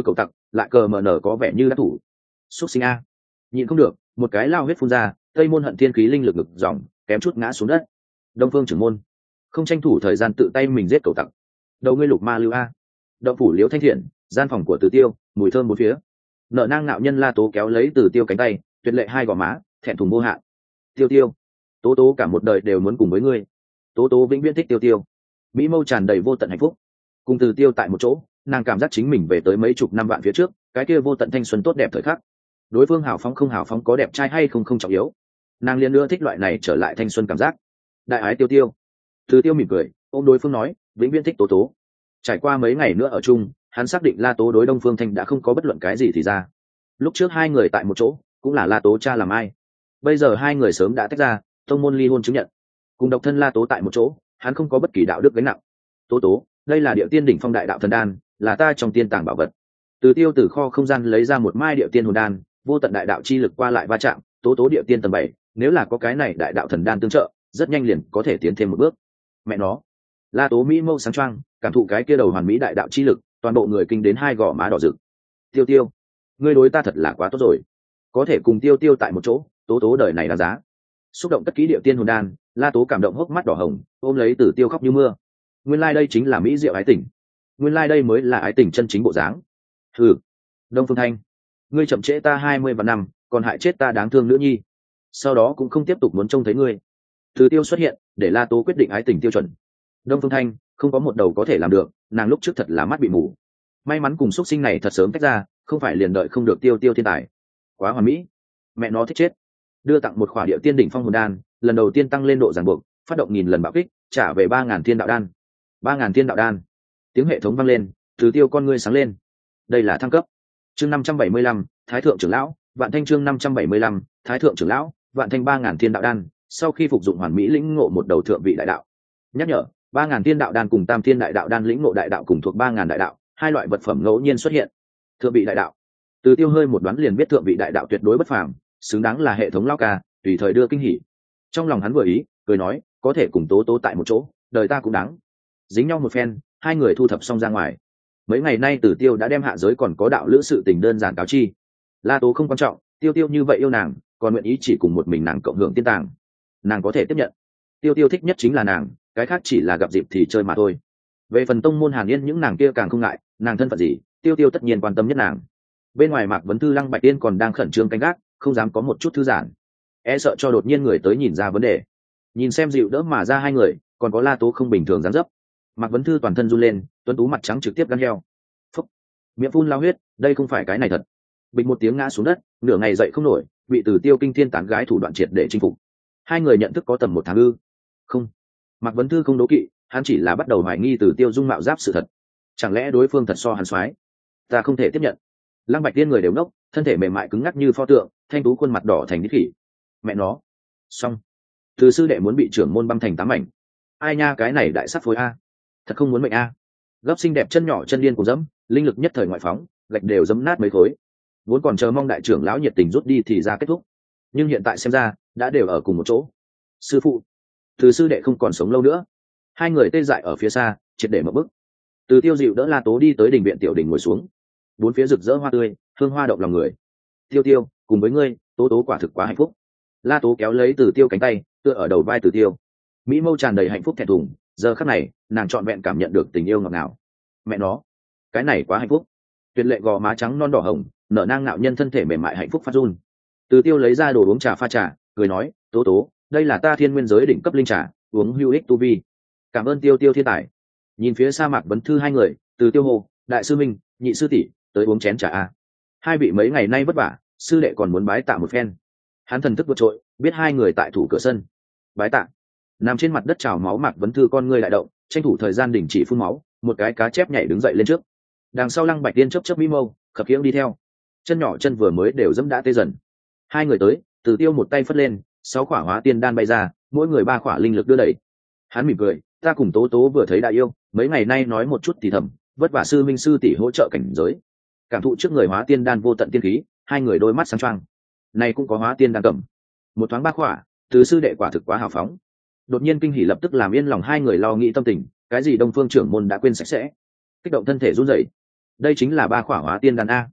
lại cờ mờ nở có vẻ như đã thủ. Xuất sinh a, nhịn không được, một cái lao huyết phun ra, tây môn hận thiên khí linh lực ngực dòng kém chút ngã xuống đất. Đông phương trưởng môn không tranh thủ thời gian tự tay mình giết cầu tặc. Đầu ngươi lục ma lưu a. Động phủ liễu thanh thiện, gian phòng của Từ Tiêu, mùi thơm bốn phía. Nợ nang ngạo nhân La Tố kéo lấy Từ Tiêu cánh tay, tuyệt lệ hai gò má, thẹn thùng vô hạn. Tiêu Tiêu, Tố Tố cả một đời đều muốn cùng với ngươi. Tố Tố vĩnh viễn thích Tiêu Tiêu. Mỹ mâu tràn đầy vô tận hạnh phúc. Cùng Từ Tiêu tại một chỗ, nàng cảm giác chính mình về tới mấy chục năm vạn phía trước, cái kia vô tận thanh xuân tốt đẹp thời khắc. Đối phương hào phóng không hào phóng, có đẹp trai hay không không trọng yếu. Nàng liền nữa thích loại này trở lại thanh xuân cảm giác. Đại ái Tiêu Tiêu. Từ Tiêu mỉm cười, ôm đối phương nói, vĩnh viễn thích Tố Tố. Trải qua mấy ngày nữa ở chung, hắn xác định La Tố đối Đông Phương Thanh đã không có bất luận cái gì thì ra. Lúc trước hai người tại một chỗ, cũng là La Tố cha làm ai. Bây giờ hai người sớm đã tách ra, tông môn ly hôn chứng nhận. Cùng độc thân La Tố tại một chỗ, hắn không có bất kỳ đạo đức gánh nặng. Tố Tố, đây là địa tiên đỉnh phong đại đạo thần đan, là ta trong tiên tàng bảo vật. Từ Tiêu từ kho không gian lấy ra một mai địa tiên hồn đan, vô tận đại đạo chi lực qua lại va chạm, Tố Tố địa tiên tầng 7, nếu là có cái này đại đạo thần đan tương trợ, rất nhanh liền có thể tiến thêm một bước. Mẹ nó, La Tố mỹ mâu sáng choang, cảm thụ cái kia đầu hoàn mỹ đại đạo chi lực, toàn bộ người kinh đến hai gò má đỏ rực. Tiêu Tiêu, ngươi đối ta thật là quá tốt rồi, có thể cùng Tiêu Tiêu tại một chỗ, Tố Tố đời này đáng giá. Xúc động cất kỹ địa tiên hồn đan, La Tố cảm động hốc mắt đỏ hồng, ôm lấy Từ Tiêu khóc như mưa. Nguyên lai đây chính là mỹ diệu ái tình, nguyên lai đây mới là ái tình chân chính bộ dáng. Hừ, Đông Phương Thanh, ngươi chậm trễ ta 20 vạn năm, còn hại chết ta đáng thương nữ nhi, sau đó cũng không tiếp tục muốn trông thấy ngươi. Từ Tiêu xuất hiện, để La Tố quyết định ái tình tiêu chuẩn. Đông Phương Thanh không có một đầu có thể làm được, nàng lúc trước thật là mắt bị mù. May mắn cùng xuất sinh này thật sớm tách ra, không phải liền đợi không được Tiêu Tiêu thiên tài. Quá hoàn mỹ, mẹ nó thích chết. Đưa tặng một khỏa địa tiên đỉnh phong hồn đan, lần đầu tiên tăng lên độ ràng buộc, phát động 1000 lần bạo kích, trả về 3000 thiên đạo đan. 3000 thiên đạo đan. Tiếng hệ thống vang lên, Từ Tiêu con ngươi sáng lên. Đây là thăng cấp. Chương 575, Thái thượng trưởng lão, Vạn Thanh chương 575, Thái thượng trưởng lão, Vạn Thanh 3000 thiên đạo đan, sau khi phục dụng hoàn mỹ lĩnh ngộ một đầu thượng vị đại đạo. Nhắc nhở, 3000 thiên đạo đan cùng tam thiên đại đạo đan lĩnh ngộ đại đạo cùng thuộc 3000 đại đạo, hai loại vật phẩm ngẫu nhiên xuất hiện. Thượng vị đại đạo. Từ Tiêu hơi một đoán liền biết thượng vị đại đạo tuyệt đối bất phàm, xứng đáng là hệ thống lao ca, tùy thời đưa kinh hỉ. Trong lòng hắn vừa ý, cười nói, có thể cùng Tố Tố tại một chỗ, đời ta cũng đáng. Dính nhau một phen, hai người thu thập xong ra ngoài. Mấy ngày nay Từ Tiêu đã đem hạ giới còn có đạo lữ sự tình đơn giản cáo chi. La Tố không quan trọng, Tiêu Tiêu như vậy yêu nàng, còn nguyện ý chỉ cùng một mình nàng cộng hưởng tiên tàng, nàng có thể tiếp nhận. Tiêu Tiêu thích nhất chính là nàng, cái khác chỉ là gặp dịp thì chơi mà thôi. Về phần tông môn Hàn Yên những nàng kia càng không ngại, nàng thân phận gì, Tiêu Tiêu tất nhiên quan tâm nhất nàng. Bên ngoài Mạc Vấn Thư Lăng Bạch Tiên còn đang khẩn trương canh gác, không dám có một chút thư giãn, e sợ cho đột nhiên người tới nhìn ra vấn đề. Nhìn xem dịu đỡ mà ra hai người, còn có La Tố không bình thường dáng dấp, Mạc Vấn Thư toàn thân run lên, tuấn tú mặt trắng trực tiếp gan heo. Phúc, miệng phun lao huyết, đây không phải cái này thật. Bịch một tiếng ngã xuống đất, nửa ngày dậy không nổi, bị Từ Tiêu kinh thiên tán gái thủ đoạn triệt để chinh phục. Hai người nhận thức có tầm 1 tháng ư? Không, Mạc Vấn Thư không đố kỵ, hắn chỉ là bắt đầu hoài nghi Từ Tiêu dung mạo giáp sự thật. Chẳng lẽ đối phương thật so hắn soái? Ta không thể tiếp nhận. Lăng Bạch Tiên người đều ngốc, thân thể mềm mại cứng ngắc như pho tượng, thanh tú khuôn mặt đỏ thành đít khỉ. Mẹ nó, xong. Từ sư đệ muốn bị trưởng môn băm thành 8 mảnh. Ai nha, cái này đại sát phối a, thật không muốn mệnh a. Gấp xinh đẹp chân nhỏ chân điên cùng dẫm, linh lực nhất thời ngoại phóng, gạch đều dẫm nát mấy khối. Vốn còn chờ mong đại trưởng lão nhiệt tình rút đi thì ra kết thúc, nhưng hiện tại xem ra đã đều ở cùng một chỗ. Sư phụ, Từ sư đệ không còn sống lâu nữa. Hai người tê dại ở phía xa, triệt để mở bức. Từ Tiêu dịu đỡ La Tố đi tới đình viện tiểu đình ngồi xuống. Bốn phía rực rỡ hoa tươi, hương hoa động lòng người. Tiêu Tiêu, cùng với ngươi, Tố Tố quả thực quá hạnh phúc. La Tố kéo lấy Từ Tiêu cánh tay, tựa ở đầu vai Từ Tiêu. Mỹ mâu tràn đầy hạnh phúc thẹn thùng, giờ khắc này nàng trọn vẹn cảm nhận được tình yêu ngọt ngào. Mẹ nó, cái này quá hạnh phúc. Tuyệt lệ gò má trắng non đỏ hồng, nở nang ngạo nhân thân thể mềm mại hạnh phúc phát run. Từ Tiêu lấy ra đồ uống trà pha trà, cười nói, Tố Tố, đây là ta Thiên Nguyên giới đỉnh cấp linh trà, uống hữu ích tu vi. Cảm ơn Tiêu Tiêu thiên tài. Nhìn phía sa mạc Vấn Thư hai người, Từ Tiêu hồ, đại sư minh, nhị sư tỷ, tới uống chén trà a. Hai vị mấy ngày nay vất vả, sư đệ còn muốn bái tạ một phen. Hắn thần thức vượt trội, biết hai người tại thủ cửa sân. Bái tạ. Nằm trên mặt đất trào máu Mạc Vấn Thư con ngươi lại động, tranh thủ thời gian đình chỉ phun máu, một cái cá chép nhảy đứng dậy lên trước. Đằng sau Lăng Bạch Tiên chớp chớp mỹ mâu, khập khiễng đi theo. Chân nhỏ chân vừa mới đều dẫm đã tê dần. Hai người tới, Từ Tiêu một tay phất lên, 6 khỏa hóa tiên đan bay ra, mỗi người 3 khỏa linh lực đưa đẩy. Hắn mỉm cười, ta cùng Tố Tố vừa thấy đại yêu, mấy ngày nay nói một chút thì thầm, vất vả sư minh sư tỷ hỗ trợ cảnh giới. Cảm thụ trước người hóa tiên đan vô tận tiên khí, hai người đôi mắt sáng choang. Này cũng có hóa tiên đan cầm. Một thoáng 3 khỏa, Từ sư đệ quả thực quá hào phóng. Đột nhiên kinh hỉ lập tức làm yên lòng hai người lo nghĩ tâm tình, cái gì Đông Phương trưởng môn đã quên sạch sẽ. Kích động thân thể run rẩy. Đây chính là 3 khỏa hóa tiên đan a.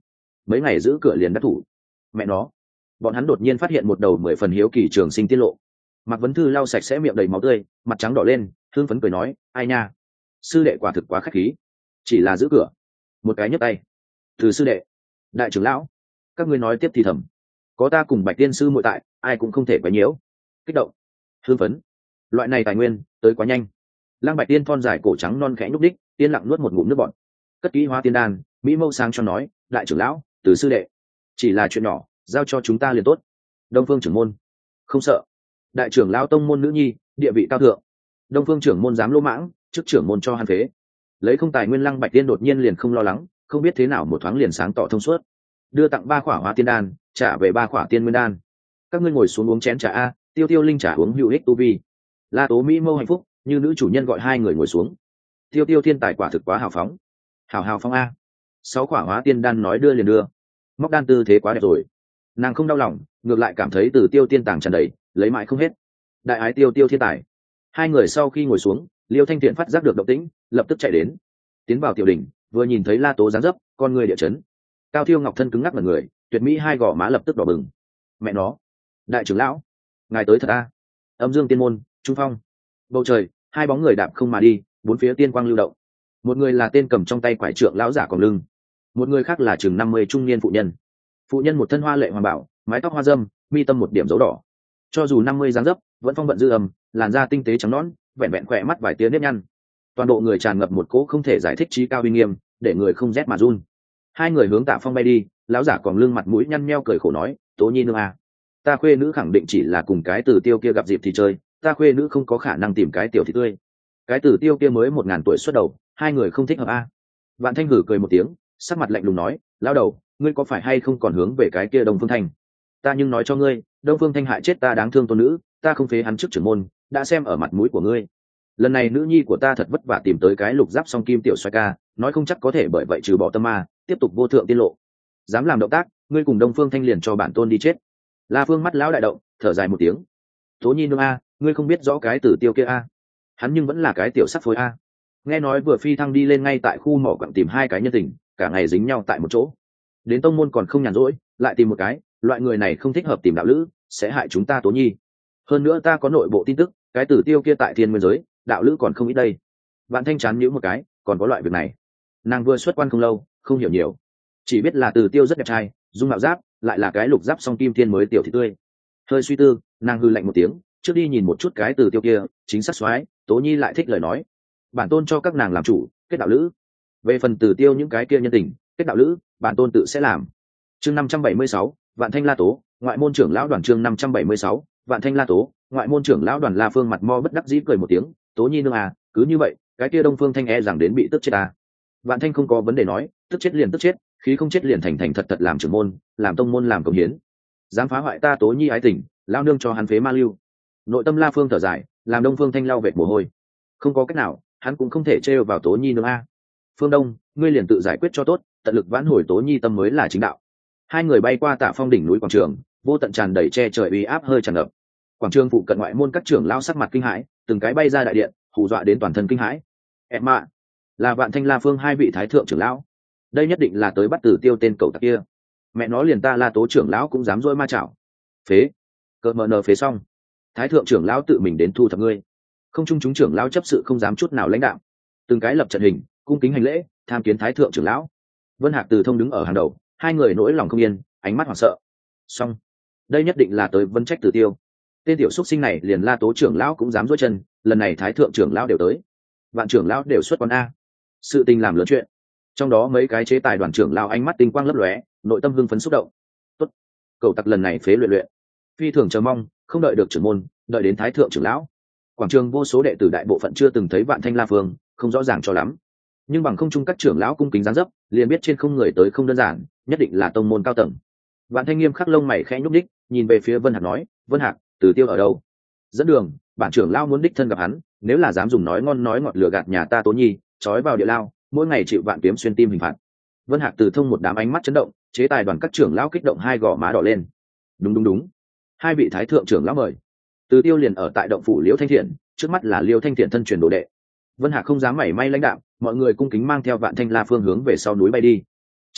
mấy ngày giữ cửa liền đắc thủ. Mẹ nó, bọn hắn đột nhiên phát hiện một đầu 10 phần hiếu kỳ trường sinh tiết lộ. Mạc Vấn Thư lau sạch sẽ miệng đầy máu tươi, mặt trắng đỏ lên, hưng phấn cười nói, ai nha, sư đệ quả thực quá khách khí, chỉ là giữ cửa. Một cái nhấc tay, từ sư đệ, đại trưởng lão, các ngươi nói tiếp thì thầm, có ta cùng Bạch tiên sư muội tại, ai cũng không thể quấy nhiễu. Kích động, hưng phấn, loại này tài nguyên tới quá nhanh. Lăng Bạch tiên thon dài cổ trắng non khẽ nhúc đích, yên lặng nuốt một ngụm nước bọt. Cất kỹ hóa tiên đan, mỹ mâu sáng cho nói, đại trưởng lão, từ sư đệ, chỉ là chuyện nhỏ, giao cho chúng ta liền tốt. Đông Phương trưởng môn, không sợ. Đại trưởng lão tông môn nữ nhi, địa vị cao thượng. Đông Phương trưởng môn dám lỗ mãng, trước trưởng môn cho hắn phế. Lấy không tài nguyên. Lăng Bạch tiên đột nhiên liền không lo lắng, không biết thế nào một thoáng liền sáng tỏ thông suốt. Đưa tặng 3 khỏa hóa tiên đan, trả về 3 khỏa tiên nguyên đan. Các ngươi ngồi xuống uống chén trà a, Tiêu Tiêu linh trà uống hữu ích tu vi. La Tố mỹ mâu hạnh phúc, như nữ chủ nhân gọi hai người ngồi xuống. Tiêu Tiêu thiên tài quả thực quá hào phóng. Hào phóng a. 6 khỏa hóa tiên đan nói đưa liền đưa. Móc đan tư thế quá đẹp rồi. Nàng không đau lòng, ngược lại cảm thấy Từ Tiêu tiên tàng tràn đầy, lấy mãi không hết. Đại ái Tiêu Tiêu thiên tài. Hai người sau khi ngồi xuống, Liêu Thanh Tiện phát giác được động tĩnh, lập tức chạy đến, tiến vào tiểu đỉnh, vừa nhìn thấy La Tố dáng dấp, con người địa chấn. Cao Thiêu Ngọc thân cứng ngắc ở người, tuyệt mỹ hai gò má lập tức đỏ bừng. Mẹ nó, đại trưởng lão, ngài tới thật a. Âm Dương tiên môn, Trung Phong. Bầu trời, hai bóng người đạp không mà đi, bốn phía tiên quang lưu động. Một người là tên cầm trong tay quải trượng lão giả còn lưng, một người khác là chừng 50 trung niên phụ nhân. Phụ nhân một thân hoa lệ hoàng bảo, mái tóc hoa dâm, mi tâm một điểm dấu đỏ. Cho dù 50 dáng dấp, vẫn phong vận dư âm, làn da tinh tế trắng nõn, vẹn vẹn khỏe mắt vài tia nếp nhăn. Toàn bộ người tràn ngập một cỗ không thể giải thích trí cao uy nghiêm, để người không rét mà run. Hai người hướng Tạ Phong bay đi, lão giả còn lưng mặt mũi nhăn nheo cười khổ nói, Tố Nhi nương à, ta khuê nữ khẳng định chỉ là cùng cái Tử Tiêu kia gặp dịp thì chơi, ta khuê nữ không có khả năng tìm cái tiểu thị tươi. Cái Tử Tiêu kia mới 1000 tuổi xuất đầu, hai người không thích hợp a. Vạn Thanh hử cười một tiếng, sắc mặt lạnh lùng nói, lão đầu, ngươi có phải hay không còn hướng về cái kia Đông Phương Thanh? Ta nhưng nói cho ngươi, Đông Phương Thanh hại chết ta đáng thương tôn nữ, ta không phế hắn trước trưởng môn, đã xem ở mặt mũi của ngươi. Lần này nữ nhi của ta thật vất vả tìm tới cái lục giáp song kim tiểu xoay ca, nói không chắc có thể bởi vậy trừ bỏ tâm ma, tiếp tục vô thượng tiên lộ. Dám làm động tác, ngươi cùng Đông Phương Thanh liền cho bản tôn đi chết. La Phương mắt lão đại động, thở dài một tiếng. Tố Nhi nương a, ngươi không biết rõ cái Tử Tiêu kia a, hắn nhưng vẫn là cái tiểu sắc phối a. Nghe nói vừa phi thăng đi lên ngay tại khu mỏ quặng tìm hai cái nhân tình, cả ngày dính nhau tại một chỗ. Đến tông môn còn không nhàn rỗi, lại tìm một cái, loại người này không thích hợp tìm đạo lữ, sẽ hại chúng ta Tố Nhi. Hơn nữa ta có nội bộ tin tức, cái Tử Tiêu kia tại thiên nguyên giới, đạo lữ còn không ít đây. Vạn Thanh chán nhíu một cái, còn có loại việc này. Nàng vừa xuất quan không lâu, không hiểu nhiều, chỉ biết là Tử Tiêu rất đẹp trai, dung mạo giáp, lại là cái lục giáp song kim thiên mới tiểu thị tươi. Hơi suy tư, nàng hư lạnh một tiếng, trước đi nhìn một chút cái Tử Tiêu kia, chính xác soái, Tố Nhi lại thích lời nói. Bản tôn cho các nàng làm chủ, kết đạo lữ. Về phần Tử Tiêu những cái kia nhân tình, kết đạo lữ, bản tôn tự sẽ làm. Chương 576, Vạn Thanh La Tố, ngoại môn trưởng lão đoàn. Chương 576, Vạn Thanh La Tố, ngoại môn trưởng lão đoàn. La Phương mặt mo bất đắc dĩ cười một tiếng, Tố Nhi nương à, cứ như vậy, cái kia Đông Phương Thanh e rằng đến bị tức chết à. Vạn Thanh không có vấn đề nói, tức chết liền tức chết, khí không chết liền thành thành thật thật làm trưởng môn, làm tông môn, làm công hiến. Dám phá hoại ta Tố Nhi ái tình, lao nương cho hắn phế ma lưu. Nội tâm La Phương thở dài, làm Đông Phương Thanh lau vệt mồ hôi. Không có cách nào, hắn cũng không thể trêu vào Tố Nhi nương a. Phương Đông, ngươi liền tự giải quyết cho tốt, tận lực vãn hồi Tố Nhi tâm mới là chính đạo. Hai người bay qua Tạ Phong đỉnh núi quảng trường, vô tận tràn đầy che trời uy áp hơi tràn ngập. Quảng trường phụ cận ngoại môn các trưởng lao sắc mặt kinh hãi, từng cái bay ra đại điện, hù dọa đến toàn thân kinh hãi. Em ạ, là Vạn Thanh La Phương hai vị thái thượng trưởng lão, đây nhất định là tới bắt Tử Tiêu tên cậu tặc kia. Mẹ nó liền ta La Tố trưởng lão cũng dám dỗi ma chảo. Phế, cợt mờ nờ phế xong. Thái thượng trưởng lão tự mình đến thu thập ngươi. Không chung chúng trưởng lão chấp sự không dám chút nào lãnh đạo, từng cái lập trận hình, cung kính hành lễ, tham kiến thái thượng trưởng lão. Vân Hạc Từ Thông đứng ở hàng đầu, hai người nỗi lòng không yên, ánh mắt hoảng sợ. Xong, đây nhất định là tới vân trách Tử Tiêu. Tên tiểu xuất sinh này liền La Tố trưởng lão cũng dám dỗi chân, lần này thái thượng trưởng lão đều tới, Vạn trưởng lão đều xuất quan a. Sự tình làm lớn chuyện. Trong đó mấy cái chế tài đoàn trưởng lão ánh mắt tinh quang lấp lóe, nội tâm hưng phấn xúc động. Tốt, cầu tặc lần này phế luyện, phi thường chờ mong, không đợi được trưởng môn, đợi đến thái thượng trưởng lão. Quảng trường vô số đệ tử đại bộ phận chưa từng thấy Vạn Thanh La Phương, không rõ ràng cho lắm, nhưng bằng không trung các trưởng lão cung kính dáng dấp, liền biết trên không người tới không đơn giản, nhất định là tông môn cao tầng. Vạn Thanh nghiêm khắc lông mày khẽ nhúc đích, nhìn về phía Vân Hạc nói, Vân Hạc, Tử Tiêu ở đâu? Dẫn đường, bản trưởng lão muốn đích thân gặp hắn, nếu là dám dùng nói ngon nói ngọt lừa gạt nhà ta Tố Nhi, trói vào địa lao, mỗi ngày chịu vạn kiếm xuyên tim hình phạt. Vân Hạc Từ Thông một đám ánh mắt chấn động, chế tài đoàn các trưởng lão kích động hai gò má đỏ lên. Đúng, hai vị thái thượng trưởng lão mời. Từ Tiêu liền ở tại động phủ Liễu Thanh Thiện, trước mắt là Liễu Thanh Thiện thân truyền đồ đệ. Vân Hạc không dám mảy may lãnh đạo, mọi người cung kính mang theo Vạn Thanh La Phương hướng về sau núi bay đi.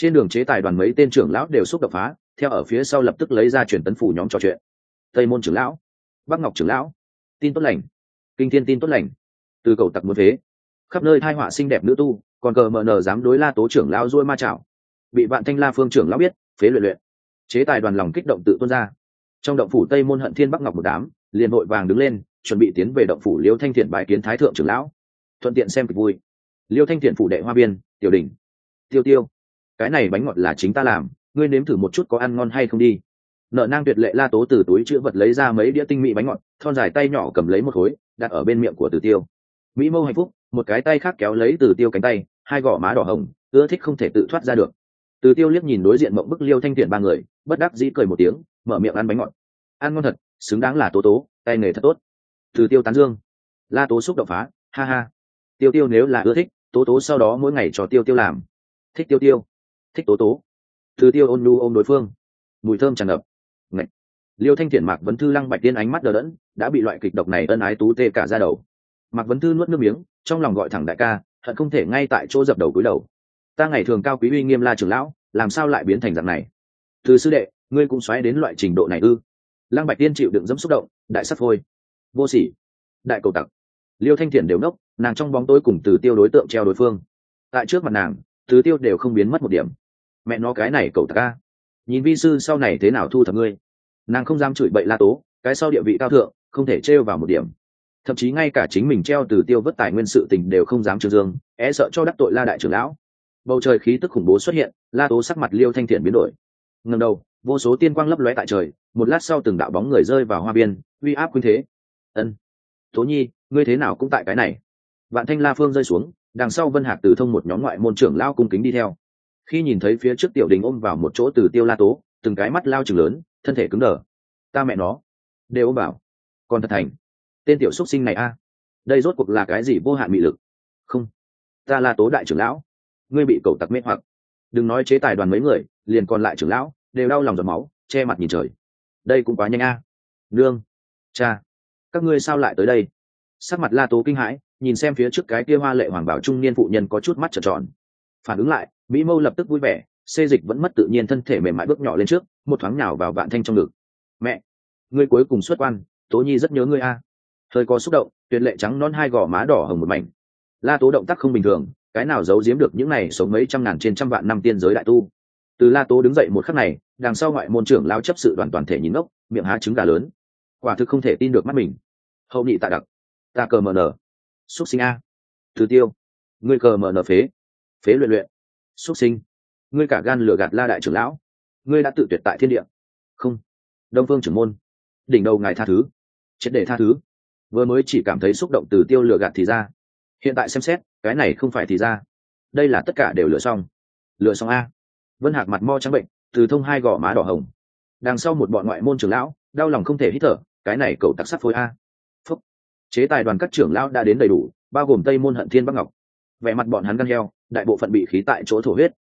Trên đường chế tài đoàn mấy tên trưởng lão đều xúc động phá, theo ở phía sau lập tức lấy ra truyền tấn phủ nhóm trò chuyện. Tây môn trưởng lão, Bắc Ngọc trưởng lão, tin tốt lành, Kinh Thiên tin tốt lành, từ cầu tặc muốn phế, khắp nơi thai họa xinh đẹp nữ tu, còn cờ mờ nờ dám đối La Tố trưởng lão ruôi ma chảo, bị Vạn Thanh La Phương trưởng lão biết, phế luyện luyện. Chế tài đoàn lòng kích động tự tuôn ra. Trong động phủ Tây môn Hận Thiên Bắc Ngọc một đám, liền vội vàng đứng lên, chuẩn bị tiến về động phủ Liêu Thanh Thiện bái kiến thái thượng trưởng lão, thuận tiện xem kịch vui. Liêu Thanh Thiện phủ đệ hoa biên, tiểu đỉnh. Tiêu Tiêu, cái này bánh ngọt là chính ta làm, ngươi nếm thử một chút có ăn ngon hay không đi. Nợ nang tuyệt lệ La Tố từ túi chữ vật lấy ra mấy đĩa tinh mỹ bánh ngọt, thon dài tay nhỏ cầm lấy một khối, đặt ở bên miệng của Từ Tiêu. Mỹ mâu hạnh phúc, một cái tay khác kéo lấy Từ Tiêu cánh tay, hai gò má đỏ hồng, ưa thích không thể tự thoát ra được. Từ Tiêu liếc nhìn đối diện mộng bức Liêu Thanh Thiện ba người, bất đắc dĩ cười một tiếng, mở miệng ăn bánh ngọt. Ăn ngon thật, xứng đáng là Tố Tố, tay nghề thật tốt. Từ Tiêu tán dương. La Tố xúc động phá, ha ha. Tiêu Tiêu nếu là ưa thích, Tố Tố sau đó mỗi ngày cho Tiêu Tiêu làm. Thích Tiêu Tiêu, thích Tố Tố. Từ Tiêu ôn nhu ôm đối phương, mùi thơm tràn ngập. Ngậy. Liêu Thanh Thiện Mạc Vấn Thư Lăng Bạch Tiên ánh mắt đờ đẫn, đã bị loại kịch độc này ân ái tú tê cả da đầu. Mạc Vấn Thư nuốt nước miếng, trong lòng gọi thẳng đại ca, hận không thể ngay tại chỗ dập đầu cúi đầu. Ta ngày thường cao quý uy nghiêm La trưởng lão, làm sao lại biến thành dạng này? Từ sư đệ, ngươi cũng xoáy đến loại trình độ này ư? Lăng Bạch Tiên chịu đựng dẫm xúc động, đại sắt phôi, vô sỉ, đại cầu tặc. Liêu Thanh Thiện đều nốc, nàng trong bóng tối cùng Từ Tiêu đối tượng treo đối phương. Tại trước mặt nàng, Từ Tiêu đều không biến mất một điểm. Mẹ nó cái này cầu tặc a, nhìn vi sư sau này thế nào thu thập ngươi. Nàng không dám chửi bậy La Tố, cái sau địa vị cao thượng, không thể trêu vào một điểm. Thậm chí ngay cả chính mình treo Từ Tiêu vất tài nguyên sự tình đều không dám trương dương, e sợ cho đắc tội La đại trưởng lão. Bầu trời khí tức khủng bố xuất hiện, La Tố sắc mặt Liêu Thanh Thiện biến đổi. Ngẩng đầu, vô số tiên quang lấp lóe tại trời, một lát sau từng đạo bóng người rơi vào hoa biên, uy áp quyến thế. Ân, Tố Nhi, ngươi thế nào cũng tại cái này. Vạn Thanh La Phương rơi xuống, đằng sau Vân Hạc Từ Thông một nhóm ngoại môn trưởng lao cung kính đi theo. Khi nhìn thấy phía trước tiểu đình ôm vào một chỗ Từ Tiêu La Tố, từng cái mắt lao trừng lớn, thân thể cứng đờ. Ta mẹ nó, đều ôm bảo, còn thật thành. Tên tiểu xuất sinh này a, đây rốt cuộc là cái gì vô hạn mị lực? Không, ta La Tố đại trưởng lão, ngươi bị cẩu tặc mê hoặc. Đừng nói chế tài đoàn mấy người, liền còn lại trưởng lão đều đau lòng giọt máu, che mặt nhìn trời. Đây cũng quá nhanh a. Nương, cha, các ngươi sao lại tới đây? Sắc mặt La Tố kinh hãi, nhìn xem phía trước cái kia hoa lệ hoàng bảo trung niên phụ nhân có chút mắt trợn tròn. Phản ứng lại, Mỹ Mâu lập tức vui vẻ, xê dịch vẫn mất tự nhiên thân thể mềm mại bước nhỏ lên trước, một thoáng nhào vào Vạn Thanh trong ngực. Mẹ, ngươi cuối cùng xuất quan, Tố Nhi rất nhớ ngươi a. Hơi có xúc động, tuyệt lệ trắng non hai gò má đỏ hồng một mảnh. La Tố động tác không bình thường, cái nào giấu giếm được những này sống mấy trăm ngàn trên trăm vạn năm tiên giới đại tu. Từ La Tố đứng dậy một khắc này, đằng sau ngoại môn trưởng lao chấp sự đoàn toàn thể nhìn ngốc, miệng há trứng gà lớn, quả thực không thể tin được mắt mình. Hậu nhị tạ đặc, ta cờ mờ nở, xúc sinh a. Từ Tiêu, ngươi cờ mờ nở phế, phế luyện luyện, xúc sinh, ngươi cả gan lừa gạt La đại trưởng lão, ngươi đã tự tuyệt tại thiên địa. Không, Đông Phương trưởng môn, đỉnh đầu ngài tha thứ, triệt để tha thứ. Vừa mới chỉ cảm thấy xúc động Từ Tiêu lừa gạt thì ra, hiện tại xem xét, cái này không phải thì ra, đây là tất cả đều lừa xong. Lừa xong a. Vân Hạc mặt mo trắng bệnh, Từ Thông hai gò má đỏ hồng. Đằng sau một bọn ngoại môn trưởng lão đau lòng không thể hít thở, cái này cậu tặc sắt phối a. Phúc. Chế tài đoàn các trưởng lão đã đến đầy đủ, bao gồm Tây môn Hận Thiên Bắc Ngọc. Vẻ mặt bọn hắn gan heo, đại bộ phận bị khí tại chỗ thổ huyết.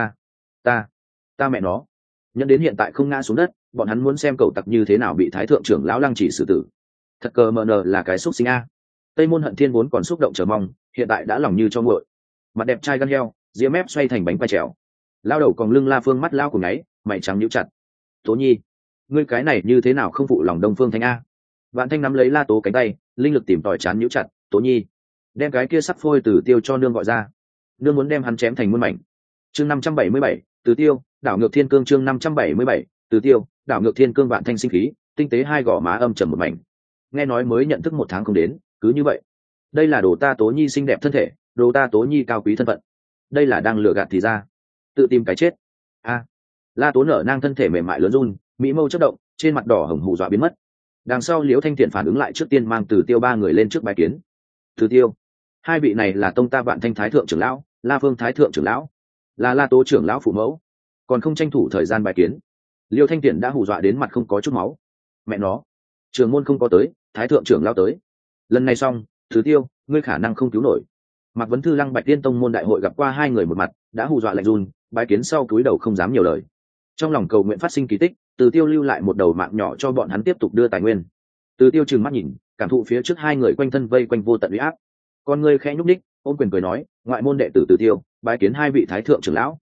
Ta mẹ nó. Nhận đến hiện tại không ngã xuống đất, bọn hắn muốn xem cậu tặc như thế nào bị thái thượng trưởng lão lăng chỉ xử tử. Thật cờ mờ nờ là cái xúc sinh a. Tây môn Hận Thiên vốn còn xúc động chờ mong, hiện tại đã lòng như cho nguội. Mặt đẹp trai gan heo, ria mép xoay thành bánh quai trèo. Lao đầu còn lưng La Phương mắt lao của ngáy, mày trắng nhíu chặt. Tố Nhi, ngươi cái này như thế nào không phụ lòng Đông Phương Thanh a? Vạn Thanh nắm lấy La Tố cánh tay, linh lực tìm tòi chán nhíu chặt. Tố Nhi, đem cái kia sắc phôi Từ Tiêu cho nương gọi ra, nương muốn đem hắn chém thành muôn mảnh. Chương 577, Từ Tiêu, đảo ngược thiên cương. Chương 577, Từ Tiêu, đảo ngược thiên cương. Vạn Thanh sinh khí, tinh tế hai gò má âm trầm một mảnh. Nghe nói mới nhận thức một tháng không đến, cứ như vậy. Đây là đồ ta Tố Nhi xinh đẹp thân thể, đồ ta Tố Nhi cao quý thân phận. Đây là đang lừa gạt thì ra, tự tìm cái chết a. La Tố nở nang thân thể mềm mại lớn run, mỹ mâu chất động, trên mặt đỏ hồng hù dọa biến mất. Đằng sau Liễu Thanh Thiện phản ứng lại, trước tiên mang Từ Tiêu ba người lên trước bài kiến. Từ Tiêu, hai vị này là tông ta Vạn Thanh thái thượng trưởng lão, La Phương thái thượng trưởng lão, là La Tố trưởng lão phụ mẫu, còn không tranh thủ thời gian bài kiến. Liễu Thanh Thiện đã hù dọa đến mặt không có chút máu. Mẹ nó, trưởng môn không có tới, thái thượng trưởng lão tới. Lần này xong, Từ Tiêu, ngươi khả năng không cứu nổi. Mạc Vấn Thư Lăng Bạch Tiên tông môn đại hội gặp qua hai người một mặt, đã hù dọa lạnh run, bái kiến sau cúi đầu không dám nhiều lời. Trong lòng cầu nguyện phát sinh kỳ tích, Từ Tiêu lưu lại một đầu mạng nhỏ cho bọn hắn tiếp tục đưa tài nguyên. Từ Tiêu trừng mắt nhìn, cảm thụ phía trước hai người quanh thân vây quanh vô tận uy áp. Con người khẽ nhúc ních, ôm quyền cười nói, ngoại môn đệ tử Từ Tiêu, bái kiến hai vị thái thượng trưởng lão.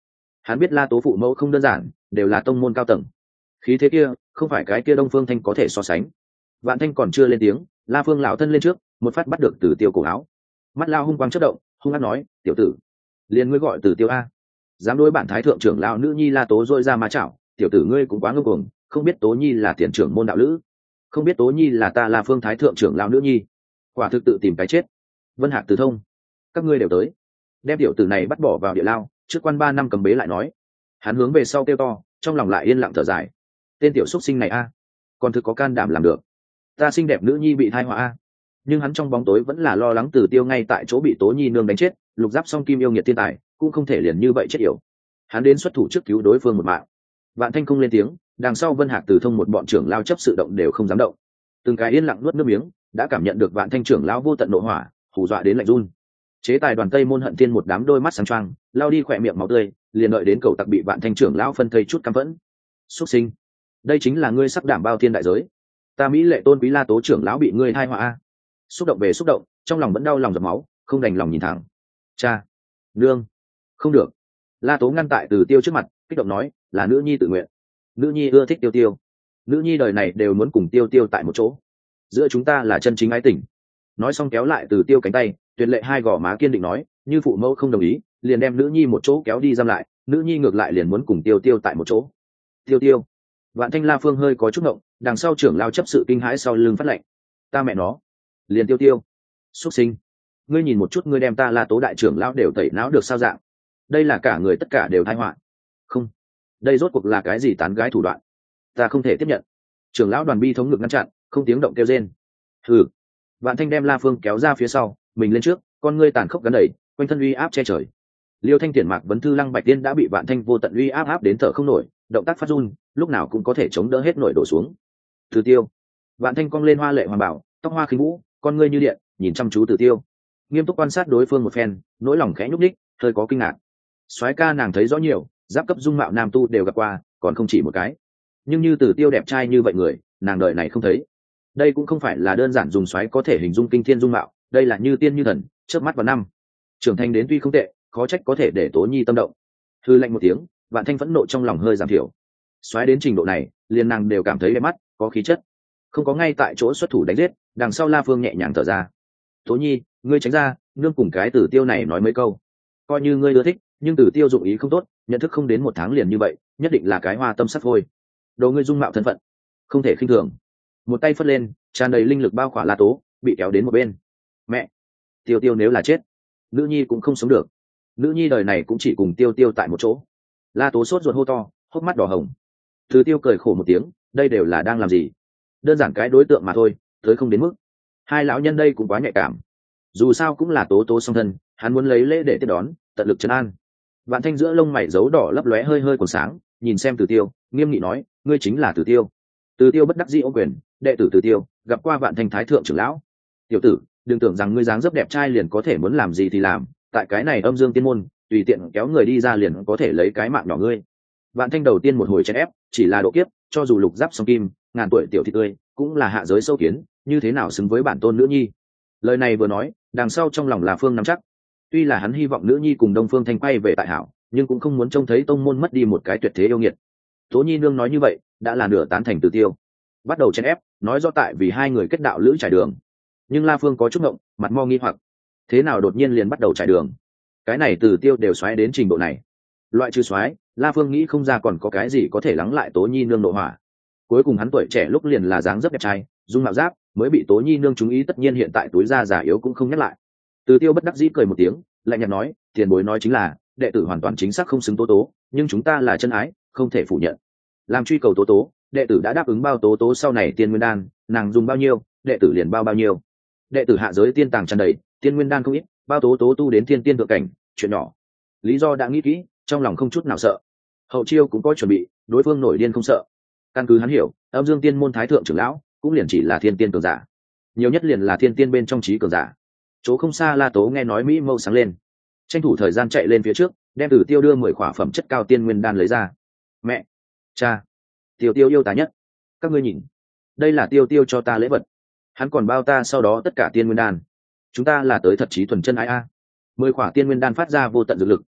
Hắn biết La Tố phụ mẫu không đơn giản, đều là tông môn cao tầng, khí thế kia không phải cái kia Đông Phương Thanh có thể so sánh. Vạn Thanh còn chưa lên tiếng, La Phương lão thân lên trước, một phát bắt được Tử Tiêu cổ áo. Mắt lao hung quang chớp động, hung hăng nói, tiểu tử, liền ngươi gọi Tử Tiêu a, dám đối bản thái thượng trưởng lão nữ nhi La Tố dội ra má chảo, tiểu tử ngươi cũng quá ngông cuồng, không biết Tố nhi là tiền trưởng môn đạo lữ, không biết Tố nhi là ta La Phương thái thượng trưởng lão nữ nhi, quả thực tự tìm cái chết. Vân Hạc Từ Thông, các ngươi đều tới, đem tiểu tử này bắt bỏ vào địa lao, trước quan 3 năm cầm bế lại nói. Hắn hướng về sau kêu to, trong lòng lại yên lặng thở dài. Tên tiểu xuất sinh này a, còn thực có can đảm làm được. Ta xinh đẹp nữ nhi bị thai họa a. Nhưng hắn trong bóng tối vẫn là lo lắng Tử Tiêu ngay tại chỗ bị Tố nhi nương đánh chết, lục giáp song kim yêu nghiệt thiên tài cũng không thể liền như vậy chết yểu. Hắn đến xuất thủ trước cứu đối phương một mạng. Vạn Thanh không lên tiếng, đằng sau Vân Hạc Từ Thông một bọn trưởng lao chấp sự động đều không dám động. Từng cái yên lặng nuốt nước miếng, đã cảm nhận được Vạn Thanh trưởng lão vô tận nộ hỏa, hù dọa đến lạnh run. Chế tài đoàn Tây Môn Hận Tiên một đám đôi mắt sáng choang, lao đi khỏe miệng máu tươi, liền đợi đến cầu tặc bị Vạn Thanh trưởng lão phân thây chút căm phẫn. Xuất sinh, đây chính là ngươi sắc đảm bao thiên đại giới. Ta mỹ lệ tôn quý La Tố trưởng lão bị ngươi thai họa a. Xúc động về xúc động, trong lòng vẫn đau lòng giọt máu, không đành lòng nhìn thẳng. Cha, nương, không được. La Tố ngăn tại Từ Tiêu trước mặt, kích động nói, là nữ nhi tự nguyện. Nữ nhi ưa thích Tiêu Tiêu, nữ nhi đời này đều muốn cùng Tiêu Tiêu tại một chỗ. Giữa chúng ta là chân chính ái tình. Nói xong kéo lại Từ Tiêu cánh tay, tuyệt lệ hai gò má kiên định nói, như phụ mẫu không đồng ý, liền đem nữ nhi một chỗ kéo đi giam lại, nữ nhi ngược lại liền muốn cùng Tiêu Tiêu tại một chỗ. Tiêu Tiêu. Vạn Thanh La Phương hơi có chút ngộng, đằng sau trưởng lao chấp sự kinh hãi sau lưng phát lệnh. Ta mẹ nó, liền Tiêu Tiêu. Xuất sinh. Ngươi nhìn một chút, ngươi đem ta La Tố đại trưởng lão đều tẩy não được sao dạng? Đây là cả người tất cả đều tai họa. Không, đây rốt cuộc là cái gì tán gái thủ đoạn? Ta không thể tiếp nhận. Trưởng lão đoàn bi thống ngực ngăn chặn, không tiếng động kêu rên. Hừ. Vạn Thanh đem La Phương kéo ra phía sau, mình lên trước, con ngươi tàn khốc gắn đầy, quanh thân uy áp che trời. Liêu Thanh Tiền Mạc Vấn Thư Lăng Bạch Tiên đã bị Vạn Thanh vô tận uy áp đến thở không nổi, động tác phát run, lúc nào cũng có thể chống đỡ hết nổi đổ xuống. Từ Tiêu. Vạn Thanh cong lên hoa lệ hoàng bảo, tóc hoa khinh vũ, con ngươi như điện, nhìn chăm chú Từ Tiêu, nghiêm túc quan sát đối phương một phen, nỗi lòng khẽ nhúc nhích, hơi có kinh ngạc. Soái ca nàng thấy rõ nhiều, giáp cấp dung mạo nam tu đều gặp qua, còn không chỉ một cái. Nhưng như Từ Tiêu đẹp trai như vậy người, nàng đời này không thấy. Đây cũng không phải là đơn giản dùng soái có thể hình dung kinh thiên dung mạo, đây là như tiên như thần, chớp mắt vào năm. Trưởng thành đến tuy không tệ, khó trách có thể để Tố nhi tâm động. Hư lạnh một tiếng, Vạn Thanh phẫn nộ trong lòng hơi giảm thiểu. Soái đến trình độ này, liền nàng đều cảm thấy đẹp mắt, có khí chất. Không có ngay tại chỗ xuất thủ đánh giết, đằng sau La Phương nhẹ nhàng thở ra. Tố nhi, ngươi tránh ra, nương cùng cái Tử Tiêu này nói mấy câu. Coi như ngươi ưa thích, nhưng Tử Tiêu dụng ý không tốt, nhận thức không đến 1 tháng liền như vậy, nhất định là cái hoa tâm sắc thôi. Đồ ngươi dung mạo thân phận, không thể khinh thường. Một tay phất lên, tràn đầy linh lực bao khỏa La Tố, bị kéo đến một bên. Mẹ, Tiêu Tiêu nếu là chết, nữ nhi cũng không sống được. Nữ nhi đời này cũng chỉ cùng Tiêu Tiêu tại một chỗ. La Tố sốt ruột hô to, hốc mắt đỏ hồng. Từ Tiêu cười khổ một tiếng, đây đều là đang làm gì? Đơn giản cái đối tượng mà thôi, tới không đến mức. Hai lão nhân đây cũng quá nhạy cảm. Dù sao cũng là Tố Tố song thân, hắn muốn lấy lễ để tiếp đón, tận lực trấn an. Vạn Thanh giữa lông mày dấu đỏ lấp lóe hơi hơi còn sáng, nhìn xem Từ Tiêu, nghiêm nghị nói, ngươi chính là Từ Tiêu. Từ Tiêu bất đắc dĩ ôm quyền, đệ tử Từ Tiêu, gặp qua Vạn Thanh thái thượng trưởng lão. Tiểu tử, đừng tưởng rằng ngươi dáng dấp đẹp trai liền có thể muốn làm gì thì làm, tại cái này âm dương tiên môn, tùy tiện kéo người đi ra liền có thể lấy cái mạng nhỏ ngươi. Vạn Thanh đầu tiên một hồi chèn ép, chỉ là độ kiếp, cho dù lục giáp song kim, ngàn tuổi tiểu thị tươi, cũng là hạ giới sâu kiến, như thế nào xứng với bản tôn nữ nhi. Lời này vừa nói, đằng sau trong lòng là Phương nắm chắc. Tuy là hắn hy vọng nữ nhi cùng Đông Phương Thanh quay về tại hảo, nhưng cũng không muốn trông thấy tông môn mất đi một cái tuyệt thế yêu nghiệt. Tố nhi nương nói như vậy, đã là nửa tán thành Từ Tiêu. Bắt đầu chèn ép, nói rõ tại vì hai người kết đạo lữ trải đường. Nhưng La Phương có chút ngộng, mặt mo nghi hoặc, thế nào đột nhiên liền bắt đầu trải đường? Cái này Từ Tiêu đều xoáy đến trình độ này. Loại trừ xoáy, La Phương nghĩ không ra còn có cái gì có thể lắng lại Tố nhi nương nội hỏa. Cuối cùng hắn tuổi trẻ lúc liền là dáng dấp đẹp trai, dung mạo giáp, mới bị Tố nhi nương chú ý, tất nhiên hiện tại túi da già yếu cũng không nhắc lại. Từ Tiêu bất đắc dĩ cười một tiếng, lạnh nhạt nói, tiền bối nói chính là, đệ tử hoàn toàn chính xác không xứng Tố Tố, nhưng chúng ta là chân ái, không thể phủ nhận. Làm truy cầu Tố Tố, đệ tử đã đáp ứng bao Tố Tố sau này tiên nguyên đan, nàng dùng bao nhiêu, đệ tử liền bao nhiêu. Đệ tử hạ giới tiên tàng tràn đầy, tiên nguyên đan không ít, bao Tố Tố tu đến tiên tiên thượng cảnh, chuyện nhỏ. Lý do đã nghĩ kỹ, trong lòng không chút nào sợ. Hậu chiêu cũng có chuẩn bị, đối phương nổi điên không sợ. Căn cứ hắn hiểu, âm dương tiên môn thái thượng trưởng lão cũng liền chỉ là thiên tiên cường giả, nhiều nhất liền là thiên tiên bên trong trí cường giả. Chỗ không xa La Tố nghe nói mỹ mâu sáng lên, tranh thủ thời gian chạy lên phía trước, đem Tử Tiêu đưa 10 khỏa phẩm chất cao tiên nguyên đan lấy ra. Mẹ, cha, Tiêu Tiêu yêu ta nhất, các ngươi nhìn, đây là Tiêu Tiêu cho ta lễ vật, hắn còn bao ta sau đó tất cả tiên nguyên đan. Chúng ta là tới thật chí thuần chân ai a. 10 khỏa tiên nguyên đan phát ra vô tận dược lực,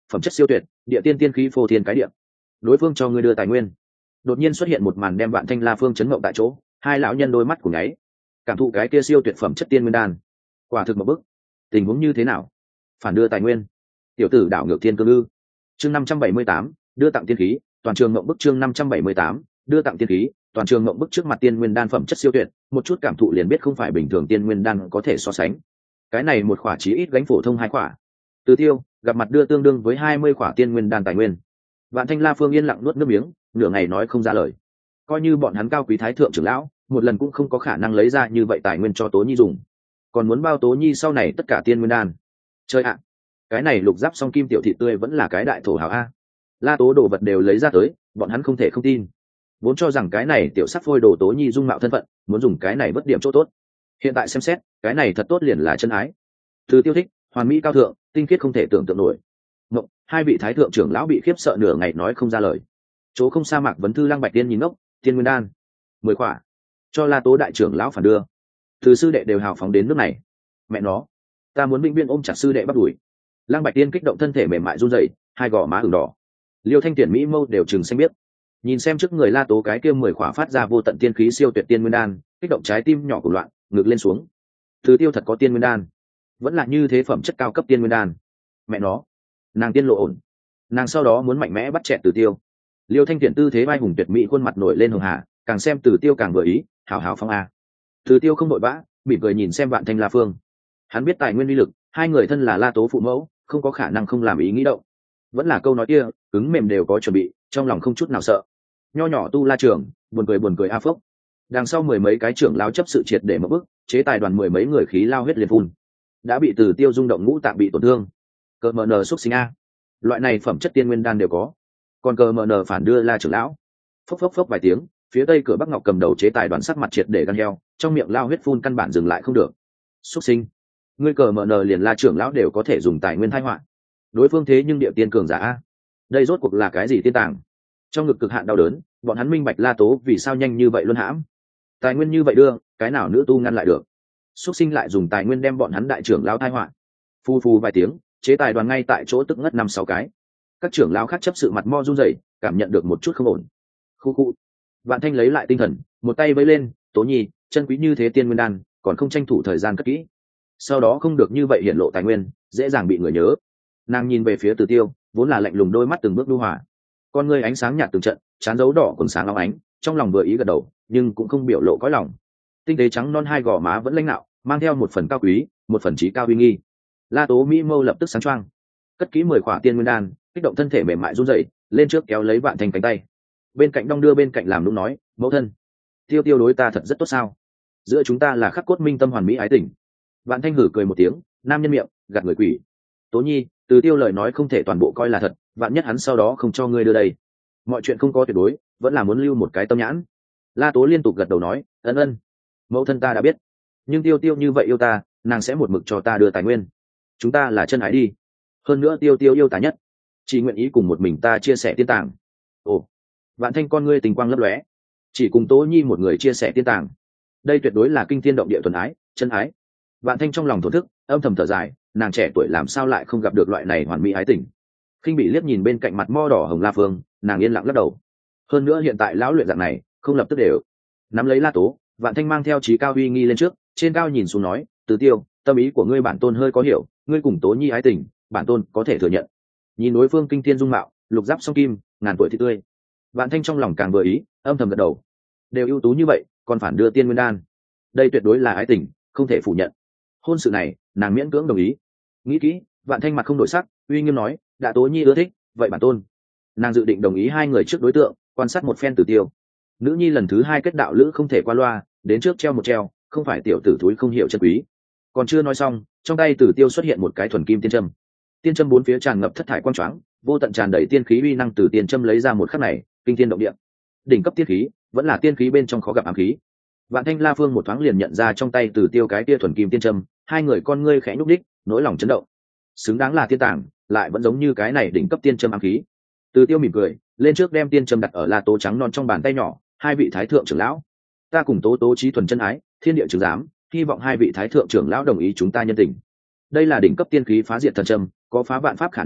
phẩm chất siêu tuyệt, địa tiên tiên khí phô thiên cái địa. Đối phương cho ngươi đưa tài nguyên. Đột nhiên xuất hiện một màn đem Vạn Thanh La Phương chấn ngộng tại chỗ, hai lão nhân đôi mắt của nháy, cảm thụ cái kia siêu tuyệt phẩm chất tiên nguyên đan, quả thực một bức. Tình huống như thế nào? Phản đưa tài nguyên? Tiểu tử đảo ngược thiên cương ư? Chương 578, đưa tặng tiên khí, toàn trường ngộng bức. Chương 578, đưa tặng tiên khí, toàn trường ngộng bức. Trước mặt tiên nguyên đan phẩm chất siêu tuyệt, một chút cảm thụ liền biết không phải bình thường tiên nguyên đan có thể so sánh. Cái này một khỏa chí ít gánh phổ thông hai khỏa. Từ Tiêu gặp mặt đưa tương đương với 20 khỏa tiên nguyên đan tài nguyên. Vạn Thanh La Phương yên lặng nuốt nước miếng, nửa ngày nói không ra lời. Coi như bọn hắn cao quý thái thượng trưởng lão, một lần cũng không có khả năng lấy ra như vậy tài nguyên cho Tố Nhi dùng, còn muốn bao Tố Nhi sau này tất cả tiên nguyên đan. Chơi ạ, cái này lục giáp song kim tiểu thị tươi vẫn là cái đại thổ hào a. La Tố đồ vật đều lấy ra tới, bọn hắn không thể không tin. Vốn cho rằng cái này tiểu sắc phôi đồ Tố Nhi dung mạo thân phận, muốn dùng cái này vất điểm chỗ tốt. Hiện tại xem xét, cái này thật tốt liền là chân ái. Từ Tiêu thích, hoàn mỹ cao thượng, tinh khiết không thể tưởng tượng nổi. Ngộng, hai vị thái thượng trưởng lão bị khiếp sợ nửa ngày nói không ra lời. Chỗ không sa mạc vấn thư Lăng Bạch Tiên nhìn ngốc, tiên nguyên đan 10 khỏa cho La Tố đại trưởng lão phản đưa. Từ sư đệ đều hào phóng đến nước này, mẹ nó, ta muốn vĩnh viễn ôm chặt sư đệ bắt đuổi. Lăng Bạch Tiên kích động thân thể mềm mại run rẩy, hai gò má ửng đỏ. Liêu Thanh Tiễn mỹ mâu đều trừng xanh biết, nhìn xem trước người La Tố cái kia 10 khỏa phát ra vô tận tiên khí siêu tuyệt tiên nguyên đan, kích động trái tim nhỏ của loạn, ngược lên xuống. Từ Tiêu thật có tiên nguyên đan, vẫn là như thế phẩm chất cao cấp tiên nguyên đan. Mẹ nó, nàng tiên lộ ổn. Nàng sau đó muốn mạnh mẽ bắt chẹt Từ Tiêu. Liêu Thanh Tiễn tư thế vai hùng tuyệt mỹ, khuôn mặt nổi lên hường hà, càng xem Từ Tiêu càng vừa ý, hào hào phong a. Từ Tiêu không đội vã, mỉm cười nhìn xem Vạn Thanh La Phương. Hắn biết tài nguyên uy lực, hai người thân là La Tố phụ mẫu, không có khả năng không làm ý nghĩ động. Vẫn là câu nói kia, cứng mềm đều có chuẩn bị, trong lòng không chút nào sợ. Nho nhỏ Tu La trưởng, buồn cười a phốc. Đằng sau mười mấy cái trưởng lao chấp sự triệt để một bước, chế tài đoàn mười mấy người khí lao huyết liền phun. Đã bị Từ Tiêu rung động ngũ tạng bị tổn thương. Cờ mờ nờ xúc sinh a. Loại này phẩm chất tiên nguyên đan đều có. Còn cờ mờ nờ phản đưa La trưởng lão. Phốc phốc phốc vài tiếng, phía tây cửa Bắc Ngọc cầm đầu chế tài đoàn sắc mặt triệt để gan heo, trong miệng lao huyết phun căn bản dừng lại không được. Xúc sinh, ngươi cờ mờ nờ liền La trưởng lão đều có thể dùng tài nguyên thai họa. Đối phương thế nhưng địa tiên cường giả a. Đây rốt cuộc là cái gì tiên tàng? Trong ngực cực hạn đau đớn, bọn hắn minh bạch La Tố vì sao nhanh như vậy luôn hãm. Tài nguyên như vậy đưa, cái nào nữ tu ngăn lại được? Xúc sinh lại dùng tài nguyên đem bọn hắn đại trưởng lão thai họa. Phu phu vài tiếng, chế tài đoàn ngay tại chỗ tức ngất 5-6 cái. Các trưởng lão khác chấp sự mặt mo run rẩy, cảm nhận được một chút không ổn. Khu khu. Vạn Thanh lấy lại tinh thần, một tay vẫy lên, Tố Nhi, chân quý như thế tiên nguyên đan, còn không tranh thủ thời gian cất kỹ. Sau đó không được như vậy hiện lộ tài nguyên, dễ dàng bị người nhớ. Nàng nhìn về phía Từ Tiêu, vốn là lạnh lùng đôi mắt từng bước nhu hòa. Con ngươi ánh sáng nhạt từng trận, trán dấu đỏ còn sáng long ánh, trong lòng vừa ý gật đầu, nhưng cũng không biểu lộ cõi lòng. Tinh tế trắng non hai gò má vẫn lãnh nạo, mang theo một phần cao quý, một phần trí cao uy nghi. La Tố mỹ mâu lập tức sáng choang, cất kỹ 10 khỏa tiên nguyên đan, kích động thân thể mềm mại run rẩy, lên trước kéo lấy Vạn Thanh cánh tay. Bên cạnh đong đưa bên cạnh làm lúc nói, mẫu thân, Tiêu Tiêu đối ta thật rất tốt sao? Giữa chúng ta là khắc cốt minh tâm hoàn mỹ ái tình. Vạn Thanh hử cười một tiếng, nam nhân miệng, gạt người quỷ. Tố Nhi, Từ Tiêu lời nói không thể toàn bộ coi là thật, vạn nhất hắn sau đó không cho ngươi đưa đây. Mọi chuyện không có tuyệt đối, vẫn là muốn lưu một cái tâm nhãn. La Tố liên tục gật đầu nói, ân ân, mẫu thân ta đã biết, nhưng Tiêu Tiêu như vậy yêu ta, nàng sẽ một mực cho ta đưa tài nguyên. Chúng ta là chân ái đi, hơn nữa Tiêu Tiêu yêu ta nhất, chỉ nguyện ý cùng một mình ta chia sẻ tiên tàng. Ồ, Vạn Thanh con ngươi tình quang lấp lóe, chỉ cùng Tố Nhi một người chia sẻ tiên tàng, đây tuyệt đối là kinh thiên động địa thuần ái, chân ái. Vạn Thanh trong lòng thổn thức, âm thầm thở dài, nàng trẻ tuổi làm sao lại không gặp được loại này hoàn mỹ ái tình. Khinh bị liếc nhìn bên cạnh mặt mo đỏ hồng La Phương, nàng yên lặng lắc đầu. Hơn nữa hiện tại lão luyện dạng này, không lập tức đều nắm lấy La Tố. Vạn Thanh mang theo trí cao uy nghi lên trước, trên cao nhìn xuống nói, Từ Tiêu, tâm ý của ngươi bản tôn hơi có hiểu, ngươi cùng Tố Nhi ái tình, bản tôn có thể thừa nhận. Nhìn đối phương kinh thiên dung mạo, lục giáp song kim, ngàn tuổi thì tươi. Vạn Thanh trong lòng càng vừa ý, âm thầm gật đầu. Đều ưu tú như vậy, còn phản đưa tiên nguyên đan, đây tuyệt đối là ái tình, không thể phủ nhận. Hôn sự này, nàng miễn cưỡng đồng ý. Nghĩ kỹ, Vạn Thanh mặt không đổi sắc, uy nghiêm nói, đã Tố Nhi ưa thích, vậy bản tôn. Nàng dự định đồng ý hai người trước đối tượng, quan sát một phen Từ Tiêu. Nữ nhi lần thứ hai kết đạo lữ không thể qua loa, đến trước treo một treo, không phải tiểu tử thúi không hiểu chân quý. Còn chưa nói xong, trong tay Từ Tiêu xuất hiện một cái thuần kim tiên châm. Tiên châm bốn phía tràn ngập thất thải quang choáng, vô tận tràn đầy tiên khí uy năng từ tiên châm lấy ra một khắc này, kinh thiên động địa. Đỉnh cấp tiên khí, vẫn là tiên khí bên trong khó gặp ám khí. Vạn Thanh La Phương một thoáng liền nhận ra trong tay Từ Tiêu cái kia thuần kim tiên châm, hai người con ngươi khẽ nhúc đích, nỗi lòng chấn động. Xứng đáng là tiên tàng, lại vẫn giống như cái này đỉnh cấp tiên châm ám khí. Từ Tiêu mỉm cười, lên trước đem tiên châm đặt ở La Tố trắng non trong bàn tay nhỏ, hai vị thái thượng trưởng lão, ta cùng Tố Tố chí thuần chân ái, thiên địa chứng giám, hy vọng hai vị thái thượng trưởng lão đồng ý chúng ta nhân tình. Đây là đỉnh cấp tiên khí phá diệt thần châm, có phá vạn pháp khả năng,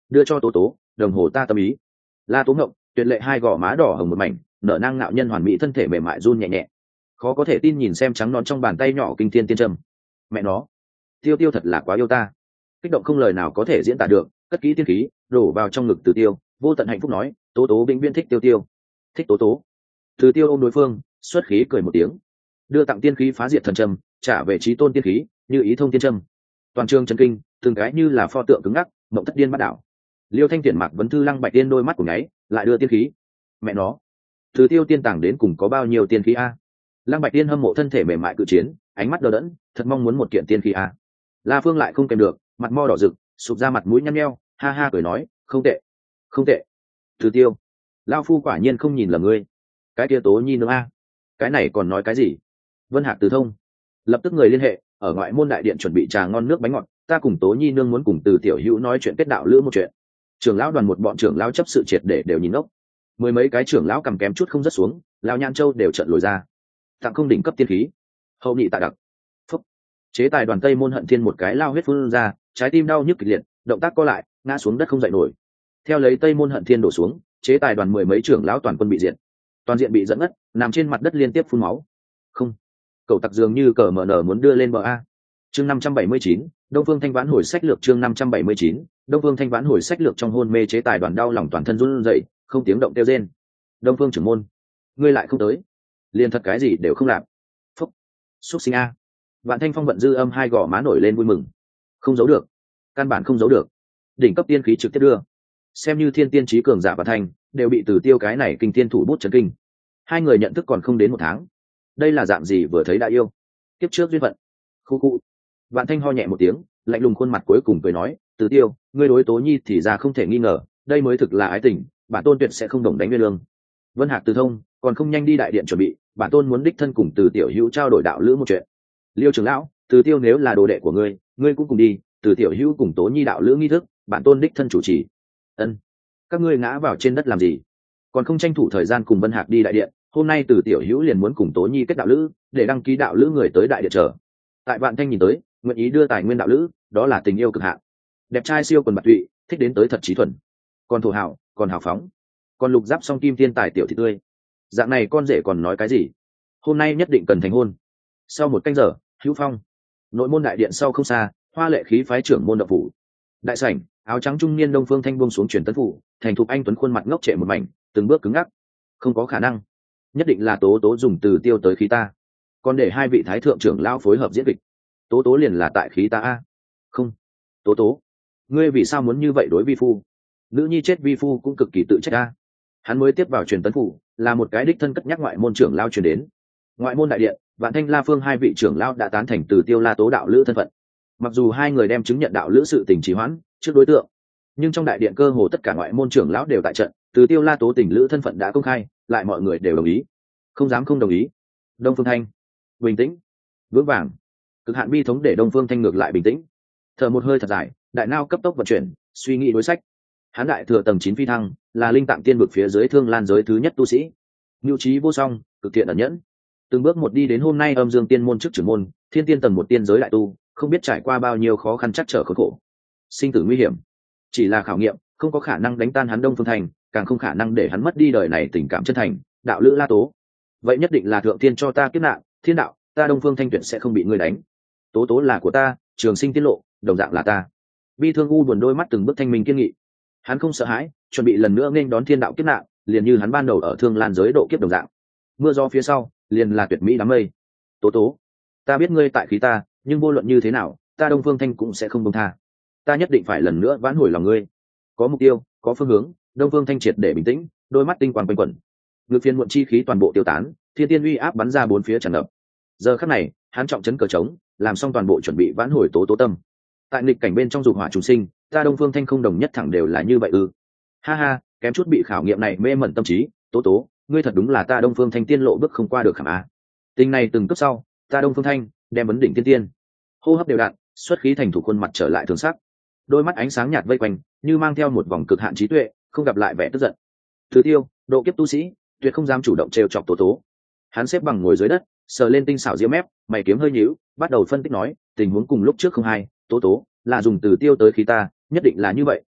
đưa cho tố tố, đồng hồ ta tâm ý. La Tố ngộng, tuyệt lệ hai gò má đỏ hồng một mảnh, nở nang nạo nhân hoàn mỹ thân thể mềm mại run nhẹ nhẹ, khó có thể tin nhìn xem trắng non trong bàn tay nhỏ kinh thiên tiên trầm. Mẹ nó, tiêu tiêu thật là quá yêu ta. Kích động không lời nào có thể diễn tả được, cất kỹ tiên khí đổ vào trong ngực Từ Tiêu, vô tận hạnh phúc nói, tố tố vĩnh viễn thích tiêu tiêu, thích tố tố. Từ Tiêu ôm đối phương, xuất khí cười một tiếng, đưa tặng tiên khí phá diệt thần trầm, trả về chí tôn tiên khí, như ý thông tiên trầm. Toàn trường chấn kinh, từng cái như là pho tượng cứng ngắc, mộng thất điên bắt đảo. Liêu Thanh Tiễn mặc vấn thư lăng bạch tiên đôi mắt của nháy, lại đưa tiên khí. Mẹ nó, Từ Tiêu tiên tàng đến cùng có bao nhiêu tiên khí a? Lăng bạch tiên hâm mộ thân thể mềm mại cự chiến, ánh mắt đờ đẫn, thật mong muốn một kiện tiên khí a. La Phương lại không kèm được, mặt mo đỏ rực, sụp ra mặt mũi nhăn nheo, ha ha cười nói, không tệ, không tệ. Từ Tiêu, lao phu quả nhiên không nhìn lầm ngươi. Cái kia Tố Nhi nữa a, cái này còn nói cái gì? Vân Hạc Từ Thông lập tức người liên hệ, ở ngoại môn đại điện chuẩn bị trà ngon nước bánh ngọt, ta cùng Tố Nhi nương muốn cùng Từ tiểu hữu nói chuyện kết đạo lữ một chuyện. Trưởng lão đoàn một bọn trưởng lão chấp sự triệt để đều nhìn ngốc, mười mấy cái trưởng lão cầm kém chút không rất xuống, lão Nhan Châu đều trợn lồi ra. Tặng không đỉnh cấp tiên khí, hậu nhị tạ đặc. Phúc. Chế tài đoàn Tây Môn Hận Thiên một cái lao huyết phun ra, trái tim đau nhức kịch liệt, động tác co lại, ngã xuống đất không dậy nổi. Theo lấy Tây Môn Hận Thiên đổ xuống, chế tài đoàn mười mấy trưởng lão toàn quân bị diệt, toàn diện bị dẫn ngất, nằm trên mặt đất liên tiếp phun máu. Không, cậu tặc dường như cờ mở nở muốn đưa lên bờ a. Chương 579, Đông Phương Thanh Vãn hồi sách lược. Chương 579, Đông Phương Thanh Vãn hồi sách lược. Trong hôn mê chế tài đoàn đau lòng toàn thân run rẩy, không tiếng động kêu rên. Đông Phương trưởng môn, ngươi lại không tới, liền thật cái gì đều không làm. Phúc, xúc sinh a. Vạn Thanh Phong vận dư âm hai gò má nổi lên vui mừng, không giấu được, căn bản không giấu được. Đỉnh cấp tiên khí trực tiếp đưa, xem như thiên tiên trí cường giả và thành đều bị Từ Tiêu cái này kinh tiên thủ bút chấn kinh. Hai người nhận thức còn không đến một tháng, đây là dạng gì vừa thấy đã yêu. Kiếp trước duyên phận. Khu khu. Vạn Thanh ho nhẹ một tiếng, lạnh lùng khuôn mặt cuối cùng cười nói, Từ Tiêu, ngươi đối Tố Nhi thì ra không thể nghi ngờ, đây mới thực là ái tình, bản tôn tuyệt sẽ không đồng đánh nguyên lương. Vân Hạc Từ Thông, còn không nhanh đi đại điện chuẩn bị, bản tôn muốn đích thân cùng Từ tiểu hữu trao đổi đạo lữ một chuyện. Liêu trưởng lão, Từ Tiêu nếu là đồ đệ của ngươi, ngươi cũng cùng đi, Từ tiểu hữu cùng Tố Nhi đạo lữ nghi thức, bản tôn đích thân chủ trì. Ân. Các ngươi ngã vào trên đất làm gì? Còn không tranh thủ thời gian cùng Vân Hạc đi đại điện, hôm nay Từ tiểu hữu liền muốn cùng Tố Nhi kết đạo lữ, để đăng ký đạo lữ người tới đại điện chờ. Tại Vạn Thanh nhìn tới, nguyện ý đưa tài nguyên đạo lữ, đó là tình yêu cực hạn. Đẹp trai siêu quần bạc tụy, thích đến tới thật trí thuần. Còn thổ hảo, còn hào phóng, còn lục giáp song kim thiên tài tiểu thị tươi. Dạng này con rể còn nói cái gì? Hôm nay nhất định cần thành hôn. Sau một canh giờ, Hữu Phong, nội môn đại điện sau không xa, hoa lệ khí phái trưởng môn động phủ. Đại sảnh, áo trắng trung niên Đông Phương Thanh buông xuống truyền tấn phủ, thành thục anh tuấn khuôn mặt ngốc trệ một mảnh, từng bước cứng ngắc. Không có khả năng, nhất định là Tố Tố dùng Từ Tiêu tới khí ta, còn để hai vị thái thượng trưởng lão phối hợp diễn kịch. Tố Tố liền là tại khí ta a. Không, Tố Tố, ngươi vì sao muốn như vậy đối vi phu? Nữ nhi chết vi phu cũng cực kỳ tự trách a. Hắn mới tiếp vào truyền tấn phủ, là một cái đích thân cất nhắc ngoại môn trưởng lão truyền đến. Ngoại môn đại điện, Vạn Thanh La Phương hai vị trưởng lão đã tán thành Từ Tiêu La Tố đạo lữ thân phận. Mặc dù hai người đem chứng nhận đạo lữ sự tình trì hoãn trước đối tượng, nhưng trong đại điện cơ hồ tất cả ngoại môn trưởng lão đều tại trận. Từ Tiêu La Tố tình lữ thân phận đã công khai, lại mọi người đều đồng ý, không dám không đồng ý. Đông Phương Thanh bình tĩnh, vững vàng, cực hạn bi thống để Đông Phương Thanh ngược lại bình tĩnh, thở một hơi thật dài, đại nao cấp tốc vận chuyển, suy nghĩ đối sách. Hán đại thừa tầng 9 phi thăng, là linh tạng tiên vực phía dưới thương lan giới thứ nhất tu sĩ, nhu trí vô song, cực thiện ẩn nhẫn, từng bước một đi đến hôm nay âm dương tiên môn trước trưởng môn, thiên tiên tầng một tiên giới đại tu, không biết trải qua bao nhiêu khó khăn chắc trở khốn khổ, sinh tử nguy hiểm, chỉ là khảo nghiệm, không có khả năng đánh tan hắn Đông Phương Thành, càng không khả năng để hắn mất đi đời này tình cảm chân thành. Đạo lữ La Tố, vậy nhất định là thượng tiên cho ta kiếp nạn, thiên đạo, ta Đông Phương Thanh tuyệt sẽ không bị ngươi đánh. Tố Tố là của ta, trường sinh tiết lộ, đồng dạng là ta. Bi thương u buồn đôi mắt từng bước thanh minh kiên nghị, hắn không sợ hãi, chuẩn bị lần nữa nghênh đón thiên đạo kiếp nạn, liền như hắn ban đầu ở thương lan giới độ kiếp đồng dạng. Mưa gió phía sau, liền là tuyệt mỹ đám mây. Tố Tố, ta biết ngươi tại khí ta, nhưng vô luận như thế nào, ta Đông Phương Thanh cũng sẽ không buông tha. Ta nhất định phải lần nữa vãn hồi lòng ngươi. Có mục tiêu, có phương hướng, Đông Phương Thanh triệt để bình tĩnh, đôi mắt tinh quang quanh quẩn, ngực phiền muộn chi khí toàn bộ tiêu tán, thiên tiên uy áp bắn ra bốn phía tràn ngập. Giờ khắc này, hắn trọng trấn cờ trống, làm xong toàn bộ chuẩn bị vãn hồi Tố Tố tâm. Tại nghịch cảnh bên trong dục hỏa trùng sinh, ta Đông Phương Thanh không đồng nhất thẳng đều là như vậy ư? Ha ha, kém chút bị khảo nghiệm này mê mẩn tâm trí. Tố Tố, ngươi thật đúng là ta Đông Phương Thanh tiên lộ bước không qua được khảm á. Tình này từng cấp sau, ta Đông Phương Thanh đem vấn đỉnh tiên tiên, hô hấp đều đặn, xuất khí thành thủ khuôn mặt trở lại thường sắc, đôi mắt ánh sáng nhạt vây quanh, như mang theo một vòng cực hạn trí tuệ, không gặp lại vẻ tức giận. Thứ Tiêu, độ kiếp tu sĩ, tuyệt không dám chủ động trêu chọc Tố Tố. Hắn xếp bằng ngồi dưới đất, sờ lên tinh xảo diễm mép, mày kiếm hơi nhíu, bắt đầu phân tích nói, tình huống cùng lúc trước không hai, Tố Tố là dùng Từ Tiêu tới khí ta, nhất định là như vậy.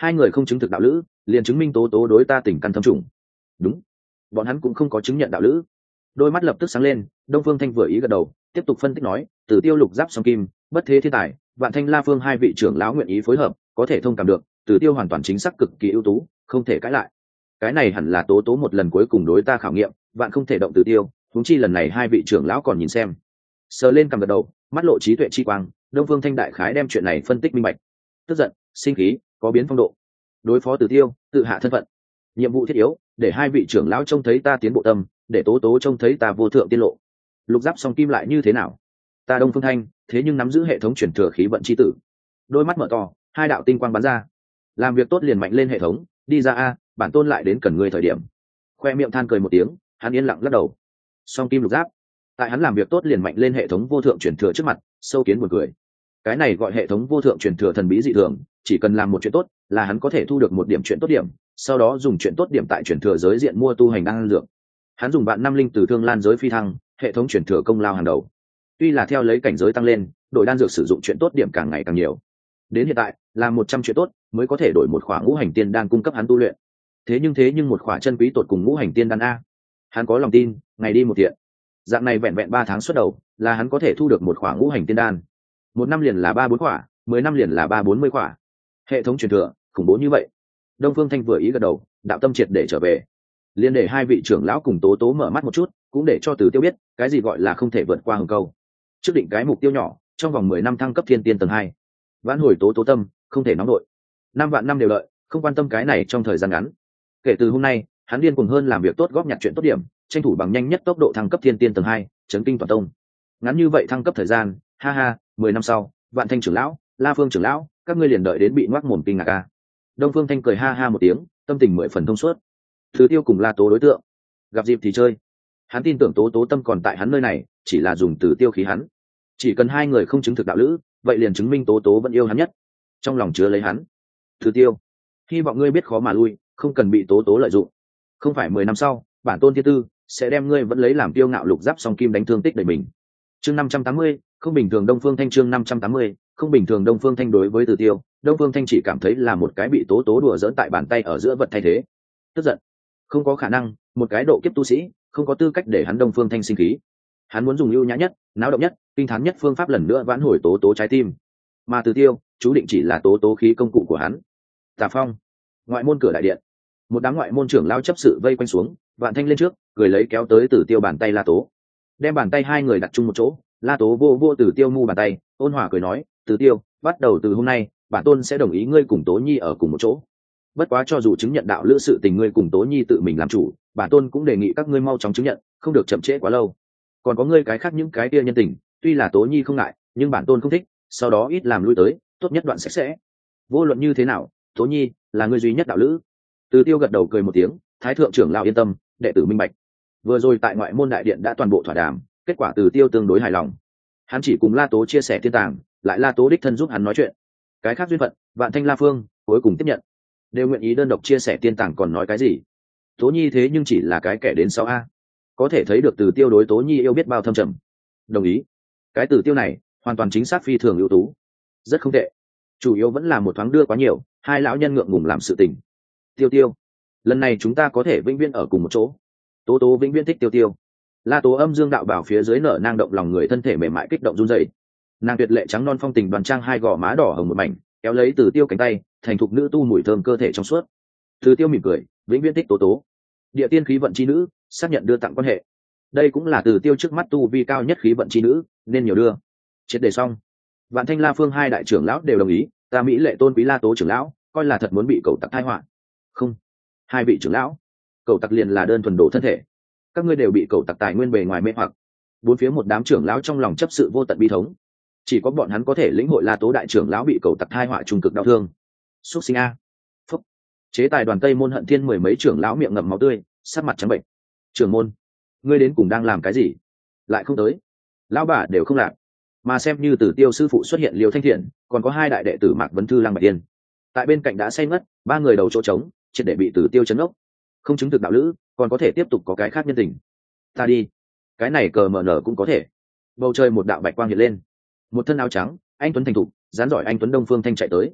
hai người không chứng thực đạo lữ, liền chứng minh tố tố đối ta tình căn thâm trùng. Đúng, bọn hắn cũng không có chứng nhận đạo lữ. Đôi mắt lập tức sáng lên, Đông Phương Thanh vừa ý gật đầu, tiếp tục phân tích nói, Tử Tiêu lục giáp song kim, bất thế thiên tài, Vạn Thanh La Phương hai vị trưởng lão nguyện ý phối hợp, có thể thông cảm được, Tử Tiêu hoàn toàn chính xác cực kỳ ưu tú, không thể cãi lại. Cái này hẳn là tố tố một lần cuối cùng đối ta khảo nghiệm, vạn không thể động Tử Tiêu, huống chi lần này hai vị trưởng lão còn nhìn xem. Sờ lên cầm gật đầu, mắt lộ trí tuệ chi quang, Đông Phương Thanh đại khái đem chuyện này phân tích minh bạch. Tức giận, sinh khí, có biến phong độ. Đối phó Tử Tiêu, tự hạ thân phận. Nhiệm vụ thiết yếu, để hai vị trưởng lão trông thấy ta tiến bộ tâm, để tố tố trông thấy ta vô thượng tiên lộ. Lục giáp song kim lại như thế nào? Ta Đông Phương Thanh, thế nhưng nắm giữ hệ thống chuyển thừa khí vận chi tử. Đôi mắt mở to, hai đạo tinh quang bắn ra. Làm việc tốt liền mạnh lên hệ thống, đi ra a, bản tôn lại đến cần ngươi thời điểm. Khoe miệng than cười một tiếng, hắn yên lặng lắc đầu. Song kim lục giáp, tại hắn làm việc tốt liền mạnh lên hệ thống vô thượng chuyển thừa trước mặt, sâu kiến buồn cười. Cái này gọi hệ thống vô thượng chuyển thừa thần bí dị thường, chỉ cần làm một chuyện tốt, là hắn có thể thu được một điểm chuyện tốt điểm, sau đó dùng chuyện tốt điểm tại chuyển thừa giới diện mua tu hành đan dược. Hắn dùng vạn năm linh từ thương lan giới phi thăng, hệ thống chuyển thừa công lao hàng đầu. Tuy là theo lấy cảnh giới tăng lên, đổi đan dược sử dụng chuyện tốt điểm càng ngày càng nhiều. Đến hiện tại, làm 100 chuyện tốt mới có thể đổi một khỏa ngũ hành tiên đan cung cấp hắn tu luyện. Thế nhưng một khỏa chân quý tột cùng ngũ hành tiên đan a. Hắn có lòng tin, ngày đi một thiện. Dạng này vẹn vẹn 3 tháng xuất đầu, là hắn có thể thu được một khỏa ngũ hành tiên đan. 1 năm liền là 3-4 khỏa, 10 năm liền là 3-40 khỏa. Hệ thống truyền thừa, khủng bố như vậy. Đông Phương Thanh vừa ý gật đầu, đạo tâm triệt để trở về. Liên để hai vị trưởng lão cùng tố tố mở mắt một chút, cũng để cho Từ Tiêu biết, cái gì gọi là không thể vượt qua hừng câu. Trước định cái mục tiêu nhỏ, trong vòng 10 năm thăng cấp thiên tiên tầng 2. Vãn hồi tố tố tâm, không thể nóng nội. 5 vạn năm đều đợi, không quan tâm cái này trong thời gian ngắn. Kể từ hôm nay, hắn điên cuồng hơn làm việc tốt góp nhặt chuyện tốt điểm, tranh thủ bằng nhanh nhất tốc độ thăng cấp thiên tiên tầng 2, chấn kinh toàn tông. Ngắn như vậy thăng cấp thời gian, ha ha, 10 năm sau, Vạn Thanh trưởng lão, La Phương trưởng lão, các ngươi liền đợi đến bị ngoác mồm kinh ngạc a. Đông Phương Thanh cười ha ha một tiếng, tâm tình 10 phần thông suốt. Thứ Tiêu cùng La Tố đối tượng, gặp dịp thì chơi. Hắn tin tưởng tố tố tâm còn tại hắn nơi này, chỉ là dùng từ tiêu khí hắn. Chỉ cần hai người không chứng thực đạo lữ, vậy liền chứng minh tố tố vẫn yêu hắn nhất. Trong lòng chứa lấy hắn. Thứ Tiêu, hy vọng ngươi biết khó mà lui, không cần bị tố tố lợi dụng. Không phải 10 năm sau, bản tôn thiên tư sẽ đem ngươi vẫn lấy làm tiêu ngạo lục giáp song kim đánh thương tích đầy mình. Chương 580, không bình thường Đông Phương Thanh. Chương 580, không bình thường Đông Phương Thanh. Đối với Từ Tiêu, Đông Phương Thanh chỉ cảm thấy là một cái bị tố tố đùa giỡn tại bàn tay ở giữa vật thay thế. Tức giận, không có khả năng, một cái độ kiếp tu sĩ không có tư cách để hắn Đông Phương Thanh sinh khí. Hắn muốn dùng ưu nhã nhất, náo động nhất, kinh thán nhất phương pháp lần nữa vãn hồi tố tố trái tim. Mà Từ Tiêu, chú định chỉ là tố tố khí công cụ của hắn. Tà Phong, ngoại môn cửa đại điện, một đám ngoại môn trưởng lao chấp sự vây quanh xuống, Vạn Thanh lên trước, cười lấy kéo tới Từ Tiêu bàn tay La Tố, đem bàn tay hai người đặt chung một chỗ. La Tố vô Từ Tiêu mu bàn tay, ôn hòa cười nói, Từ Tiêu, bắt đầu từ hôm nay, bản tôn sẽ đồng ý ngươi cùng Tố Nhi ở cùng một chỗ. Bất quá cho dù chứng nhận đạo lữ sự tình ngươi cùng Tố Nhi tự mình làm chủ, bản tôn cũng đề nghị các ngươi mau chóng chứng nhận, không được chậm trễ quá lâu. Còn có ngươi cái khác những cái kia nhân tình, tuy là Tố Nhi không ngại, nhưng bản tôn không thích, sau đó ít làm lui tới, tốt nhất đoạn sạch sẽ. Vô luận như thế nào, Tố Nhi là ngươi duy nhất đạo lữ. Từ Tiêu gật đầu cười một tiếng, thái thượng trưởng lão yên tâm, đệ tử minh bạch. Vừa rồi tại ngoại môn đại điện đã toàn bộ thỏa đàm, kết quả Từ Tiêu tương đối hài lòng. Hắn chỉ cùng La Tố chia sẻ thiên tàng, lại La Tố đích thân giúp hắn nói chuyện. Cái khác duyên phận, Vạn Thanh La Phương cuối cùng tiếp nhận, đều nguyện ý đơn độc chia sẻ thiên tàng, còn nói cái gì. Tố Nhi thế nhưng chỉ là cái kẻ đến sau a, có thể thấy được Từ Tiêu đối Tố Nhi yêu biết bao thâm trầm. Đồng ý, cái Từ Tiêu này hoàn toàn chính xác phi thường ưu tú, rất không tệ. Chủ yếu vẫn là một thoáng đưa quá nhiều, hai lão nhân ngượng ngùng làm sự tình. Tiêu Tiêu, lần này chúng ta có thể vĩnh viễn ở cùng một chỗ. Tố Tố vĩnh viễn thích Tiêu Tiêu. La Tố âm dương đạo bảo phía dưới nở nang động lòng người, thân thể mềm mại kích động run rẩy. Nàng tuyệt lệ trắng non phong tình đoàn trang, hai gò má đỏ hồng một mảnh, kéo lấy Từ Tiêu cánh tay, thành thục nữ tu mùi thơm cơ thể trong suốt. Từ Tiêu mỉm cười, vĩnh viễn thích Tố Tố. Địa tiên khí vận chi nữ, xác nhận đưa tặng quan hệ. Đây cũng là Từ Tiêu trước mắt tu vi cao nhất khí vận chi nữ, nên nhiều đưa. Triệt đề xong, Vạn Thanh La Phương hai đại trưởng lão đều đồng ý, ta Mỹ Lệ tôn quý La Tố trưởng lão, coi là thật muốn bị cẩu tặc tai họa. Không, hai vị trưởng lão, cẩu tặc liền là đơn thuần đổ thân thể, các ngươi đều bị cẩu tặc tài nguyên bề ngoài mê hoặc. Bốn phía một đám trưởng lão trong lòng chấp sự vô tận bi thống, chỉ có bọn hắn có thể lĩnh hội La Tố đại trưởng lão bị cẩu tặc tai họa trung cực đau thương. Xuất sinh a. Phúc. Chế tài đoàn Tây môn Hận Thiên mười mấy trưởng lão miệng ngậm máu tươi, sắc mặt trắng bệnh. Trưởng môn, ngươi đến cùng đang làm cái gì? Lại không tới. Lão bà đều không làm. Mà xem như Từ Tiêu sư phụ xuất hiện Liêu Thanh Thiện, còn có hai đại đệ tử Mạc Vấn Thư, Lăng Bạch Tiên. Tại bên cạnh đã say ngất, ba người đầu chỗ trống, triệt để bị Từ Tiêu chấn ốc. Không chứng thực đạo lữ, còn có thể tiếp tục có cái khác nhân tình. Ta đi, cái này cờ mở nở cũng có thể. Bầu trời một đạo bạch quang hiện lên, một thân áo trắng, anh tuấn thành thục, dán giỏi anh tuấn Đông Phương Thanh chạy tới.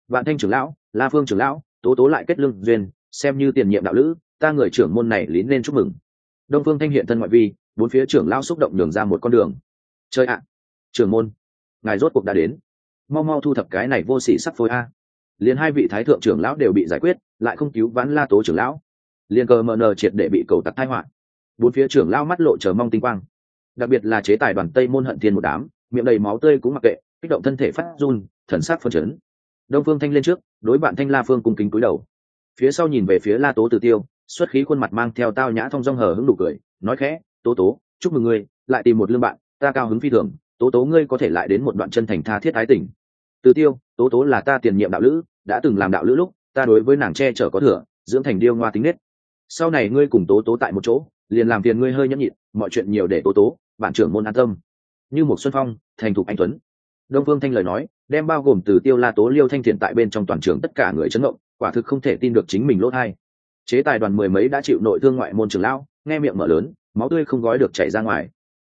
Vạn Thanh trưởng lão, La Phương trưởng lão, tố tố lại kết lương duyên, xem như tiền nhiệm đạo lữ, ta người trưởng môn này lý nên chúc mừng. Đông Phương Thanh hiện thân ngoại vi, bốn phía trưởng lão xúc động đường ra một con đường. Chơi ạ, trưởng môn, ngài rốt cuộc đã đến, mau mau thu thập cái này vô sĩ sắc phôi a. Liền hai vị thái thượng trưởng lão đều bị giải quyết, lại không cứu vãn La Tố trưởng lão, liền cờ mờ nờ triệt để bị cầu tặc tai họa. Bốn phía trưởng lão mắt lộ chờ mong tinh quang, đặc biệt là chế tài đoàn Tây Môn Hận Thiên một đám, miệng đầy máu tươi cũng mặc kệ, kích động thân thể phát run, thần sắc phân chấn. Đông Phương Thanh lên trước, đối bạn Thanh La Phương cung kính cúi đầu, phía sau nhìn về phía La Tố Từ Tiêu, xuất khí khuôn mặt mang theo tao nhã thong dong hờ hững nụ cười, nói khẽ, tố tố, chúc mừng ngươi lại tìm một lương bạn, ta cao hứng phi thường, tố tố ngươi có thể lại đến một đoạn chân thành tha thiết ái tình. Từ Tiêu, tố tố là ta tiền nhiệm đạo lữ, đã từng làm đạo lữ lúc, ta đối với nàng che chở có thừa, dưỡng thành điêu ngoa tính nết. Sau này ngươi cùng tố tố tại một chỗ, liền làm phiền ngươi hơi nhẫn nhịn, mọi chuyện nhiều để tố tố, bạn trưởng môn an tâm. Như một xuân phong, thành thục anh tuấn. Đông Phương Thanh lời nói, đem bao gồm Từ Tiêu, La Tố, Liêu Thanh Thiện tại bên trong toàn trường tất cả người chấn động, quả thực không thể tin được chính mình lỗ tai. Chế tài đoàn mười mấy đã chịu nội thương ngoại môn trưởng lão, nghe miệng mở lớn, máu tươi không gói được chảy ra ngoài.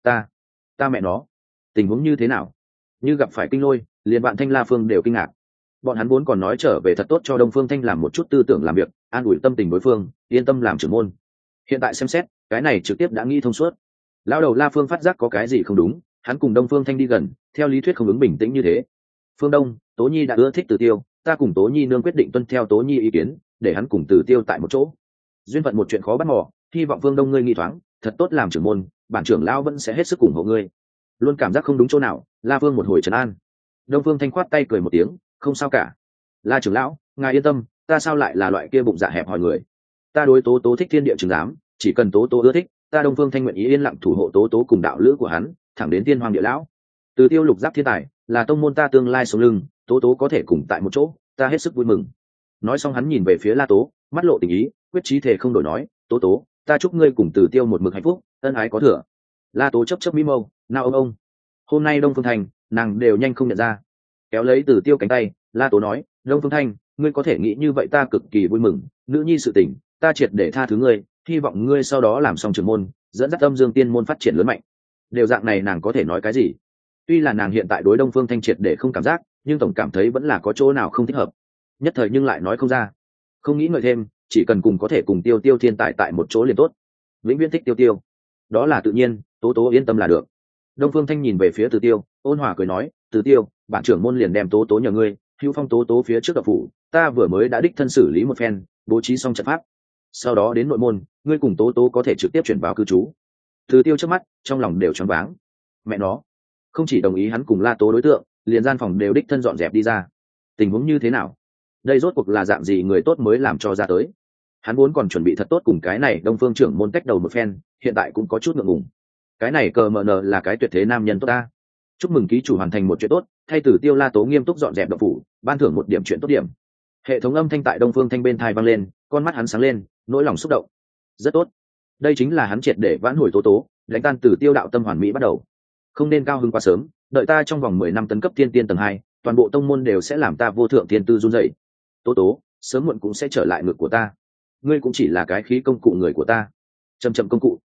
Ta mẹ nó, tình huống như thế nào? Như gặp phải kinh lôi, liền bạn Thanh La Phương đều kinh ngạc. Bọn hắn vốn còn nói trở về thật tốt cho Đông Phương Thanh làm một chút tư tưởng làm việc, an ủi tâm tình đối phương, yên tâm làm trưởng môn. Hiện tại xem xét, cái này trực tiếp đã nghĩ thông suốt. Lão đầu La Phương phát giác có cái gì không đúng, hắn cùng Đông Phương Thanh đi gần, theo lý thuyết không ứng bình tĩnh như thế. Phương Đông, Tố Nhi đã ưa thích Từ Tiêu, ta cùng Tố Nhi nương quyết định tuân theo Tố Nhi ý kiến, để hắn cùng Từ Tiêu tại một chỗ. Duyên phận một chuyện khó bắt mò, hy vọng Phương Đông ngươi nghi thoáng, thật tốt làm trưởng môn, bản trưởng lão vẫn sẽ hết sức ủng hộ ngươi. Luôn cảm giác không đúng chỗ nào, La Phương một hồi trấn an. Đông Phương Thanh khoát tay cười một tiếng, không sao cả. La trưởng lão, ngài yên tâm, ta sao lại là loại kia bụng dạ hẹp hòi người. Ta đối Tố Tố thích thiên địa chứng giám, chỉ cần Tố Tố ưa thích, ta Đông Phương Thanh nguyện ý yên lặng thủ hộ Tố Tố cùng đạo lữ của hắn, thẳng đến tiên hoàng địa lão. Từ Tiêu lục giáp thiên tài, là tông môn ta tương lai sống lưng, Tố Tố có thể cùng tại một chỗ, ta hết sức vui mừng. Nói xong hắn nhìn về phía La Tố, mắt lộ tình ý, quyết chí thể không đổi nói, Tố Tố, ta chúc ngươi cùng Từ Tiêu một mực hạnh phúc, ân ái có thừa. La Tố chấp chấp mí mâu, nào ông. Hôm nay Đông Phương Thành, nàng đều nhanh không nhận ra. Kéo lấy Từ Tiêu cánh tay, La Tố nói, Đông Phương Thanh, ngươi có thể nghĩ như vậy ta cực kỳ vui mừng, nữ nhi sự tình, ta triệt để tha thứ ngươi, hy vọng ngươi sau đó làm xong trưởng môn, dẫn dắt âm dương tiên môn phát triển lớn mạnh. Đều dạng này nàng có thể nói cái gì? Tuy là nàng hiện tại đối Đông Phương Thanh triệt để không cảm giác, nhưng tổng cảm thấy vẫn là có chỗ nào không thích hợp. Nhất thời nhưng lại nói không ra. Không nghĩ ngợi thêm, chỉ cần cùng có thể cùng Tiêu Tiêu thiên tài tại một chỗ liền tốt. Vĩnh viễn thích Tiêu Tiêu. Đó là tự nhiên, Tố Tố yên tâm là được. Đông Phương Thanh nhìn về phía Từ Tiêu, ôn hòa cười nói, Từ Tiêu, bản trưởng môn liền đem Tố Tố nhờ ngươi, hữu phong Tố Tố phía trước đập phủ, ta vừa mới đã đích thân xử lý một phen, bố trí xong trận pháp. Sau đó đến nội môn, ngươi cùng Tố Tố có thể trực tiếp chuyển vào cư trú. Từ Tiêu trước mắt, trong lòng đều choáng váng. Mẹ nó, không chỉ đồng ý hắn cùng La Tố đối tượng, liền gian phòng đều đích thân dọn dẹp đi ra. Tình huống như thế nào? Đây rốt cuộc là dạng gì người tốt mới làm cho ra tới? Hắn vốn còn chuẩn bị thật tốt cùng cái này Đông Phương trưởng môn cách đầu một phen, hiện tại cũng có chút ngượng ngùng. Cái này cờ mờ nờ là cái tuyệt thế nam nhân tốt ta. Chúc mừng ký chủ hoàn thành một chuyện tốt, thay Tử Tiêu La Tố nghiêm túc dọn dẹp động phủ, ban thưởng một điểm chuyện tốt điểm. Hệ thống âm thanh tại Đông Phương Thanh bên tai vang lên, con mắt hắn sáng lên, nỗi lòng xúc động. Rất tốt, đây chính là hắn triệt để vãn hồi Tố Tố, đánh tan Tử Tiêu đạo tâm hoàn mỹ bắt đầu. Không nên cao hứng quá sớm, đợi ta trong vòng 10 năm tấn cấp tiên tiên tầng 2, toàn bộ tông môn đều sẽ làm ta vô thượng tiên tư run rẩy. Tố Tố, sớm muộn cũng sẽ trở lại ngực của ta. Ngươi cũng chỉ là cái khí công cụ người của ta. Chậm chậm công cụ,